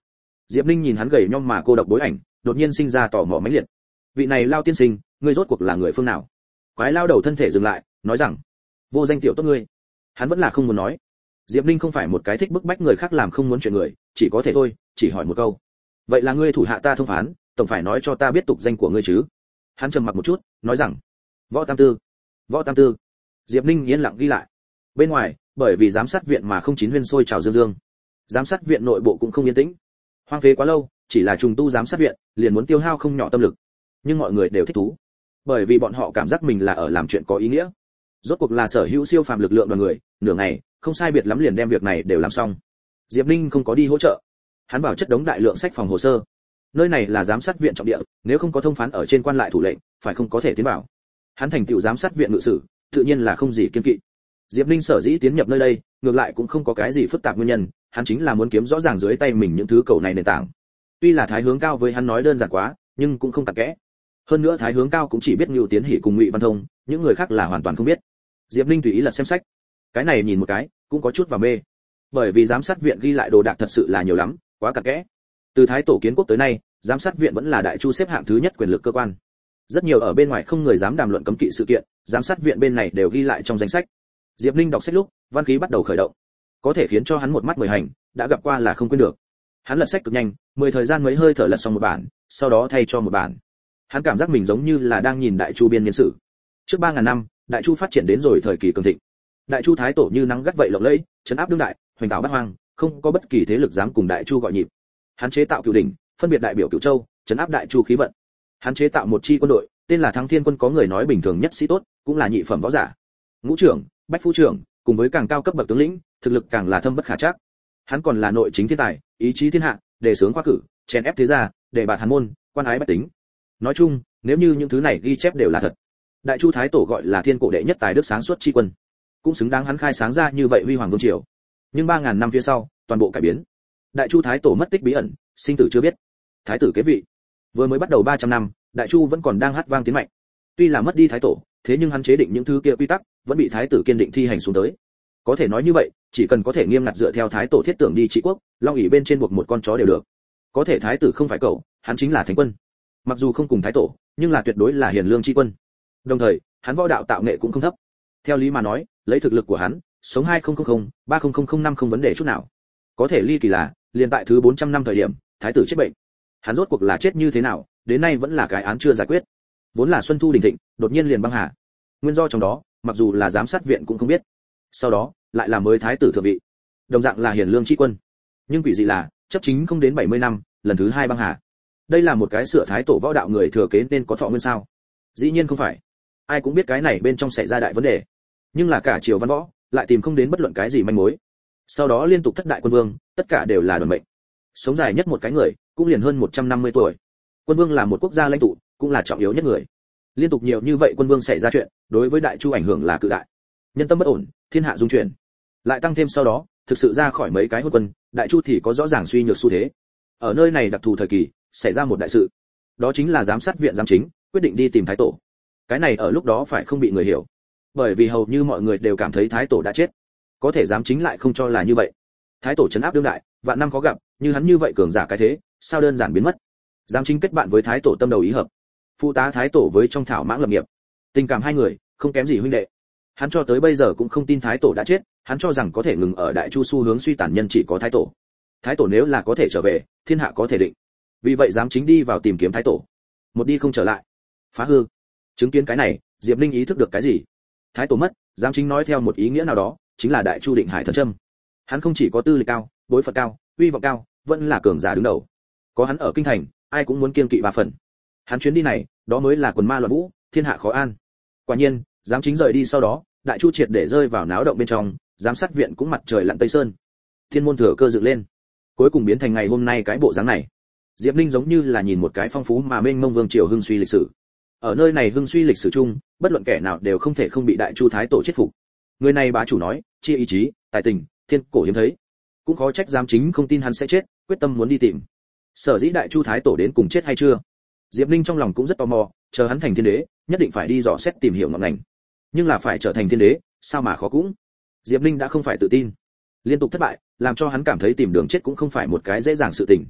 Diệp Ninh nhìn hắn gầy nhom mà cô độc bối ảnh, đột nhiên sinh ra tò mò mãnh liệt. Vị này Lao tiên sinh, ngươi rốt cuộc là người phương nào? Quái lao đầu thân thể dừng lại, nói rằng, vô danh tiểu tốt ngươi. Hắn vẫn là không muốn nói. Diệp Ninh không phải một cái thích bức bách người khác làm không muốn chuyện người, chỉ có thể thôi, chỉ hỏi một câu. Vậy là ngươi thủ hạ ta thông phán, tổng phải nói cho ta biết tục danh của ngươi chứ? Hắn trầm mặc một chút, nói rằng, Võ Tam Tư. Võ Tam Tư. Diệp Ninh yên lặng ghi lại. Bên ngoài, bởi vì giám sát viện mà không chín huyên sôi trào dương dương. Giám sát viện nội bộ cũng không yên tĩnh. Hoang phế quá lâu, chỉ là trùng tu giám sát viện, liền muốn tiêu hao không nhỏ tâm lực. Nhưng mọi người đều thích thú, bởi vì bọn họ cảm giác mình là ở làm chuyện có ý nghĩa. Rốt cuộc là sở hữu siêu phàm lực lượng đoàn người, nửa ngày, không sai biệt lắm liền đem việc này đều làm xong. Diệp Ninh không có đi hỗ trợ, hắn vào chất đống đại lượng sách phòng hồ sơ. Nơi này là giám sát viện trọng địa, nếu không có thông phán ở trên quan lại thủ lệnh, phải không có thể tiến vào. Hắn thành tựu giám sát viện ngự sử, tự nhiên là không gì kiêng kỵ. Diệp Ninh sở dĩ tiến nhập nơi đây, ngược lại cũng không có cái gì phức tạp nguyên nhân, hắn chính là muốn kiếm rõ ràng dưới tay mình những thứ cầu này nền tảng. Tuy là Thái Hướng Cao với hắn nói đơn giản quá, nhưng cũng không tặc kẽ. Hơn nữa Thái Hướng Cao cũng chỉ biết Ngưu Tiến Hỉ cùng Ngụy Văn Thông, những người khác là hoàn toàn không biết. Diệp Ninh tùy ý lật xem sách, cái này nhìn một cái, cũng có chút vào mê. Bởi vì giám sát viện ghi lại đồ đạc thật sự là nhiều lắm, quá cặn kẽ. Từ Thái Tổ kiến quốc tới nay, giám sát viện vẫn là đại chu xếp hạng thứ nhất quyền lực cơ quan. Rất nhiều ở bên ngoài không người dám đàm luận cấm kỵ sự kiện, giám sát viện bên này đều ghi lại trong danh sách. Diệp Ninh đọc sách lúc, văn khí bắt đầu khởi động, có thể khiến cho hắn một mắt mười hành, đã gặp qua là không quên được. Hắn lật sách cực nhanh, mười thời gian mấy hơi thở lật xong một bản, sau đó thay cho một bản. Hắn cảm giác mình giống như là đang nhìn đại chu biên niên sử. Trước ba ngàn năm, đại chu phát triển đến rồi thời kỳ cường thịnh. Đại chu thái tổ như nắng gắt vậy lộng lẫy, trấn áp đương đại, hoành tạo bát hoang, không có bất kỳ thế lực dám cùng đại chu gọi nhịp. Hắn chế tạo cửu đỉnh, phân biệt đại biểu cửu châu, trấn áp đại chu khí vận. Hắn chế tạo một chi quân đội, tên là Thắng Thiên quân, có người nói bình thường nhất sĩ tốt, cũng là nhị phẩm võ giả. Ngũ trưởng, bách phu trưởng, cùng với càng cao cấp bậc tướng lĩnh, thực lực càng là thâm bất khả trắc. Hắn còn là nội chính thiên tài, ý chí thiên hạ, đề xướng khoa cử, chèn ép thế gia, đề bạt hàn môn, quan ái bách tính. Nói chung, nếu như những thứ này ghi chép đều là thật, đại chu thái tổ gọi là thiên cổ đệ nhất tài đức sáng suốt chi quân, cũng xứng đáng hắn khai sáng ra như vậy huy hoàng vương triều. Nhưng ba ngàn năm phía sau, toàn bộ cải biến. Đại chu thái tổ mất tích bí ẩn, sinh tử chưa biết. Thái tử kế vị. Vừa mới bắt đầu ba trăm năm, đại chu vẫn còn đang hát vang tiến mạnh. Tuy là mất đi thái tổ, thế nhưng hắn chế định những thứ kia quy tắc, vẫn bị thái tử kiên định thi hành xuống tới. Có thể nói như vậy, chỉ cần có thể nghiêm ngặt dựa theo thái tổ thiết tưởng đi trị quốc, long ỷ bên trên buộc một con chó đều được. Có thể thái tử không phải cậu, hắn chính là thánh quân. Mặc dù không cùng thái tổ, nhưng là tuyệt đối là hiền lương chi quân. Đồng thời, hắn võ đạo tạo nghệ cũng không thấp. Theo lý mà nói, lấy thực lực của hắn, sống hai nghìn ba nghìn năm không vấn đề chút nào. Có thể ly kỳ là, liền tại thứ bốn trăm năm thời điểm, thái tử chết bệnh. Hắn rốt cuộc là chết như thế nào, đến nay vẫn là cái án chưa giải quyết. Vốn là xuân thu đình thịnh, đột nhiên liền băng hà. Nguyên do trong đó, mặc dù là giám sát viện cũng không biết. Sau đó, lại là mới thái tử thượng vị. Đồng dạng là hiền lương chi quân. Nhưng quỷ dị là, chấp chính không đến bảy mươi năm, lần thứ hai băng hà. Đây là một cái sửa thái tổ võ đạo người thừa kế nên có thọ nguyên sao? Dĩ nhiên không phải. Ai cũng biết cái này bên trong xảy ra đại vấn đề. Nhưng là cả triều văn võ, lại tìm không đến bất luận cái gì manh mối. Sau đó liên tục thất đại quân vương, tất cả đều là đoàn mệnh. Sống dài nhất một cái người, cũng liền hơn một trăm năm mươi tuổi. Quân vương là một quốc gia lãnh tụ, cũng là trọng yếu nhất người. Liên tục nhiều như vậy quân vương xảy ra chuyện, đối với đại chu ảnh hưởng là cự đại. Nhân tâm bất ổn, thiên hạ dung chuyển. Lại tăng thêm sau đó, thực sự ra khỏi mấy cái hôn quân, đại chu thì có rõ ràng suy nhược xu thế. Ở nơi này đặc thù thời kỳ, xảy ra một đại sự. Đó chính là giám sát viện giám chính, quyết định đi tìm thái tổ. Cái này ở lúc đó phải không bị người hiểu. Bởi vì hầu như mọi người đều cảm thấy thái tổ đã chết. Có thể giám chính lại không cho là như vậy. Thái tổ trấn áp đương đại, vạn năm khó gặp, như hắn như vậy cường giả cái thế, sao đơn giản biến mất. Giám chính kết bạn với thái tổ tâm đầu ý hợp. Phụ tá thái tổ với trong thảo mãng lập nghiệp. Tình cảm hai người, không kém gì huynh đệ. Hắn cho tới bây giờ cũng không tin thái tổ đã chết, hắn cho rằng có thể ngừng ở đại chu xu hướng suy tàn nhân chỉ có thái tổ. Thái tổ nếu là có thể trở về, thiên hạ có thể định. Vì vậy giám chính đi vào tìm kiếm thái tổ. Một đi không trở lại. Phá hư. Chứng kiến cái này, Diệp Linh ý thức được cái gì? Thái tổ mất, giám chính nói theo một ý nghĩa nào đó, chính là đại chu định hải thần châm. Hắn không chỉ có tư lịch cao, bối phận cao, uy vọng cao, vẫn là cường giả đứng đầu. Có hắn ở kinh thành, ai cũng muốn kiêng kỵ ba phần. Hắn chuyến đi này, đó mới là quần ma loạn vũ, thiên hạ khó an. Quả nhiên, giám chính rời đi sau đó, đại chu triệt để rơi vào náo động bên trong, giám sát viện cũng mặt trời lặn tây sơn. Thiên môn thừa cơ dựng lên, cuối cùng biến thành ngày hôm nay cái bộ dáng này. Diệp Linh giống như là nhìn một cái phong phú mà mênh mông vương triều hưng suy lịch sử. Ở nơi này hưng suy lịch sử chung, bất luận kẻ nào đều không thể không bị đại chu thái tổ chết phục. Người này bá chủ nói, chia ý chí, tài tình, thiên cổ hiếm thấy. Cũng khó trách giám chính không tin hắn sẽ chết, quyết tâm muốn đi tìm. Sở dĩ đại chu thái tổ đến cùng chết hay chưa? Diệp Linh trong lòng cũng rất tò mò, chờ hắn thành thiên đế, nhất định phải đi dò xét tìm hiểu ngọn ngành. Nhưng là phải trở thành thiên đế, sao mà khó cũng. Diệp Linh đã không phải tự tin. Liên tục thất bại, làm cho hắn cảm thấy tìm đường chết cũng không phải một cái dễ dàng sự tình.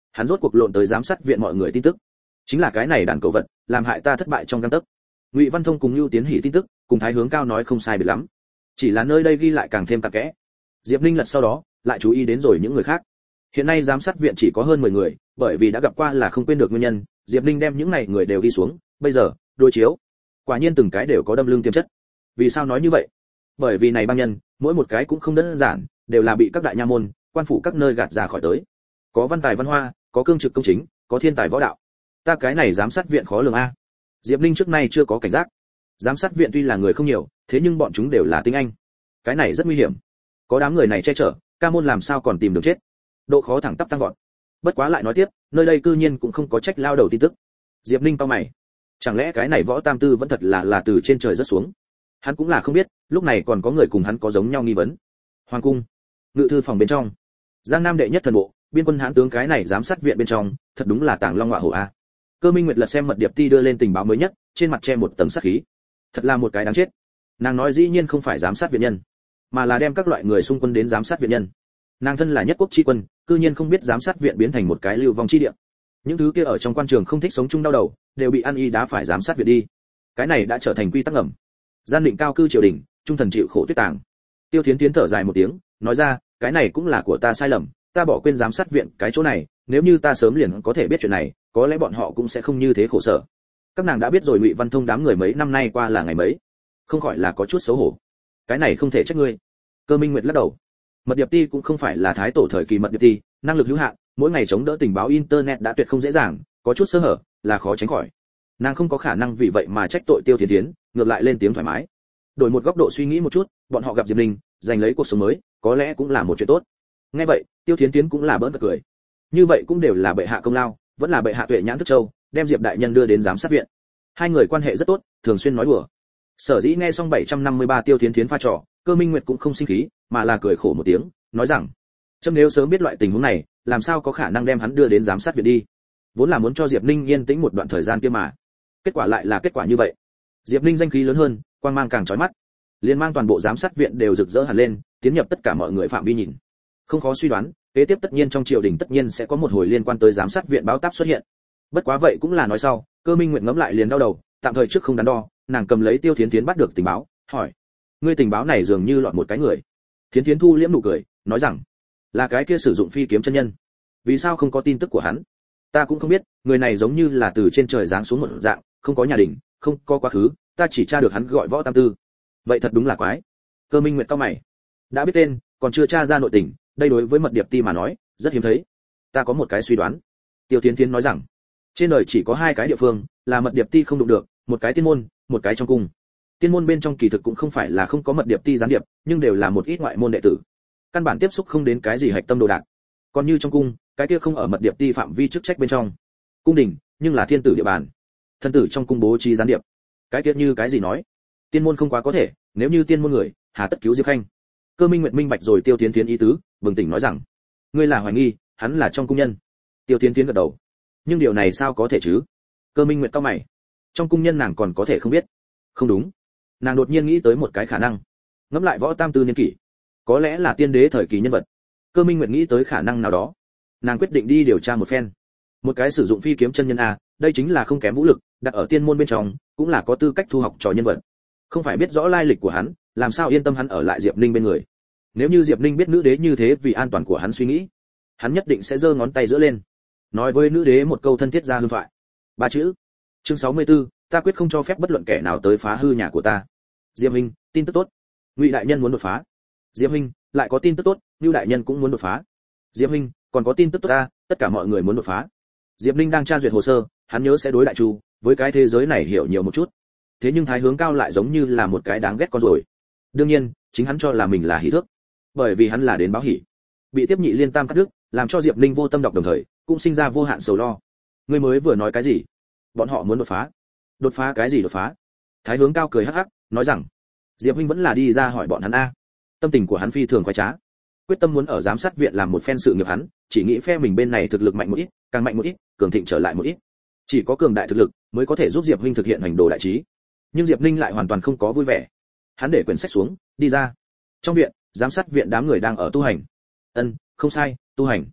Hắn rốt cuộc lộn tới giám sát viện mọi người tin tức. Chính là cái này đàn cẩu vật, làm hại ta thất bại trong gang tấc. Ngụy Văn Thông cùng Lưu Tiến Hỉ tin tức, cùng Thái Hướng Cao nói không sai biệt lắm. Chỉ là nơi đây ghi lại càng thêm tạc kẽ. Diệp Ninh lật sau đó, lại chú ý đến rồi những người khác. Hiện nay giám sát viện chỉ có hơn mười người, bởi vì đã gặp qua là không quên được nguyên nhân, Diệp Ninh đem những này người đều ghi xuống, bây giờ, đối chiếu. Quả nhiên từng cái đều có đâm lưng tiềm chất. Vì sao nói như vậy? Bởi vì này băng nhân, mỗi một cái cũng không đơn giản, đều là bị các đại nha môn, quan phủ các nơi gạt ra khỏi tới. Có văn tài văn hoa, có cương trực công chính, có thiên tài võ đạo. Ta cái này giám sát viện khó lường a. Diệp Ninh trước nay chưa có cảnh giác. Giám sát viện tuy là người không nhiều, thế nhưng bọn chúng đều là tinh anh. Cái này rất nguy hiểm. Có đám người này che chở, ca môn làm sao còn tìm đường chết. Độ khó thẳng tắp tăng vọt. Bất quá lại nói tiếp, nơi đây cư nhiên cũng không có trách lao đầu tin tức. Diệp Ninh cau mày. Chẳng lẽ cái này Võ Tam Tư vẫn thật là là từ trên trời rớt xuống? Hắn cũng là không biết, lúc này còn có người cùng hắn có giống nhau nghi vấn. Hoàng cung, ngự thư phòng bên trong, Giang Nam đệ nhất thần bộ, biên quân hãn tướng cái này giám sát viện bên trong, thật đúng là tàng long ngọa hổ a. Cơ Minh Nguyệt lật xem mật điệp ti đưa lên tình báo mới nhất, trên mặt che một tầng sát khí. Thật là một cái đáng chết. Nàng nói dĩ nhiên không phải giám sát viện nhân, mà là đem các loại người xung quân đến giám sát viện nhân. Nàng thân là nhất quốc chi quân, cư nhiên không biết giám sát viện biến thành một cái lưu vong chi địa. Những thứ kia ở trong quan trường không thích sống chung đau đầu, đều bị ăn y đá phải giám sát viện đi. Cái này đã trở thành quy tắc ngầm. Gian định cao cư triều đình, trung thần chịu khổ tuyết tàng. Tiêu Thiến Tiến thở dài một tiếng, nói ra, cái này cũng là của ta sai lầm, ta bỏ quên giám sát viện cái chỗ này, nếu như ta sớm liền có thể biết chuyện này, có lẽ bọn họ cũng sẽ không như thế khổ sở. Các nàng đã biết rồi Ngụy Văn Thông đám người mấy năm nay qua là ngày mấy, không khỏi là có chút xấu hổ. Cái này không thể trách ngươi. Cơ Minh Nguyệt lắc đầu. Mật điệp ti cũng không phải là thái tổ thời kỳ mật điệp ti, năng lực hữu hạn, mỗi ngày chống đỡ tình báo internet đã tuyệt không dễ dàng, có chút sơ hở là khó tránh khỏi. Nàng không có khả năng vì vậy mà trách tội Tiêu Thiến Tiến, ngược lại lên tiếng thoải mái. Đổi một góc độ suy nghĩ một chút, bọn họ gặp Diệp Ninh, giành lấy cuộc sống mới, có lẽ cũng là một chuyện tốt. Nghe vậy, Tiêu Thiến Tiến cũng là bỡn cợt cười. Như vậy cũng đều là bệ hạ công lao, vẫn là bệ hạ tuệ nhãn thức châu, đem Diệp đại nhân đưa đến giám sát viện. Hai người quan hệ rất tốt, thường xuyên nói đùa. Sở dĩ nghe xong bảy trăm năm mươi ba Tiêu Thiến Thiến pha trò, Cơ Minh Nguyệt cũng không sinh khí, mà là cười khổ một tiếng, nói rằng: "Trâm nếu sớm biết loại tình huống này, làm sao có khả năng đem hắn đưa đến giám sát viện đi? Vốn là muốn cho Diệp Ninh yên tĩnh một đoạn thời gian kia mà. Kết quả lại là kết quả như vậy." Diệp Ninh danh khí lớn hơn, quang mang càng chói mắt, liền mang toàn bộ giám sát viện đều rực rỡ hẳn lên, tiến nhập tất cả mọi người phạm vi nhìn. Không khó suy đoán, kế tiếp tất nhiên trong triều đình tất nhiên sẽ có một hồi liên quan tới giám sát viện báo táp xuất hiện. Bất quá vậy cũng là nói sau, Cơ Minh Nguyệt ngẫm lại liền đau đầu, tạm thời trước không đắn đo, nàng cầm lấy Tiêu Thiến Thiến bắt được tình báo, hỏi: "Ngươi tình báo này dường như lọt một cái người?" Thiến Thiến thu liễm nụ cười, nói rằng: "Là cái kia sử dụng phi kiếm chân nhân. Vì sao không có tin tức của hắn?" "Ta cũng không biết, người này giống như là từ trên trời giáng xuống một dạng, không có nhà đình, không có quá khứ, ta chỉ tra được hắn gọi Võ Tam Tư." "Vậy thật đúng là quái." Cơ Minh Nguyệt cau mày. Đã biết tên, còn chưa tra ra nội tình, đây đối với mật điệp ti mà nói, rất hiếm thấy. "Ta có một cái suy đoán." Tiêu Thiến Thiến nói rằng: "Trên đời chỉ có hai cái địa phương, là mật điệp ti không đụng được, một cái tiên môn, một cái trong cung. Tiên môn bên trong kỳ thực cũng không phải là không có mật điệp ti gián điệp, nhưng đều là một ít ngoại môn đệ tử, căn bản tiếp xúc không đến cái gì hạch tâm đồ đạc. Còn như trong cung, cái kia không ở mật điệp ti phạm vi chức trách bên trong. Cung đình, nhưng là thiên tử địa bàn. Thần tử trong cung bố trí gián điệp. Cái kia như cái gì nói? Tiên môn không quá có thể, nếu như tiên môn người, hà tất cứu Diệp Khanh?" Cơ Minh Nguyệt minh bạch rồi Tiêu Thiến Thiến ý tứ, bừng tỉnh nói rằng: "Ngươi là hoài nghi, hắn là trong cung nhân?" Tiêu Thiến Thiến gật đầu. "Nhưng điều này sao có thể chứ?" Cơ Minh Nguyệt cau mày. "Trong cung nhân nàng còn có thể không biết?" "Không đúng." Nàng đột nhiên nghĩ tới một cái khả năng. Ngẫm lại Võ Tam Tư niên kỷ, có lẽ là tiên đế thời kỳ nhân vật. Cơ Minh Nguyệt nghĩ tới khả năng nào đó, nàng quyết định đi điều tra một phen. Một cái sử dụng phi kiếm chân nhân a, đây chính là không kém vũ lực, đặt ở tiên môn bên trong, cũng là có tư cách thu học trò nhân vật. Không phải biết rõ lai lịch của hắn, làm sao yên tâm hắn ở lại Diệp Ninh bên người. Nếu như Diệp Ninh biết nữ đế như thế vì an toàn của hắn suy nghĩ, hắn nhất định sẽ giơ ngón tay giữa lên, nói với nữ đế một câu thân thiết ra hương thoại. Ba chữ. Chương sáu mươi tư, ta quyết không cho phép bất luận kẻ nào tới phá hư nhà của ta. Diệp Minh, tin tức tốt. Ngụy đại nhân muốn đột phá. Diệp Minh, lại có tin tức tốt, Nưu đại nhân cũng muốn đột phá. Diệp Minh, còn có tin tức tốt ta, tất cả mọi người muốn đột phá. Diệp Ninh đang tra duyệt hồ sơ, hắn nhớ sẽ đối đại chu, với cái thế giới này hiểu nhiều một chút. Thế nhưng Thái Hướng Cao lại giống như là một cái đáng ghét con rồi. Đương nhiên, chính hắn cho là mình là hỷ thước, bởi vì hắn là đến báo hỷ. Bị tiếp nhị liên tam cắt đứt, làm cho Diệp Ninh vô tâm đọc đồng thời, cũng sinh ra vô hạn sầu lo. Ngươi mới vừa nói cái gì? Bọn họ muốn đột phá? Đột phá cái gì đột phá? Thái Hướng Cao cười hắc hắc, nói rằng: Diệp Minh vẫn là đi ra hỏi bọn hắn a. Tâm tình của hắn phi thường khoái trá, quyết tâm muốn ở giám sát viện làm một phen sự nghiệp hắn, chỉ nghĩ phe mình bên này thực lực mạnh một ít, càng mạnh một ít, cường thịnh trở lại một ít. Chỉ có cường đại thực lực mới có thể giúp Diệp Minh thực hiện hành đồ đại trí. Nhưng Diệp Ninh lại hoàn toàn không có vui vẻ. Hắn để quyển sách xuống, đi ra. Trong viện, giám sát viện đám người đang ở tu hành. Ân, không sai, tu hành.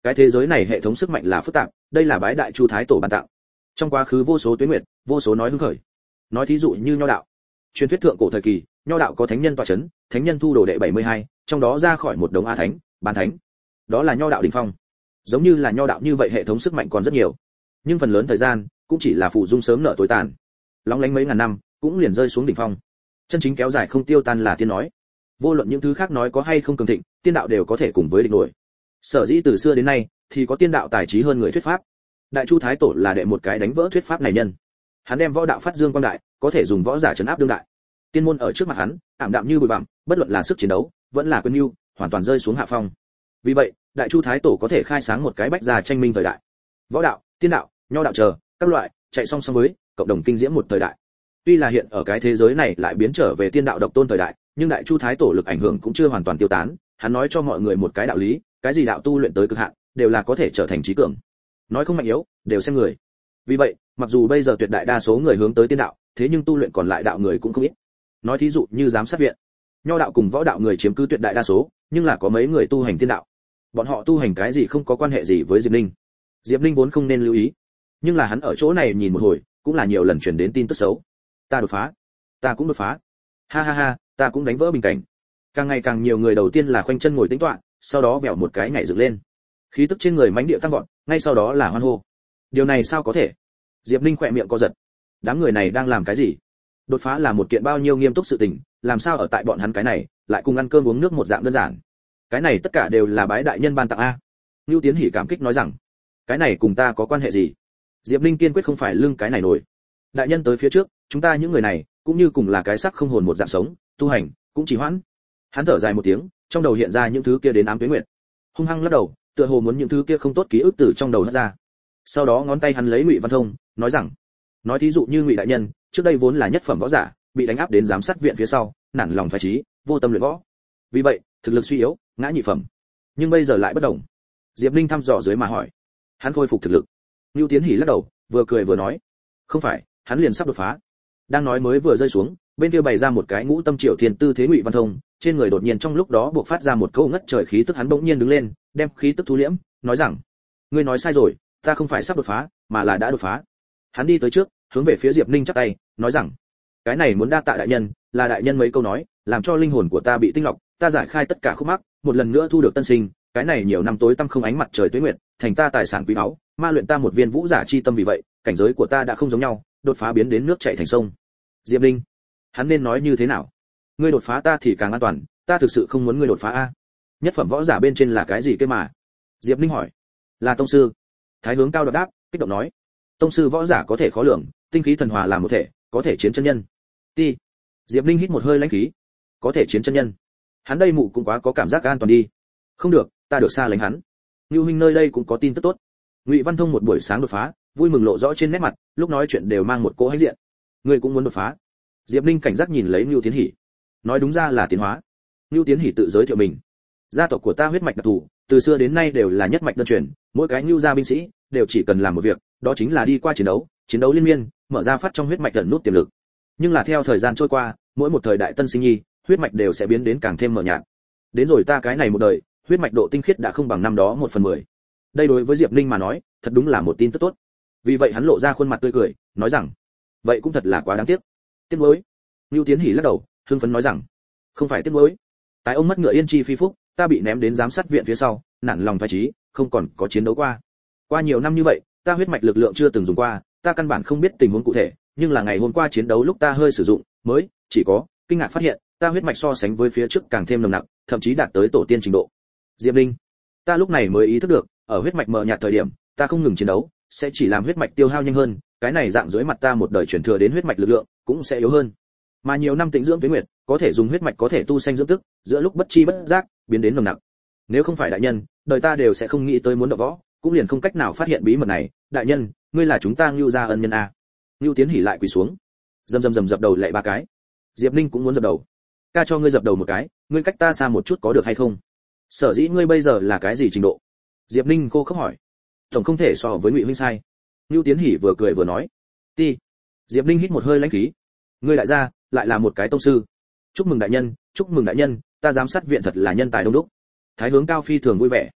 cái thế giới này hệ thống sức mạnh là phức tạp, đây là bái đại chu thái tổ ban tặng. Trong quá khứ vô số tuyến nguyệt, vô số nói hứng khởi. Nói thí dụ như nho đạo. Truyền thuyết thượng cổ thời kỳ, nho đạo có thánh nhân tọa chấn, thánh nhân thu đồ đệ bảy mươi hai, trong đó ra khỏi một đống a thánh, bán thánh. Đó là nho đạo đỉnh phong. Giống như là nho đạo như vậy hệ thống sức mạnh còn rất nhiều, nhưng phần lớn thời gian cũng chỉ là phụ dung sớm nợ tối tàn. Lóng lánh mấy ngàn năm, cũng liền rơi xuống đỉnh phong. Chân chính kéo dài không tiêu tan là tiên nói. Vô luận những thứ khác nói có hay không cường thịnh, tiên đạo đều có thể cùng với địch nổi. Sở dĩ từ xưa đến nay thì có tiên đạo tài trí hơn người thuyết pháp. Đại Chu Thái Tổ là đệ một cái đánh vỡ thuyết pháp này nhân. Hắn đem võ đạo phát dương quang đại, có thể dùng võ giả trấn áp đương đại. Tiên môn ở trước mặt hắn, ảm đạm như bụi bặm, bất luận là sức chiến đấu, vẫn là quân nhu, hoàn toàn rơi xuống hạ phong. Vì vậy, Đại Chu Thái Tổ có thể khai sáng một cái bách gia tranh minh thời đại. Võ đạo, tiên đạo, nho đạo chờ, các loại, chạy song song với, cộng đồng kinh diễm một thời đại. Tuy là hiện ở cái thế giới này lại biến trở về tiên đạo độc tôn thời đại, nhưng Đại Chu Thái Tổ lực ảnh hưởng cũng chưa hoàn toàn tiêu tán, hắn nói cho mọi người một cái đạo lý, cái gì đạo tu luyện tới cực hạn, đều là có thể trở thành trí cường. Nói không mạnh yếu, đều xem người. Vì vậy, mặc dù bây giờ tuyệt đại đa số người hướng tới tiên đạo, thế nhưng tu luyện còn lại đạo người cũng không ít. Nói thí dụ như giám sát viện, nho đạo cùng võ đạo người chiếm cứ tuyệt đại đa số, nhưng là có mấy người tu hành tiên đạo. Bọn họ tu hành cái gì không có quan hệ gì với Diệp Linh. Diệp Linh vốn không nên lưu ý, nhưng là hắn ở chỗ này nhìn một hồi, cũng là nhiều lần truyền đến tin tức xấu. Ta đột phá, ta cũng đột phá. Ha ha ha, ta cũng đánh vỡ bình cảnh. Càng ngày càng nhiều người đầu tiên là khoanh chân ngồi tĩnh tọa, sau đó vèo một cái nhảy dựng lên. Khí tức trên người mãnh địa tăng vọt, ngay sau đó là hoan hô. Điều này sao có thể? Diệp Linh khỏe miệng co giật. Đám người này đang làm cái gì? Đột phá là một kiện bao nhiêu nghiêm túc sự tình, làm sao ở tại bọn hắn cái này, lại cùng ăn cơm uống nước một dạng đơn giản. Cái này tất cả đều là bái đại nhân ban tặng a. Nưu Tiến Hỉ cảm kích nói rằng, cái này cùng ta có quan hệ gì? Diệp Linh kiên quyết không phải lưng cái này nổi. Đại nhân tới phía trước, chúng ta những người này, cũng như cùng là cái xác không hồn một dạng sống, tu hành, cũng chỉ hoãn. Hắn thở dài một tiếng, trong đầu hiện ra những thứ kia đến ám tuyến nguyệt. Hung hăng lắc đầu, tựa hồ muốn những thứ kia không tốt ký ức từ trong đầu hất ra. Sau đó ngón tay hắn lấy Ngụy Văn Thông, nói rằng, nói thí dụ như Ngụy đại nhân, trước đây vốn là nhất phẩm võ giả, bị đánh áp đến giám sát viện phía sau, nản lòng phái trí, vô tâm luyện võ. Vì vậy, thực lực suy yếu, ngã nhị phẩm. Nhưng bây giờ lại bất động. Diệp Linh thăm dò dưới mà hỏi, hắn khôi phục thực lực. Nưu Tiến Hỉ lắc đầu, vừa cười vừa nói, không phải, hắn liền sắp đột phá. Đang nói mới vừa rơi xuống, bên kia bày ra một cái ngũ tâm triệu thiên tư thế Ngụy Văn Thông, trên người đột nhiên trong lúc đó bộc phát ra một câu ngất trời khí tức, hắn bỗng nhiên đứng lên, đem khí tức thu liễm, nói rằng, ngươi nói sai rồi, ta không phải sắp đột phá, mà là đã đột phá. Hắn đi tới trước, hướng về phía Diệp Linh chắp tay, nói rằng, cái này muốn đa tạ đại nhân, là đại nhân mấy câu nói, làm cho linh hồn của ta bị tinh lọc, ta giải khai tất cả khúc mắc, một lần nữa thu được tân sinh, cái này nhiều năm tối tăm không ánh mặt trời tuế nguyệt, thành ta tài sản quý báu, ma luyện ta một viên vũ giả chi tâm, vì vậy, cảnh giới của ta đã không giống nhau, đột phá biến đến nước chảy thành sông. Diệp Linh, hắn nên nói như thế nào? Ngươi đột phá ta thì càng an toàn, ta thực sự không muốn ngươi đột phá a. Nhất phẩm võ giả bên trên là cái gì kia mà? Diệp Linh hỏi. Là tông sư. Thái Hướng Cao đột đáp, kích động nói. Tông sư võ giả có thể khó lường, tinh khí thần hòa làm một thể, có thể chiến chân nhân. Ti. Diệp Linh hít một hơi lãnh khí. Có thể chiến chân nhân. Hắn đây mụ cũng quá có cảm giác an toàn đi. Không được, ta được xa lánh hắn. Nưu huynh nơi đây cũng có tin tức tốt. Ngụy Văn Thông một buổi sáng đột phá, vui mừng lộ rõ trên nét mặt, lúc nói chuyện đều mang một cỗ hãnh diện. Ngươi cũng muốn đột phá? Diệp Linh cảnh giác nhìn lấy Nưu Tiến Hỉ. Nói đúng ra là tiến hóa. Nưu Tiến Hỉ tự giới thiệu mình. Gia tộc của ta huyết mạch đặc thù, từ xưa đến nay đều là nhất mạch đơn truyền, mỗi cái Nưu gia binh sĩ đều chỉ cần làm một việc, đó chính là đi qua chiến đấu, chiến đấu liên miên, mở ra phát trong huyết mạch tận nút tiềm lực. Nhưng là theo thời gian trôi qua, mỗi một thời đại tân sinh nhi, huyết mạch đều sẽ biến đến càng thêm mờ nhạt. Đến rồi ta cái này một đời, huyết mạch độ tinh khiết đã không bằng năm đó một phần mười. Đây đối với Diệp Linh mà nói, thật đúng là một tin tức tốt. Vì vậy hắn lộ ra khuôn mặt tươi cười, nói rằng, vậy cũng thật là quá đáng tiếc. Tiếc nuối. Nưu Tiến Hỉ lắc đầu, hưng phấn nói rằng, không phải tiếc nuối. Tại ông mất ngựa yên chi phi phúc, ta bị ném đến giám sát viện phía sau, nản lòng phái trí, không còn có chiến đấu qua. Qua nhiều năm như vậy, ta huyết mạch lực lượng chưa từng dùng qua, ta căn bản không biết tình huống cụ thể, nhưng là ngày hôm qua chiến đấu lúc ta hơi sử dụng, mới chỉ có kinh ngạc phát hiện, ta huyết mạch so sánh với phía trước càng thêm nồng nặc, thậm chí đạt tới tổ tiên trình độ. Diệp Linh, ta lúc này mới ý thức được, ở huyết mạch mờ nhạt thời điểm, ta không ngừng chiến đấu, sẽ chỉ làm huyết mạch tiêu hao nhanh hơn, cái này dạng dưới mặt ta một đời truyền thừa đến huyết mạch lực lượng cũng sẽ yếu hơn. Mà nhiều năm tĩnh dưỡng tuyết nguyệt, có thể dùng huyết mạch có thể tu sanh dưỡng tức, giữa lúc bất chi bất giác, biến đến nồng nặc. Nếu không phải đại nhân, đời ta đều sẽ không nghĩ tới muốn đọ võ, cũng liền không cách nào phát hiện bí mật này. Đại nhân, ngươi là chúng ta Nưu gia ân nhân a. Nưu Tiến Hỉ lại quỳ xuống, dầm dầm dầm dập đầu lạy ba cái. Diệp Linh cũng muốn dập đầu. Ca cho ngươi dập đầu một cái, ngươi cách ta xa một chút có được hay không? Sở dĩ ngươi bây giờ là cái gì trình độ? Diệp Linh cô khóc hỏi. Tổng không thể so với Ngụy huynh sai. Nưu Tiến Hỉ vừa cười vừa nói. Ti. Diệp Linh hít một hơi lãnh khí. Ngươi đại gia, lại là một cái tông sư. Chúc mừng đại nhân, chúc mừng đại nhân, ta giám sát viện thật là nhân tài đông đúc. Thái Hướng Cao phi thường vui vẻ.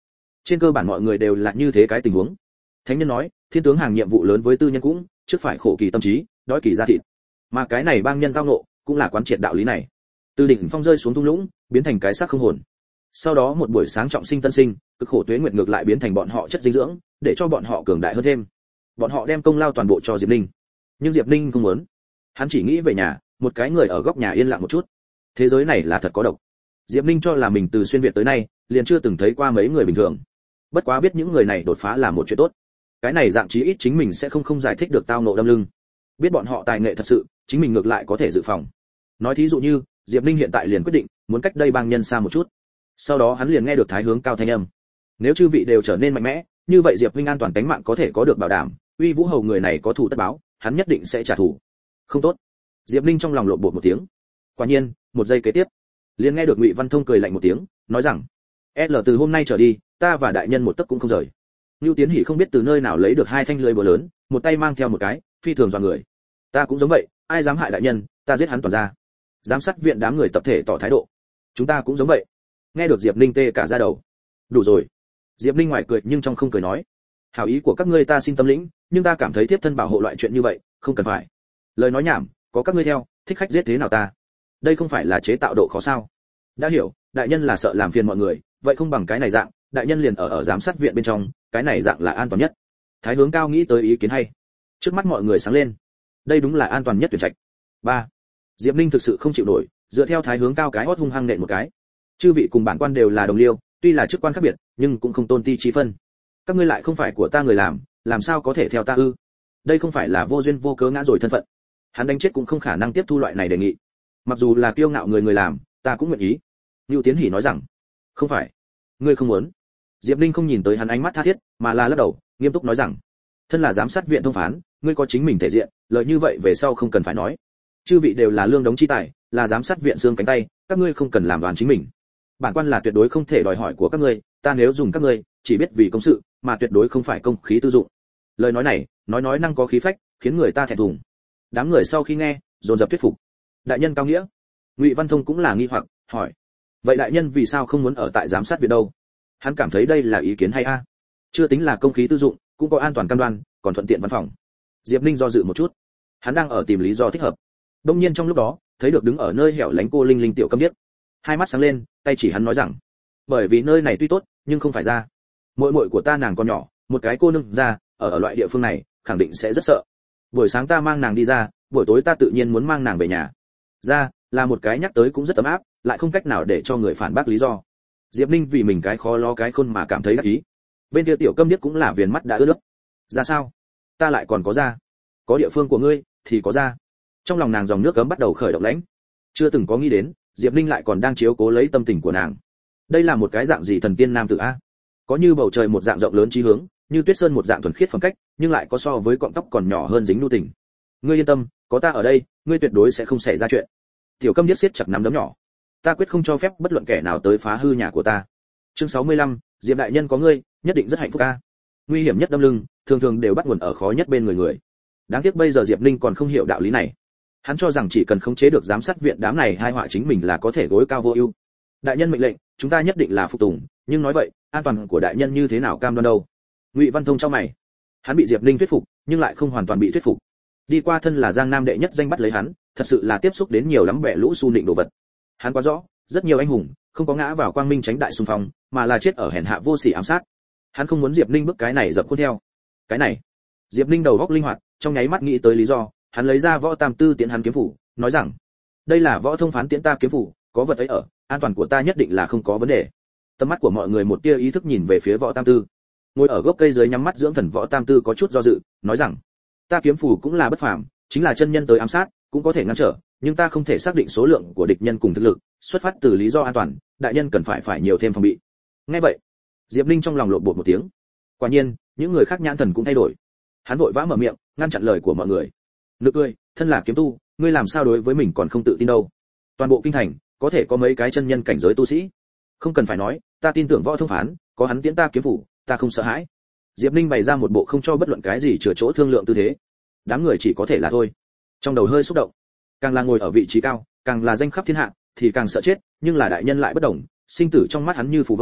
Trên cơ bản mọi người đều là như thế cái tình huống. Thánh nhân nói, thiên tướng hàng nhiệm vụ lớn với tư nhân cũng, trước phải khổ kỳ tâm trí, đói kỳ ra thịt. Mà cái này bang nhân tao ngộ, cũng là quán triệt đạo lý này. Từ đỉnh phong rơi xuống thung lũng, biến thành cái xác không hồn. Sau đó một buổi sáng trọng sinh tân sinh, cực khổ tuế nguyệt ngược lại biến thành bọn họ chất dinh dưỡng, để cho bọn họ cường đại hơn thêm. Bọn họ đem công lao toàn bộ cho Diệp Ninh. Nhưng Diệp Ninh không muốn. Hắn chỉ nghĩ về nhà, một cái người ở góc nhà yên lặng một chút. Thế giới này là thật có độc. Diệp Ninh cho là mình từ xuyên việt tới nay, liền chưa từng thấy qua mấy người bình thường. Bất quá biết những người này đột phá là một chuyện tốt. Cái này dạng chí ít chính mình sẽ không không giải thích được tao nộ đâm lưng. Biết bọn họ tài nghệ thật sự, chính mình ngược lại có thể dự phòng. Nói thí dụ như, Diệp Ninh hiện tại liền quyết định, muốn cách đây bang nhân xa một chút. Sau đó hắn liền nghe được Thái Hướng Cao thanh âm. Nếu chư vị đều trở nên mạnh mẽ, như vậy Diệp huynh an toàn tính mạng có thể có được bảo đảm, Uy Vũ Hầu người này có thù tất báo, hắn nhất định sẽ trả thù. Không tốt. Diệp Ninh trong lòng lộn bột một tiếng. Quả nhiên, một giây kế tiếp, liền nghe được Ngụy Văn Thông cười lạnh một tiếng, nói rằng: "L từ hôm nay trở đi, ta và đại nhân một tấc cũng không rời." Nưu Tiến Hỉ không biết từ nơi nào lấy được hai thanh lưỡi búa lớn, một tay mang theo một cái, phi thường dọa người. "Ta cũng giống vậy, ai dám hại đại nhân, ta giết hắn toàn ra." Giám sát viện đám người tập thể tỏ thái độ. "Chúng ta cũng giống vậy." Nghe được Diệp Ninh tê cả da đầu. "Đủ rồi." Diệp Ninh ngoài cười nhưng trong không cười nói: "Hảo ý của các ngươi ta xin tâm lĩnh, nhưng ta cảm thấy tiếp thân bảo hộ loại chuyện như vậy, không cần phải. Lời nói nhảm, có các ngươi theo, thích khách giết thế nào ta? Đây không phải là chế tạo độ khó sao?" "Đã hiểu, đại nhân là sợ làm phiền mọi người, vậy không bằng cái này dạng, đại nhân liền ở ở giám sát viện bên trong, cái này dạng là an toàn nhất." Thái Hướng Cao nghĩ tới ý kiến hay. Trước mắt mọi người sáng lên. Đây đúng là an toàn nhất tuyển trạch. ba. Diệp Ninh thực sự không chịu nổi, dựa theo Thái Hướng Cao cái hót hung hăng nện một cái. Chư vị cùng bản quan đều là đồng liêu, tuy là chức quan khác biệt, nhưng cũng không tôn ti chi phân. Các ngươi lại không phải của ta người làm, làm sao có thể theo ta ư? Đây không phải là vô duyên vô cớ ngã rồi thân phận. Hắn đánh chết cũng không khả năng tiếp thu loại này đề nghị. Mặc dù là kiêu ngạo người người làm, ta cũng nguyện ý. Nưu Tiến Hỉ nói rằng: "Không phải, ngươi không muốn." Diệp Ninh không nhìn tới hắn ánh mắt tha thiết, mà là lắc đầu, nghiêm túc nói rằng: "Thân là giám sát viện thông phán, ngươi có chính mình thể diện, lời như vậy về sau không cần phải nói. Chư vị đều là lương đống chi tài, là giám sát viện xương cánh tay, các ngươi không cần làm đoàn chính mình. Bản quan là tuyệt đối không thể đòi hỏi của các ngươi, ta nếu dùng các ngươi, chỉ biết vì công sự, mà tuyệt đối không phải công khí tư dụng." Lời nói này, nói nói năng có khí phách, khiến người ta thẹn thùng. Đám người sau khi nghe, dồn dập thuyết phục. Đại nhân cao nghĩa. Ngụy Văn Thông cũng là nghi hoặc, hỏi: "Vậy đại nhân vì sao không muốn ở tại giám sát viện đâu?" Hắn cảm thấy đây là ý kiến hay a. Chưa tính là công khí tư dụng, cũng có an toàn cam đoan, còn thuận tiện văn phòng. Diệp Ninh do dự một chút. Hắn đang ở tìm lý do thích hợp. Đông nhiên trong lúc đó, thấy được đứng ở nơi hẻo lánh cô Linh Linh tiểu câm điếc. Hai mắt sáng lên, tay chỉ hắn nói rằng: "Bởi vì nơi này tuy tốt, nhưng không phải ra. Muội muội của ta nàng còn nhỏ, một cái cô nương ra, ở ở loại địa phương này, khẳng định sẽ rất sợ. Buổi sáng ta mang nàng đi ra, buổi tối ta tự nhiên muốn mang nàng về nhà." Ra, là một cái nhắc tới cũng rất ấm áp, lại không cách nào để cho người phản bác lý do. Diệp Ninh vì mình cái khó lo cái khôn mà cảm thấy đắc ý. Bên kia tiểu câm điếc cũng là viền mắt đã ướt nước. "Ra sao? Ta lại còn có ra? Có địa phương của ngươi thì có ra." Trong lòng nàng dòng nước ấm bắt đầu khởi động lãnh. Chưa từng có nghĩ đến, Diệp Ninh lại còn đang chiếu cố lấy tâm tình của nàng. Đây là một cái dạng gì thần tiên nam tử a? Có như bầu trời một dạng rộng lớn chí hướng, như tuyết sơn một dạng thuần khiết phẩm cách, nhưng lại có so với cọng tóc còn nhỏ hơn dính nu tình. "Ngươi yên tâm, có ta ở đây, ngươi tuyệt đối sẽ không xảy ra chuyện." Tiểu câm điếc siết chặt nắm đấm nhỏ. "Ta quyết không cho phép bất luận kẻ nào tới phá hư nhà của ta." Chương sáu mươi lăm, Diệp đại nhân có ngươi, nhất định rất hạnh phúc a. Nguy hiểm nhất đâm lưng, thường thường đều bắt nguồn ở khó nhất bên người người. Đáng tiếc bây giờ Diệp Ninh còn không hiểu đạo lý này. Hắn cho rằng chỉ cần khống chế được giám sát viện đám này hai họa chính mình là có thể gối cao vô ưu. Đại nhân mệnh lệnh, chúng ta nhất định là phục tùng, nhưng nói vậy, an toàn của đại nhân như thế nào cam đoan đâu? Ngụy Văn Thông trong mày. Hắn bị Diệp Ninh thuyết phục, nhưng lại không hoàn toàn bị thuyết phục. Đi qua thân là Giang Nam đệ nhất danh bắt lấy hắn, thật sự là tiếp xúc đến nhiều lắm bẻ lũ su nịnh đồ vật. Hắn quá rõ, rất nhiều anh hùng không có ngã vào quang minh tránh đại xung phong, mà là chết ở hèn hạ vô sỉ ám sát. Hắn không muốn Diệp Ninh bước cái này dập khuôn theo. Cái này, Diệp Ninh đầu óc linh hoạt, trong nháy mắt nghĩ tới lý do, hắn lấy ra võ tam tư tiễn hắn kiếm phủ, nói rằng: "Đây là võ thông phán tiễn ta kiếm phủ, có vật ấy ở, an toàn của ta nhất định là không có vấn đề." Tầm mắt của mọi người một tia ý thức nhìn về phía võ tam tư. Ngồi ở gốc cây dưới nhắm mắt dưỡng thần võ tam tư có chút do dự, nói rằng: "Ta kiếm phủ cũng là bất phàm, chính là chân nhân tới ám sát, cũng có thể ngăn trở, nhưng ta không thể xác định số lượng của địch nhân cùng thực lực, xuất phát từ lý do an toàn, đại nhân cần phải phải nhiều thêm phòng bị." Nghe vậy, Diệp Ninh trong lòng lộn bột một tiếng. Quả nhiên, những người khác nhãn thần cũng thay đổi. Hắn vội vã mở miệng, ngăn chặn lời của mọi người. "Nực cười, thân là kiếm tu, ngươi làm sao đối với mình còn không tự tin đâu? Toàn bộ kinh thành, có thể có mấy cái chân nhân cảnh giới tu sĩ? Không cần phải nói, ta tin tưởng võ thông phán, có hắn tiễn ta kiếm phủ, ta không sợ hãi." Diệp Ninh bày ra một bộ không cho bất luận cái gì chừa chỗ thương lượng tư thế. Đám người chỉ có thể là thôi. Trong đầu hơi xúc động. Càng là ngồi ở vị trí cao, càng là danh khắp thiên hạ, thì càng sợ chết, nhưng là đại nhân lại bất động, sinh tử trong mắt hắn như phù vân,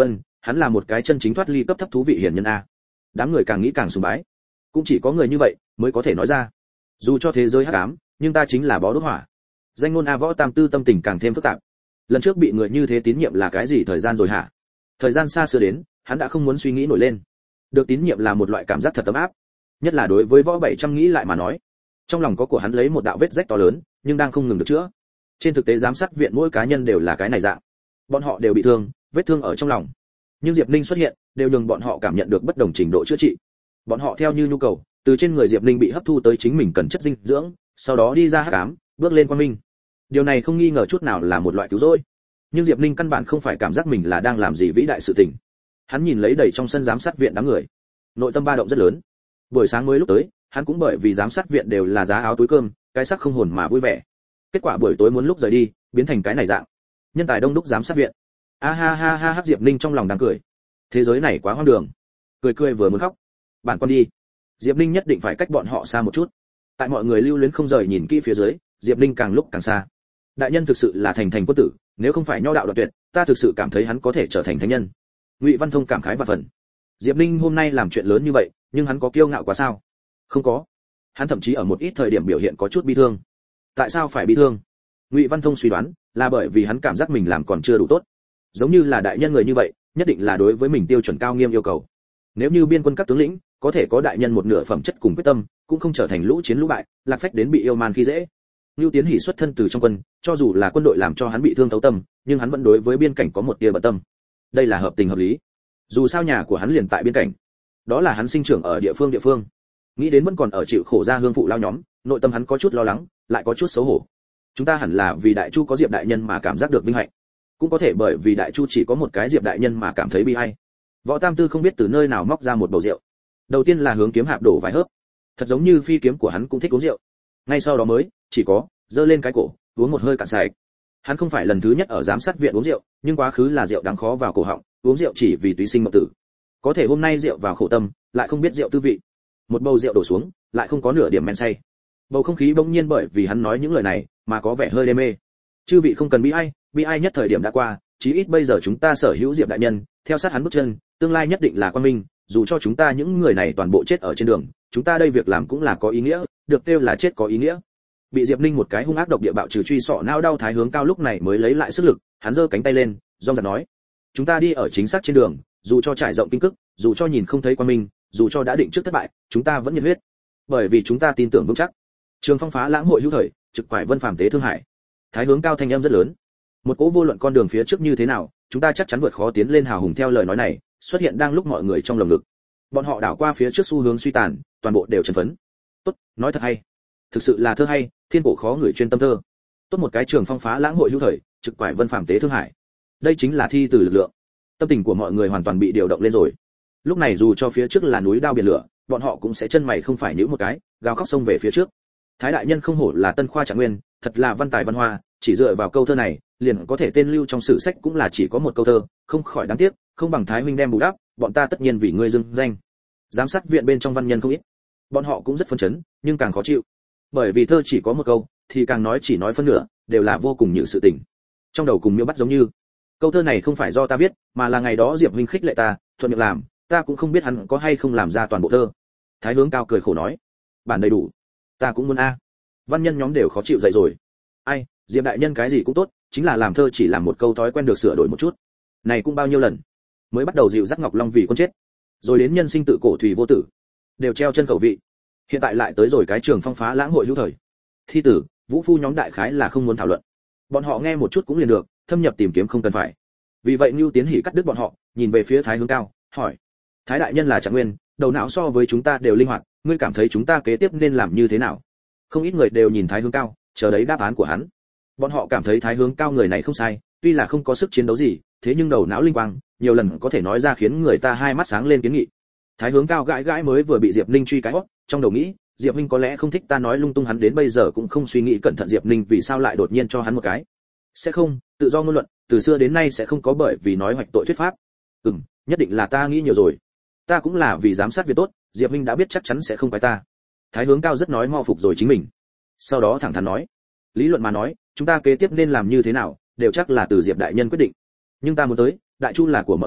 hắn là một cái chân chính thoát ly cấp thấp thú vị hiền nhân a. Đám người càng nghĩ càng sùng bái, cũng chỉ có người như vậy mới có thể nói ra. Dù cho thế giới hắc ám, nhưng ta chính là bó đốt hỏa. Danh ngôn A Võ Tam Tư tâm tình càng thêm phức tạp. Lần trước bị người như thế tín nhiệm là cái gì thời gian rồi hả? Thời gian xa xưa đến, hắn đã không muốn suy nghĩ nổi lên. Được tín nhiệm là một loại cảm giác thật ấm áp, nhất là đối với Võ bảy trăm nghĩ lại mà nói. Trong lòng có của hắn lấy một đạo vết rách to lớn, nhưng đang không ngừng được chữa. Trên thực tế giám sát viện mỗi cá nhân đều là cái này dạng. Bọn họ đều bị thương, vết thương ở trong lòng. Nhưng Diệp Ninh xuất hiện, đều nhường bọn họ cảm nhận được bất đồng trình độ chữa trị. Bọn họ theo như nhu cầu, từ trên người Diệp Ninh bị hấp thu tới chính mình cần chất dinh dưỡng, sau đó đi ra hắc ám, bước lên quang minh. Điều này không nghi ngờ chút nào là một loại cứu rỗi. Nhưng Diệp Ninh căn bản không phải cảm giác mình là đang làm gì vĩ đại sự tình. Hắn nhìn lấy đầy trong sân giám sát viện đám người, nội tâm ba động rất lớn. Buổi sáng mới lúc tới, hắn cũng bởi vì giám sát viện đều là giá áo túi cơm, cái sắc không hồn mà vui vẻ. Kết quả buổi tối muốn lúc rời đi, biến thành cái này dạng. Nhân tài đông đúc giám sát viện. A ha ha ha ha, Diệp Ninh trong lòng đang cười. Thế giới này quá hoang đường. Cười cười vừa muốn khóc. Bạn con đi. Diệp Ninh nhất định phải cách bọn họ xa một chút. Tại mọi người lưu luyến không rời nhìn kỹ phía dưới, Diệp Ninh càng lúc càng xa. Đại nhân thực sự là thành thành quân tử, nếu không phải nho đạo đoạn tuyệt, ta thực sự cảm thấy hắn có thể trở thành thánh nhân. Ngụy Văn Thông cảm khái và phần. Diệp Ninh hôm nay làm chuyện lớn như vậy, nhưng hắn có kiêu ngạo quá sao? Không có. Hắn thậm chí ở một ít thời điểm biểu hiện có chút bi thương. Tại sao phải bi thương? Ngụy Văn Thông suy đoán, là bởi vì hắn cảm giác mình làm còn chưa đủ tốt. Giống như là đại nhân người như vậy, nhất định là đối với mình tiêu chuẩn cao nghiêm yêu cầu. Nếu như biên quân các tướng lĩnh có thể có đại nhân một nửa phẩm chất cùng quyết tâm, cũng không trở thành lũ chiến lũ bại, lạc phách đến bị yêu man khi dễ. Nưu Tiến Hỉ xuất thân từ trong quân, cho dù là quân đội làm cho hắn bị thương thấu tâm, nhưng hắn vẫn đối với biên cảnh có một tia bận tâm. Đây là hợp tình hợp lý. Dù sao nhà của hắn liền tại biên cảnh, đó là hắn sinh trưởng ở địa phương địa phương. Nghĩ đến vẫn còn ở chịu khổ ra hương phụ lao nhóm, nội tâm hắn có chút lo lắng, lại có chút xấu hổ. Chúng ta hẳn là vì Đại Chu có Diệp đại nhân mà cảm giác được vinh hạnh, cũng có thể bởi vì Đại Chu chỉ có một cái Diệp đại nhân mà cảm thấy bi ai. Võ Tam Tư không biết từ nơi nào móc ra một bầu rượu. Đầu tiên là hướng kiếm hạp đổ vài hớp, thật giống như phi kiếm của hắn cũng thích uống rượu. Ngay sau đó mới chỉ có giơ lên cái cổ, uống một hơi cạn sạch. Hắn không phải lần thứ nhất ở giám sát viện uống rượu, nhưng quá khứ là rượu đáng khó vào cổ họng, uống rượu chỉ vì túy sinh mộng tử. Có thể hôm nay rượu vào khổ tâm, lại không biết rượu tư vị. Một bầu rượu đổ xuống, lại không có nửa điểm men say. Bầu không khí bỗng nhiên bởi vì hắn nói những lời này mà có vẻ hơi đê mê. Chư vị không cần bi ai, bi ai nhất thời điểm đã qua, chí ít bây giờ chúng ta sở hữu Diệp đại nhân, theo sát hắn bước chân, tương lai nhất định là quang minh, dù cho chúng ta những người này toàn bộ chết ở trên đường, chúng ta đây việc làm cũng là có ý nghĩa, được kêu là chết có ý nghĩa. Bị Diệp Ninh một cái hung ác độc địa bạo trừ truy sọ não đau Thái Hướng Cao lúc này mới lấy lại sức lực, hắn giơ cánh tay lên, rong rạc nói: "Chúng ta đi ở chính xác trên đường, dù cho trải rộng kinh cức, dù cho nhìn không thấy quang minh, dù cho đã định trước thất bại, chúng ta vẫn nhiệt huyết, bởi vì chúng ta tin tưởng vững chắc." Trường Phong phá lãng hội hữu thời, trực quải vân phàm tế thương hải. Thái Hướng Cao thanh âm rất lớn. Một cỗ vô luận con đường phía trước như thế nào, chúng ta chắc chắn vượt khó tiến lên hào hùng theo lời nói này, xuất hiện đang lúc mọi người trong lồng ngực. Bọn họ đảo qua phía trước xu hướng suy tàn, toàn bộ đều chấn phấn. Tốt, nói thật hay. Thực sự là thơ hay, thiên cổ khó người chuyên tâm thơ. Tốt một cái Trường Phong phá lãng hội hữu thời, trực quải vân phàm tế thương hải. Đây chính là thi từ lực lượng. Tâm tình của mọi người hoàn toàn bị điều động lên rồi. Lúc này dù cho phía trước là núi đao biển lửa, bọn họ cũng sẽ chân mày không phải nhíu một cái, gào khóc xông về phía trước. Thái đại nhân không hổ là Tân Khoa Trạng Nguyên, thật là văn tài văn hoa, chỉ dựa vào câu thơ này, liền có thể tên lưu trong sử sách cũng là chỉ có một câu thơ, không khỏi đáng tiếc, không bằng Thái huynh đem bù đắp, bọn ta tất nhiên vì ngươi dưng danh. Giám sát viện bên trong văn nhân không ít, bọn họ cũng rất phấn chấn, nhưng càng khó chịu, bởi vì thơ chỉ có một câu, thì càng nói chỉ nói phân nửa, đều là vô cùng nhiều sự tình. Trong đầu cùng miêu bắt giống như, câu thơ này không phải do ta viết, mà là ngày đó Diệp huynh khích lệ ta, thuận miệng làm, ta cũng không biết hắn có hay không làm ra toàn bộ thơ. Thái Hướng Cao cười khổ nói: bản đầy đủ, ta cũng muốn a. Văn nhân nhóm đều khó chịu dậy rồi. Ai, Diệp đại nhân cái gì cũng tốt, chính là làm thơ chỉ làm một câu thói quen được sửa đổi một chút. Này cũng bao nhiêu lần, mới bắt đầu dịu dắt Ngọc Long vì con chết, rồi đến nhân sinh tự cổ thủy vô tử, đều treo chân khẩu vị. Hiện tại lại tới rồi cái Trường Phong phá lãng hội hữu thời. Thi tử, vũ phu nhóm đại khái là không muốn thảo luận. Bọn họ nghe một chút cũng liền được, thâm nhập tìm kiếm không cần phải. Vì vậy Nưu Tiến Hỉ cắt đứt bọn họ, nhìn về phía Thái Hướng Cao, hỏi: Thái đại nhân là Trạng Nguyên, đầu não so với chúng ta đều linh hoạt, ngươi cảm thấy chúng ta kế tiếp nên làm như thế nào? Không ít người đều nhìn Thái Hướng Cao, chờ đấy đáp án của hắn. Bọn họ cảm thấy Thái Hướng Cao người này không sai, tuy là không có sức chiến đấu gì, thế nhưng đầu não linh quang, nhiều lần có thể nói ra khiến người ta hai mắt sáng lên kiến nghị. Thái Hướng Cao gãi gãi mới vừa bị Diệp Ninh truy cái hót, trong đầu nghĩ, Diệp Ninh có lẽ không thích ta nói lung tung, hắn đến bây giờ cũng không suy nghĩ cẩn thận Diệp Ninh vì sao lại đột nhiên cho hắn một cái. Sẽ không, tự do ngôn luận, từ xưa đến nay sẽ không có bởi vì nói hoạch tội thuyết pháp. Ừm, nhất định là ta nghĩ nhiều rồi. Ta cũng là vì giám sát việc tốt, Diệp Ninh đã biết chắc chắn sẽ không quái ta. Thái Hướng Cao rất nói mo phục rồi chính mình. Sau đó thẳng thắn nói, lý luận mà nói, chúng ta kế tiếp nên làm như thế nào, đều chắc là từ Diệp đại nhân quyết định. Nhưng ta muốn tới, Đại Chu là của mọi người,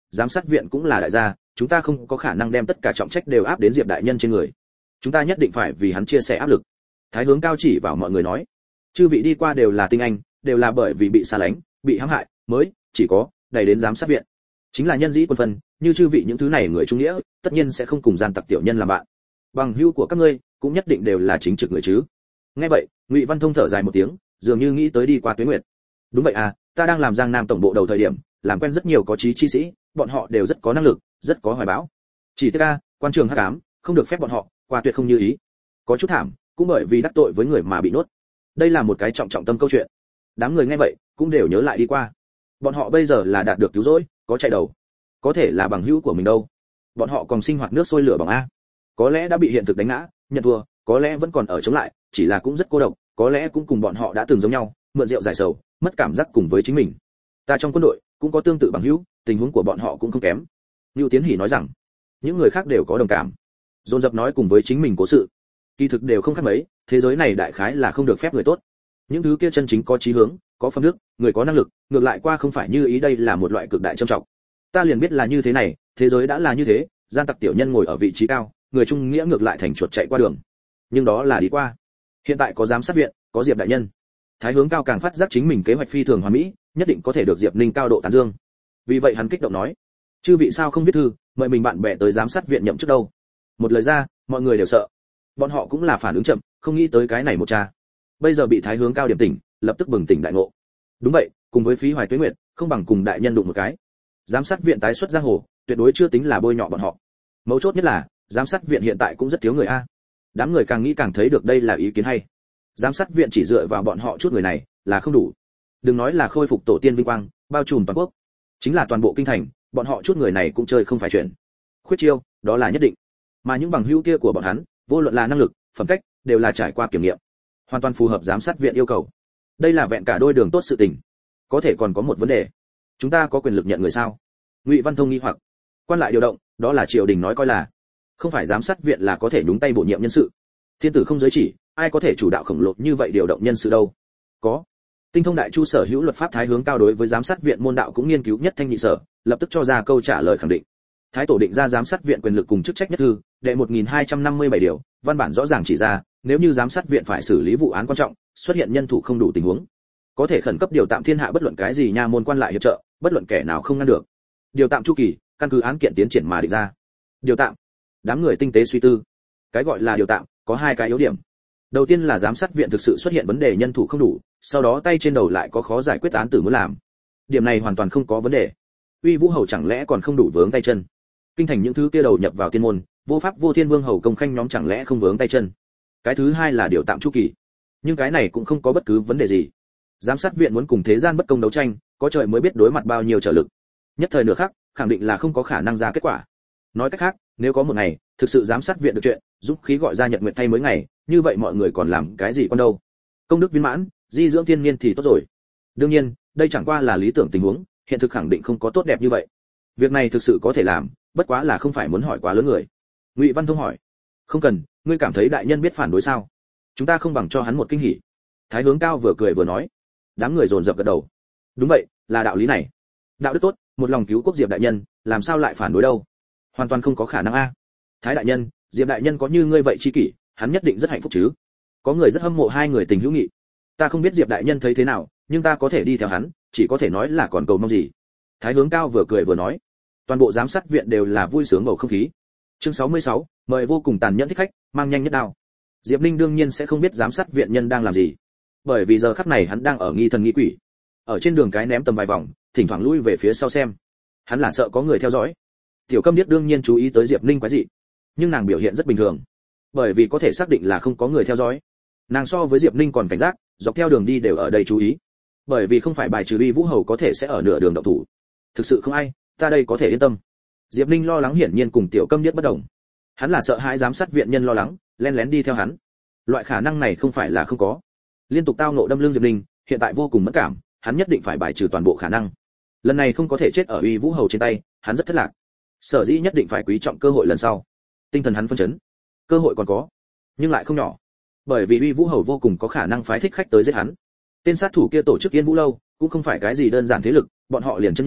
giám sát viện cũng là đại gia, chúng ta không có khả năng đem tất cả trọng trách đều áp đến Diệp đại nhân trên người. Chúng ta nhất định phải vì hắn chia sẻ áp lực. Thái Hướng Cao chỉ vào mọi người nói, chư vị đi qua đều là tinh anh, đều là bởi vì bị xa lánh, bị hãm hại, mới chỉ có đẩy đến giám sát viện. Chính là nhân dĩ quân phân, như chư vị những thứ này người trung nghĩa, tất nhiên sẽ không cùng gian tặc tiểu nhân làm bạn. Bằng hữu của các ngươi cũng nhất định đều là chính trực người chứ. Nghe vậy, Ngụy Văn Thông thở dài một tiếng, dường như nghĩ tới đi qua Tuế Nguyệt. Đúng vậy à, ta đang làm Giang Nam tổng bộ đầu thời điểm, làm quen rất nhiều có chí chi sĩ, bọn họ đều rất có năng lực, rất có hoài bão. Chỉ tiếc a, quan trường hắc ám, không được phép bọn họ qua tuyệt không như ý. Có chút thảm, cũng bởi vì đắc tội với người mà bị nuốt. Đây là một cái trọng trọng tâm câu chuyện. Đám người nghe vậy, cũng đều nhớ lại đi qua. Bọn họ bây giờ là đạt được cứu rỗi, có chạy đầu. Có thể là bằng hữu của mình đâu. Bọn họ còn sinh hoạt nước sôi lửa bỏng a. Có lẽ đã bị hiện thực đánh ngã, nhận thua, có lẽ vẫn còn ở chống lại, chỉ là cũng rất cô độc, có lẽ cũng cùng bọn họ đã từng giống nhau, mượn rượu giải sầu, mất cảm giác cùng với chính mình. Ta trong quân đội cũng có tương tự bằng hữu, tình huống của bọn họ cũng không kém. Lưu Tiến Hỷ nói rằng, những người khác đều có đồng cảm. Dồn dập nói cùng với chính mình cố sự. Kỳ thực đều không khác mấy, thế giới này đại khái là không được phép người tốt. Những thứ kia chân chính có chí hướng, có phẩm đức, người có năng lực, ngược lại qua không phải như ý, đây là một loại cực đại trầm trọng. Ta liền biết là như thế này, thế giới đã là như thế, gian tặc tiểu nhân ngồi ở vị trí cao, người trung nghĩa ngược lại thành chuột chạy qua đường. Nhưng đó là đi qua. Hiện tại có giám sát viện, có Diệp đại nhân. Thái Hướng Cao càng phát giác chính mình kế hoạch phi thường hoàn mỹ, nhất định có thể được Diệp Ninh cao độ tán dương. Vì vậy hắn kích động nói, chư vị sao không viết thư, mời mình bạn bè tới giám sát viện nhậm chức đâu. Một lời ra, mọi người đều sợ. Bọn họ cũng là phản ứng chậm, không nghĩ tới cái này một cha. Bây giờ bị Thái Hướng Cao điểm tỉnh, lập tức bừng tỉnh đại ngộ. Đúng vậy, cùng với Phí Hoài Tuế Nguyệt, không bằng cùng đại nhân đụng một cái. Giám sát viện tái xuất giang hồ, tuyệt đối chưa tính là bôi nhọ bọn họ. Mấu chốt nhất là, giám sát viện hiện tại cũng rất thiếu người a. Đám người càng nghĩ càng thấy được đây là ý kiến hay. Giám sát viện chỉ dựa vào bọn họ chút người này là không đủ. Đừng nói là khôi phục tổ tiên vinh quang, bao trùm toàn quốc, chính là toàn bộ kinh thành, bọn họ chút người này cũng chơi không phải chuyện. Khuyết chiêu, đó là nhất định. Mà những bằng hữu kia của bọn hắn, vô luận là năng lực, phẩm cách, đều là trải qua kiểm nghiệm, hoàn toàn phù hợp giám sát viện yêu cầu. Đây là vẹn cả đôi đường tốt sự tình. Có thể còn có một vấn đề, chúng ta có quyền lực nhận người sao? Ngụy Văn Thông nghi hoặc. Quan lại điều động, đó là triều đình nói coi là, không phải giám sát viện là có thể nhúng tay bổ nhiệm nhân sự. Thiên tử không giới chỉ, ai có thể chủ đạo khổng lồ như vậy điều động nhân sự đâu? Có. Tinh thông đại chu sở hữu luật pháp Thái Hướng Cao đối với giám sát viện môn đạo cũng nghiên cứu nhất thanh nhị sở, lập tức cho ra câu trả lời khẳng định. Thái tổ định ra giám sát viện quyền lực cùng chức trách nhất thư, đệ một nghìn hai trăm năm mươi bảy điều, văn bản rõ ràng chỉ ra, nếu như giám sát viện phải xử lý vụ án quan trọng, xuất hiện nhân thủ không đủ tình huống, có thể khẩn cấp điều tạm thiên hạ bất luận cái gì nha môn quan lại hiệp trợ, bất luận kẻ nào không ngăn được. Điều tạm chu kỳ, căn cứ án kiện tiến triển mà định ra. Điều tạm. Đám người tinh tế suy tư. Cái gọi là điều tạm, có hai cái yếu điểm. Đầu tiên là giám sát viện thực sự xuất hiện vấn đề nhân thủ không đủ, sau đó tay trên đầu lại có khó giải quyết án tử muốn làm. Điểm này hoàn toàn không có vấn đề. Uy Vũ hầu chẳng lẽ còn không đủ vướng tay chân? Kinh thành những thứ kia đầu nhập vào tiên môn, vô pháp vô thiên vương hầu công khanh nhóm chẳng lẽ không vướng tay chân? Cái thứ hai là điều tạm chu kỳ. Nhưng cái này cũng không có bất cứ vấn đề gì. Giám sát viện muốn cùng thế gian bất công đấu tranh, có trời mới biết đối mặt bao nhiêu trở lực. Nhất thời nửa khắc, khẳng định là không có khả năng ra kết quả. Nói cách khác, nếu có một ngày, thực sự giám sát viện được chuyện, giúp khí gọi ra Nhật Nguyệt thay mới ngày, như vậy mọi người còn làm cái gì con đâu? Công đức viên mãn, di dưỡng thiên niên thì tốt rồi. Đương nhiên, đây chẳng qua là lý tưởng tình huống, hiện thực khẳng định không có tốt đẹp như vậy. Việc này thực sự có thể làm, bất quá là không phải muốn hỏi quá lớn người. Ngụy Văn Thông hỏi, không cần, ngươi cảm thấy đại nhân biết phản đối sao? Chúng ta không bằng cho hắn một kinh hỉ. Thái Hướng Cao vừa cười vừa nói. Đám người dồn dập gật đầu. Đúng vậy, là đạo lý này. Đạo đức tốt, một lòng cứu quốc Diệp đại nhân, làm sao lại phản đối đâu? Hoàn toàn không có khả năng a. Thái đại nhân, Diệp đại nhân có như ngươi vậy chi kỷ, hắn nhất định rất hạnh phúc chứ? Có người rất hâm mộ hai người tình hữu nghị. Ta không biết Diệp đại nhân thấy thế nào, nhưng ta có thể đi theo hắn, chỉ có thể nói là còn cầu mong gì. Thái Hướng Cao vừa cười vừa nói. Toàn bộ giám sát viện đều là vui sướng bầu không khí. Chương sáu mươi sáu, mời vô cùng tàn nhẫn thích khách, mang nhanh nhất đao. Diệp Ninh đương nhiên sẽ không biết giám sát viện nhân đang làm gì, bởi vì giờ khắc này hắn đang ở nghi thần nghi quỷ, ở trên đường cái ném tầm vài vòng, thỉnh thoảng lui về phía sau xem. Hắn là sợ có người theo dõi. Tiểu Câm Điếc đương nhiên chú ý tới Diệp Ninh quái dị, nhưng nàng biểu hiện rất bình thường, bởi vì có thể xác định là không có người theo dõi. Nàng so với Diệp Ninh còn cảnh giác, dọc theo đường đi đều ở đây chú ý, bởi vì không phải bài trừ Uy Vũ hầu có thể sẽ ở nửa đường động thủ. Thực sự không ai, ta đây có thể yên tâm. Diệp Ninh lo lắng hiển nhiên cùng Tiểu Câm Điếc bất đồng. Hắn là sợ hãi giám sát viện nhân lo lắng, lén lén đi theo hắn. Loại khả năng này không phải là không có. Liên tục tao ngộ đâm lưng Diệp Ninh, hiện tại vô cùng mất cảm, hắn nhất định phải bài trừ toàn bộ khả năng. Lần này không có thể chết ở Uy Vũ hầu trên tay, hắn rất thất lạc. Sở dĩ nhất định phải quý trọng cơ hội lần sau. Tinh thần hắn phân chấn. Cơ hội còn có, nhưng lại không nhỏ. Bởi vì Uy Vũ hầu vô cùng có khả năng phái thích khách tới giết hắn. Tên sát thủ kia tổ chức Yên Vũ lâu, cũng không phải cái gì đơn giản thế lực, bọn họ liền chân nhân,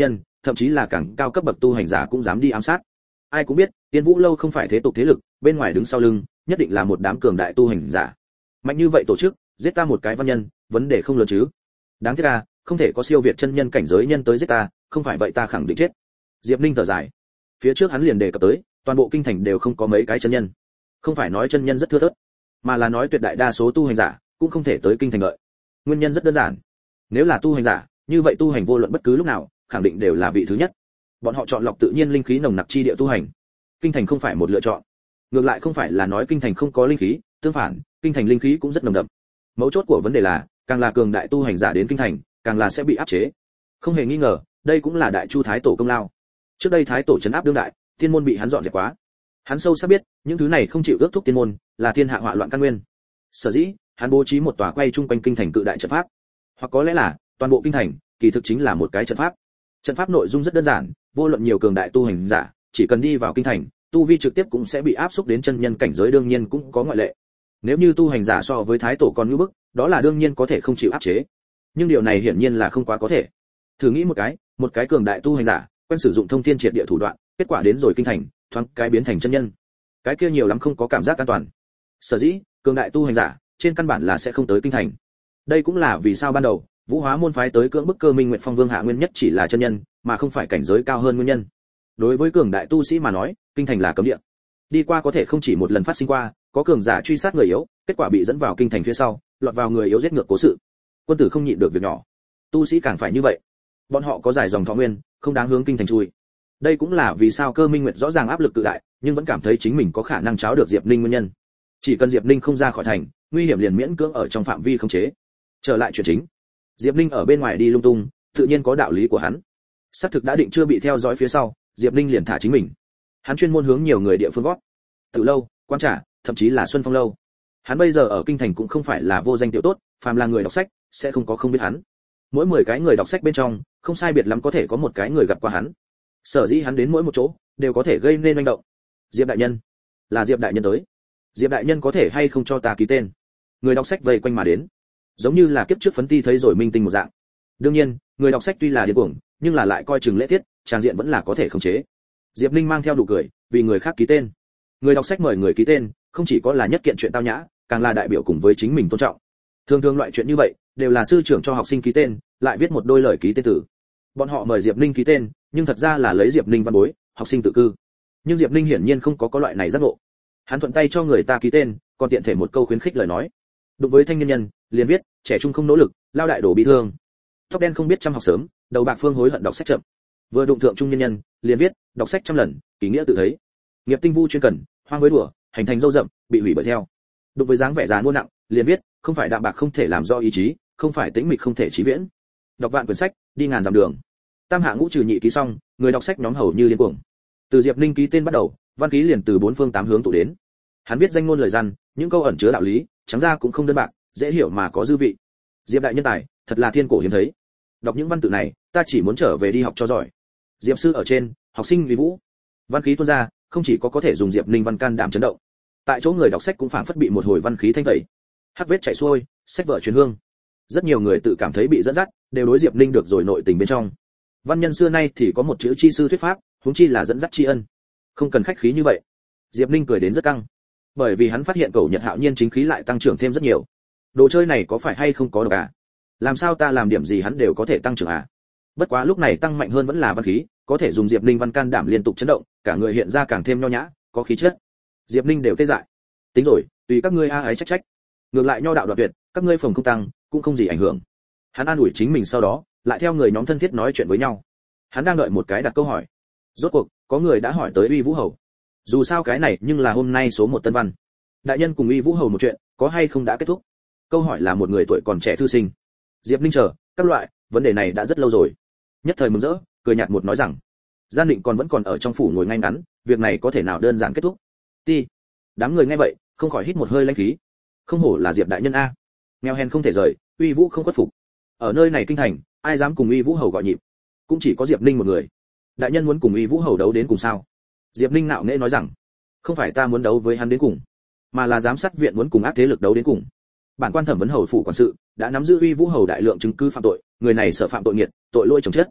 thậm chí là càng cao cấp bậc tu hành giả cũng dám đi ám sát. Ai cũng biết, Tiên Vũ lâu không phải thế tục thế lực, bên ngoài đứng sau lưng, nhất định là một đám cường đại tu hành giả. Mạnh như vậy tổ chức, giết ta một cái văn nhân, vấn đề không lớn chứ? Đáng tiếc à, không thể có siêu việt chân nhân cảnh giới nhân tới giết ta, không phải vậy ta khẳng định chết. Diệp Ninh thở dài. Phía trước hắn liền đề cập tới, toàn bộ kinh thành đều không có mấy cái chân nhân. Không phải nói chân nhân rất thưa thớt, mà là nói tuyệt đại đa số tu hành giả cũng không thể tới kinh thành lợi. Nguyên nhân rất đơn giản. Nếu là tu hành giả, như vậy tu hành vô luận bất cứ lúc nào, khẳng định đều là vị thứ nhất. Bọn họ chọn lọc tự nhiên linh khí nồng nặc chi địa tu hành. Kinh thành không phải một lựa chọn. Ngược lại không phải là nói kinh thành không có linh khí, tương phản, kinh thành linh khí cũng rất nồng đậm. Mấu chốt của vấn đề là, càng là cường đại tu hành giả đến kinh thành, càng là sẽ bị áp chế. Không hề nghi ngờ, đây cũng là Đại Chu Thái Tổ công lao. Trước đây Thái Tổ trấn áp đương đại, tiên môn bị hắn dọn dẹp quá. Hắn sâu sắc biết, những thứ này không chịu ước thúc tiên môn, là thiên hạ họa loạn căn nguyên. Sở dĩ, hắn bố trí một tòa quay chung quanh kinh thành cự đại trận pháp. Hoặc có lẽ là, toàn bộ kinh thành, kỳ thực chính là một cái trận pháp. Trận pháp nội dung rất đơn giản, vô luận nhiều cường đại tu hành giả, chỉ cần đi vào kinh thành, tu vi trực tiếp cũng sẽ bị áp xúc đến chân nhân cảnh giới, đương nhiên cũng có ngoại lệ. Nếu như tu hành giả so với Thái Tổ còn ngưu bức, đó là đương nhiên có thể không chịu áp chế. Nhưng điều này hiển nhiên là không quá có thể. Thử nghĩ một cái, một cái cường đại tu hành giả, quen sử dụng thông thiên triệt địa thủ đoạn, kết quả đến rồi kinh thành, thoáng cái biến thành chân nhân. Cái kia nhiều lắm không có cảm giác an toàn. Sở dĩ, cường đại tu hành giả, trên căn bản là sẽ không tới kinh thành. Đây cũng là vì sao ban đầu, Vũ Hóa môn phái tới cưỡng bức Cơ Minh Nguyệt Phong Vương hạ nguyên nhất chỉ là chân nhân, mà không phải cảnh giới cao hơn nguyên nhân. Đối với cường đại tu sĩ mà nói, kinh thành là cấm địa. Đi qua có thể không chỉ một lần phát sinh qua, có cường giả truy sát người yếu, kết quả bị dẫn vào kinh thành phía sau, lọt vào người yếu giết ngược cố sự. Quân tử không nhịn được việc nhỏ, tu sĩ càng phải như vậy. Bọn họ có giải dòng thọ nguyên, không đáng hướng kinh thành chui. Đây cũng là vì sao Cơ Minh Nguyệt rõ ràng áp lực cự đại, nhưng vẫn cảm thấy chính mình có khả năng tráo được Diệp Ninh nguyên nhân. Chỉ cần Diệp Ninh không ra khỏi thành, nguy hiểm liền miễn cưỡng ở trong phạm vi khống chế. Trở lại chuyện chính, Diệp Ninh ở bên ngoài đi lung tung, tự nhiên có đạo lý của hắn. Xác thực đã định chưa bị theo dõi phía sau, Diệp Ninh liền thả chính mình. Hắn chuyên môn hướng nhiều người địa phương gót, Tử lâu, Quán Trà, thậm chí là Xuân Phong lâu. Hắn bây giờ ở kinh thành cũng không phải là vô danh tiểu tốt, phàm là người đọc sách sẽ không có không biết hắn. Mỗi mười cái người đọc sách bên trong, không sai biệt lắm có thể có một cái người gặp qua hắn. Sở dĩ hắn đến mỗi một chỗ, đều có thể gây nên manh động. Diệp đại nhân, là Diệp đại nhân tới. Diệp đại nhân có thể hay không cho ta ký tên? Người đọc sách vây quanh mà đến, giống như là kiếp trước phấn ti thấy rồi minh tinh một dạng. Đương nhiên, người đọc sách tuy là điên cuồng, nhưng là lại coi chừng lễ tiết, trang diện vẫn là có thể khống chế. Diệp Ninh mang theo nụ cười, vì người khác ký tên. Người đọc sách mời người ký tên, không chỉ có là nhất kiện chuyện tao nhã, càng là đại biểu cùng với chính mình tôn trọng. Thường thường loại chuyện như vậy, đều là sư trưởng cho học sinh ký tên, lại viết một đôi lời ký tên tử. Bọn họ mời Diệp Ninh ký tên, nhưng thật ra là lấy Diệp Ninh văn bối, học sinh tự cư. Nhưng Diệp Ninh hiển nhiên không có có loại này giác ngộ. Hắn thuận tay cho người ta ký tên, còn tiện thể một câu khuyến khích lời nói. Đối với thanh niên nhân, liền viết, trẻ trung không nỗ lực, lao đại đổ bị thương. Tóc đen không biết chăm học sớm, đầu bạc phương hối hận đọc sách chậm. Vừa đụng thượng trung nhân nhân, liền viết, đọc sách trăm lần, kỳ nghĩa tự thấy. Nghiệp tinh vu chuyên cần, hoang với đùa, hành thành dâu rậm, bị hủy bởi theo. Đối với dáng vẻ già mua nặng, liền viết, không phải đạm bạc không thể làm do ý chí, không phải tĩnh mịch không thể chí viễn. Đọc vạn quyển sách, đi ngàn dặm đường. Tam hạ ngũ trừ nhị ký xong, người đọc sách nhóm hầu như điên cuồng. Từ Diệp Ninh ký tên bắt đầu, văn ký liền từ bốn phương tám hướng tụ đến. Hắn viết danh ngôn lời răn, những câu ẩn chứa đạo lý, trắng ra cũng không đơn bạc, dễ hiểu mà có dư vị. Diệp đại nhân tài, thật là thiên cổ hiếm thấy. Đọc những văn tự này, ta chỉ muốn trở về đi học cho giỏi. Diệp sư ở trên, học sinh vì vũ. Văn khí tuôn ra, không chỉ có có thể dùng Diệp Ninh văn can đảm chấn động. Tại chỗ người đọc sách cũng phảng phất bị một hồi văn khí thanh tẩy. Hắc vết chảy xuôi, sách vở truyền hương. Rất nhiều người tự cảm thấy bị dẫn dắt, đều đối Diệp Ninh được rồi nội tình bên trong. Văn nhân xưa nay thì có một chữ chi sư thuyết pháp, huống chi là dẫn dắt tri ân. Không cần khách khí như vậy. Diệp Ninh cười đến rất căng, bởi vì hắn phát hiện Cầu Nhật Hạo Nhiên chính khí lại tăng trưởng thêm rất nhiều. Đồ chơi này có phải hay không có độc à? Làm sao ta làm điểm gì hắn đều có thể tăng trưởng à? Bất quá lúc này tăng mạnh hơn vẫn là văn khí, có thể dùng Diệp Ninh văn can đảm liên tục chấn động, cả người hiện ra càng thêm nho nhã, có khí chất. Diệp Ninh đều tê dại. Tính rồi, tùy các ngươi a ấy trách trách. Ngược lại nho đạo đoạt tuyệt, các ngươi phòng không tăng, cũng không gì ảnh hưởng. Hắn an ủi chính mình sau đó, lại theo người nhóm thân thiết nói chuyện với nhau. Hắn đang đợi một cái đặt câu hỏi. Rốt cuộc, có người đã hỏi tới Uy Vũ Hầu. Dù sao cái này nhưng là hôm nay số một tân văn. Đại nhân cùng Uy Vũ Hầu một chuyện, có hay không đã kết thúc? Câu hỏi là một người tuổi còn trẻ thư sinh. Diệp Ninh chờ, các loại, vấn đề này đã rất lâu rồi. Nhất thời mừng rỡ, cười nhạt một nói rằng, Gian Định còn vẫn còn ở trong phủ ngồi ngay ngắn, việc này có thể nào đơn giản kết thúc? Ti. Đám người nghe vậy, không khỏi hít một hơi lãnh khí. Không hổ là Diệp đại nhân a. Nghèo hèn không thể rời, Uy Vũ không khuất phục. Ở nơi này kinh thành, ai dám cùng Uy Vũ Hầu gọi nhịp? Cũng chỉ có Diệp Ninh một người. Đại nhân muốn cùng Uy Vũ Hầu đấu đến cùng sao? Diệp Ninh nạo nghễ nói rằng, không phải ta muốn đấu với hắn đến cùng, mà là giám sát viện muốn cùng ác thế lực đấu đến cùng. Bản quan thẩm vấn hầu phủ quản sự đã nắm giữ Uy Vũ Hầu đại lượng chứng cứ phạm tội, người này sợ phạm tội nghiệt, tội lỗi chồng chết.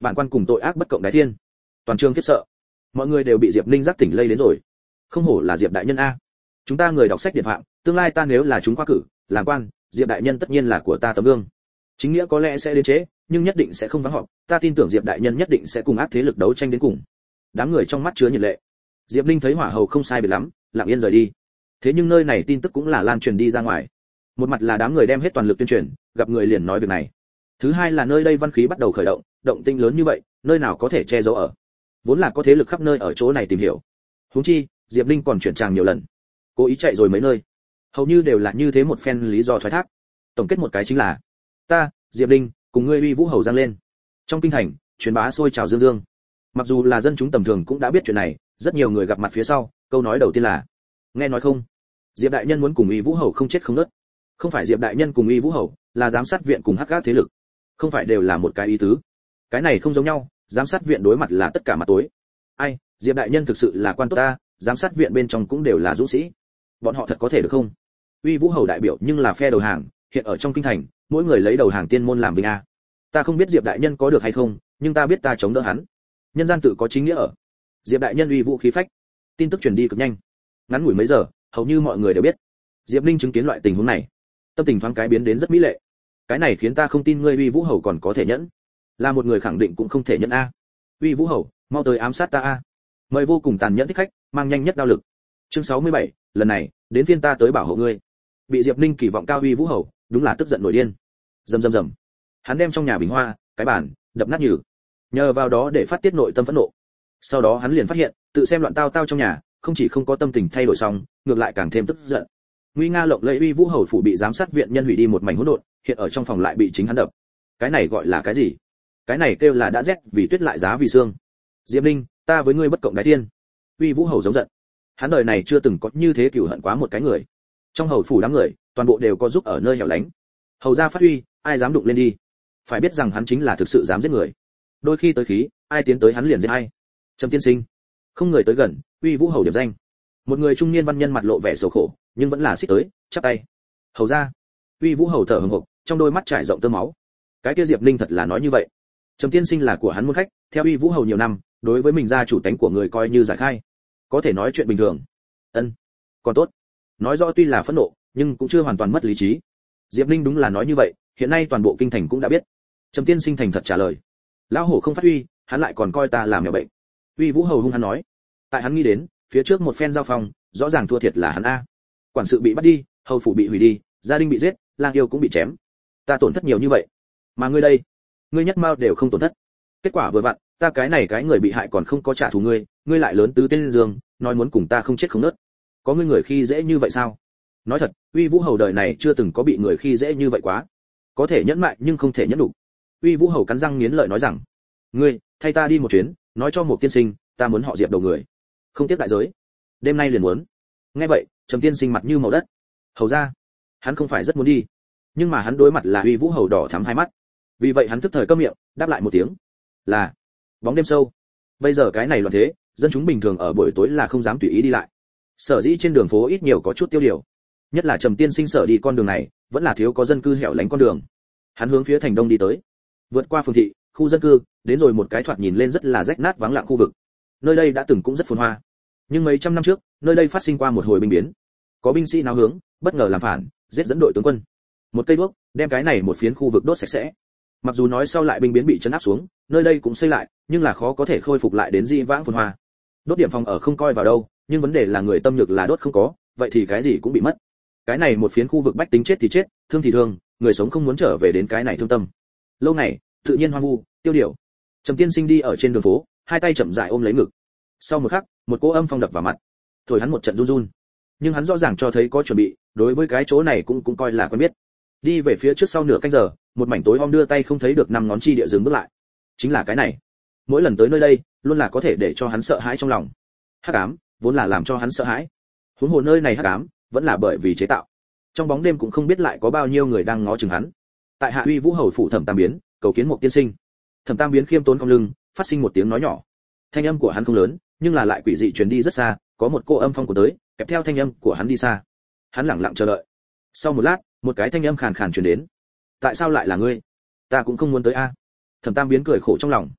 bản quan cùng tội ác bất cộng đái thiên. Toàn trường khiếp sợ, mọi người đều bị Diệp Linh giác tỉnh lây đến rồi. Không hổ là Diệp đại nhân a. Chúng ta người đọc sách điện phạm, tương lai ta nếu là chúng khoa cử, làm quan, Diệp đại nhân tất nhiên là của ta tấm gương. Chính nghĩa có lẽ sẽ đến chế, nhưng nhất định sẽ không vắng họp, ta tin tưởng Diệp đại nhân nhất định sẽ cùng ác thế lực đấu tranh đến cùng. Đám người trong mắt chứa nhiệt lệ. Diệp Linh thấy hỏa hầu không sai biệt lắm, lặng yên rời đi. Thế nhưng nơi này tin tức cũng là lan truyền đi ra ngoài. Một mặt là đám người đem hết toàn lực tuyên truyền, gặp người liền nói việc này. Thứ hai là nơi đây văn khí bắt đầu khởi động, động tinh lớn như vậy, nơi nào có thể che giấu ở. Vốn là có thế lực khắp nơi ở chỗ này tìm hiểu. Huống chi, Diệp Linh còn chuyển tràng nhiều lần, cố ý chạy rồi mấy nơi, hầu như đều là như thế một phen lý do thoái thác. Tổng kết một cái chính là, ta, Diệp Linh, cùng ngươi uy vũ hầu giang lên. Trong kinh thành, truyền bá sôi trào dương dương. Mặc dù là dân chúng tầm thường cũng đã biết chuyện này, rất nhiều người gặp mặt phía sau, câu nói đầu tiên là, nghe nói không, Diệp đại nhân muốn cùng uy vũ hầu không chết không nứt. Không phải Diệp đại nhân cùng uy vũ hầu, là giám sát viện cùng hắc ác thế lực. Không phải đều là một cái ý tứ. Cái này không giống nhau, giám sát viện đối mặt là tất cả mặt tối. Ai, Diệp đại nhân thực sự là quan tốt ta, giám sát viện bên trong cũng đều là dũng sĩ. Bọn họ thật có thể được không? Uy vũ hầu đại biểu nhưng là phe đầu hàng, hiện ở trong kinh thành, mỗi người lấy đầu hàng tiên môn làm vinh a. Ta không biết Diệp đại nhân có được hay không, nhưng ta biết ta chống đỡ hắn. Nhân gian tự có chính nghĩa ở. Diệp đại nhân uy vũ khí phách. Tin tức truyền đi cực nhanh. Ngắn ngủi mấy giờ, hầu như mọi người đều biết. Diệp Linh chứng kiến loại tình huống này, tâm tình thoáng cái biến đến rất mỹ lệ. Cái này khiến ta không tin ngươi uy vũ hầu còn có thể nhẫn. Là một người khẳng định cũng không thể nhẫn a. Uy vũ hầu, mau tới ám sát ta a. Mời vô cùng tàn nhẫn thích khách, mang nhanh nhất đao lực. Chương sáu mươi bảy, lần này, đến phiên ta tới bảo hộ ngươi. Bị Diệp Linh kỳ vọng cao uy vũ hầu, đúng là tức giận nổi điên. Rầm rầm rầm. Hắn đem trong nhà bình hoa, cái bàn, đập nát nhừ. Nhờ vào đó để phát tiết nội tâm phẫn nộ. Sau đó hắn liền phát hiện, tự xem loạn tao tao trong nhà, không chỉ không có tâm tình thay đổi xong, ngược lại càng thêm tức giận. Nguy nga lộng lẫy uy vũ hầu phủ bị giám sát viện nhân hủy đi một mảnh hỗn độn, hiện ở trong phòng lại bị chính hắn đập. Cái này gọi là cái gì? Cái này kêu là đã rét vì tuyết lại giá vì xương. Diệp Linh, ta với ngươi bất cộng đái thiên. Uy vũ hầu giống giận. Hắn đời này chưa từng có như thế cừu hận quá một cái người. Trong hầu phủ đám người, toàn bộ đều có giúp ở nơi hẻo lánh. Hầu gia phát huy, ai dám đụng lên đi. Phải biết rằng hắn chính là thực sự dám giết người. Đôi khi tới khí, ai tiến tới hắn liền giết ai. Trầm tiên sinh, không người tới gần, uy vũ hầu điểm danh. Một người trung niên văn nhân mặt lộ vẻ sầu khổ, nhưng vẫn là xích tới, chắp tay. Hầu gia. Uy vũ hầu thở hổn hộc, trong đôi mắt trải rộng tơ máu. Cái kia Diệp Linh thật là nói như vậy. Trầm tiên sinh là của hắn môn khách, theo uy vũ hầu nhiều năm, đối với mình gia chủ tánh của người coi như giải khai, có thể nói chuyện bình thường. Ân, còn tốt. Nói rõ tuy là phẫn nộ, nhưng cũng chưa hoàn toàn mất lý trí. Diệp Linh đúng là nói như vậy, hiện nay toàn bộ kinh thành cũng đã biết. Trầm tiên sinh thành thật trả lời. Lão hổ không phát huy, hắn lại còn coi ta làm mèo bệnh. Uy vũ hầu hung hắn nói. Tại hắn nghĩ đến, phía trước một phen giao phòng, rõ ràng thua thiệt là hắn a. Quản sự bị bắt đi, hầu phủ bị hủy đi, gia đình bị giết, lang yêu cũng bị chém. Ta tổn thất nhiều như vậy, mà ngươi đây, ngươi nhất mao đều không tổn thất. Kết quả vừa vặn, ta cái này cái người bị hại còn không có trả thù ngươi, ngươi lại lớn tứ tên giường, nói muốn cùng ta không chết không nứt. Có ngươi người khi dễ như vậy sao? Nói thật, Uy Vũ hầu đời này chưa từng có bị người khi dễ như vậy quá. Có thể nhẫn mại nhưng không thể nhẫn đủ. Uy Vũ hầu cắn răng nghiến lợi nói rằng, ngươi, thay ta đi một chuyến, nói cho một tiên sinh, ta muốn họ Diệp đầu người, không tiếp đại giới. Đêm nay liền muốn. Nghe vậy, Trầm tiên sinh mặt như màu đất. Hầu ra, hắn không phải rất muốn đi, nhưng mà hắn đối mặt là Uy Vũ hầu đỏ thắm hai mắt. Vì vậy hắn tức thời câm miệng, đáp lại một tiếng, là bóng đêm sâu. Bây giờ cái này loạn thế, dân chúng bình thường ở buổi tối là không dám tùy ý đi lại. Sở dĩ trên đường phố ít nhiều có chút tiêu điều. Nhất là Trầm tiên sinh sở đi con đường này, vẫn là thiếu có dân cư hẻo lánh con đường. Hắn hướng phía thành đông đi tới, vượt qua phường thị, khu dân cư, đến rồi một cái thoạt nhìn lên rất là rách nát vắng lặng khu vực. Nơi đây đã từng cũng rất phồn hoa, nhưng mấy trăm năm trước, nơi đây phát sinh qua một hồi binh biến. Có binh sĩ nào hướng, bất ngờ làm phản, giết dẫn đội tướng quân. Một cây đuốc, đem cái này một phiến khu vực đốt sạch sẽ. Mặc dù nói sau lại binh biến bị trấn áp xuống, nơi đây cũng xây lại, nhưng là khó có thể khôi phục lại đến di vãng phồn hoa. Đốt điểm phòng ở không coi vào đâu, nhưng vấn đề là người tâm nhược là đốt không có, vậy thì cái gì cũng bị mất. Cái này một phiến khu vực bách tính chết thì chết, thương thì thương, người sống không muốn trở về đến cái này thương tâm. Lâu này, tự nhiên hoang vu, tiêu điều. Trầm tiên sinh đi ở trên đường phố, hai tay chậm rãi ôm lấy ngực. Sau một khắc, một cỗ âm phong đập vào mặt, thổi hắn một trận run run. Nhưng hắn rõ ràng cho thấy có chuẩn bị, đối với cái chỗ này cũng cũng coi là quen biết. Đi về phía trước sau nửa canh giờ, một mảnh tối om đưa tay không thấy được năm ngón chi địa dừng bước lại. Chính là cái này. Mỗi lần tới nơi đây, luôn là có thể để cho hắn sợ hãi trong lòng. Hắc ám, vốn là làm cho hắn sợ hãi. Huống hồ nơi này hắc ám, vẫn là bởi vì chế tạo. Trong bóng đêm cũng không biết lại có bao nhiêu người đang ngó chừng hắn. Tại Hạ Uy Vũ hầu phủ Thẩm Tam Biến, cầu kiến một tiên sinh. Thẩm Tam Biến khiêm tốn cong lưng, phát sinh một tiếng nói nhỏ. Thanh âm của hắn không lớn, nhưng là lại quỷ dị truyền đi rất xa, có một cô âm phong của tới, kèm theo thanh âm của hắn đi xa. Hắn lặng lặng chờ đợi. Sau một lát, một cái thanh âm khàn khàn truyền đến. Tại sao lại là ngươi? Ta cũng không muốn tới a. Thẩm Tam Biến cười khổ trong lòng.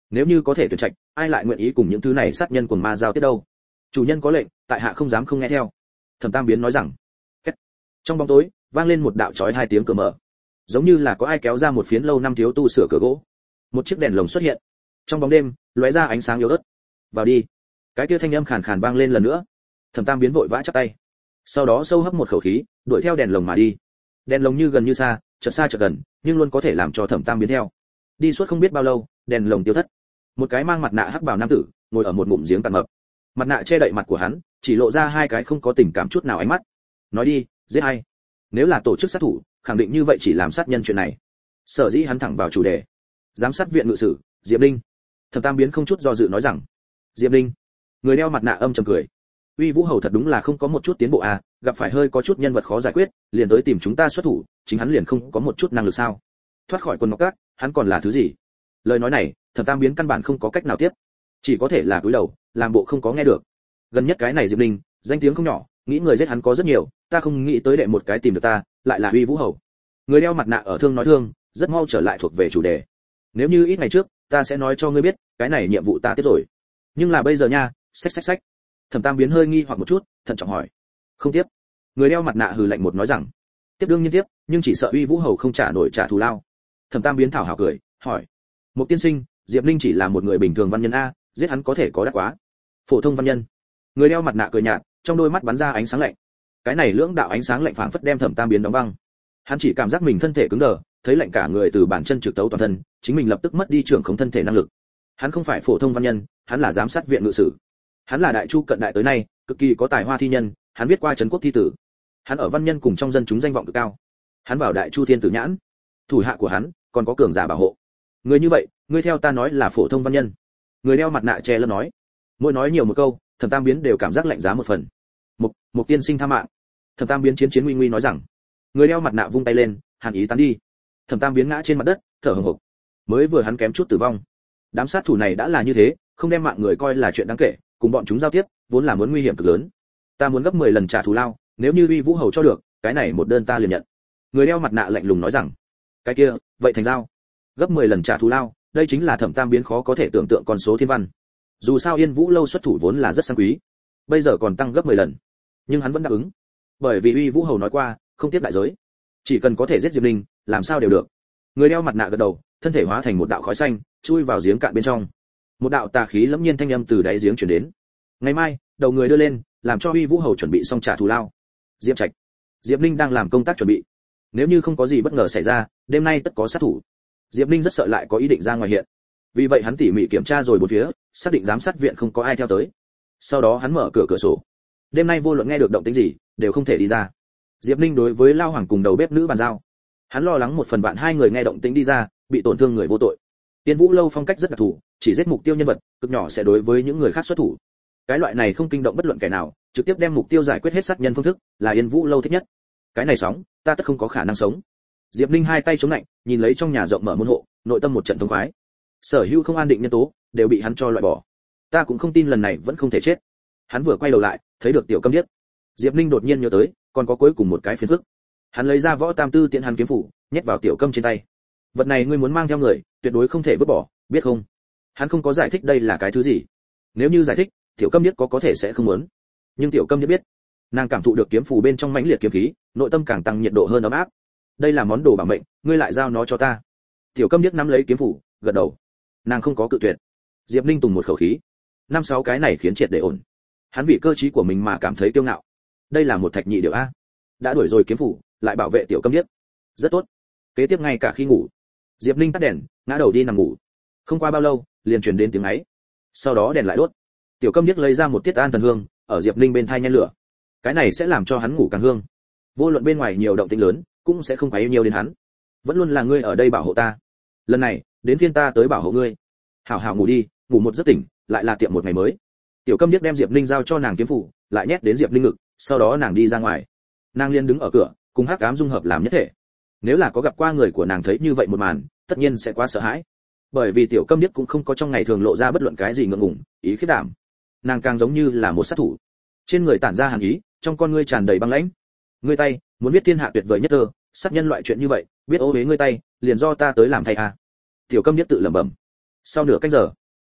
Nếu như có thể tuyển trạch, ai lại nguyện ý cùng những thứ này sát nhân quần ma giao tiếp đâu? Chủ nhân có lệnh, tại hạ không dám không nghe theo. Thẩm Tam Biến nói rằng. Trong bóng tối, vang lên một đạo chói hai tiếng cửa mở. Giống như là có ai kéo ra một phiến lâu năm thiếu tu sửa cửa gỗ. Một chiếc đèn lồng xuất hiện. Trong bóng đêm, lóe ra ánh sáng yếu ớt. Vào đi. Cái kia thanh âm khàn khàn vang lên lần nữa. Thẩm Tam Biến vội vã chắp tay. Sau đó sâu hấp một khẩu khí, đuổi theo đèn lồng mà đi. Đèn lồng như gần như xa, chợt xa chợt gần, nhưng luôn có thể làm cho Thẩm Tam Biến theo. Đi suốt không biết bao lâu, đèn lồng tiêu thất. Một cái mang mặt nạ hắc bào nam tử, ngồi ở một ngụm giếng cạn mập. Mặt nạ che đậy mặt của hắn, chỉ lộ ra hai cái không có tình cảm chút nào ánh mắt. Nói đi, giết ai? Nếu là tổ chức sát thủ, khẳng định như vậy chỉ làm sát nhân chuyện này. Sở dĩ hắn thẳng vào chủ đề. Giám sát viện ngự sử, Diệp Linh. Thẩm Tam Biến không chút do dự nói rằng. Diệp Linh. Người đeo mặt nạ âm trầm cười. Uy Vũ Hầu thật đúng là không có một chút tiến bộ à, gặp phải hơi có chút nhân vật khó giải quyết, liền tới tìm chúng ta xuất thủ, chính hắn liền không có một chút năng lực sao? Thoát khỏi quần ngọc các, hắn còn là thứ gì? Lời nói này, Thẩm Tam Biến căn bản không có cách nào tiếp, chỉ có thể là cúi đầu, làm bộ không có nghe được. Gần nhất cái này Diệp Linh, danh tiếng không nhỏ, nghĩ người giết hắn có rất nhiều, ta không nghĩ tới đệ một cái tìm được ta, lại là Uy Vũ Hầu. Người đeo mặt nạ ở thương nói thương, rất mau trở lại thuộc về chủ đề. Nếu như ít ngày trước, ta sẽ nói cho ngươi biết, cái này nhiệm vụ ta tiếp rồi. Nhưng là bây giờ nha, xách xách xách. Thẩm Tam Biến hơi nghi hoặc một chút, thận trọng hỏi. Không tiếp. Người đeo mặt nạ hừ lạnh một nói rằng. Tiếp đương nhiên tiếp, nhưng chỉ sợ Uy Vũ Hầu không trả nổi trả thù lao. Thẩm Tam Biến thảo hảo cười, hỏi. Một tiên sinh, Diệp Linh chỉ là một người bình thường văn nhân a, giết hắn có thể có đắt quá. Phổ thông văn nhân. Người đeo mặt nạ cười nhạt, trong đôi mắt bắn ra ánh sáng lạnh. Cái này lưỡng đạo ánh sáng lạnh phảng phất đem Thẩm Tam Biến đóng băng. Hắn chỉ cảm giác mình thân thể cứng đờ, thấy lạnh cả người từ bàn chân trực tấu toàn thân, chính mình lập tức mất đi trưởng khống thân thể năng lực. Hắn không phải phổ thông văn nhân, hắn là giám sát viện ngự sử. Hắn là đại chu cận đại tới nay, cực kỳ có tài hoa thi nhân, hắn viết qua trấn quốc thi tử. Hắn ở văn nhân cùng trong dân chúng danh vọng cực cao. Hắn vào đại chu thiên tử nhãn. Thủ hạ của hắn còn có cường giả bảo hộ. Người như vậy, ngươi theo ta nói là phổ thông văn nhân. Người đeo mặt nạ che lấp nói. Mỗi nói nhiều một câu, Thẩm Tam Biến đều cảm giác lạnh giá một phần. Một, một tiên sinh tha mạng. Thẩm Tam Biến chiến chiến nguy nguy nói rằng. Người đeo mặt nạ vung tay lên, hàn ý tán đi. Thẩm Tam Biến ngã trên mặt đất, thở hổn hộc. Mới vừa hắn kém chút tử vong. Đám sát thủ này đã là như thế, không đem mạng người coi là chuyện đáng kể, cùng bọn chúng giao tiếp, vốn là muốn nguy hiểm cực lớn. Ta muốn gấp mười lần trả thù lao, nếu như Uy Vũ Hầu cho được, cái này một đơn ta liền nhận. Người đeo mặt nạ lạnh lùng nói rằng. Cái kia, vậy thành giao. Gấp mười lần trả thù lao, đây chính là Thẩm Tam Biến khó có thể tưởng tượng con số thiên văn. Dù sao Yên Vũ lâu xuất thủ vốn là rất sang quý, bây giờ còn tăng gấp mười lần, nhưng hắn vẫn đáp ứng, bởi vì Uy Vũ Hầu nói qua, không tiếp đại giới, chỉ cần có thể giết Diệp Linh, làm sao đều được. Người đeo mặt nạ gật đầu, thân thể hóa thành một đạo khói xanh, chui vào giếng cạn bên trong. Một đạo tà khí lẫm nhiên thanh âm từ đáy giếng truyền đến. Ngày mai, đầu người đưa lên, làm cho Uy Vũ Hầu chuẩn bị xong trả thù lao. Diệp Trạch, Diệp Linh đang làm công tác chuẩn bị. Nếu như không có gì bất ngờ xảy ra, đêm nay tất có sát thủ. Diệp Linh rất sợ lại có ý định ra ngoài hiện. Vì vậy hắn tỉ mỉ kiểm tra rồi bốn phía, xác định giám sát viện không có ai theo tới. Sau đó hắn mở cửa cửa sổ. Đêm nay vô luận nghe được động tĩnh gì, đều không thể đi ra. Diệp Linh đối với Lao Hoàng cùng đầu bếp nữ bàn giao. Hắn lo lắng một phần bạn hai người nghe động tĩnh đi ra, bị tổn thương người vô tội. Tiên Vũ lâu phong cách rất đặc thù, chỉ giết mục tiêu nhân vật, cực nhỏ sẽ đối với những người khác xuất thủ. Cái loại này không kinh động bất luận kẻ nào, trực tiếp đem mục tiêu giải quyết hết sát nhân phương thức, là Yên Vũ lâu thích nhất. Cái này sóng, ta tất không có khả năng sống. Diệp Linh hai tay chống lạnh, nhìn lấy trong nhà rộng mở môn hộ, nội tâm một trận thống khoái. Sở hữu không an định nhân tố đều bị hắn cho loại bỏ. Ta cũng không tin lần này vẫn không thể chết. Hắn vừa quay đầu lại, thấy được Tiểu Câm Điếc. Diệp Linh đột nhiên nhớ tới, còn có cuối cùng một cái phiền phức. Hắn lấy ra Võ Tam Tư Tiễn Hàn kiếm phủ, nhét vào Tiểu Câm trên tay. Vật này ngươi muốn mang theo người, tuyệt đối không thể vứt bỏ, biết không? Hắn không có giải thích đây là cái thứ gì. Nếu như giải thích, Tiểu Câm Điếc có có thể sẽ không muốn. Nhưng Tiểu Câm Điếc biết, nàng cảm thụ được kiếm phù bên trong mãnh liệt kiếm khí, nội tâm càng tăng nhiệt độ hơn ấm áp. Đây là món đồ bảo mệnh, ngươi lại giao nó cho ta. Tiểu Câm Điếc nắm lấy kiếm phù, gật đầu. Nàng không có cự tuyệt. Diệp Linh tùng một khẩu khí. Năm sáu cái này khiến triệt để ổn. Hắn vì cơ trí của mình mà cảm thấy kiêu ngạo. Đây là một thạch nhị điều a. Đã đuổi rồi kiếm phủ, lại bảo vệ Tiểu Câm Điếc. Rất tốt. Kế tiếp ngay cả khi ngủ, Diệp Linh tắt đèn, ngã đầu đi nằm ngủ. Không qua bao lâu, liền truyền đến tiếng ấy. Sau đó đèn lại đốt. Tiểu Câm Điếc lấy ra một tiết an thần hương, ở Diệp Linh bên thai nhen lửa. Cái này sẽ làm cho hắn ngủ càng hương. Vô luận bên ngoài nhiều động tĩnh lớn, cũng sẽ không quấy nhiều đến hắn. Vẫn luôn là ngươi ở đây bảo hộ ta. Lần này, đến phiên ta tới bảo hộ ngươi. Hảo hảo ngủ đi, ngủ một giấc tỉnh, lại là tiệm một ngày mới. Tiểu Câm Điếc đem Diệp Linh giao cho nàng kiếm phủ, lại nhét đến Diệp Linh ngực, sau đó nàng đi ra ngoài. Nàng liền đứng ở cửa, cùng hắc ám dung hợp làm nhất thể. Nếu là có gặp qua người của nàng thấy như vậy một màn, tất nhiên sẽ quá sợ hãi. Bởi vì Tiểu Câm Điếc cũng không có trong ngày thường lộ ra bất luận cái gì ngượng ngùng, ý khiết đảm. Nàng càng giống như là một sát thủ. Trên người tản ra hàn ý, trong con ngươi tràn đầy băng lãnh. Ngươi tay, muốn viết thiên hạ tuyệt vời nhất thơ, sát nhân loại chuyện như vậy, biết ô uế ngươi tay, liền do ta tới làm thay à. Tiểu Câm Điếc tự lẩm bẩm. Sau nửa canh giờ,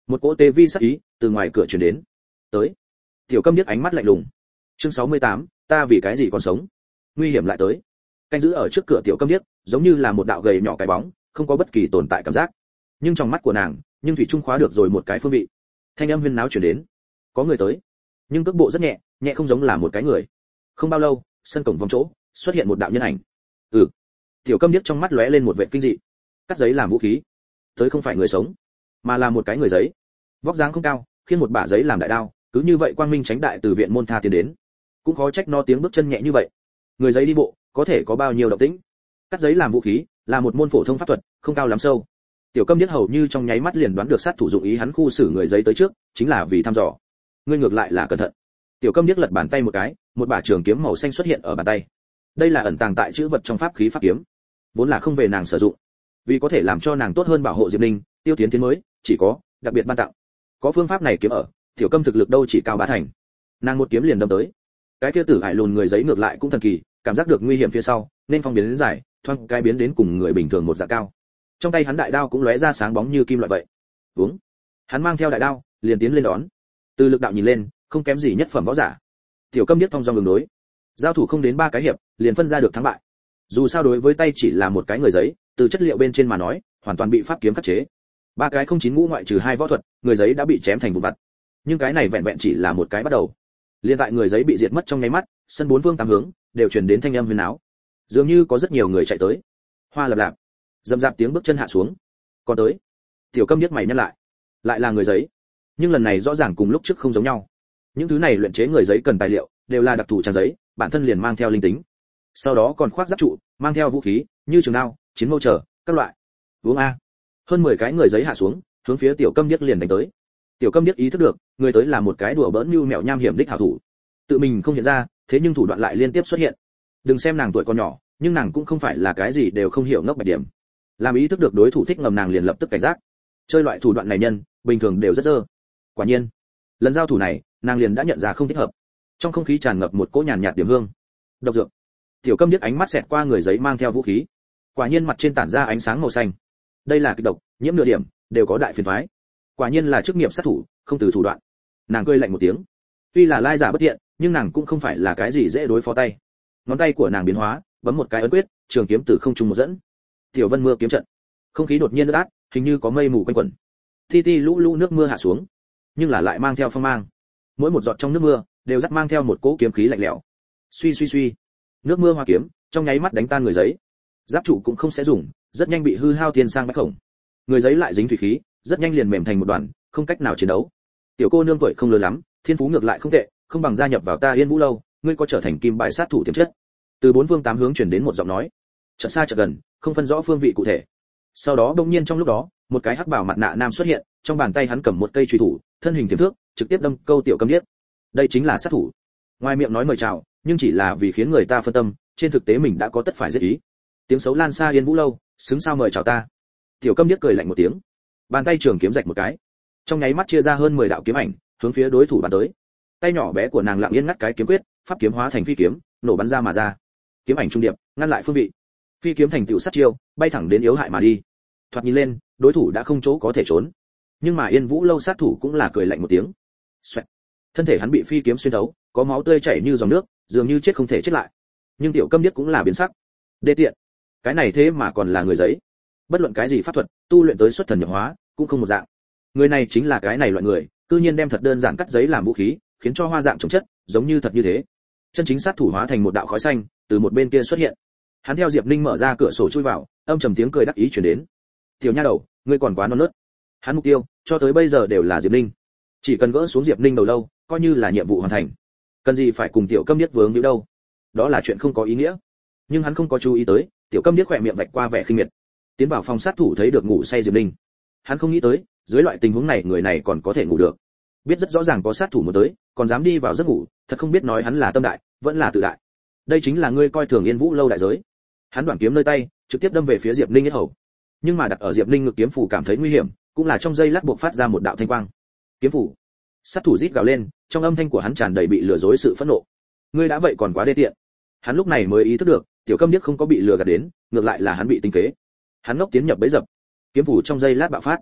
Một cỗ tê vi sắc ý từ ngoài cửa truyền đến. Tới. Tiểu Câm Điếc ánh mắt lạnh lùng. Chương sáu mươi tám, ta vì cái gì còn sống? Nguy hiểm lại tới. Canh giữ ở trước cửa Tiểu Câm Điếc, giống như là một đạo gầy nhỏ cái bóng, không có bất kỳ tồn tại cảm giác. Nhưng trong mắt của nàng, nhưng thủy trung khóa được rồi một cái phương vị. Thanh âm huyên náo truyền đến. Có người tới. Nhưng cước bộ rất nhẹ, nhẹ không giống là một cái người. Không bao lâu, sân cổng vòng chỗ, xuất hiện một đạo nhân ảnh. Ừ. Tiểu Câm Điếc trong mắt lóe lên một vệt kinh dị. Cắt giấy làm vũ khí. Tới không phải người sống, mà là một cái người giấy. Vóc dáng không cao, khiêng một bả giấy làm đại đao, cứ như vậy quang minh tránh đại từ viện môn tha tiến đến. Cũng khó trách nó tiếng bước chân nhẹ như vậy. Người giấy đi bộ, có thể có bao nhiêu động tĩnh. Cắt giấy làm vũ khí, là một môn phổ thông pháp thuật, không cao lắm sâu. Tiểu Câm Điếc hầu như trong nháy mắt liền đoán được sát thủ dụng ý hắn khu xử người giấy tới trước, chính là vì thăm dò. Ngươi ngược lại là cẩn thận. Tiểu Câm Điếc lật bàn tay một cái, một bả trường kiếm màu xanh xuất hiện ở bàn tay. Đây là ẩn tàng tại chữ vật trong pháp khí pháp kiếm, vốn là không về nàng sử dụng, vì có thể làm cho nàng tốt hơn bảo hộ Diệp Linh, tiêu tiến tiến mới, chỉ có đặc biệt ban tặng. Có phương pháp này kiếm ở, Tiểu Câm thực lực đâu chỉ cao bá thành. Nàng một kiếm liền đâm tới. Cái kia tử hải lùn người giấy ngược lại cũng thần kỳ, cảm giác được nguy hiểm phía sau, nên phong biến đến dài, thoáng cái biến đến cùng người bình thường một dạng cao. Trong tay hắn đại đao cũng lóe ra sáng bóng như kim loại vậy. Uống. Hắn mang theo đại đao, liền tiến lên đón. Từ lực đạo nhìn lên, không kém gì nhất phẩm võ giả. Tiểu Câm Điếc thông dong đường đối. Giao thủ không đến ba cái hiệp, liền phân ra được thắng bại. Dù sao đối với tay chỉ là một cái người giấy, từ chất liệu bên trên mà nói, hoàn toàn bị pháp kiếm khắc chế. Ba cái không chín ngũ ngoại trừ hai võ thuật, người giấy đã bị chém thành vụn vặt. Nhưng cái này vẹn vẹn chỉ là một cái bắt đầu. Liên tại người giấy bị diệt mất trong nháy mắt, sân bốn phương tám hướng đều truyền đến thanh âm huyền áo. Dường như có rất nhiều người chạy tới. Hoa lập lạp, dầm dạp tiếng bước chân hạ xuống. Còn tới. Tiểu Câm Điếc mày nhăn lại. Lại là người giấy. Nhưng lần này rõ ràng cùng lúc trước không giống nhau. Những thứ này luyện chế người giấy cần tài liệu, đều là đặc thù trang giấy, bản thân liền mang theo linh tính. Sau đó còn khoác giáp trụ, mang theo vũ khí, như trường đao, chiến mâu trở, các loại. Uống a. Hơn mười cái người giấy hạ xuống, hướng phía Tiểu Câm Điếc liền đánh tới. Tiểu Câm Điếc ý thức được, người tới là một cái đùa bỡn như mèo nham hiểm đích hảo thủ. Tự mình không hiện ra, thế nhưng thủ đoạn lại liên tiếp xuất hiện. Đừng xem nàng tuổi còn nhỏ, nhưng nàng cũng không phải là cái gì đều không hiểu ngốc bạch điểm. Làm ý thức được đối thủ thích ngầm nàng liền lập tức cảnh giác. Chơi loại thủ đoạn này nhân, bình thường đều rất dơ. Quả nhiên, lần giao thủ này, nàng liền đã nhận ra không thích hợp. Trong không khí tràn ngập một cỗ nhàn nhạt điểm hương. Độc dược. Tiểu Câm Điếc ánh mắt xẹt qua người giấy mang theo vũ khí. Quả nhiên mặt trên tản ra ánh sáng màu xanh. Đây là kịch độc, nhiễm nửa điểm, đều có đại phiền toái. Quả nhiên là chức nghiệp sát thủ, không từ thủ đoạn. Nàng cười lạnh một tiếng. Tuy là lai giả bất thiện, nhưng nàng cũng không phải là cái gì dễ đối phó tay. Ngón tay của nàng biến hóa, bấm một cái ấn quyết, trường kiếm từ không trung một dẫn. Tiểu Vân Mưa kiếm trận. Không khí đột nhiên ướt át, hình như có mây mù quanh quẩn. Ti ti lũ lũ nước mưa hạ xuống, nhưng là lại mang theo phong mang. Mỗi một giọt trong nước mưa đều dắt mang theo một cỗ kiếm khí lạnh lẽo. Suy suy suy, nước mưa hoa kiếm trong nháy mắt đánh tan người giấy. Giáp trụ cũng không sẽ dùng, rất nhanh bị hư hao thiên sang bách khổng. Người giấy lại dính thủy khí, rất nhanh liền mềm thành một đoàn, không cách nào chiến đấu. Tiểu cô nương tuổi không lớn lắm, thiên phú ngược lại không tệ, không bằng gia nhập vào ta Yên Vũ lâu, ngươi có trở thành kim bài sát thủ tiềm chất. Từ bốn phương tám hướng truyền đến một giọng nói, chợt xa chợt gần, không phân rõ phương vị cụ thể. Sau đó đột nhiên trong lúc đó, một cái hắc bào mặt nạ nam xuất hiện, trong bàn tay hắn cầm một cây chùy thủ, thân hình tiềm thước, trực tiếp đâm câu Tiểu Câm Điếc. Đây chính là sát thủ. Ngoài miệng nói mời chào, nhưng chỉ là vì khiến người ta phân tâm, trên thực tế mình đã có tất phải giết ý. Tiếng xấu lan xa Yên Vũ lâu, xứng sao mời chào ta. Tiểu Câm Điếc cười lạnh một tiếng, bàn tay trường kiếm rạch một cái, trong nháy mắt chia ra hơn mười đạo kiếm ảnh, hướng phía đối thủ bắn tới. Tay nhỏ bé của nàng lặng yên ngắt cái kiếm quyết, pháp kiếm hóa thành phi kiếm, nổ bắn ra mà ra. Kiếm ảnh trung điệp, ngăn lại phương vị. Phi kiếm thành tựu sát chiêu, bay thẳng đến yếu hại mà đi. Thoạt nhìn lên, đối thủ đã không chỗ có thể trốn. Nhưng mà Yên Vũ lâu sát thủ cũng là cười lạnh một tiếng. Xoẹt. Thân thể hắn bị phi kiếm xuyên thấu, có máu tươi chảy như dòng nước, dường như chết không thể chết lại. Nhưng Tiểu Câm Điếc cũng là biến sắc. Đê tiện. Cái này thế mà còn là người giấy. Bất luận cái gì pháp thuật, tu luyện tới xuất thần nhập hóa, cũng không một dạng. Người này chính là cái này loại người, cư nhiên đem thật đơn giản cắt giấy làm vũ khí, khiến cho hoa dạng chống chất, giống như thật như thế. Chân chính sát thủ hóa thành một đạo khói xanh, từ một bên kia xuất hiện. Hắn theo Diệp Ninh mở ra cửa sổ chui vào, âm trầm tiếng cười đắc ý truyền đến. Tiểu nha đầu, ngươi còn quá non nớt. Hắn mục tiêu, cho tới bây giờ đều là Diệp Ninh. Chỉ cần gỡ xuống Diệp Ninh đầu lâu, coi như là nhiệm vụ hoàn thành. Cần gì phải cùng Tiểu Câm Điếc vướng víu đâu? Đó là chuyện không có ý nghĩa. Nhưng hắn không có chú ý tới, Tiểu Câm Điếc khỏe miệng vạch qua vẻ khinh miệt. Tiến vào phòng sát thủ thấy được ngủ say Diệp Ninh. Hắn không nghĩ tới, dưới loại tình huống này người này còn có thể ngủ được. Biết rất rõ ràng có sát thủ muốn tới, còn dám đi vào giấc ngủ, thật không biết nói hắn là tâm đại, vẫn là tự đại. Đây chính là ngươi coi thường Yên Vũ lâu đại giới. Hắn đoạn kiếm nơi tay, trực tiếp đâm về phía Diệp Ninh yết hầu. Nhưng mà đặt ở Diệp Ninh ngực kiếm phủ cảm thấy nguy hiểm, cũng là trong giây lát buộc phát ra một đạo thanh quang. Kiếm phủ. Sát thủ rít gào lên, trong âm thanh của hắn tràn đầy bị lừa dối sự phẫn nộ. Ngươi đã vậy còn quá đê tiện. Hắn lúc này mới ý thức được, Tiểu Câm Điếc không có bị lừa gạt đến, ngược lại là hắn bị tinh kế. Hắn ngốc tiến nhập bẫy dập. Kiếm phủ trong giây lát bạo phát.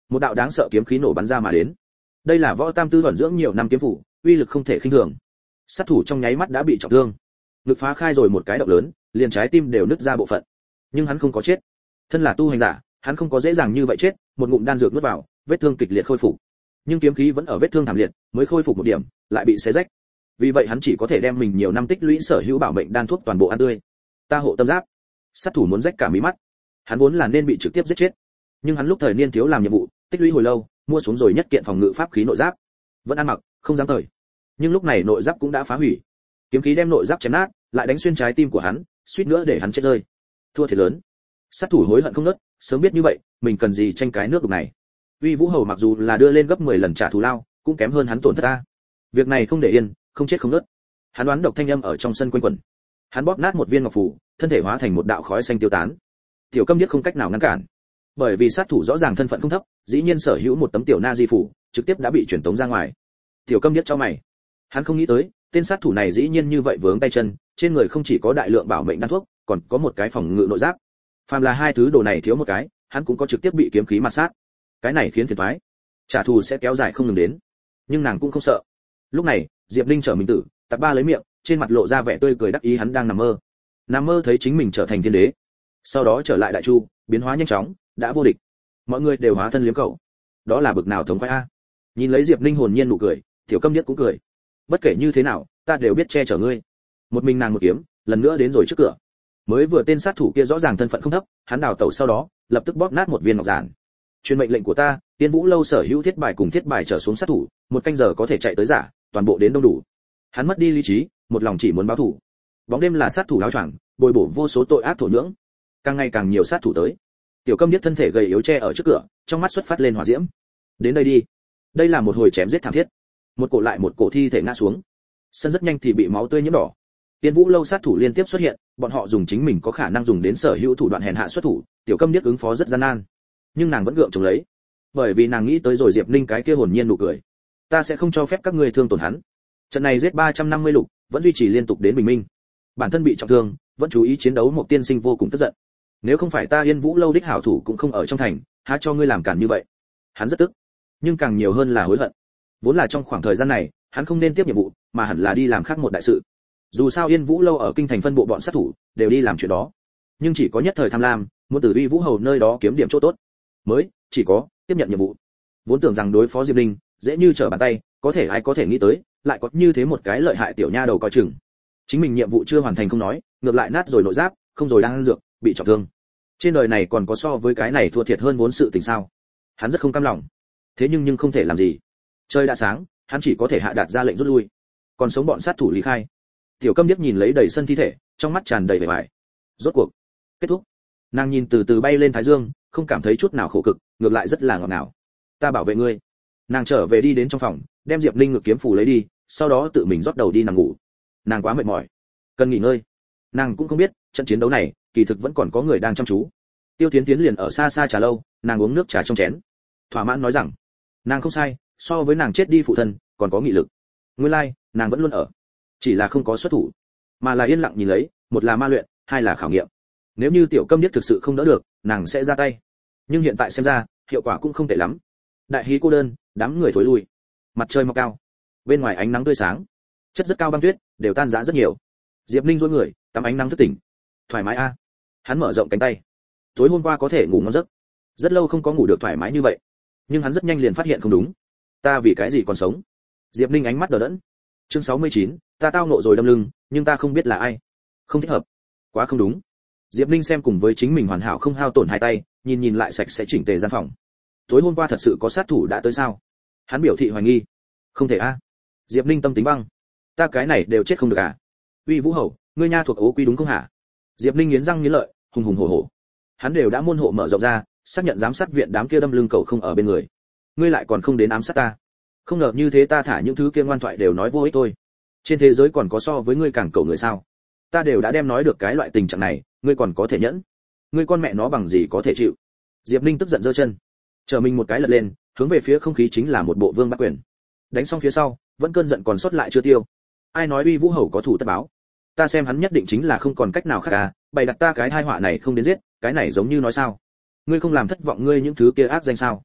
một đạo đáng sợ kiếm khí nổ bắn ra mà đến. Đây là võ tam tư thuần dưỡng nhiều năm kiếm phủ, uy lực không thể khinh thường. Sát thủ trong nháy mắt đã bị trọng thương, ngực phá khai rồi một cái động lớn, liền trái tim đều nứt ra bộ phận. Nhưng hắn không có chết. Thân là tu hành giả, hắn không có dễ dàng như vậy chết, một ngụm đan dược nuốt vào, vết thương kịch liệt khôi phục. Nhưng kiếm khí vẫn ở vết thương thảm liệt, mới khôi phục một điểm, lại bị xé rách. Vì vậy hắn chỉ có thể đem mình nhiều năm tích lũy sở hữu bảo mệnh đan thuốc toàn bộ ăn tươi. Ta hộ tâm giáp. Sát thủ muốn rách cả mí mắt. Hắn vốn là nên bị trực tiếp giết chết, nhưng hắn lúc thời niên thiếu làm nhiệm vụ, tích lũy hồi lâu, mua xuống rồi nhất kiện phòng ngự pháp khí nội giáp, vẫn ăn mặc, không dám cởi. Nhưng lúc này nội giáp cũng đã phá hủy, kiếm khí đem nội giáp chém nát, lại đánh xuyên trái tim của hắn, suýt nữa để hắn chết rơi. Thua thiệt lớn. Sát thủ hối hận không ngớt, sớm biết như vậy, mình cần gì tranh cái nước đục này. Uy Vũ Hầu mặc dù là đưa lên gấp mười lần trả thù lao, cũng kém hơn hắn tổn thất ta. Việc này không để yên, không chết không ngớt. Hắn đoán độc thanh âm ở trong sân quanh quẩn. Hắn bóp nát một viên ngọc phù, thân thể hóa thành một đạo khói xanh tiêu tán. Tiểu Câm Điếc không cách nào ngăn cản, bởi vì sát thủ rõ ràng thân phận không thấp, dĩ nhiên sở hữu một tấm tiểu na di phủ, trực tiếp đã bị chuyển tống ra ngoài. Tiểu Câm Điếc chau mày, hắn không nghĩ tới, tên sát thủ này dĩ nhiên như vậy vướng tay chân, trên người không chỉ có đại lượng bảo mệnh đan thuốc, còn có một cái phòng ngự nội giáp. Phàm là hai thứ đồ này thiếu một cái, hắn cũng có trực tiếp bị kiếm khí mặt sát. Cái này khiến phiền toái, trả thù sẽ kéo dài không ngừng đến. Nhưng nàng cũng không sợ. Lúc này, Diệp Linh trở mình tử, tập ba lấy miệng, trên mặt lộ ra vẻ tươi cười đắc ý, hắn đang nằm mơ. Nằm mơ thấy chính mình trở thành thiên đế, sau đó trở lại đại chu, biến hóa nhanh chóng, đã vô địch. Mọi người đều hóa thân liếm cậu. Đó là bực nào thống khoái a. Nhìn lấy Diệp Linh hồn nhiên nụ cười, Tiểu Câm Điếc cũng cười. Bất kể như thế nào, ta đều biết che chở ngươi. Một mình nàng một kiếm, lần nữa đến rồi trước cửa. Mới vừa tên sát thủ kia rõ ràng thân phận không thấp, hắn đào tẩu sau đó, lập tức bóp nát một viên ngọc giản. Truyền mệnh lệnh của ta, Tiên Vũ lâu sở hữu thiết bài cùng thiết bài trở xuống sát thủ, một canh giờ có thể chạy tới giả, toàn bộ đến đông đủ. Hắn mất đi lý trí, một lòng chỉ muốn báo thù. Bóng đêm là sát thủ áo choàng, bồi bổ vô số tội ác thổ nhưỡng. Càng ngày càng nhiều sát thủ tới. Tiểu Câm Điếc thân thể gầy yếu che ở trước cửa, trong mắt xuất phát lên hỏa diễm. Đến đây đi. Đây là một hồi chém giết thảm thiết. Một cổ lại một cổ thi thể ngã xuống. Sân rất nhanh thì bị máu tươi nhiễm đỏ. Tiên Vũ lâu sát thủ liên tiếp xuất hiện, bọn họ dùng chính mình có khả năng dùng đến sở hữu thủ đoạn hèn hạ xuất thủ, Tiểu Câm Điếc ứng phó rất gian nan. Nhưng nàng vẫn gượng chống lấy, bởi vì nàng nghĩ tới rồi Diệp Linh cái kia hồn nhiên nụ cười. Ta sẽ không cho phép các ngươi thương tổn hắn. Trận này giết ba trăm năm mươi lục, vẫn duy trì liên tục đến bình minh. Bản thân bị trọng thương, vẫn chú ý chiến đấu, một tiên sinh vô cùng tức giận. Nếu không phải ta Yên Vũ lâu đích hảo thủ cũng không ở trong thành, há cho ngươi làm cản như vậy. Hắn rất tức, nhưng càng nhiều hơn là hối hận. Vốn là trong khoảng thời gian này, hắn không nên tiếp nhiệm vụ, mà hẳn là đi làm khác một đại sự. Dù sao Yên Vũ lâu ở kinh thành phân bộ bọn sát thủ đều đi làm chuyện đó, nhưng chỉ có nhất thời tham lam, muốn từ Uy Vũ hầu nơi đó kiếm điểm chỗ tốt, mới chỉ có tiếp nhận nhiệm vụ. Vốn tưởng rằng đối phó Diệp Linh dễ như trở bàn tay, có thể ai có thể nghĩ tới, lại có như thế một cái lợi hại tiểu nha đầu coi chừng. Chính mình nhiệm vụ chưa hoàn thành không nói, ngược lại nát rồi nội giáp, không rồi đang ăn dược, bị trọng thương. Trên đời này còn có so với cái này thua thiệt hơn vốn sự tình sao? Hắn rất không cam lòng. Thế nhưng nhưng không thể làm gì. Trời đã sáng, hắn chỉ có thể hạ đạt ra lệnh rút lui. Còn sống bọn sát thủ lý khai. Tiểu Câm Điếc nhìn lấy đầy sân thi thể, trong mắt tràn đầy vẻ vải. Rốt cuộc kết thúc. Nàng nhìn từ từ bay lên thái dương, không cảm thấy chút nào khổ cực, ngược lại rất là ngọt ngào. Ta bảo vệ ngươi. Nàng trở về đi đến trong phòng, đem Diệp Linh ngực kiếm phủ lấy đi, sau đó tự mình rót đầu đi nằm ngủ. Nàng quá mệt mỏi, cần nghỉ ngơi. Nàng cũng không biết, trận chiến đấu này, kỳ thực vẫn còn có người đang chăm chú. Tiêu Tiến Tiến liền ở xa xa trà lâu, nàng uống nước trà trong chén, thỏa mãn nói rằng, nàng không sai, so với nàng chết đi phụ thân, còn có nghị lực. Nguyên lai, like, nàng vẫn luôn ở, chỉ là không có xuất thủ, mà là yên lặng nhìn lấy, một là ma luyện, hai là khảo nghiệm. Nếu như Tiểu Câm Điếc thực sự không đỡ được, nàng sẽ ra tay. Nhưng hiện tại xem ra, hiệu quả cũng không tệ lắm. Đại hí cô đơn, đám người thối lui. Mặt trời mọc cao, bên ngoài ánh nắng tươi sáng, chất rất cao băng tuyết đều tan rã rất nhiều. Diệp Linh duỗi người, tắm ánh nắng thức tỉnh. Thoải mái a. Hắn mở rộng cánh tay. Tối hôm qua có thể ngủ ngon giấc. Rất lâu không có ngủ được thoải mái như vậy. Nhưng hắn rất nhanh liền phát hiện không đúng. Ta vì cái gì còn sống? Diệp Linh ánh mắt đờ đẫn. Chương sáu mươi chín, ta tao nộ rồi đâm lưng, nhưng ta không biết là ai. Không thích hợp. Quá không đúng. Diệp Linh xem cùng với chính mình hoàn hảo không hao tổn hai tay, nhìn nhìn lại sạch sẽ chỉnh tề gian phòng. Tối hôm qua thật sự có sát thủ đã tới sao? Hắn biểu thị hoài nghi. Không thể a. Diệp Linh tâm tính băng. Ta cái này đều chết không được à? Uy Vũ hầu, ngươi nha thuộc ố quy đúng không hả? Diệp Linh nghiến răng nghiến lợi, hùng hùng hổ hổ. Hắn đều đã môn hộ mở rộng ra, xác nhận giám sát viện đám kia đâm lưng cậu không ở bên người. Ngươi lại còn không đến ám sát ta. Không ngờ như thế ta thả những thứ kia ngoan thoại đều nói vô ích thôi. Trên thế giới còn có so với ngươi càng cậu người sao? Ta đều đã đem nói được cái loại tình trạng này, ngươi còn có thể nhẫn? Ngươi con mẹ nó bằng gì có thể chịu? Diệp Linh tức giận giơ chân, trở mình một cái lật lên, hướng về phía không khí chính là một bộ vương bắt quyền. Đánh xong phía sau, vẫn cơn giận còn sót lại chưa tiêu. Ai nói Uy Vũ hầu có thủ tất báo? Ta xem hắn nhất định chính là không còn cách nào khác à, bày đặt ta cái tai họa này không đến giết, cái này giống như nói sao? Ngươi không làm thất vọng ngươi những thứ kia ác danh sao?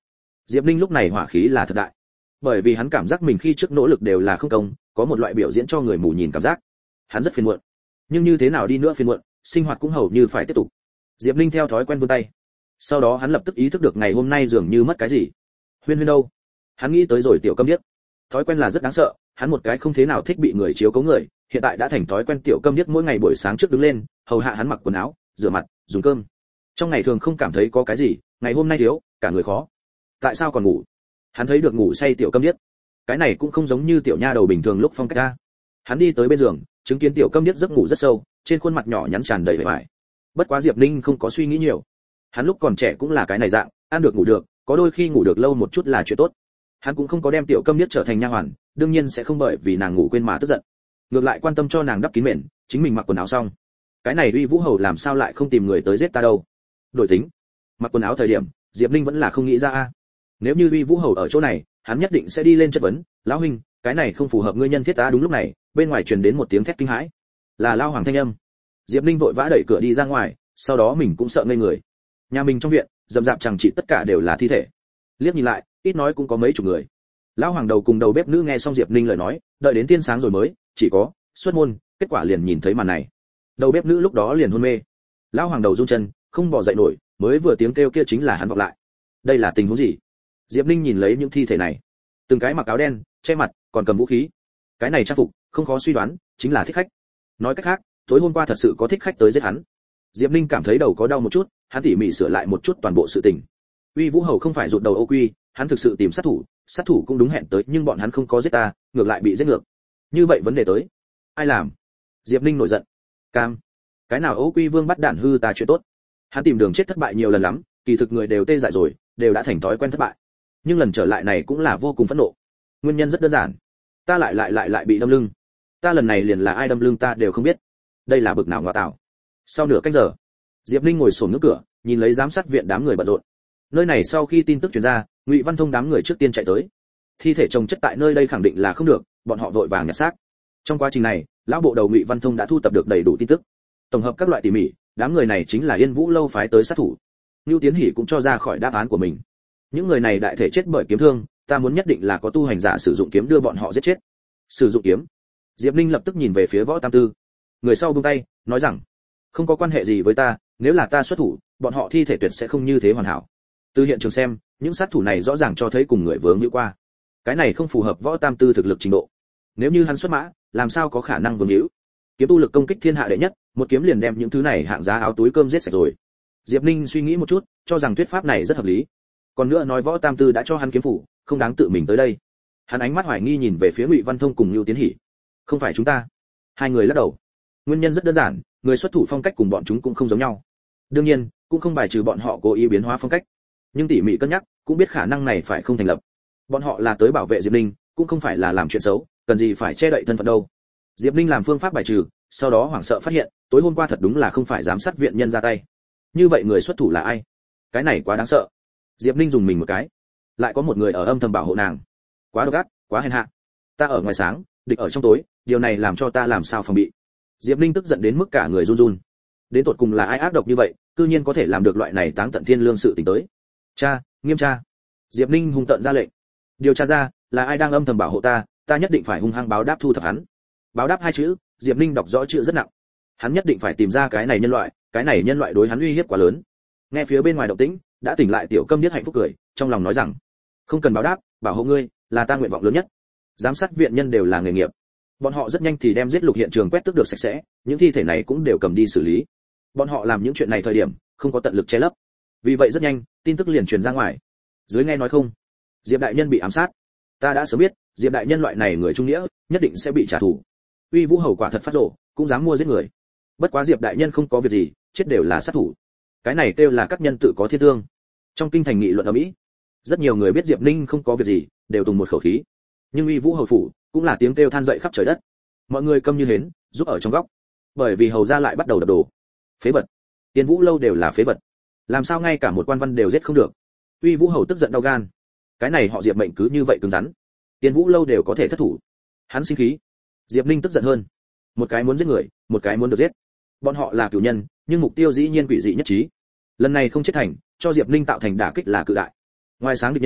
Diệp Ninh lúc này hỏa khí là thật đại, bởi vì hắn cảm giác mình khi trước nỗ lực đều là không công, có một loại biểu diễn cho người mù nhìn cảm giác. Hắn rất phiền muộn, nhưng như thế nào đi nữa phiền muộn, sinh hoạt cũng hầu như phải tiếp tục. Diệp Ninh theo thói quen vươn tay, sau đó hắn lập tức ý thức được ngày hôm nay dường như mất cái gì. Huyên Huyên đâu? Hắn nghĩ tới rồi tiểu câm điếc. Thói quen là rất đáng sợ, hắn một cái không thế nào thích bị người chiếu cố người, hiện tại đã thành thói quen tiểu câm điếc mỗi ngày buổi sáng trước đứng lên, hầu hạ hắn mặc quần áo, rửa mặt, dùng cơm. Trong ngày thường không cảm thấy có cái gì, ngày hôm nay thiếu, cả người khó. Tại sao còn ngủ? Hắn thấy được ngủ say tiểu câm điếc. Cái này cũng không giống như tiểu nha đầu bình thường lúc phong cách ra. Hắn đi tới bên giường, chứng kiến tiểu câm điếc giấc ngủ rất sâu, trên khuôn mặt nhỏ nhắn tràn đầy vẻ vải. Bất quá Diệp Ninh không có suy nghĩ nhiều. Hắn lúc còn trẻ cũng là cái này dạng, ăn được ngủ được, có đôi khi ngủ được lâu một chút là chuyện tốt. Hắn cũng không có đem tiểu câm điếc trở thành nha hoàn, đương nhiên sẽ không bởi vì nàng ngủ quên mà tức giận. Ngược lại quan tâm cho nàng đắp kín mền, chính mình mặc quần áo xong. Cái này Uy Vũ Hầu làm sao lại không tìm người tới giết ta đâu? Đổi tính, mặc quần áo thời điểm, Diệp Ninh vẫn là không nghĩ ra a. Nếu như Uy Vũ Hầu ở chỗ này, hắn nhất định sẽ đi lên chất vấn, lão huynh, cái này không phù hợp ngươi nhân thiết ta. Đúng lúc này, bên ngoài truyền đến một tiếng thét kinh hãi, là Lao Hoàng thanh âm. Diệp Ninh vội vã đẩy cửa đi ra ngoài, sau đó mình cũng sợ ngây người. Nhà mình trong viện, rậm rạp chẳng trị tất cả đều là thi thể. Liếc nhìn lại, ít nói cũng có mấy chục người. Lão Hoàng đầu cùng đầu bếp nữ nghe xong Diệp Ninh lời nói, đợi đến tiên sáng rồi mới, chỉ có xuất môn, kết quả liền nhìn thấy màn này. Đầu bếp nữ lúc đó liền hôn mê. Lão Hoàng đầu run chân, không bò dậy nổi, mới vừa tiếng kêu kia chính là hắn vọng lại. Đây là tình huống gì? Diệp Ninh nhìn lấy những thi thể này, từng cái mặc áo đen, che mặt, còn cầm vũ khí. Cái này trang phục, không khó suy đoán, chính là thích khách. Nói cách khác, tối hôm qua thật sự có thích khách tới giết hắn. Diệp Ninh cảm thấy đầu có đau một chút, hắn tỉ mỉ sửa lại một chút toàn bộ sự tình. Uy Vũ Hầu không phải rụt đầu ô quy, hắn thực sự tìm sát thủ, sát thủ cũng đúng hẹn tới, nhưng bọn hắn không có giết ta, ngược lại bị giết ngược. Như vậy vấn đề tới, ai làm? Diệp Ninh nổi giận. Cam, cái nào ô quy vương bắt đạn hư ta chuyện tốt. Hắn tìm đường chết thất bại nhiều lần lắm, kỳ thực người đều tê dại rồi, đều đã thành thói quen thất bại. Nhưng lần trở lại này cũng là vô cùng phẫn nộ. Nguyên nhân rất đơn giản, ta lại lại lại lại bị đâm lưng. Ta lần này liền là ai đâm lưng ta đều không biết. Đây là bực nào ngọa tạo. Sau nửa canh giờ, Diệp Ninh ngồi xổm ngưỡng cửa, nhìn lấy giám sát viện đám người bận rộn. Nơi này sau khi tin tức truyền ra, Ngụy Văn Thông đám người trước tiên chạy tới. Thi thể chồng chất tại nơi đây khẳng định là không được, bọn họ vội vàng nhặt xác. Trong quá trình này, lão bộ đầu Ngụy Văn Thông đã thu tập được đầy đủ tin tức, tổng hợp các loại tỉ mỉ, đám người này chính là Yên Vũ lâu phái tới sát thủ. Nưu Tiến Hỷ cũng cho ra khỏi đáp án của mình. Những người này đại thể chết bởi kiếm thương, ta muốn nhất định là có tu hành giả sử dụng kiếm đưa bọn họ giết chết. Sử dụng kiếm? Diệp Ninh lập tức nhìn về phía Võ Tam Tư. Người sau buông tay, nói rằng, không có quan hệ gì với ta, nếu là ta xuất thủ, bọn họ thi thể tuyệt sẽ không như thế hoàn hảo. Từ hiện trường xem, những sát thủ này rõ ràng cho thấy cùng người vướng hữu qua. Cái này không phù hợp Võ Tam Tư thực lực trình độ. Nếu như hắn xuất mã, làm sao có khả năng vướng hữu? Kiếm tu lực công kích thiên hạ đệ nhất, một kiếm liền đem những thứ này hạng giá áo túi cơm giết sạch rồi. Diệp Ninh suy nghĩ một chút, cho rằng thuyết pháp này rất hợp lý. Còn nữa nói Võ Tam Tư đã cho hắn kiếm phủ, không đáng tự mình tới đây. Hắn ánh mắt hoài nghi nhìn về phía Ngụy Văn Thông cùng Nưu Tiến Hỷ. Không phải chúng ta. Hai người lắc đầu. Nguyên nhân rất đơn giản, người xuất thủ phong cách cùng bọn chúng cũng không giống nhau. Đương nhiên, cũng không bài trừ bọn họ cố ý biến hóa phong cách. Nhưng tỉ mỉ cân nhắc, cũng biết khả năng này phải không thành lập. Bọn họ là tới bảo vệ Diệp Ninh, cũng không phải là làm chuyện xấu, cần gì phải che đậy thân phận đâu. Diệp Ninh làm phương pháp bài trừ, sau đó hoảng sợ phát hiện, tối hôm qua thật đúng là không phải giám sát viện nhân ra tay. Như vậy người xuất thủ là ai? Cái này quá đáng sợ. Diệp Ninh dùng mình một cái, lại có một người ở âm thầm bảo hộ nàng. Quá độc ác, quá hèn hạ. Ta ở ngoài sáng, địch ở trong tối, điều này làm cho ta làm sao phòng bị. Diệp Ninh tức giận đến mức cả người run run. Đến tột cùng là ai ác độc như vậy, cư nhiên có thể làm được loại này táng tận thiên lương sự tình tới. Cha, nghiêm tra. Diệp Ninh hung tợn ra lệnh. Điều tra ra, là ai đang âm thầm bảo hộ ta, ta nhất định phải hung hăng báo đáp thu thập hắn. Báo đáp hai chữ, Diệp Ninh đọc rõ chữ rất nặng. Hắn nhất định phải tìm ra cái này nhân loại, cái này nhân loại đối hắn uy hiếp quá lớn. Nghe phía bên ngoài động tĩnh, đã tỉnh lại tiểu câm điếc hạnh phúc cười, trong lòng nói rằng, không cần báo đáp, bảo hộ ngươi, là ta nguyện vọng lớn nhất. Giám sát viện nhân đều là nghề nghiệp. Bọn họ rất nhanh thì đem giết lục hiện trường quét tước được sạch sẽ, những thi thể này cũng đều cầm đi xử lý. Bọn họ làm những chuyện này thời điểm, không có tận lực che lấp. Vì vậy rất nhanh, tin tức liền truyền ra ngoài. Dưới nghe nói không, Diệp đại nhân bị ám sát. Ta đã sớm biết, Diệp đại nhân loại này người trung nghĩa, nhất định sẽ bị trả thù. Uy Vũ Hầu quả thật phát rồ, cũng dám mua giết người. Bất quá Diệp đại nhân không có việc gì, chết đều là sát thủ. Cái này kêu là các nhân tự có thiên tương. Trong kinh thành nghị luận ở Mỹ, rất nhiều người biết Diệp Ninh không có việc gì, đều tùng một khẩu khí. Nhưng Uy Vũ Hầu phủ cũng là tiếng kêu than dậy khắp trời đất. Mọi người câm như hến, giúp ở trong góc. Bởi vì hầu gia lại bắt đầu đập đồ. Phế vật. Tiên Vũ lâu đều là phế vật. Làm sao ngay cả một quan văn đều giết không được? Uy Vũ Hầu tức giận đau gan. Cái này họ Diệp mệnh cứ như vậy cứng rắn. Tiên Vũ lâu đều có thể thất thủ. Hắn sinh khí. Diệp Ninh tức giận hơn. Một cái muốn giết người, một cái muốn được giết. Bọn họ là cửu nhân, nhưng mục tiêu dĩ nhiên quỷ dị nhất trí. Lần này không chết thành, cho Diệp Ninh tạo thành đả kích là cự đại. Ngoài sáng địch nhân,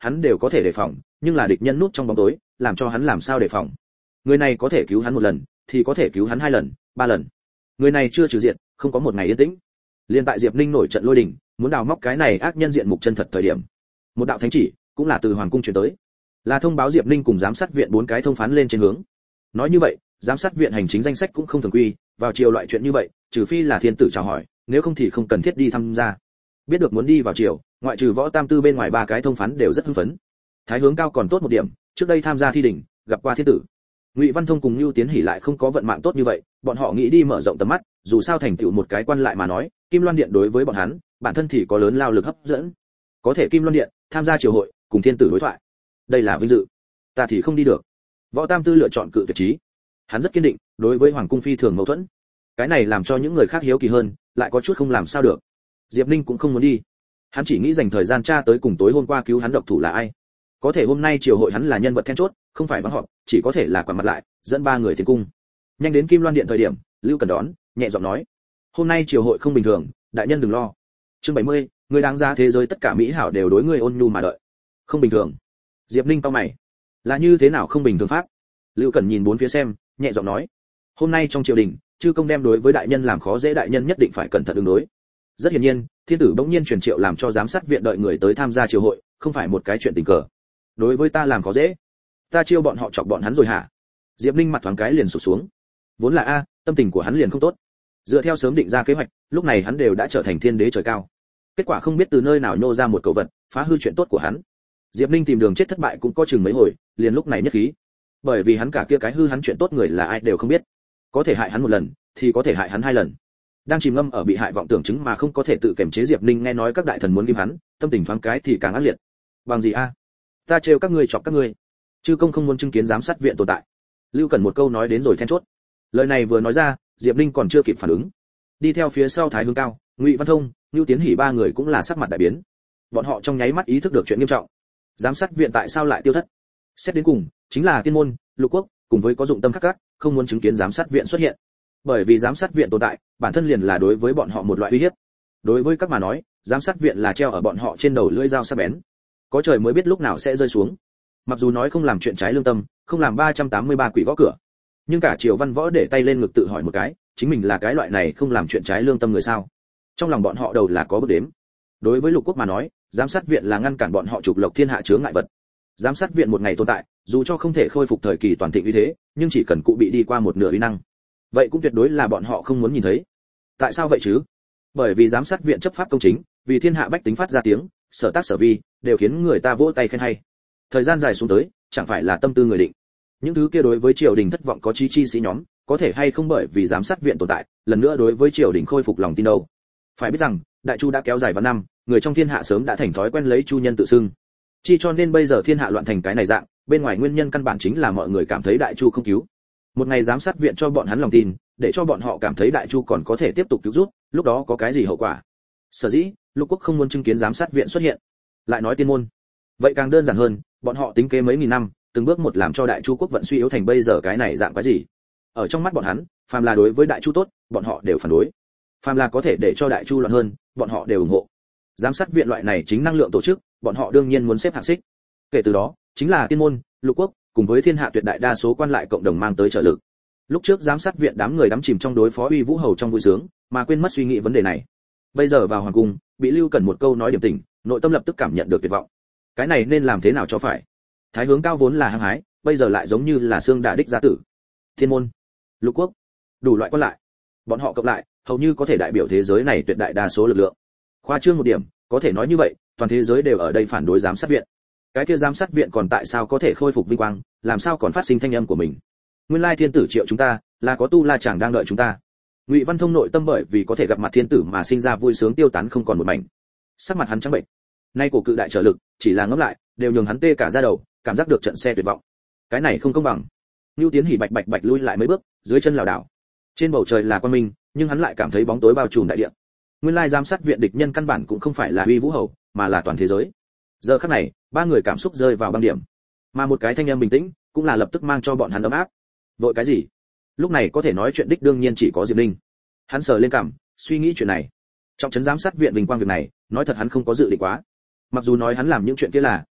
hắn đều có thể đề phòng, nhưng là địch nhân núp trong bóng tối, làm cho hắn làm sao đề phòng. Người này có thể cứu hắn một lần, thì có thể cứu hắn hai lần, ba lần. Người này chưa trừ diện, không có một ngày yên tĩnh. Liên tại Diệp Ninh nổi trận lôi đình, muốn đào móc cái này ác nhân diện mục chân thật thời điểm, một đạo thánh chỉ, cũng là từ hoàng cung truyền tới, là thông báo Diệp Ninh cùng giám sát viện bốn cái thông phán lên trên hướng. Nói như vậy, giám sát viện hành chính danh sách cũng không thường quy, vào chiều loại chuyện như vậy, trừ phi là thiên tử chào hỏi, nếu không thì không cần thiết đi tham gia. Biết được muốn đi vào chiều, ngoại trừ Võ Tam Tư bên ngoài ba cái thông phán đều rất hưng phấn. Thái Hướng Cao còn tốt một điểm, trước đây tham gia thi đỉnh, gặp qua thiên tử. Ngụy Văn Thông cùng Nưu Tiến Hỉ lại không có vận mạng tốt như vậy, bọn họ nghĩ đi mở rộng tầm mắt, dù sao thành tựu một cái quan lại mà nói, Kim Loan Điện đối với bọn hắn, bản thân thì có lớn lao lực hấp dẫn. Có thể Kim Loan Điện tham gia triều hội, cùng thiên tử đối thoại, đây là vinh dự. Ta thì không đi được. Võ Tam Tư lựa chọn cự tuyệt chí. Hắn rất kiên định, đối với hoàng cung phi thường mâu thuẫn. Cái này làm cho những người khác hiếu kỳ hơn, lại có chút không làm sao được. Diệp Ninh cũng không muốn đi. Hắn chỉ nghĩ dành thời gian tra tới cùng tối hôm qua cứu hắn độc thủ là ai. Có thể hôm nay triều hội hắn là nhân vật then chốt, không phải vắng họp, chỉ có thể là quả mặt lại, dẫn ba người tiến cung. Nhanh đến Kim Loan Điện thời điểm, Lưu Cần đón, nhẹ giọng nói: "Hôm nay triều hội không bình thường, đại nhân đừng lo." Chương bảy mươi, người đáng giá thế giới tất cả mỹ hảo đều đối người ôn nhu mà đợi. Không bình thường. Diệp Ninh cau mày. Là như thế nào không bình thường pháp? Lưu Cần nhìn bốn phía xem, nhẹ giọng nói: "Hôm nay trong triều đình, chư công đem đối với đại nhân làm khó dễ, đại nhân nhất định phải cẩn thận ứng đối." Rất hiển nhiên, thiên tử bỗng nhiên truyền triệu làm cho giám sát viện đợi người tới tham gia triều hội, không phải một cái chuyện tình cờ. Đối với ta làm khó dễ, ta chiêu bọn họ chọc bọn hắn rồi hả? Diệp Ninh mặt thoáng cái liền sụp xuống. Vốn là a, tâm tình của hắn liền không tốt. Dựa theo sớm định ra kế hoạch, lúc này hắn đều đã trở thành thiên đế trời cao. Kết quả không biết từ nơi nào nhô ra một cầu vật, phá hư chuyện tốt của hắn. Diệp Ninh tìm đường chết thất bại cũng có chừng mấy hồi, liền lúc này nhất khí. Bởi vì hắn cả kia cái hư hắn chuyện tốt người là ai đều không biết. Có thể hại hắn một lần, thì có thể hại hắn hai lần. Đang chìm ngâm ở bị hại vọng tưởng chứng mà không có thể tự kiềm chế, Diệp Ninh nghe nói các đại thần muốn ghim hắn, tâm tình thoáng cái thì càng ác liệt. Bằng gì a? Ta trêu các ngươi chọc các ngươi. Chư công không muốn chứng kiến giám sát viện tồn tại. Lưu Cần một câu nói đến rồi then chốt. Lời này vừa nói ra, Diệp Ninh còn chưa kịp phản ứng. Đi theo phía sau Thái Hướng Cao, Ngụy Văn Thông, Nưu Tiến Hỉ ba người cũng là sắc mặt đại biến. Bọn họ trong nháy mắt ý thức được chuyện nghiêm trọng. Giám sát viện tại sao lại tiêu thất? Xét đến cùng, chính là Tiên môn, Lục Quốc, cùng với có dụng tâm khắc các, không muốn chứng kiến giám sát viện xuất hiện. Bởi vì giám sát viện tồn tại, bản thân liền là đối với bọn họ một loại uy hiếp. Đối với các mà nói, giám sát viện là treo ở bọn họ trên đầu lưỡi dao sắc bén. Có trời mới biết lúc nào sẽ rơi xuống. Mặc dù nói không làm chuyện trái lương tâm, không làm ba trăm tám mươi ba quỷ gõ cửa, nhưng cả Triều Văn Võ để tay lên ngực tự hỏi một cái, chính mình là cái loại này không làm chuyện trái lương tâm người sao? Trong lòng bọn họ đầu là có bước đếm. Đối với Lục Quốc mà nói, giám sát viện là ngăn cản bọn họ trục lộc thiên hạ chướng ngại vật. Giám sát viện một ngày tồn tại, dù cho không thể khôi phục thời kỳ toàn thịnh uy thế, nhưng chỉ cần cụ bị đi qua một nửa uy năng, vậy cũng tuyệt đối là bọn họ không muốn nhìn thấy. Tại sao vậy chứ? Bởi vì giám sát viện chấp pháp công chính, vì thiên hạ bách tính phát ra tiếng, sở tác sở vi đều khiến người ta vỗ tay khen hay. Thời gian dài xuống tới, chẳng phải là tâm tư người định. Những thứ kia đối với triều đình thất vọng có chí chi sĩ nhóm, có thể hay không bởi vì giám sát viện tồn tại, lần nữa đối với triều đình khôi phục lòng tin đâu. Phải biết rằng, đại chu đã kéo dài vạn năm, người trong thiên hạ sớm đã thành thói quen lấy chu nhân tự xưng. Chi cho nên bây giờ thiên hạ loạn thành cái này dạng, bên ngoài nguyên nhân căn bản chính là mọi người cảm thấy đại chu không cứu. Một ngày giám sát viện cho bọn hắn lòng tin, để cho bọn họ cảm thấy đại chu còn có thể tiếp tục cứu giúp, lúc đó có cái gì hậu quả? Sở dĩ, Lục Quốc không muốn chứng kiến giám sát viện xuất hiện. Lại nói Tiên môn, vậy càng đơn giản hơn, bọn họ tính kế mấy nghìn năm, từng bước một làm cho đại chu quốc vận suy yếu thành bây giờ cái này dạng cái gì? Ở trong mắt bọn hắn, phàm là đối với đại chu tốt, bọn họ đều phản đối. Phàm là có thể để cho đại chu loạn hơn, bọn họ đều ủng hộ. Giám sát viện loại này chính năng lượng tổ chức, bọn họ đương nhiên muốn xếp hạng xích. Kể từ đó, chính là Tiên môn, Lục Quốc, cùng với thiên hạ tuyệt đại đa số quan lại cộng đồng mang tới trợ lực. Lúc trước giám sát viện đám người đắm chìm trong đối phó Uy Vũ Hầu trong vui sướng, mà quên mất suy nghĩ vấn đề này. Bây giờ vào hoàng cung, bị Lưu Cần một câu nói điểm tỉnh, nội tâm lập tức cảm nhận được tuyệt vọng. Cái này nên làm thế nào cho phải? Thái Hướng Cao vốn là hăng hái, bây giờ lại giống như là xương đả đích gia tử. Thiên môn, Lục Quốc, đủ loại quan lại, bọn họ cộng lại, hầu như có thể đại biểu thế giới này tuyệt đại đa số lực lượng. Khoa trương một điểm, có thể nói như vậy, toàn thế giới đều ở đây phản đối giám sát viện. Cái kia giám sát viện còn tại sao có thể khôi phục vinh quang, làm sao còn phát sinh thanh âm của mình? Nguyên lai thiên tử triệu chúng ta, là có tu la chàng đang đợi chúng ta. Ngụy Văn Thông nội tâm bởi vì có thể gặp mặt thiên tử mà sinh ra vui sướng tiêu tán không còn một mảnh. Sắc mặt hắn trắng bệnh. Nay cổ cự đại trợ lực, chỉ là ngẫm lại, đều nhường hắn tê cả da đầu, cảm giác được trận xe tuyệt vọng. Cái này không công bằng. Nưu Tiến Hỉ bạch bạch bạch lui lại mấy bước, dưới chân lảo đảo. Trên bầu trời là quang minh, nhưng hắn lại cảm thấy bóng tối bao trùm đại địa. Nguyên lai giám sát viện địch nhân căn bản cũng không phải là Uy Vũ Hầu, mà là toàn thế giới. Giờ khắc này, ba người cảm xúc rơi vào băng điểm, mà một cái thanh âm bình tĩnh, cũng là lập tức mang cho bọn hắn ấm áp. Vội cái gì? Lúc này có thể nói chuyện đích đương nhiên chỉ có Diệp Ninh. Hắn sờ lên cằm, suy nghĩ chuyện này. Trọng trấn giám sát viện vinh quang việc này, nói thật hắn không có dự định quá. Mặc dù nói hắn làm những chuyện kia là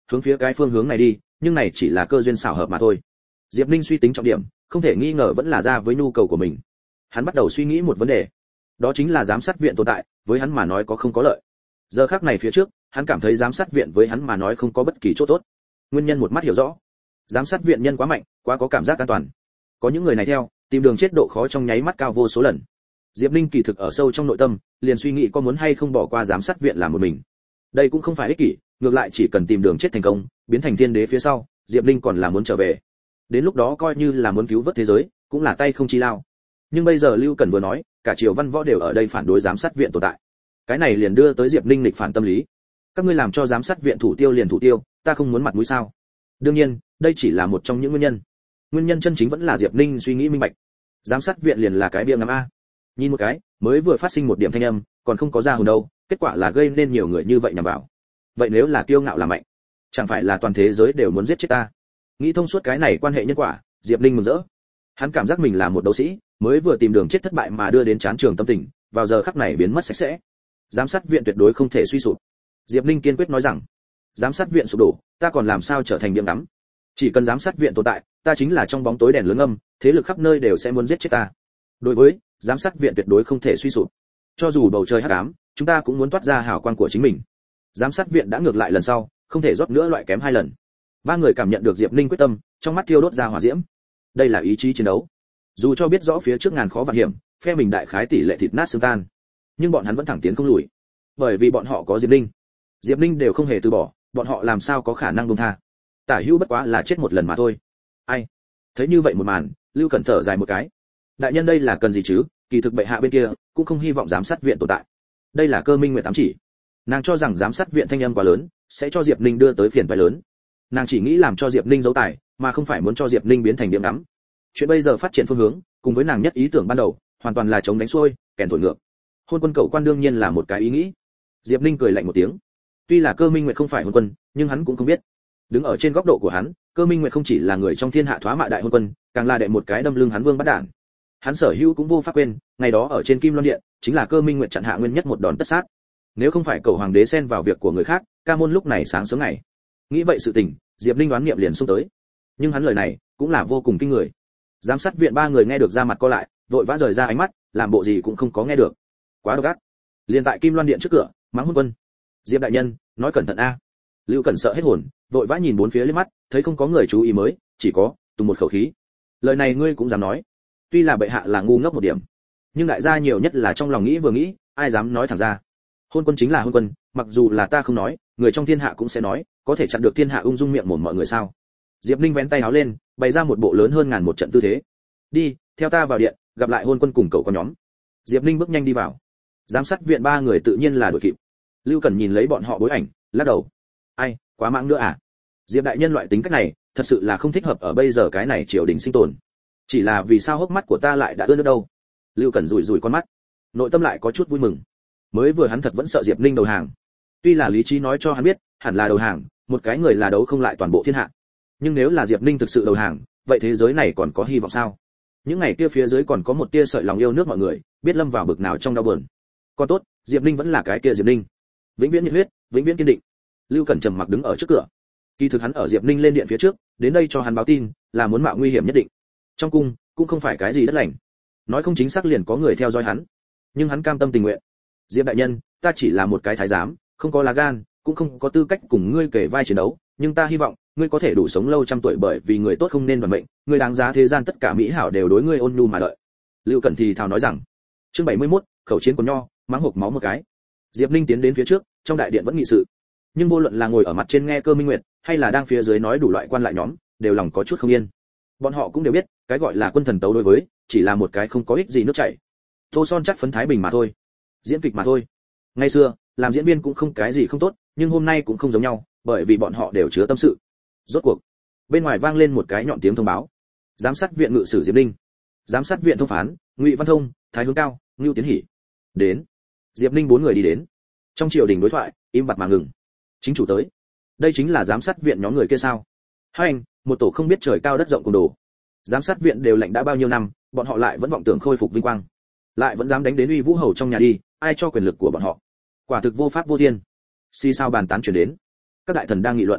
hướng phía cái phương hướng này đi, nhưng này chỉ là cơ duyên xảo hợp mà thôi. Diệp Ninh suy tính trọng điểm, không thể nghi ngờ vẫn là ra với nhu cầu của mình. Hắn bắt đầu suy nghĩ một vấn đề, đó chính là giám sát viện tồn tại, với hắn mà nói có không có lợi. Giờ khắc này phía trước, hắn cảm thấy giám sát viện với hắn mà nói không có bất kỳ chỗ tốt. Nguyên nhân một mắt hiểu rõ, giám sát viện nhân quá mạnh, quá có cảm giác an toàn. Có những người này theo, tìm đường chết độ khó trong nháy mắt cao vô số lần. Diệp Ninh kỳ thực ở sâu trong nội tâm, liền suy nghĩ có muốn hay không bỏ qua giám sát viện làm một mình. Đây cũng không phải ích kỷ, ngược lại chỉ cần tìm đường chết thành công, biến thành thiên đế phía sau, Diệp Ninh còn là muốn trở về. Đến lúc đó coi như là muốn cứu vớt thế giới, cũng là tay không chi lao. Nhưng bây giờ Lưu Cẩn vừa nói, cả triều văn võ đều ở đây phản đối giám sát viện tồn tại. Cái này liền đưa tới Diệp Ninh nghịch phản tâm lý. Các ngươi làm cho giám sát viện thủ tiêu liền thủ tiêu, ta không muốn mặt mũi sao? Đương nhiên, đây chỉ là một trong những nguyên nhân. Nguyên nhân chân chính vẫn là Diệp Ninh suy nghĩ minh bạch. Giám sát viện liền là cái bia ngắm a. Nhìn một cái, mới vừa phát sinh một điểm thanh âm, còn không có ra hồn đâu, kết quả là gây nên nhiều người như vậy nhằm vào. Vậy nếu là kiêu ngạo là mạnh, chẳng phải là toàn thế giới đều muốn giết chết ta? Nghĩ thông suốt cái này quan hệ nhân quả, Diệp Ninh mừng rỡ. Hắn cảm giác mình là một đấu sĩ, mới vừa tìm đường chết thất bại mà đưa đến chán trường tâm tình, vào giờ khắc này biến mất sạch sẽ. Giám sát viện tuyệt đối không thể suy sụp. Diệp Ninh kiên quyết nói rằng, giám sát viện sụp đổ, ta còn làm sao trở thành điểm ngắm? Chỉ cần giám sát viện tồn tại, ta chính là trong bóng tối đèn lớn âm, thế lực khắp nơi đều sẽ muốn giết chết ta. Đối với giám sát viện tuyệt đối không thể suy sụp. Cho dù bầu trời hắc ám, chúng ta cũng muốn toát ra hào quang của chính mình. Giám sát viện đã ngược lại lần sau, không thể rót nữa loại kém hai lần. Ba người cảm nhận được Diệp Ninh quyết tâm, trong mắt thiêu đốt ra hỏa diễm. Đây là ý chí chiến đấu. Dù cho biết rõ phía trước ngàn khó vạn hiểm, phe mình đại khái tỷ lệ thịt nát xương tan, nhưng bọn hắn vẫn thẳng tiến không lùi, bởi vì bọn họ có Diệp Ninh. Diệp Ninh đều không hề từ bỏ, bọn họ làm sao có khả năng buông tha? Tả Hữu bất quá là chết một lần mà thôi. Ai? Thấy như vậy một màn, Lưu Cẩn thở dài một cái. Đại nhân đây là cần gì chứ? Kỳ thực bệ hạ bên kia cũng không hy vọng giám sát viện tồn tại. Đây là Cơ Minh Nguyệt ám chỉ. Nàng cho rằng giám sát viện thanh âm quá lớn, sẽ cho Diệp Ninh đưa tới phiền toái lớn. Nàng chỉ nghĩ làm cho Diệp Ninh giấu tài, mà không phải muốn cho Diệp Ninh biến thành điểm ngắm. Chuyện bây giờ phát triển phương hướng, cùng với nàng nhất ý tưởng ban đầu, hoàn toàn là chống đánh xuôi, kèn thổi ngược. Hôn quân cậu quan đương nhiên là một cái ý nghĩ. Diệp Ninh cười lạnh một tiếng. Tuy là Cơ Minh Nguyệt không phải hôn quân, nhưng hắn cũng không biết. Đứng ở trên góc độ của hắn, Cơ Minh Nguyệt không chỉ là người trong thiên hạ thoá mạ đại hôn quân, càng là đệ một cái đâm lưng hắn vương bắt đản. Hắn sở hữu cũng vô pháp quên, ngày đó ở trên Kim Loan Điện, chính là Cơ Minh Nguyệt chặn hạ nguyên nhất một đòn tất sát. Nếu không phải cầu hoàng đế xen vào việc của người khác, ca môn lúc này sáng sớm ngày. Nghĩ vậy sự tình, Diệp Ninh đoán niệm liền xông tới. Nhưng hắn lời này cũng là vô cùng kinh người. Giám sát viện ba người nghe được ra mặt co lại, vội vã rời ra ánh mắt, làm bộ gì cũng không có nghe được. Quá độc ác. Liền tại Kim Loan Điện trước cửa, mắng hôn quân. Diệp đại nhân, nói cẩn thận a. Lưu Cẩn sợ hết hồn, vội vã nhìn bốn phía liếc mắt, thấy không có người chú ý mới, chỉ có tùng một khẩu khí. Lời này ngươi cũng dám nói? Tuy là bệ hạ là ngu ngốc một điểm, nhưng đại gia nhiều nhất là trong lòng nghĩ vừa nghĩ, ai dám nói thẳng ra. Hôn quân chính là hôn quân, mặc dù là ta không nói, người trong thiên hạ cũng sẽ nói, có thể chặn được thiên hạ ung dung miệng mồm mọi người sao? Diệp Ninh vén tay áo lên, bày ra một bộ lớn hơn ngàn một trận tư thế. Đi, theo ta vào điện, gặp lại hôn quân cùng cậu con nhóm. Diệp Ninh bước nhanh đi vào. Giám sát viện ba người tự nhiên là đuổi kịp. Lưu Cẩn nhìn lấy bọn họ bối ảnh, lắc đầu. Ai, quá mãng nữa à? Diệp đại nhân loại tính cách này, thật sự là không thích hợp ở bây giờ cái này triều đình sinh tồn. Chỉ là vì sao hốc mắt của ta lại đã ướt nước đâu? Lưu Cẩn rủi rủi con mắt, nội tâm lại có chút vui mừng. Mới vừa hắn thật vẫn sợ Diệp Ninh đầu hàng. Tuy là lý trí nói cho hắn biết, hẳn là đầu hàng, một cái người là đấu không lại toàn bộ thiên hạ. Nhưng nếu là Diệp Ninh thực sự đầu hàng, vậy thế giới này còn có hy vọng sao? Những ngày kia phía dưới còn có một tia sợi lòng yêu nước mọi người, biết lâm vào bực nào trong đau buồn. Còn tốt, Diệp Ninh vẫn là cái kia Diệp Ninh, vĩnh viễn nhiệt huyết, vĩnh viễn kiên định. Lưu Cẩn trầm mặc đứng ở trước cửa. Kỳ thực hắn ở Diệp Ninh lên điện phía trước, đến đây cho hắn báo tin, là muốn mạo nguy hiểm nhất định. Trong cung cũng không phải cái gì đất lành, nói không chính xác liền có người theo dõi hắn, nhưng hắn cam tâm tình nguyện. Diệp đại nhân, ta chỉ là một cái thái giám, không có lá gan, cũng không có tư cách cùng ngươi kể vai chiến đấu, nhưng ta hy vọng ngươi có thể đủ sống lâu trăm tuổi, bởi vì người tốt không nên vận mệnh, người đáng giá thế gian tất cả mỹ hảo đều đối ngươi ôn nhu mà đợi. Lưu Cẩn thì thào nói rằng. Chương bảy mươi mốt, khẩu chiến của nho, mắng hộc máu một cái. Diệp Ninh tiến đến phía trước, trong đại điện vẫn nghị sự. Nhưng vô luận là ngồi ở mặt trên nghe Cơ Minh Nguyệt, hay là đang phía dưới nói đủ loại quan lại nhóm, đều lòng có chút không yên. Bọn họ cũng đều biết, cái gọi là quân thần tấu đối với, chỉ là một cái không có ích gì nước chảy. Tô son chắc phấn thái bình mà thôi, diễn kịch mà thôi. Ngày xưa, làm diễn viên cũng không cái gì không tốt, nhưng hôm nay cũng không giống nhau, bởi vì bọn họ đều chứa tâm sự. Rốt cuộc, bên ngoài vang lên một cái nhọn tiếng thông báo. Giám sát viện ngự sử Diệp Ninh, giám sát viện thông phán Ngụy Văn Thông, Thái Hướng Cao, Ngưu Tiến Hỉ. Đến. Diệp Ninh bốn người đi đến. Trong triều đình đối thoại im bặt mà ngừng. Chính chủ tới. Đây chính là giám sát viện nhóm người kia sao? Hai anh, một tổ không biết trời cao đất rộng cùng đồ. Giám sát viện đều lạnh đã bao nhiêu năm, bọn họ lại vẫn vọng tưởng khôi phục vinh quang, lại vẫn dám đánh đến uy vũ hầu trong nhà đi, ai cho quyền lực của bọn họ? Quả thực vô pháp vô thiên. Xì sao bàn tán truyền đến. Các đại thần đang nghị luận.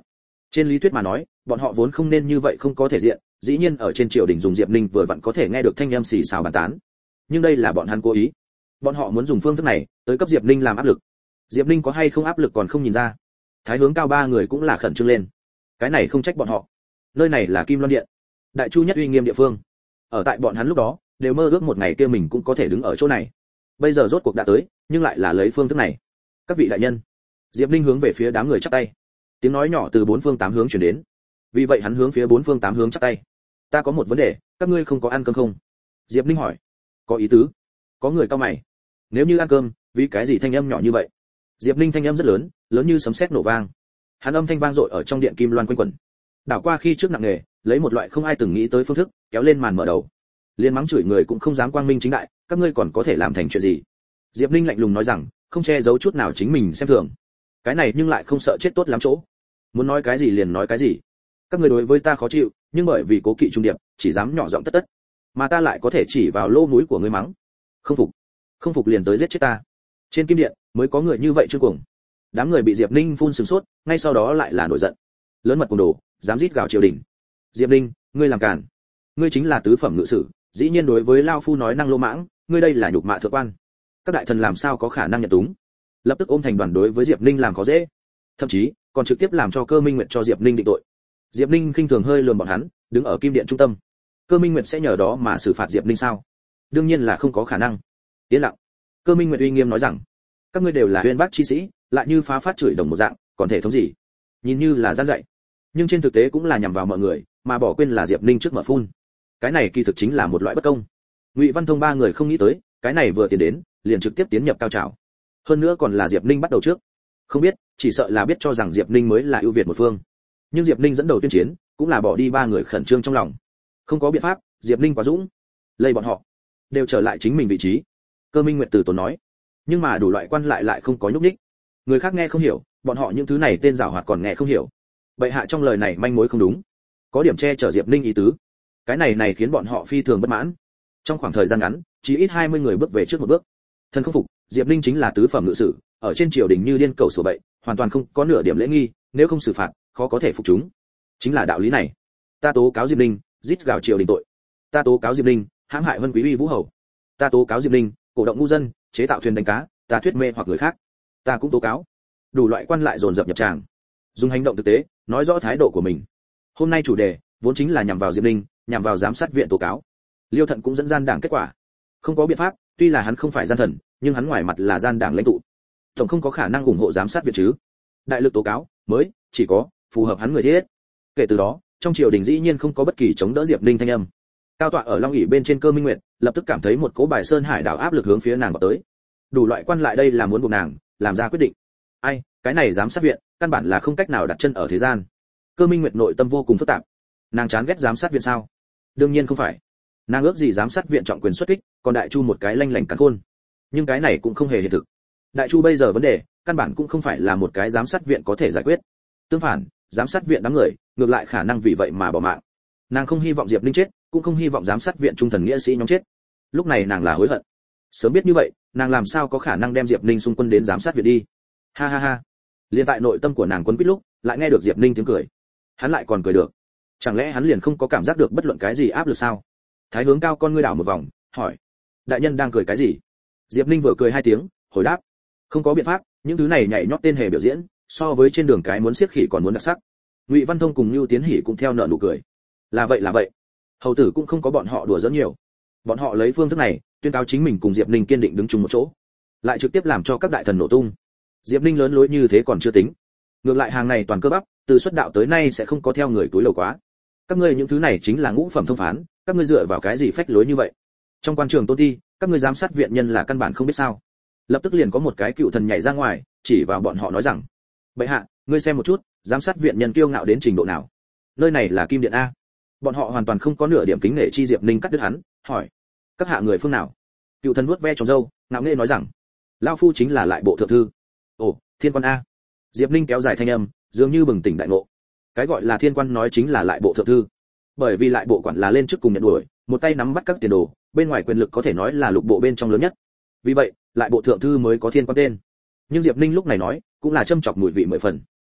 Trên lý thuyết mà nói, bọn họ vốn không nên như vậy không có thể diện, dĩ nhiên ở trên triều đình dùng Diệp Ninh vừa vặn có thể nghe được thanh âm xì xào bàn tán. Nhưng đây là bọn hắn cố ý. Bọn họ muốn dùng phương thức này tới cấp Diệp Ninh làm áp lực. Diệp Ninh có hay không áp lực còn không nhìn ra. Thái hướng cao ba người cũng là khẩn trương lên. Cái này không trách bọn họ. Nơi này là Kim Loan Điện, đại chu nhất uy nghiêm địa phương. Ở tại bọn hắn lúc đó, đều mơ ước một ngày kia mình cũng có thể đứng ở chỗ này. Bây giờ rốt cuộc đã tới, nhưng lại là lấy phương thức này. Các vị đại nhân. Diệp Ninh hướng về phía đám người chắp tay. Tiếng nói nhỏ từ bốn phương tám hướng truyền đến. Vì vậy hắn hướng phía bốn phương tám hướng chắp tay. Ta có một vấn đề, các ngươi không có ăn cơm không? Diệp Ninh hỏi. Có ý tứ. Có người cau mày. Nếu như ăn cơm, vì cái gì thanh âm nhỏ như vậy? Diệp Ninh thanh âm rất lớn, lớn như sấm sét nổ vang. Hắn âm thanh vang dội ở trong điện kim loan quanh quẩn. Đảo qua khi trước nặng nề, lấy một loại không ai từng nghĩ tới phương thức, kéo lên màn mở đầu. Liên mắng chửi người cũng không dám quang minh chính đại, các ngươi còn có thể làm thành chuyện gì? Diệp Ninh lạnh lùng nói rằng, không che giấu chút nào chính mình xem thường. Cái này nhưng lại không sợ chết tốt lắm chỗ. Muốn nói cái gì liền nói cái gì. Các ngươi đối với ta khó chịu, nhưng bởi vì cố kỵ trung điệp, chỉ dám nhỏ giọng tất tất, mà ta lại có thể chỉ vào lỗ mũi của ngươi mắng. Không phục, không phục liền tới giết chết ta. Trên kim điện mới có người như vậy chưa cùng. Đám người bị Diệp Ninh phun sừng sốt, ngay sau đó lại là nổi giận. Lớn mật cùng đồ, dám rít gào triều đình. Diệp Ninh, ngươi làm càn. Ngươi chính là tứ phẩm ngự sử, dĩ nhiên đối với lao phu nói năng lô mãng, ngươi đây là nhục mạ thượng quan. Các đại thần làm sao có khả năng nhận túng? Lập tức ôm thành đoàn đối với Diệp Ninh làm khó dễ. Thậm chí, còn trực tiếp làm cho Cơ Minh Nguyệt cho Diệp Ninh định tội. Diệp Ninh khinh thường hơi lườm bọn hắn, đứng ở kim điện trung tâm. Cơ Minh Nguyệt sẽ nhờ đó mà xử phạt Diệp Ninh sao? Đương nhiên là không có khả năng. Yên lặng. Cơ Minh Nguyệt uy nghiêm nói rằng, các ngươi đều là uyên bác chi sĩ, lại như phá phát chửi đồng một dạng, còn thể thống gì? Nhìn như là gian dạy, nhưng trên thực tế cũng là nhằm vào mọi người, mà bỏ quên là Diệp Ninh trước mở phun. Cái này kỳ thực chính là một loại bất công. Ngụy Văn Thông ba người không nghĩ tới, cái này vừa tiến đến, liền trực tiếp tiến nhập cao trào. Hơn nữa còn là Diệp Ninh bắt đầu trước. Không biết, chỉ sợ là biết cho rằng Diệp Ninh mới là ưu việt một phương. Nhưng Diệp Ninh dẫn đầu tuyên chiến, cũng là bỏ đi ba người khẩn trương trong lòng. Không có biện pháp, Diệp Ninh quá dũng, lây bọn họ đều trở lại chính mình vị trí. Cơ Minh Nguyệt từ tốn nói, nhưng mà đủ loại quan lại lại không có nhúc nhích. Người khác nghe không hiểu, bọn họ những thứ này tên giảo hoạt còn nghe không hiểu. Bệ hạ trong lời này manh mối không đúng, có điểm che chở Diệp Ninh ý tứ. Cái này này khiến bọn họ phi thường bất mãn. Trong khoảng thời gian ngắn, chỉ ít hai mươi người bước về trước một bước. Thần không phục, Diệp Ninh chính là tứ phẩm ngự sử, ở trên triều đình như điên cầu sổ bậy, hoàn toàn không có nửa điểm lễ nghi, nếu không xử phạt, khó có thể phục chúng. Chính là đạo lý này. Ta tố cáo Diệp Ninh, giết gào triều đình tội. Ta tố cáo Diệp Ninh, hãm hại Vân Quý uy vũ hầu. Ta tố cáo Diệp Ninh, cổ động ngu dân, chế tạo thuyền đánh cá, ta thuyết mê hoặc người khác. Ta cũng tố cáo. Đủ loại quan lại dồn dập nhập tràng, dùng hành động thực tế nói rõ thái độ của mình. Hôm nay chủ đề vốn chính là nhằm vào Diệp Ninh, nhằm vào giám sát viện tố cáo. Liêu Thận cũng dẫn gian đảng kết quả. Không có biện pháp, tuy là hắn không phải gian thần, nhưng hắn ngoài mặt là gian đảng lãnh tụ, tổng không có khả năng ủng hộ giám sát viện chứ. Đại lực tố cáo mới chỉ có phù hợp hắn người thiết. Kể từ đó, trong triều đình dĩ nhiên không có bất kỳ chống đỡ Diệp Ninh thanh âm. Cao tọa ở Long ỷ bên trên Cơ Minh Nguyệt, lập tức cảm thấy một cỗ bài sơn hải đảo áp lực hướng phía nàng vào tới. Đủ loại quan lại đây là muốn buộc nàng làm ra quyết định. Ai, cái này giám sát viện, căn bản là không cách nào đặt chân ở thế gian. Cơ Minh Nguyệt nội tâm vô cùng phức tạp. Nàng chán ghét giám sát viện sao? Đương nhiên không phải. Nàng ước gì giám sát viện trọng quyền xuất kích, còn Đại Chu một cái lanh lảnh cắn khôn. Nhưng cái này cũng không hề hiện thực. Đại Chu bây giờ vấn đề, căn bản cũng không phải là một cái giám sát viện có thể giải quyết. Tương phản, giám sát viện đám người, ngược lại khả năng vì vậy mà bỏ mạng. Nàng không hy vọng Diệp Ninh chết, cũng không hy vọng giám sát viện trung thần nghĩa sĩ nhóm chết. Lúc này nàng là hối hận. Sớm biết như vậy, nàng làm sao có khả năng đem Diệp Ninh xung quân đến giám sát viện đi. Ha ha ha. Liên tại nội tâm của nàng quấn quýt lúc, lại nghe được Diệp Ninh tiếng cười. Hắn lại còn cười được. Chẳng lẽ hắn liền không có cảm giác được bất luận cái gì áp lực sao? Thái hướng cao con ngươi đảo một vòng, hỏi: đại nhân đang cười cái gì? Diệp Ninh vừa cười hai tiếng, hồi đáp: không có biện pháp, những thứ này nhảy nhót tên hề biểu diễn, so với trên đường cái muốn siết khỉ còn muốn đặc sắc. Ngụy Văn Thông cùng Nưu Tiến Hỉ cũng theo nở nụ cười. Là vậy là vậy. Hầu tử cũng không có bọn họ đùa giỡn nhiều. Bọn họ lấy phương thức này, tuyên cáo chính mình cùng Diệp Ninh kiên định đứng chung một chỗ, lại trực tiếp làm cho các đại thần nổ tung. Diệp Ninh lớn lối như thế còn chưa tính, ngược lại hàng này toàn cơ bắp, từ xuất đạo tới nay sẽ không có theo người túi lầu quá. Các ngươi những thứ này chính là ngũ phẩm thông phán, các ngươi dựa vào cái gì phách lối như vậy? Trong quan trường tôn thi, các ngươi giám sát viện nhân là căn bản không biết sao? Lập tức liền có một cái cựu thần nhảy ra ngoài, chỉ vào bọn họ nói rằng: bệ hạ, ngươi xem một chút, giám sát viện nhân kiêu ngạo đến trình độ nào? Nơi này là kim điện a. Bọn họ hoàn toàn không có nửa điểm kính nể chi. Diệp Ninh cắt đứt hắn, hỏi: các hạ người phương nào? Cựu thần vuốt ve tròm râu, ngạo nghễ nói rằng: lão phu chính là lại bộ thượng thư. Ồ, thiên quan a. Diệp Ninh kéo dài thanh âm, dường như bừng tỉnh đại ngộ. Cái gọi là thiên quan nói chính là lại bộ thượng thư, bởi vì lại bộ quản là lên chức cùng nhận đuổi, một tay nắm bắt các tiền đồ, bên ngoài quyền lực có thể nói là lục bộ bên trong lớn nhất. Vì vậy, lại bộ thượng thư mới có thiên quan tên. Nhưng Diệp Ninh lúc này nói, cũng là châm chọc mùi vị mười phần.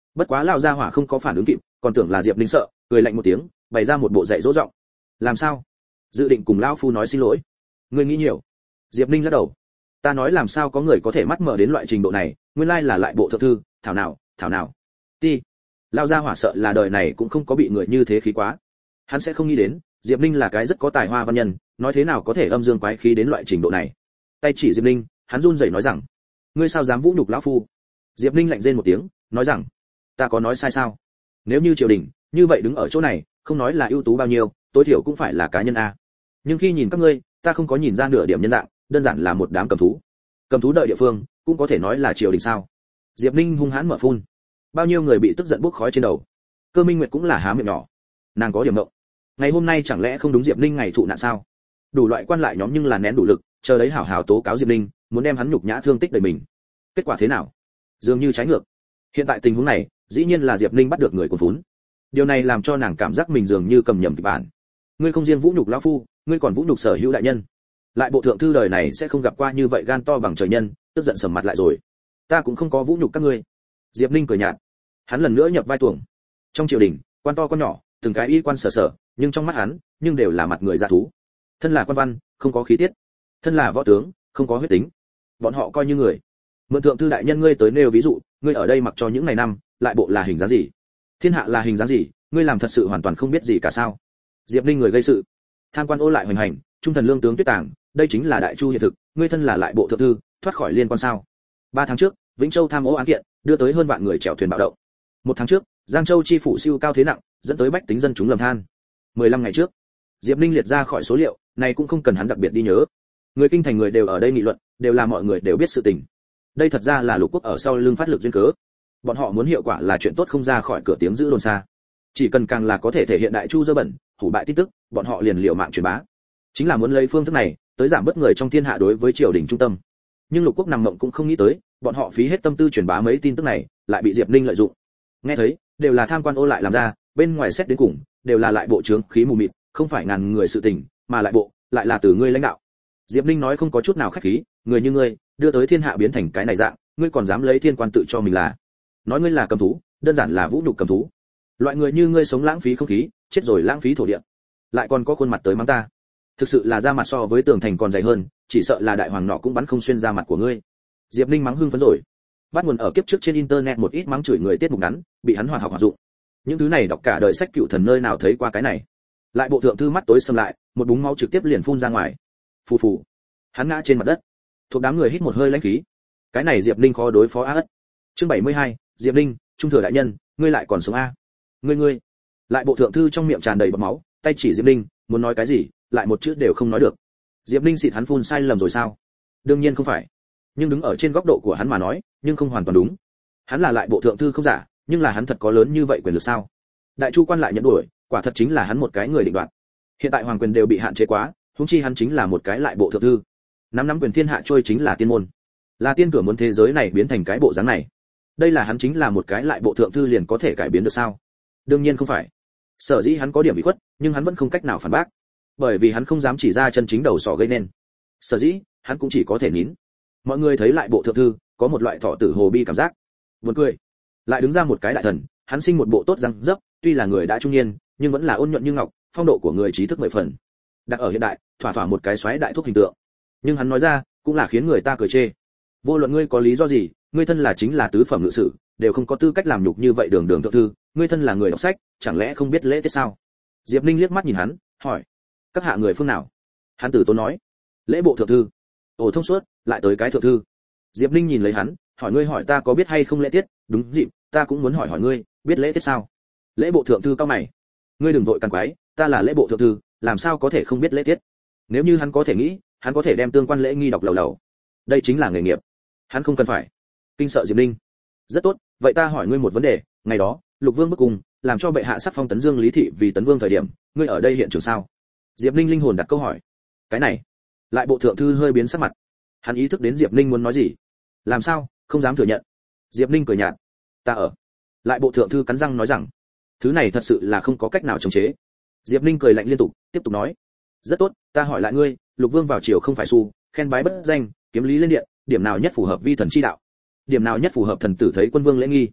Bất quá lão gia hỏa không có phản ứng kịp, còn tưởng là Diệp Linh sợ, cười lạnh một tiếng, bày ra một bộ dạy dỗ giọng. Làm sao? Dự định cùng lão phu nói xin lỗi. Ngươi nghĩ nhiều. Diệp Linh lắc đầu. Ta nói làm sao có người có thể mắt mở đến loại trình độ này, nguyên lai là lại bộ thượng thư, thảo nào, thảo nào. Ti. Lão gia hỏa sợ là đời này cũng không có bị người như thế khí quá. Hắn sẽ không nghĩ đến, Diệp Linh là cái rất có tài hoa văn nhân, nói thế nào có thể âm dương quái khí đến loại trình độ này. Tay chỉ Diệp Linh, hắn run rẩy nói rằng, ngươi sao dám vũ nhục lão phu? Diệp Linh lạnh rên một tiếng, nói rằng, ta có nói sai sao? Nếu như triều đình, như vậy đứng ở chỗ này, không nói là ưu tú bao nhiêu, tối thiểu cũng phải là cá nhân a. Nhưng khi nhìn các ngươi, ta không có nhìn ra nửa điểm nhân dạng, đơn giản là một đám cầm thú. Cầm thú đợi địa phương, cũng có thể nói là triều đình sao? Diệp Linh hung hãn mở phun. Bao nhiêu người bị tức giận bốc khói trên đầu. Cơ Minh Nguyệt cũng là há miệng nhỏ. Nàng có điểm động. Ngày hôm nay chẳng lẽ không đúng Diệp Linh ngày thụ nạn sao? Đủ loại quan lại nhóm nhưng là nén đủ lực, chờ đấy hảo hảo tố cáo Diệp Linh, muốn đem hắn nhục nhã thương tích đời mình. Kết quả thế nào? Dường như trái ngược. Hiện tại tình huống này, dĩ nhiên là Diệp Linh bắt được người cuốn vốn. Điều này làm cho nàng cảm giác mình dường như cầm nhầm kịch bản. Ngươi không riêng vũ nhục lão phu, ngươi còn vũ nhục sở hữu đại nhân. Lại bộ thượng thư đời này sẽ không gặp qua như vậy gan to bằng trời nhân, tức giận sầm mặt lại rồi. Ta cũng không có vũ nhục các ngươi. Diệp Linh cười nhạt. Hắn lần nữa nhập vai tuồng. Trong triều đình, quan to quan nhỏ, từng cái y quan sở sở, nhưng trong mắt hắn, nhưng đều là mặt người dạ thú. Thân là quan văn, không có khí tiết. Thân là võ tướng, không có huyết tính. Bọn họ coi như người. Mượn thượng thư đại nhân ngươi tới nêu ví dụ, ngươi ở đây mặc cho những ngày năm, lại bộ là hình dáng gì? Thiên hạ là hình dáng gì, ngươi làm thật sự hoàn toàn không biết gì cả sao? Diệp Linh người gây sự, tham quan ô lại hoành hành, trung thần lương tướng tuyết tàng, đây chính là đại chu hiện thực, ngươi thân là lại bộ thượng thư, thoát khỏi liên quan sao? Ba tháng trước, Vĩnh Châu tham ô án kiện, đưa tới hơn vạn người chèo thuyền bạo động. Một tháng trước, Giang Châu chi phủ siêu cao thế nặng, dẫn tới bách tính dân chúng lầm than. mười lăm ngày trước, Diệp Linh liệt ra khỏi số liệu, này cũng không cần hắn đặc biệt đi nhớ. Người kinh thành người đều ở đây nghị luận, đều là mọi người đều biết sự tình. Đây thật ra là lục quốc ở sau lưng phát lực duyên cớ. Bọn họ muốn hiệu quả là chuyện tốt không ra khỏi cửa tiếng giữ đồn xa. Chỉ cần càng là có thể thể hiện đại chu dơ bẩn, hủ bại tin tức, bọn họ liền liều mạng truyền bá. Chính là muốn lấy phương thức này, tới giảm bớt người trong thiên hạ đối với triều đình trung tâm. Nhưng lục quốc nằm mộng cũng không nghĩ tới, bọn họ phí hết tâm tư truyền bá mấy tin tức này, lại bị Diệp Linh lợi dụng. Nghe thấy, đều là tham quan ô lại làm ra, bên ngoài xét đến cùng, đều là lại bộ trướng khí mù mịt, không phải ngàn người sự tình, mà lại bộ, lại là từ ngươi lãnh đạo. Diệp Linh nói không có chút nào khách khí, người như ngươi, đưa tới thiên hạ biến thành cái này dạng, ngươi còn dám lấy thiên quan tự cho mình là? Nói ngươi là cầm thú, đơn giản là vũ nhục cầm thú. Loại người như ngươi sống lãng phí không khí, chết rồi lãng phí thổ địa, lại còn có khuôn mặt tới mắng ta. Thực sự là da mặt so với tường thành còn dày hơn, chỉ sợ là đại hoàng nọ cũng bắn không xuyên da mặt của ngươi. Diệp Linh mắng hưng phấn rồi. Bắt nguồn ở kiếp trước trên internet một ít mắng chửi người tiết mục ngắn, bị hắn hoàn học hoạt dụng. Những thứ này đọc cả đời sách cựu thần nơi nào thấy qua cái này. Lại bộ thượng thư mắt tối sầm lại, một búng máu trực tiếp liền phun ra ngoài. Phù phù. Hắn ngã trên mặt đất. Thuộc đám người hít một hơi lãnh khí. Cái này Diệp Linh khó đối phó a ất. Chương bảy mươi hai, Diệp Linh, trung thừa đại nhân, ngươi lại còn sống a? Ngươi ngươi. Lại bộ thượng thư trong miệng tràn đầy bọt máu, tay chỉ Diệp Linh, muốn nói cái gì, lại một chữ đều không nói được. Diệp Linh xịt hắn phun sai lầm rồi sao? Đương nhiên không phải. Nhưng đứng ở trên góc độ của hắn mà nói, nhưng không hoàn toàn đúng. Hắn là lại bộ thượng thư không giả, nhưng là hắn thật có lớn như vậy quyền lực sao? Đại chu quan lại nhận đuổi, quả thật chính là hắn một cái người định đoạt. Hiện tại hoàng quyền đều bị hạn chế quá, huống chi hắn chính là một cái lại bộ thượng thư. Nắm nắm quyền thiên hạ trôi chính là tiên môn. Là tiên cửa muốn thế giới này biến thành cái bộ dáng này. Đây là hắn chính là một cái lại bộ thượng thư liền có thể cải biến được sao? Đương nhiên không phải. Sở dĩ hắn có điểm bị khuất, nhưng hắn vẫn không cách nào phản bác. Bởi vì hắn không dám chỉ ra chân chính đầu sỏ gây nên. Sở dĩ, hắn cũng chỉ có thể nín. Mọi người thấy lại bộ thượng thư, có một loại thọ tử hồ bi cảm giác. Buồn cười. Lại đứng ra một cái đại thần, hắn sinh một bộ tốt răng dấp, tuy là người đã trung niên, nhưng vẫn là ôn nhuận như ngọc, phong độ của người trí thức mười phần. Đặt ở hiện đại, thỏa thỏa một cái xoáy đại thúc hình tượng. Nhưng hắn nói ra, cũng là khiến người ta cười chê. Vô luận ngươi có lý do gì, ngươi thân là chính là tứ phẩm ngự sử, đều không có tư cách làm nhục như vậy đường đường thượng thư, ngươi thân là người đọc sách, chẳng lẽ không biết lễ tiết sao? Diệp Linh liếc mắt nhìn hắn, hỏi: các hạ người phương nào? Hắn tử tốn nói: lễ bộ thượng thư. Ồ thông suốt, lại tới cái thượng thư. Diệp Linh nhìn lấy hắn, hỏi: ngươi hỏi ta có biết hay không lễ tiết? Đúng dịp, ta cũng muốn hỏi hỏi ngươi, biết lễ tiết sao? Lễ bộ thượng thư cao mày: ngươi đừng vội cằn quái, ta là lễ bộ thượng thư, làm sao có thể không biết lễ tiết? Nếu như hắn có thể nghĩ, hắn có thể đem tương quan lễ nghi đọc lầu lầu. Đây chính là nghề nghiệp. Hắn không cần phải kinh sợ Diệp Linh. Rất tốt, vậy ta hỏi ngươi một vấn đề, ngày đó, Lục Vương bức cung, làm cho bệ hạ sắc phong Tấn Dương Lý thị vì Tấn Vương thời điểm, ngươi ở đây hiện trường sao? Diệp Linh linh hồn đặt câu hỏi. Cái này, lại bộ thượng thư hơi biến sắc mặt. Hắn ý thức đến Diệp Linh muốn nói gì. Làm sao, không dám thừa nhận. Diệp Linh cười nhạt. Ta ở. Lại bộ thượng thư cắn răng nói rằng, thứ này thật sự là không có cách nào chống chế. Diệp Linh cười lạnh liên tục, tiếp tục nói. Rất tốt, ta hỏi lại ngươi, Lục Vương vào triều không phải su, khen bái bất danh, kiếm lý lên điện, điểm nào nhất phù hợp vi thần chi đạo? Điểm nào nhất phù hợp thần tử thấy quân vương lễ nghi?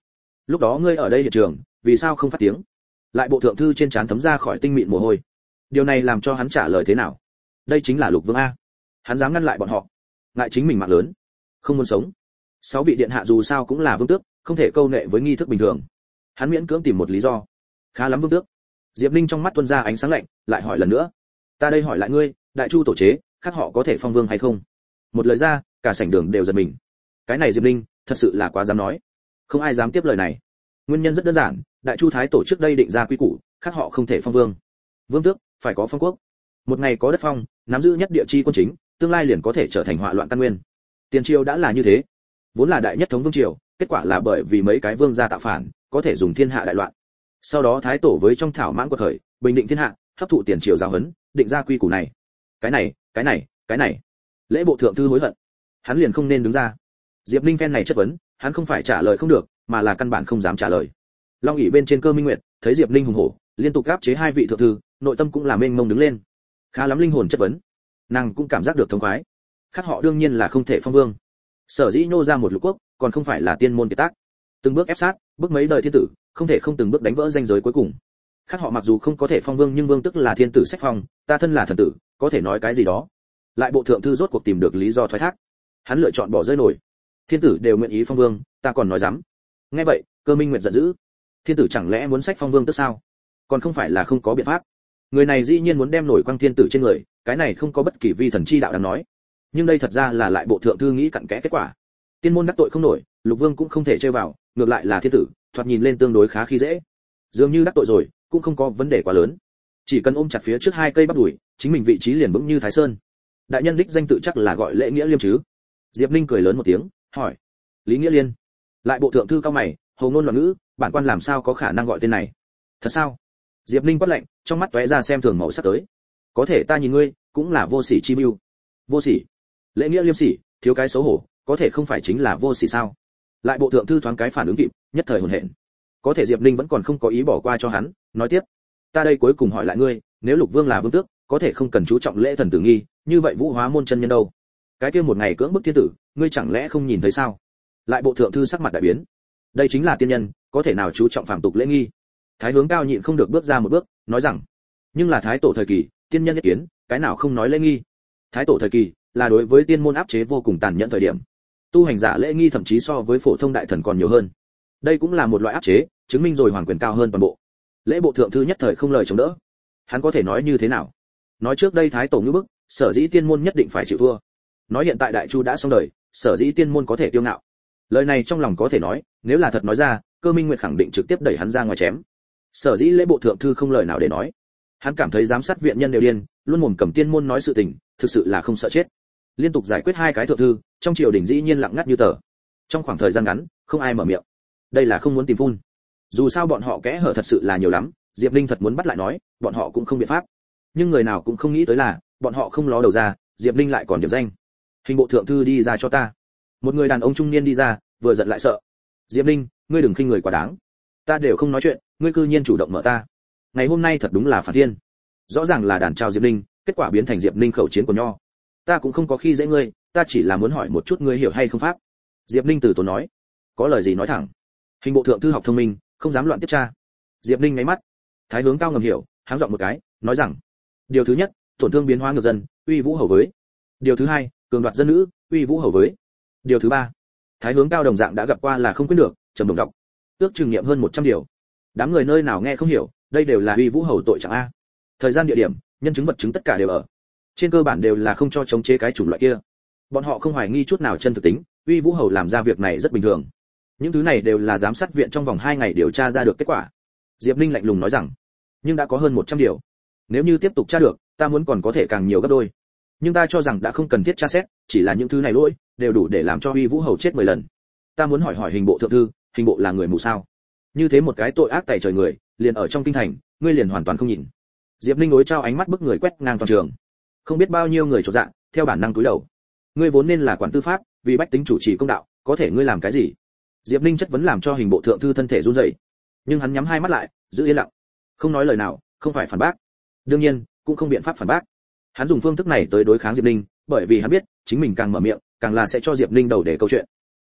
lúc đó ngươi ở đây hiện trường vì sao không phát tiếng? Lại bộ thượng thư trên trán thấm ra khỏi tinh mịn mồ hôi. Điều này làm cho hắn trả lời thế nào? Đây chính là Lục Vương a. Hắn dám ngăn lại bọn họ, ngại chính mình mạng lớn, không muốn sống. Sáu vị điện hạ dù sao cũng là vương tước, không thể câu nệ với nghi thức bình thường. Hắn miễn cưỡng tìm một lý do. Khá lắm vương tước. Diệp Linh trong mắt tuôn ra ánh sáng lạnh, lại hỏi lần nữa. Ta đây hỏi lại ngươi, đại chu tổ chế, khác họ có thể phong vương hay không? Một lời ra, cả sảnh đường đều giật mình. Cái này Diệp Linh, thật sự là quá dám nói. Không ai dám tiếp lời này. Nguyên nhân rất đơn giản, đại chu thái tổ trước đây định ra quy củ, khác họ không thể phong vương. Vương tước phải có phong quốc. Một ngày có đất phong, nắm giữ nhất địa chi quân chính, tương lai liền có thể trở thành họa loạn căn nguyên. Tiền triều đã là như thế, vốn là đại nhất thống vương triều, kết quả là bởi vì mấy cái vương gia tạo phản, có thể dùng thiên hạ đại loạn. Sau đó thái tổ với trong thảo mãn quật khởi, bình định thiên hạ, hấp thụ tiền triều giáo huấn, định ra quy củ này. Cái này, cái này, cái này. Lễ bộ thượng thư hối hận, hắn liền không nên đứng ra. Diệp Linh phen này chất vấn, hắn không phải trả lời không được, mà là căn bản không dám trả lời. Long ỷ bên trên Cơ Minh Nguyệt, thấy Diệp Linh hùng hổ, liên tục áp chế hai vị thượng thư, nội tâm cũng là mênh mông đứng lên. Khá lắm linh hồn chất vấn, nàng cũng cảm giác được thống khoái. Khác họ đương nhiên là không thể phong vương. Sở dĩ nô ra một lục quốc, còn không phải là tiên môn kiệt tác. Từng bước ép sát, bước mấy đời thiên tử, không thể không từng bước đánh vỡ ranh giới cuối cùng. Khác họ mặc dù không có thể phong vương nhưng vương tức là thiên tử sách phong, ta thân là thần tử, có thể nói cái gì đó. Lại bộ thượng thư rốt cuộc tìm được lý do thoái thác. Hắn lựa chọn bỏ rơi nổi. Thiên tử đều nguyện ý phong vương, ta còn nói dám. Nghe vậy, Cơ Minh Nguyệt giận dữ. Thiên tử chẳng lẽ muốn sách phong vương tức sao? Còn không phải là không có biện pháp. Người này dĩ nhiên muốn đem nổi quang thiên tử trên người, cái này không có bất kỳ vi thần chi đạo đáng nói. Nhưng đây thật ra là lại bộ thượng thư nghĩ cặn kẽ kết quả. Tiên môn đắc tội không nổi, Lục Vương cũng không thể chơi vào, ngược lại là thiên tử, thoạt nhìn lên tương đối khá khi dễ. Dường như đắc tội rồi, cũng không có vấn đề quá lớn. Chỉ cần ôm chặt phía trước hai cây bắp đùi, chính mình vị trí liền vững như Thái Sơn. Đại nhân đích danh tự chắc là gọi Lễ Nghĩa Liêm chứ? Diệp Linh cười lớn một tiếng, hỏi. Lý Nghĩa Liên. Lại bộ thượng thư cao mày, hồ ngôn loạn ngữ, bản quan làm sao có khả năng gọi tên này? Thật sao? Diệp Linh quát lạnh, trong mắt tóe ra xem thường màu sắc tới. Có thể ta nhìn ngươi, cũng là vô sỉ chi mưu. Vô sỉ? Lễ nghĩa liêm sỉ, thiếu cái xấu hổ, có thể không phải chính là vô sỉ sao? Lại bộ thượng thư thoáng cái phản ứng kịp, nhất thời hồn hện. Có thể Diệp Linh vẫn còn không có ý bỏ qua cho hắn, nói tiếp. Ta đây cuối cùng hỏi lại ngươi, nếu Lục Vương là vương tước, có thể không cần chú trọng lễ thần tử nghi, như vậy Vũ Hóa môn chân nhân đâu? Cái kia một ngày cưỡng bức thiên tử, ngươi chẳng lẽ không nhìn thấy sao? Lại bộ thượng thư sắc mặt đại biến. Đây chính là tiên nhân, có thể nào chú trọng phàm tục lễ nghi? Thái Hướng Cao nhịn không được bước ra một bước, nói rằng, nhưng là thái tổ thời kỳ, tiên nhân nhất kiến, cái nào không nói lễ nghi? Thái tổ thời kỳ là đối với tiên môn áp chế vô cùng tàn nhẫn thời điểm, tu hành giả lễ nghi thậm chí so với phổ thông đại thần còn nhiều hơn. Đây cũng là một loại áp chế, chứng minh rồi hoàng quyền cao hơn toàn bộ. Lễ bộ thượng thư nhất thời không lời chống đỡ. Hắn có thể nói như thế nào? Nói trước đây thái tổ như bức, sở dĩ tiên môn nhất định phải chịu thua. Nói hiện tại đại chu đã xong đời, sở dĩ tiên môn có thể tiêu ngạo. Lời này trong lòng có thể nói, nếu là thật nói ra, Cơ Minh Nguyệt khẳng định trực tiếp đẩy hắn ra ngoài chém. Sở dĩ lễ bộ thượng thư không lời nào để nói. Hắn cảm thấy giám sát viện nhân đều điên, luôn mồm cầm tiên môn nói sự tình, thực sự là không sợ chết. Liên tục giải quyết hai cái thượng thư, trong triều đình dĩ nhiên lặng ngắt như tờ. Trong khoảng thời gian ngắn, không ai mở miệng. Đây là không muốn tìm phun. Dù sao bọn họ kẽ hở thật sự là nhiều lắm, Diệp Linh thật muốn bắt lại nói, bọn họ cũng không biện pháp. Nhưng người nào cũng không nghĩ tới là, bọn họ không ló đầu ra, Diệp Linh lại còn điểm danh. Hình bộ thượng thư đi ra cho ta. Một người đàn ông trung niên đi ra, vừa giận lại sợ. Diệp Linh, ngươi đừng khinh người quá đáng. Ta đều không nói chuyện, ngươi cư nhiên chủ động mở ta. Ngày hôm nay thật đúng là phản thiên. Rõ ràng là đàn trao Diệp Linh, kết quả biến thành Diệp Linh khẩu chiến của nho. Ta cũng không có khi dễ ngươi, ta chỉ là muốn hỏi một chút ngươi hiểu hay không pháp. Diệp Linh từ tốn nói. Có lời gì nói thẳng. Hình bộ thượng thư học thông minh, không dám loạn tiếp tra. Diệp Linh ngáy mắt. Thái Hướng Cao ngầm hiểu, háng giọng một cái, nói rằng: điều thứ nhất, tổn thương biến hóa ngược dân, uy vũ hầu với. Điều thứ hai, cường đoạt dân nữ, uy vũ hầu với. Điều thứ ba. Thái Hướng Cao đồng dạng đã gặp qua là không quyết được, trầm đồng đọc. Ước chừng nghiệm hơn một trăm điều. Đám người nơi nào nghe không hiểu, đây đều là uy vũ hầu tội chẳng a. Thời gian địa điểm, nhân chứng vật chứng tất cả đều ở. Trên cơ bản đều là không cho chống chế cái chủng loại kia. Bọn họ không hoài nghi chút nào chân thực tính, uy vũ hầu làm ra việc này rất bình thường. Những thứ này đều là giám sát viện trong vòng hai ngày điều tra ra được kết quả. Diệp Linh lạnh lùng nói rằng, nhưng đã có hơn một trăm điều. Nếu như tiếp tục tra được, ta muốn còn có thể càng nhiều gấp đôi. Nhưng ta cho rằng đã không cần thiết tra xét, chỉ là những thứ này lỗi đều đủ để làm cho uy vũ hầu chết mười lần. Ta muốn hỏi hỏi hình bộ thượng thư, hình bộ là người mù sao? Như thế một cái tội ác tày trời người, liền ở trong kinh thành, ngươi liền hoàn toàn không nhìn. Diệp Linh đối trao ánh mắt bức người quét ngang toàn trường. Không biết bao nhiêu người chột dạ, theo bản năng cúi đầu. Ngươi vốn nên là quản tư pháp, vì bách tính chủ trì công đạo, có thể ngươi làm cái gì? Diệp Linh chất vấn làm cho hình bộ thượng thư thân thể run rẩy. Nhưng hắn nhắm hai mắt lại, giữ yên lặng, không nói lời nào, không phải phản bác. Đương nhiên, cũng không biện pháp phản bác. Hắn dùng phương thức này tới đối kháng Diệp Linh, bởi vì hắn biết, chính mình càng mở miệng, càng là sẽ cho Diệp Linh đầu để câu chuyện.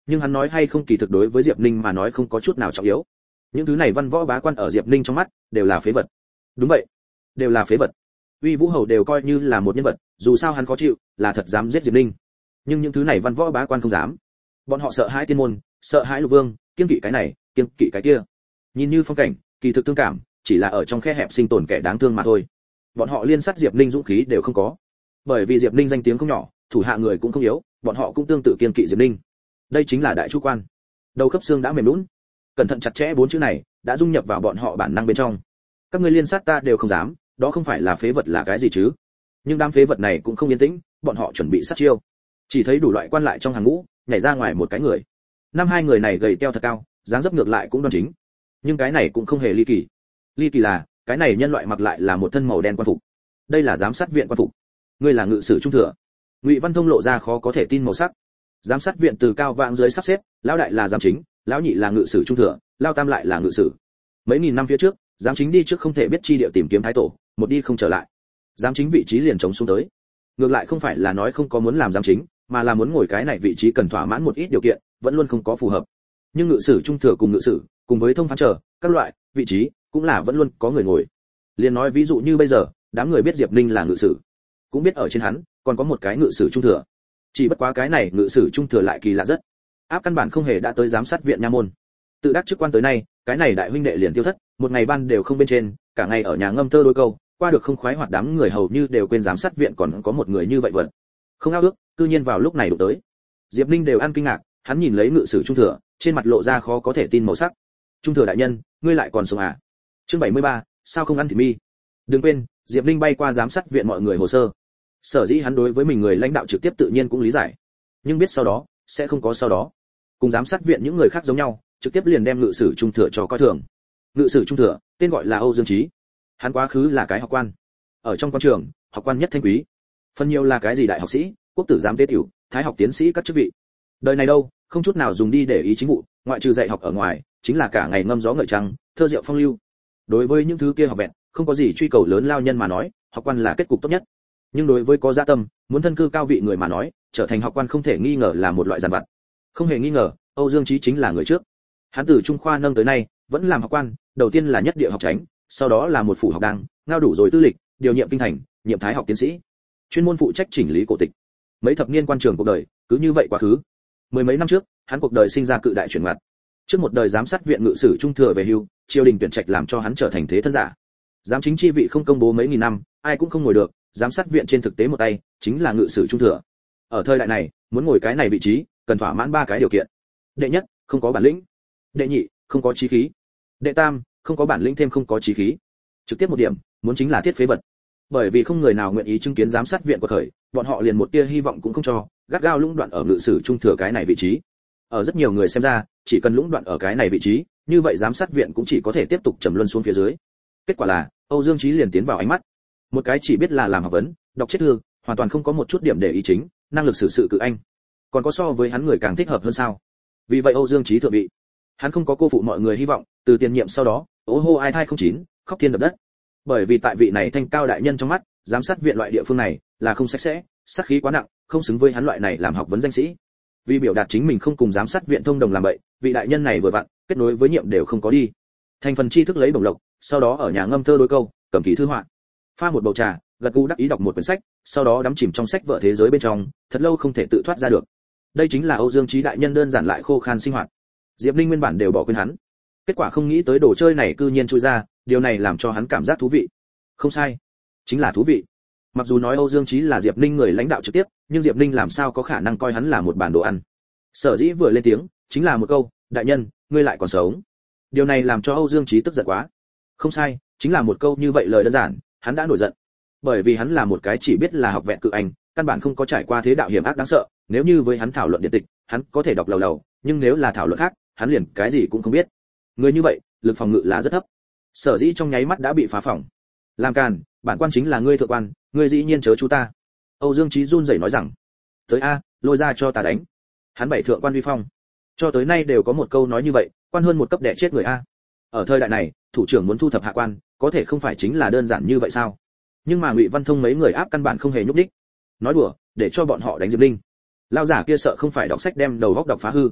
nhưng hắn nói hay không kỳ thực đối với Diệp Ninh mà nói không có chút nào trọng yếu. Những thứ này văn võ bá quan ở Diệp Ninh trong mắt đều là phế vật. Đúng vậy, đều là phế vật. Uy Vũ Hầu đều coi như là một nhân vật, dù sao hắn khó chịu, là thật dám giết Diệp Ninh. Nhưng những thứ này văn võ bá quan không dám. Bọn họ sợ hãi tiên môn, sợ hãi lục vương, kiêng kỵ cái này, kiêng kỵ cái kia. Nhìn như phong cảnh, kỳ thực tương cảm, chỉ là ở trong khe hẹp sinh tồn kẻ đáng thương mà thôi. Bọn họ liên sát Diệp Ninh dũng khí đều không có. Bởi vì Diệp Ninh danh tiếng không nhỏ, thủ hạ người cũng không yếu, bọn họ cũng tương tự kiêng kỵ Diệp Ninh. Đây chính là đại chủ quan. Đầu khớp xương đã mềm nhũn. Cẩn thận chặt chẽ bốn chữ này đã dung nhập vào bọn họ bản năng bên trong. Các ngươi liên sát ta đều không dám, đó không phải là phế vật là cái gì chứ? Nhưng đám phế vật này cũng không yên tĩnh, bọn họ chuẩn bị sát chiêu. Chỉ thấy đủ loại quan lại trong hàng ngũ, nhảy ra ngoài một cái người. Năm hai người này gầy teo thật cao, dáng dấp ngược lại cũng đoan chính. Nhưng cái này cũng không hề ly kỳ. Ly kỳ là, cái này nhân loại mặc lại là một thân màu đen quan phục. Đây là giám sát viện quan phục. Ngươi là ngự sử trung thừa. Ngụy Văn Thông lộ ra khó có thể tin màu sắc. Giám sát viện từ cao vạng dưới sắp xếp, lão đại là giám chính, lão nhị là ngự sử trung thừa, lão tam lại là ngự sử. Mấy nghìn năm phía trước, giám chính đi trước không thể biết chi địa tìm kiếm thái tổ, một đi không trở lại. Giám chính vị trí liền trống xuống tới. Ngược lại không phải là nói không có muốn làm giám chính, mà là muốn ngồi cái này vị trí cần thỏa mãn một ít điều kiện, vẫn luôn không có phù hợp. Nhưng ngự sử trung thừa cùng ngự sử, cùng với thông phán trở, các loại vị trí cũng là vẫn luôn có người ngồi. Liên nói ví dụ như bây giờ, đám người biết Diệp Ninh là ngự sử, cũng biết ở trên hắn còn có một cái ngự sử trung thừa. Chỉ bất quá cái này ngự sử trung thừa lại kỳ lạ rất. Áp căn bản không hề đã tới giám sát viện nha môn. Tự đắc chức quan tới nay, cái này đại huynh đệ liền tiêu thất, một ngày ban đều không bên trên, cả ngày ở nhà ngâm thơ đôi câu, qua được không khoái hoạt đám người hầu như đều quên giám sát viện còn có một người như vậy vật. Không ao ước, cư nhiên vào lúc này đụng tới. Diệp Ninh đều ăn kinh ngạc, hắn nhìn lấy ngự sử trung thừa, trên mặt lộ ra khó có thể tin màu sắc. Trung thừa đại nhân, ngươi lại còn sống à? Chương bảy mươi ba, sao không ăn thịt mi? Đừng quên, Diệp Ninh bay qua giám sát viện mọi người hồ sơ. Sở dĩ hắn đối với mình người lãnh đạo trực tiếp tự nhiên cũng lý giải, nhưng biết sau đó sẽ không có sau đó. Cùng giám sát viện những người khác giống nhau, trực tiếp liền đem ngự sử trung thừa cho coi thường. Ngự sử trung thừa, tên gọi là Âu Dương Chí. Hắn quá khứ là cái học quan. Ở trong quan trường, học quan nhất thanh quý. Phần nhiều là cái gì đại học sĩ, quốc tử giám tế tiểu, thái học tiến sĩ các chức vị. Đời này đâu, không chút nào dùng đi để ý chính vụ, ngoại trừ dạy học ở ngoài, chính là cả ngày ngâm gió ngợi trăng, thơ diệu phong lưu. Đối với những thứ kia học vẹn, không có gì truy cầu lớn lao nhân mà nói, học quan là kết cục tốt nhất. Nhưng đối với có dạ tâm, muốn thân cư cao vị người mà nói, trở thành học quan không thể nghi ngờ là một loại giàn vặt. Không hề nghi ngờ, Âu Dương Chí chính là người trước. Hắn từ trung khoa nâng tới nay, vẫn làm học quan, đầu tiên là nhất địa học chánh, sau đó là một phủ học đăng, ngao đủ rồi tư lịch, điều nhiệm kinh thành, nhiệm thái học tiến sĩ, chuyên môn phụ trách chỉnh lý cổ tịch. Mấy thập niên quan trường cuộc đời, cứ như vậy quá khứ. Mười mấy năm trước, hắn cuộc đời sinh ra cự đại chuyển ngoặt. Trước một đời giám sát viện ngự sử trung thừa về hưu, triều đình tuyển trạch làm cho hắn trở thành thế thân giả. Giám chính chi vị không công bố mấy nghìn năm, ai cũng không ngồi được, giám sát viện trên thực tế một tay, chính là ngự sử trung thừa. Ở thời đại này, muốn ngồi cái này vị trí, cần thỏa mãn ba cái điều kiện. Đệ nhất, không có bản lĩnh. Đệ nhị, không có chí khí. Đệ tam, không có bản lĩnh thêm không có chí khí. Trực tiếp một điểm, muốn chính là thiết phế vật. Bởi vì không người nào nguyện ý chứng kiến giám sát viện của khởi, bọn họ liền một tia hy vọng cũng không cho, gắt gao lũng đoạn ở ngự sử trung thừa cái này vị trí. Ở rất nhiều người xem ra, chỉ cần lũng đoạn ở cái này vị trí, như vậy giám sát viện cũng chỉ có thể tiếp tục trầm luân xuống phía dưới. Kết quả là, Âu Dương Chí liền tiến vào ánh mắt. Một cái chỉ biết là làm học vấn, đọc chết thư, hoàn toàn không có một chút điểm để ý chính, năng lực xử sự cự anh. Còn có so với hắn người càng thích hợp hơn sao? Vì vậy Âu Dương Chí thượng vị. Hắn không có cô phụ mọi người hy vọng, từ tiền nhiệm sau đó, ố hô ai thai không chín, khóc thiên đập đất. Bởi vì tại vị này thanh cao đại nhân trong mắt, giám sát viện loại địa phương này là không sạch sẽ, sát khí quá nặng, không xứng với hắn loại này làm học vấn danh sĩ. Vì biểu đạt chính mình không cùng giám sát viện thông đồng làm bậy, vị đại nhân này vừa vặn, kết nối với nhiệm đều không có đi. Thành phần tri thức lấy bổng lộc, sau đó ở nhà ngâm thơ đôi câu, cầm ký thư họa, pha một bầu trà, gật gù đắc ý đọc một quyển sách, sau đó đắm chìm trong sách vở thế giới bên trong, thật lâu không thể tự thoát ra được. Đây chính là Âu Dương Chí đại nhân đơn giản lại khô khan sinh hoạt. Diệp Ninh nguyên bản đều bỏ quên hắn, kết quả không nghĩ tới đồ chơi này cư nhiên chui ra, điều này làm cho hắn cảm giác thú vị. Không sai, chính là thú vị. Mặc dù nói Âu Dương Chí là Diệp Ninh người lãnh đạo trực tiếp, nhưng Diệp Ninh làm sao có khả năng coi hắn là một bản đồ ăn. Sở dĩ vừa lên tiếng, chính là một câu, đại nhân, ngươi lại còn sống. Điều này làm cho Âu Dương Chí tức giận quá. Không sai, chính là một câu như vậy lời đơn giản, hắn đã nổi giận. Bởi vì hắn là một cái chỉ biết là học vẹn cự anh, căn bản không có trải qua thế đạo hiểm ác đáng sợ, nếu như với hắn thảo luận điện tịch, hắn có thể đọc lầu lầu, nhưng nếu là thảo luận khác, hắn liền cái gì cũng không biết. Người như vậy, lực phòng ngự là rất thấp. Sở dĩ trong nháy mắt đã bị phá phỏng. Làm càn, bản quan chính là ngươi thượng quan, ngươi dĩ nhiên chớ chú ta. Âu Dương Chí run rẩy nói rằng, tới a, lôi ra cho ta đánh. Hắn bảy thượng quan uy phong. Cho tới nay đều có một câu nói như vậy, quan hơn một cấp đẻ chết người a. Ở thời đại này, thủ trưởng muốn thu thập hạ quan, có thể không phải chính là đơn giản như vậy sao? Nhưng mà Ngụy Văn Thông mấy người áp căn bản không hề nhúc nhích. Nói đùa, để cho bọn họ đánh Diệp Linh. Lão giả kia sợ không phải đọc sách đem đầu góc đọc phá hư.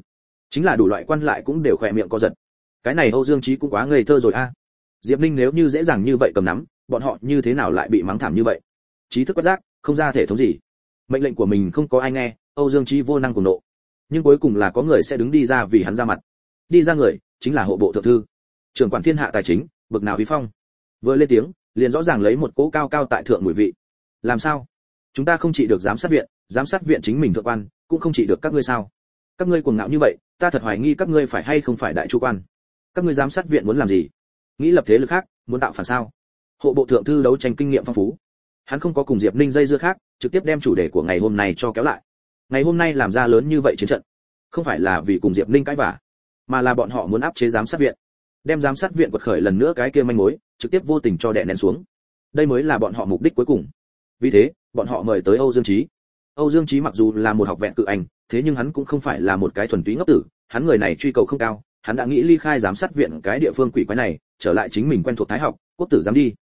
chính là đủ loại quan lại cũng đều khỏe miệng co giật. Cái này Âu Dương Chí cũng quá ngây thơ rồi a. Diệp Ninh nếu như dễ dàng như vậy cầm nắm, bọn họ như thế nào lại bị mắng thảm như vậy? Trí thức quát giác, không ra thể thống gì. Mệnh lệnh của mình không có ai nghe, Âu Dương Chí vô năng cùng nộ. Nhưng cuối cùng là có người sẽ đứng đi ra vì hắn ra mặt. Đi ra người, chính là hộ bộ thượng thư, trưởng quản thiên hạ tài chính, bực nào uy phong. Vừa lên tiếng, liền rõ ràng lấy một cỗ cao cao tại thượng mùi vị. Làm sao? Chúng ta không trị được giám sát viện, giám sát viện chính mình thượng quan, cũng không trị được các ngươi sao? Các ngươi cuồng ngạo như vậy, ta thật hoài nghi các ngươi phải hay không phải đại chủ quan. Các ngươi giám sát viện muốn làm gì? Nghĩ lập thế lực khác, muốn tạo phản sao? Hộ bộ thượng thư đấu tranh kinh nghiệm phong phú, hắn không có cùng Diệp Ninh dây dưa khác, trực tiếp đem chủ đề của ngày hôm nay cho kéo lại. Ngày hôm nay làm ra lớn như vậy chiến trận, không phải là vì cùng Diệp Ninh cãi vả, mà là bọn họ muốn áp chế giám sát viện, đem giám sát viện quật khởi lần nữa cái kia manh mối, trực tiếp vô tình cho đè nén xuống. Đây mới là bọn họ mục đích cuối cùng. Vì thế, bọn họ mời tới Âu Dương Chí. Âu Dương Chí mặc dù là một học viện cự anh, thế nhưng hắn cũng không phải là một cái thuần túy ngốc tử, hắn người này truy cầu không cao, hắn đã nghĩ ly khai giám sát viện cái địa phương quỷ quái này, trở lại chính mình quen thuộc Thái học, quốc tử giám đi.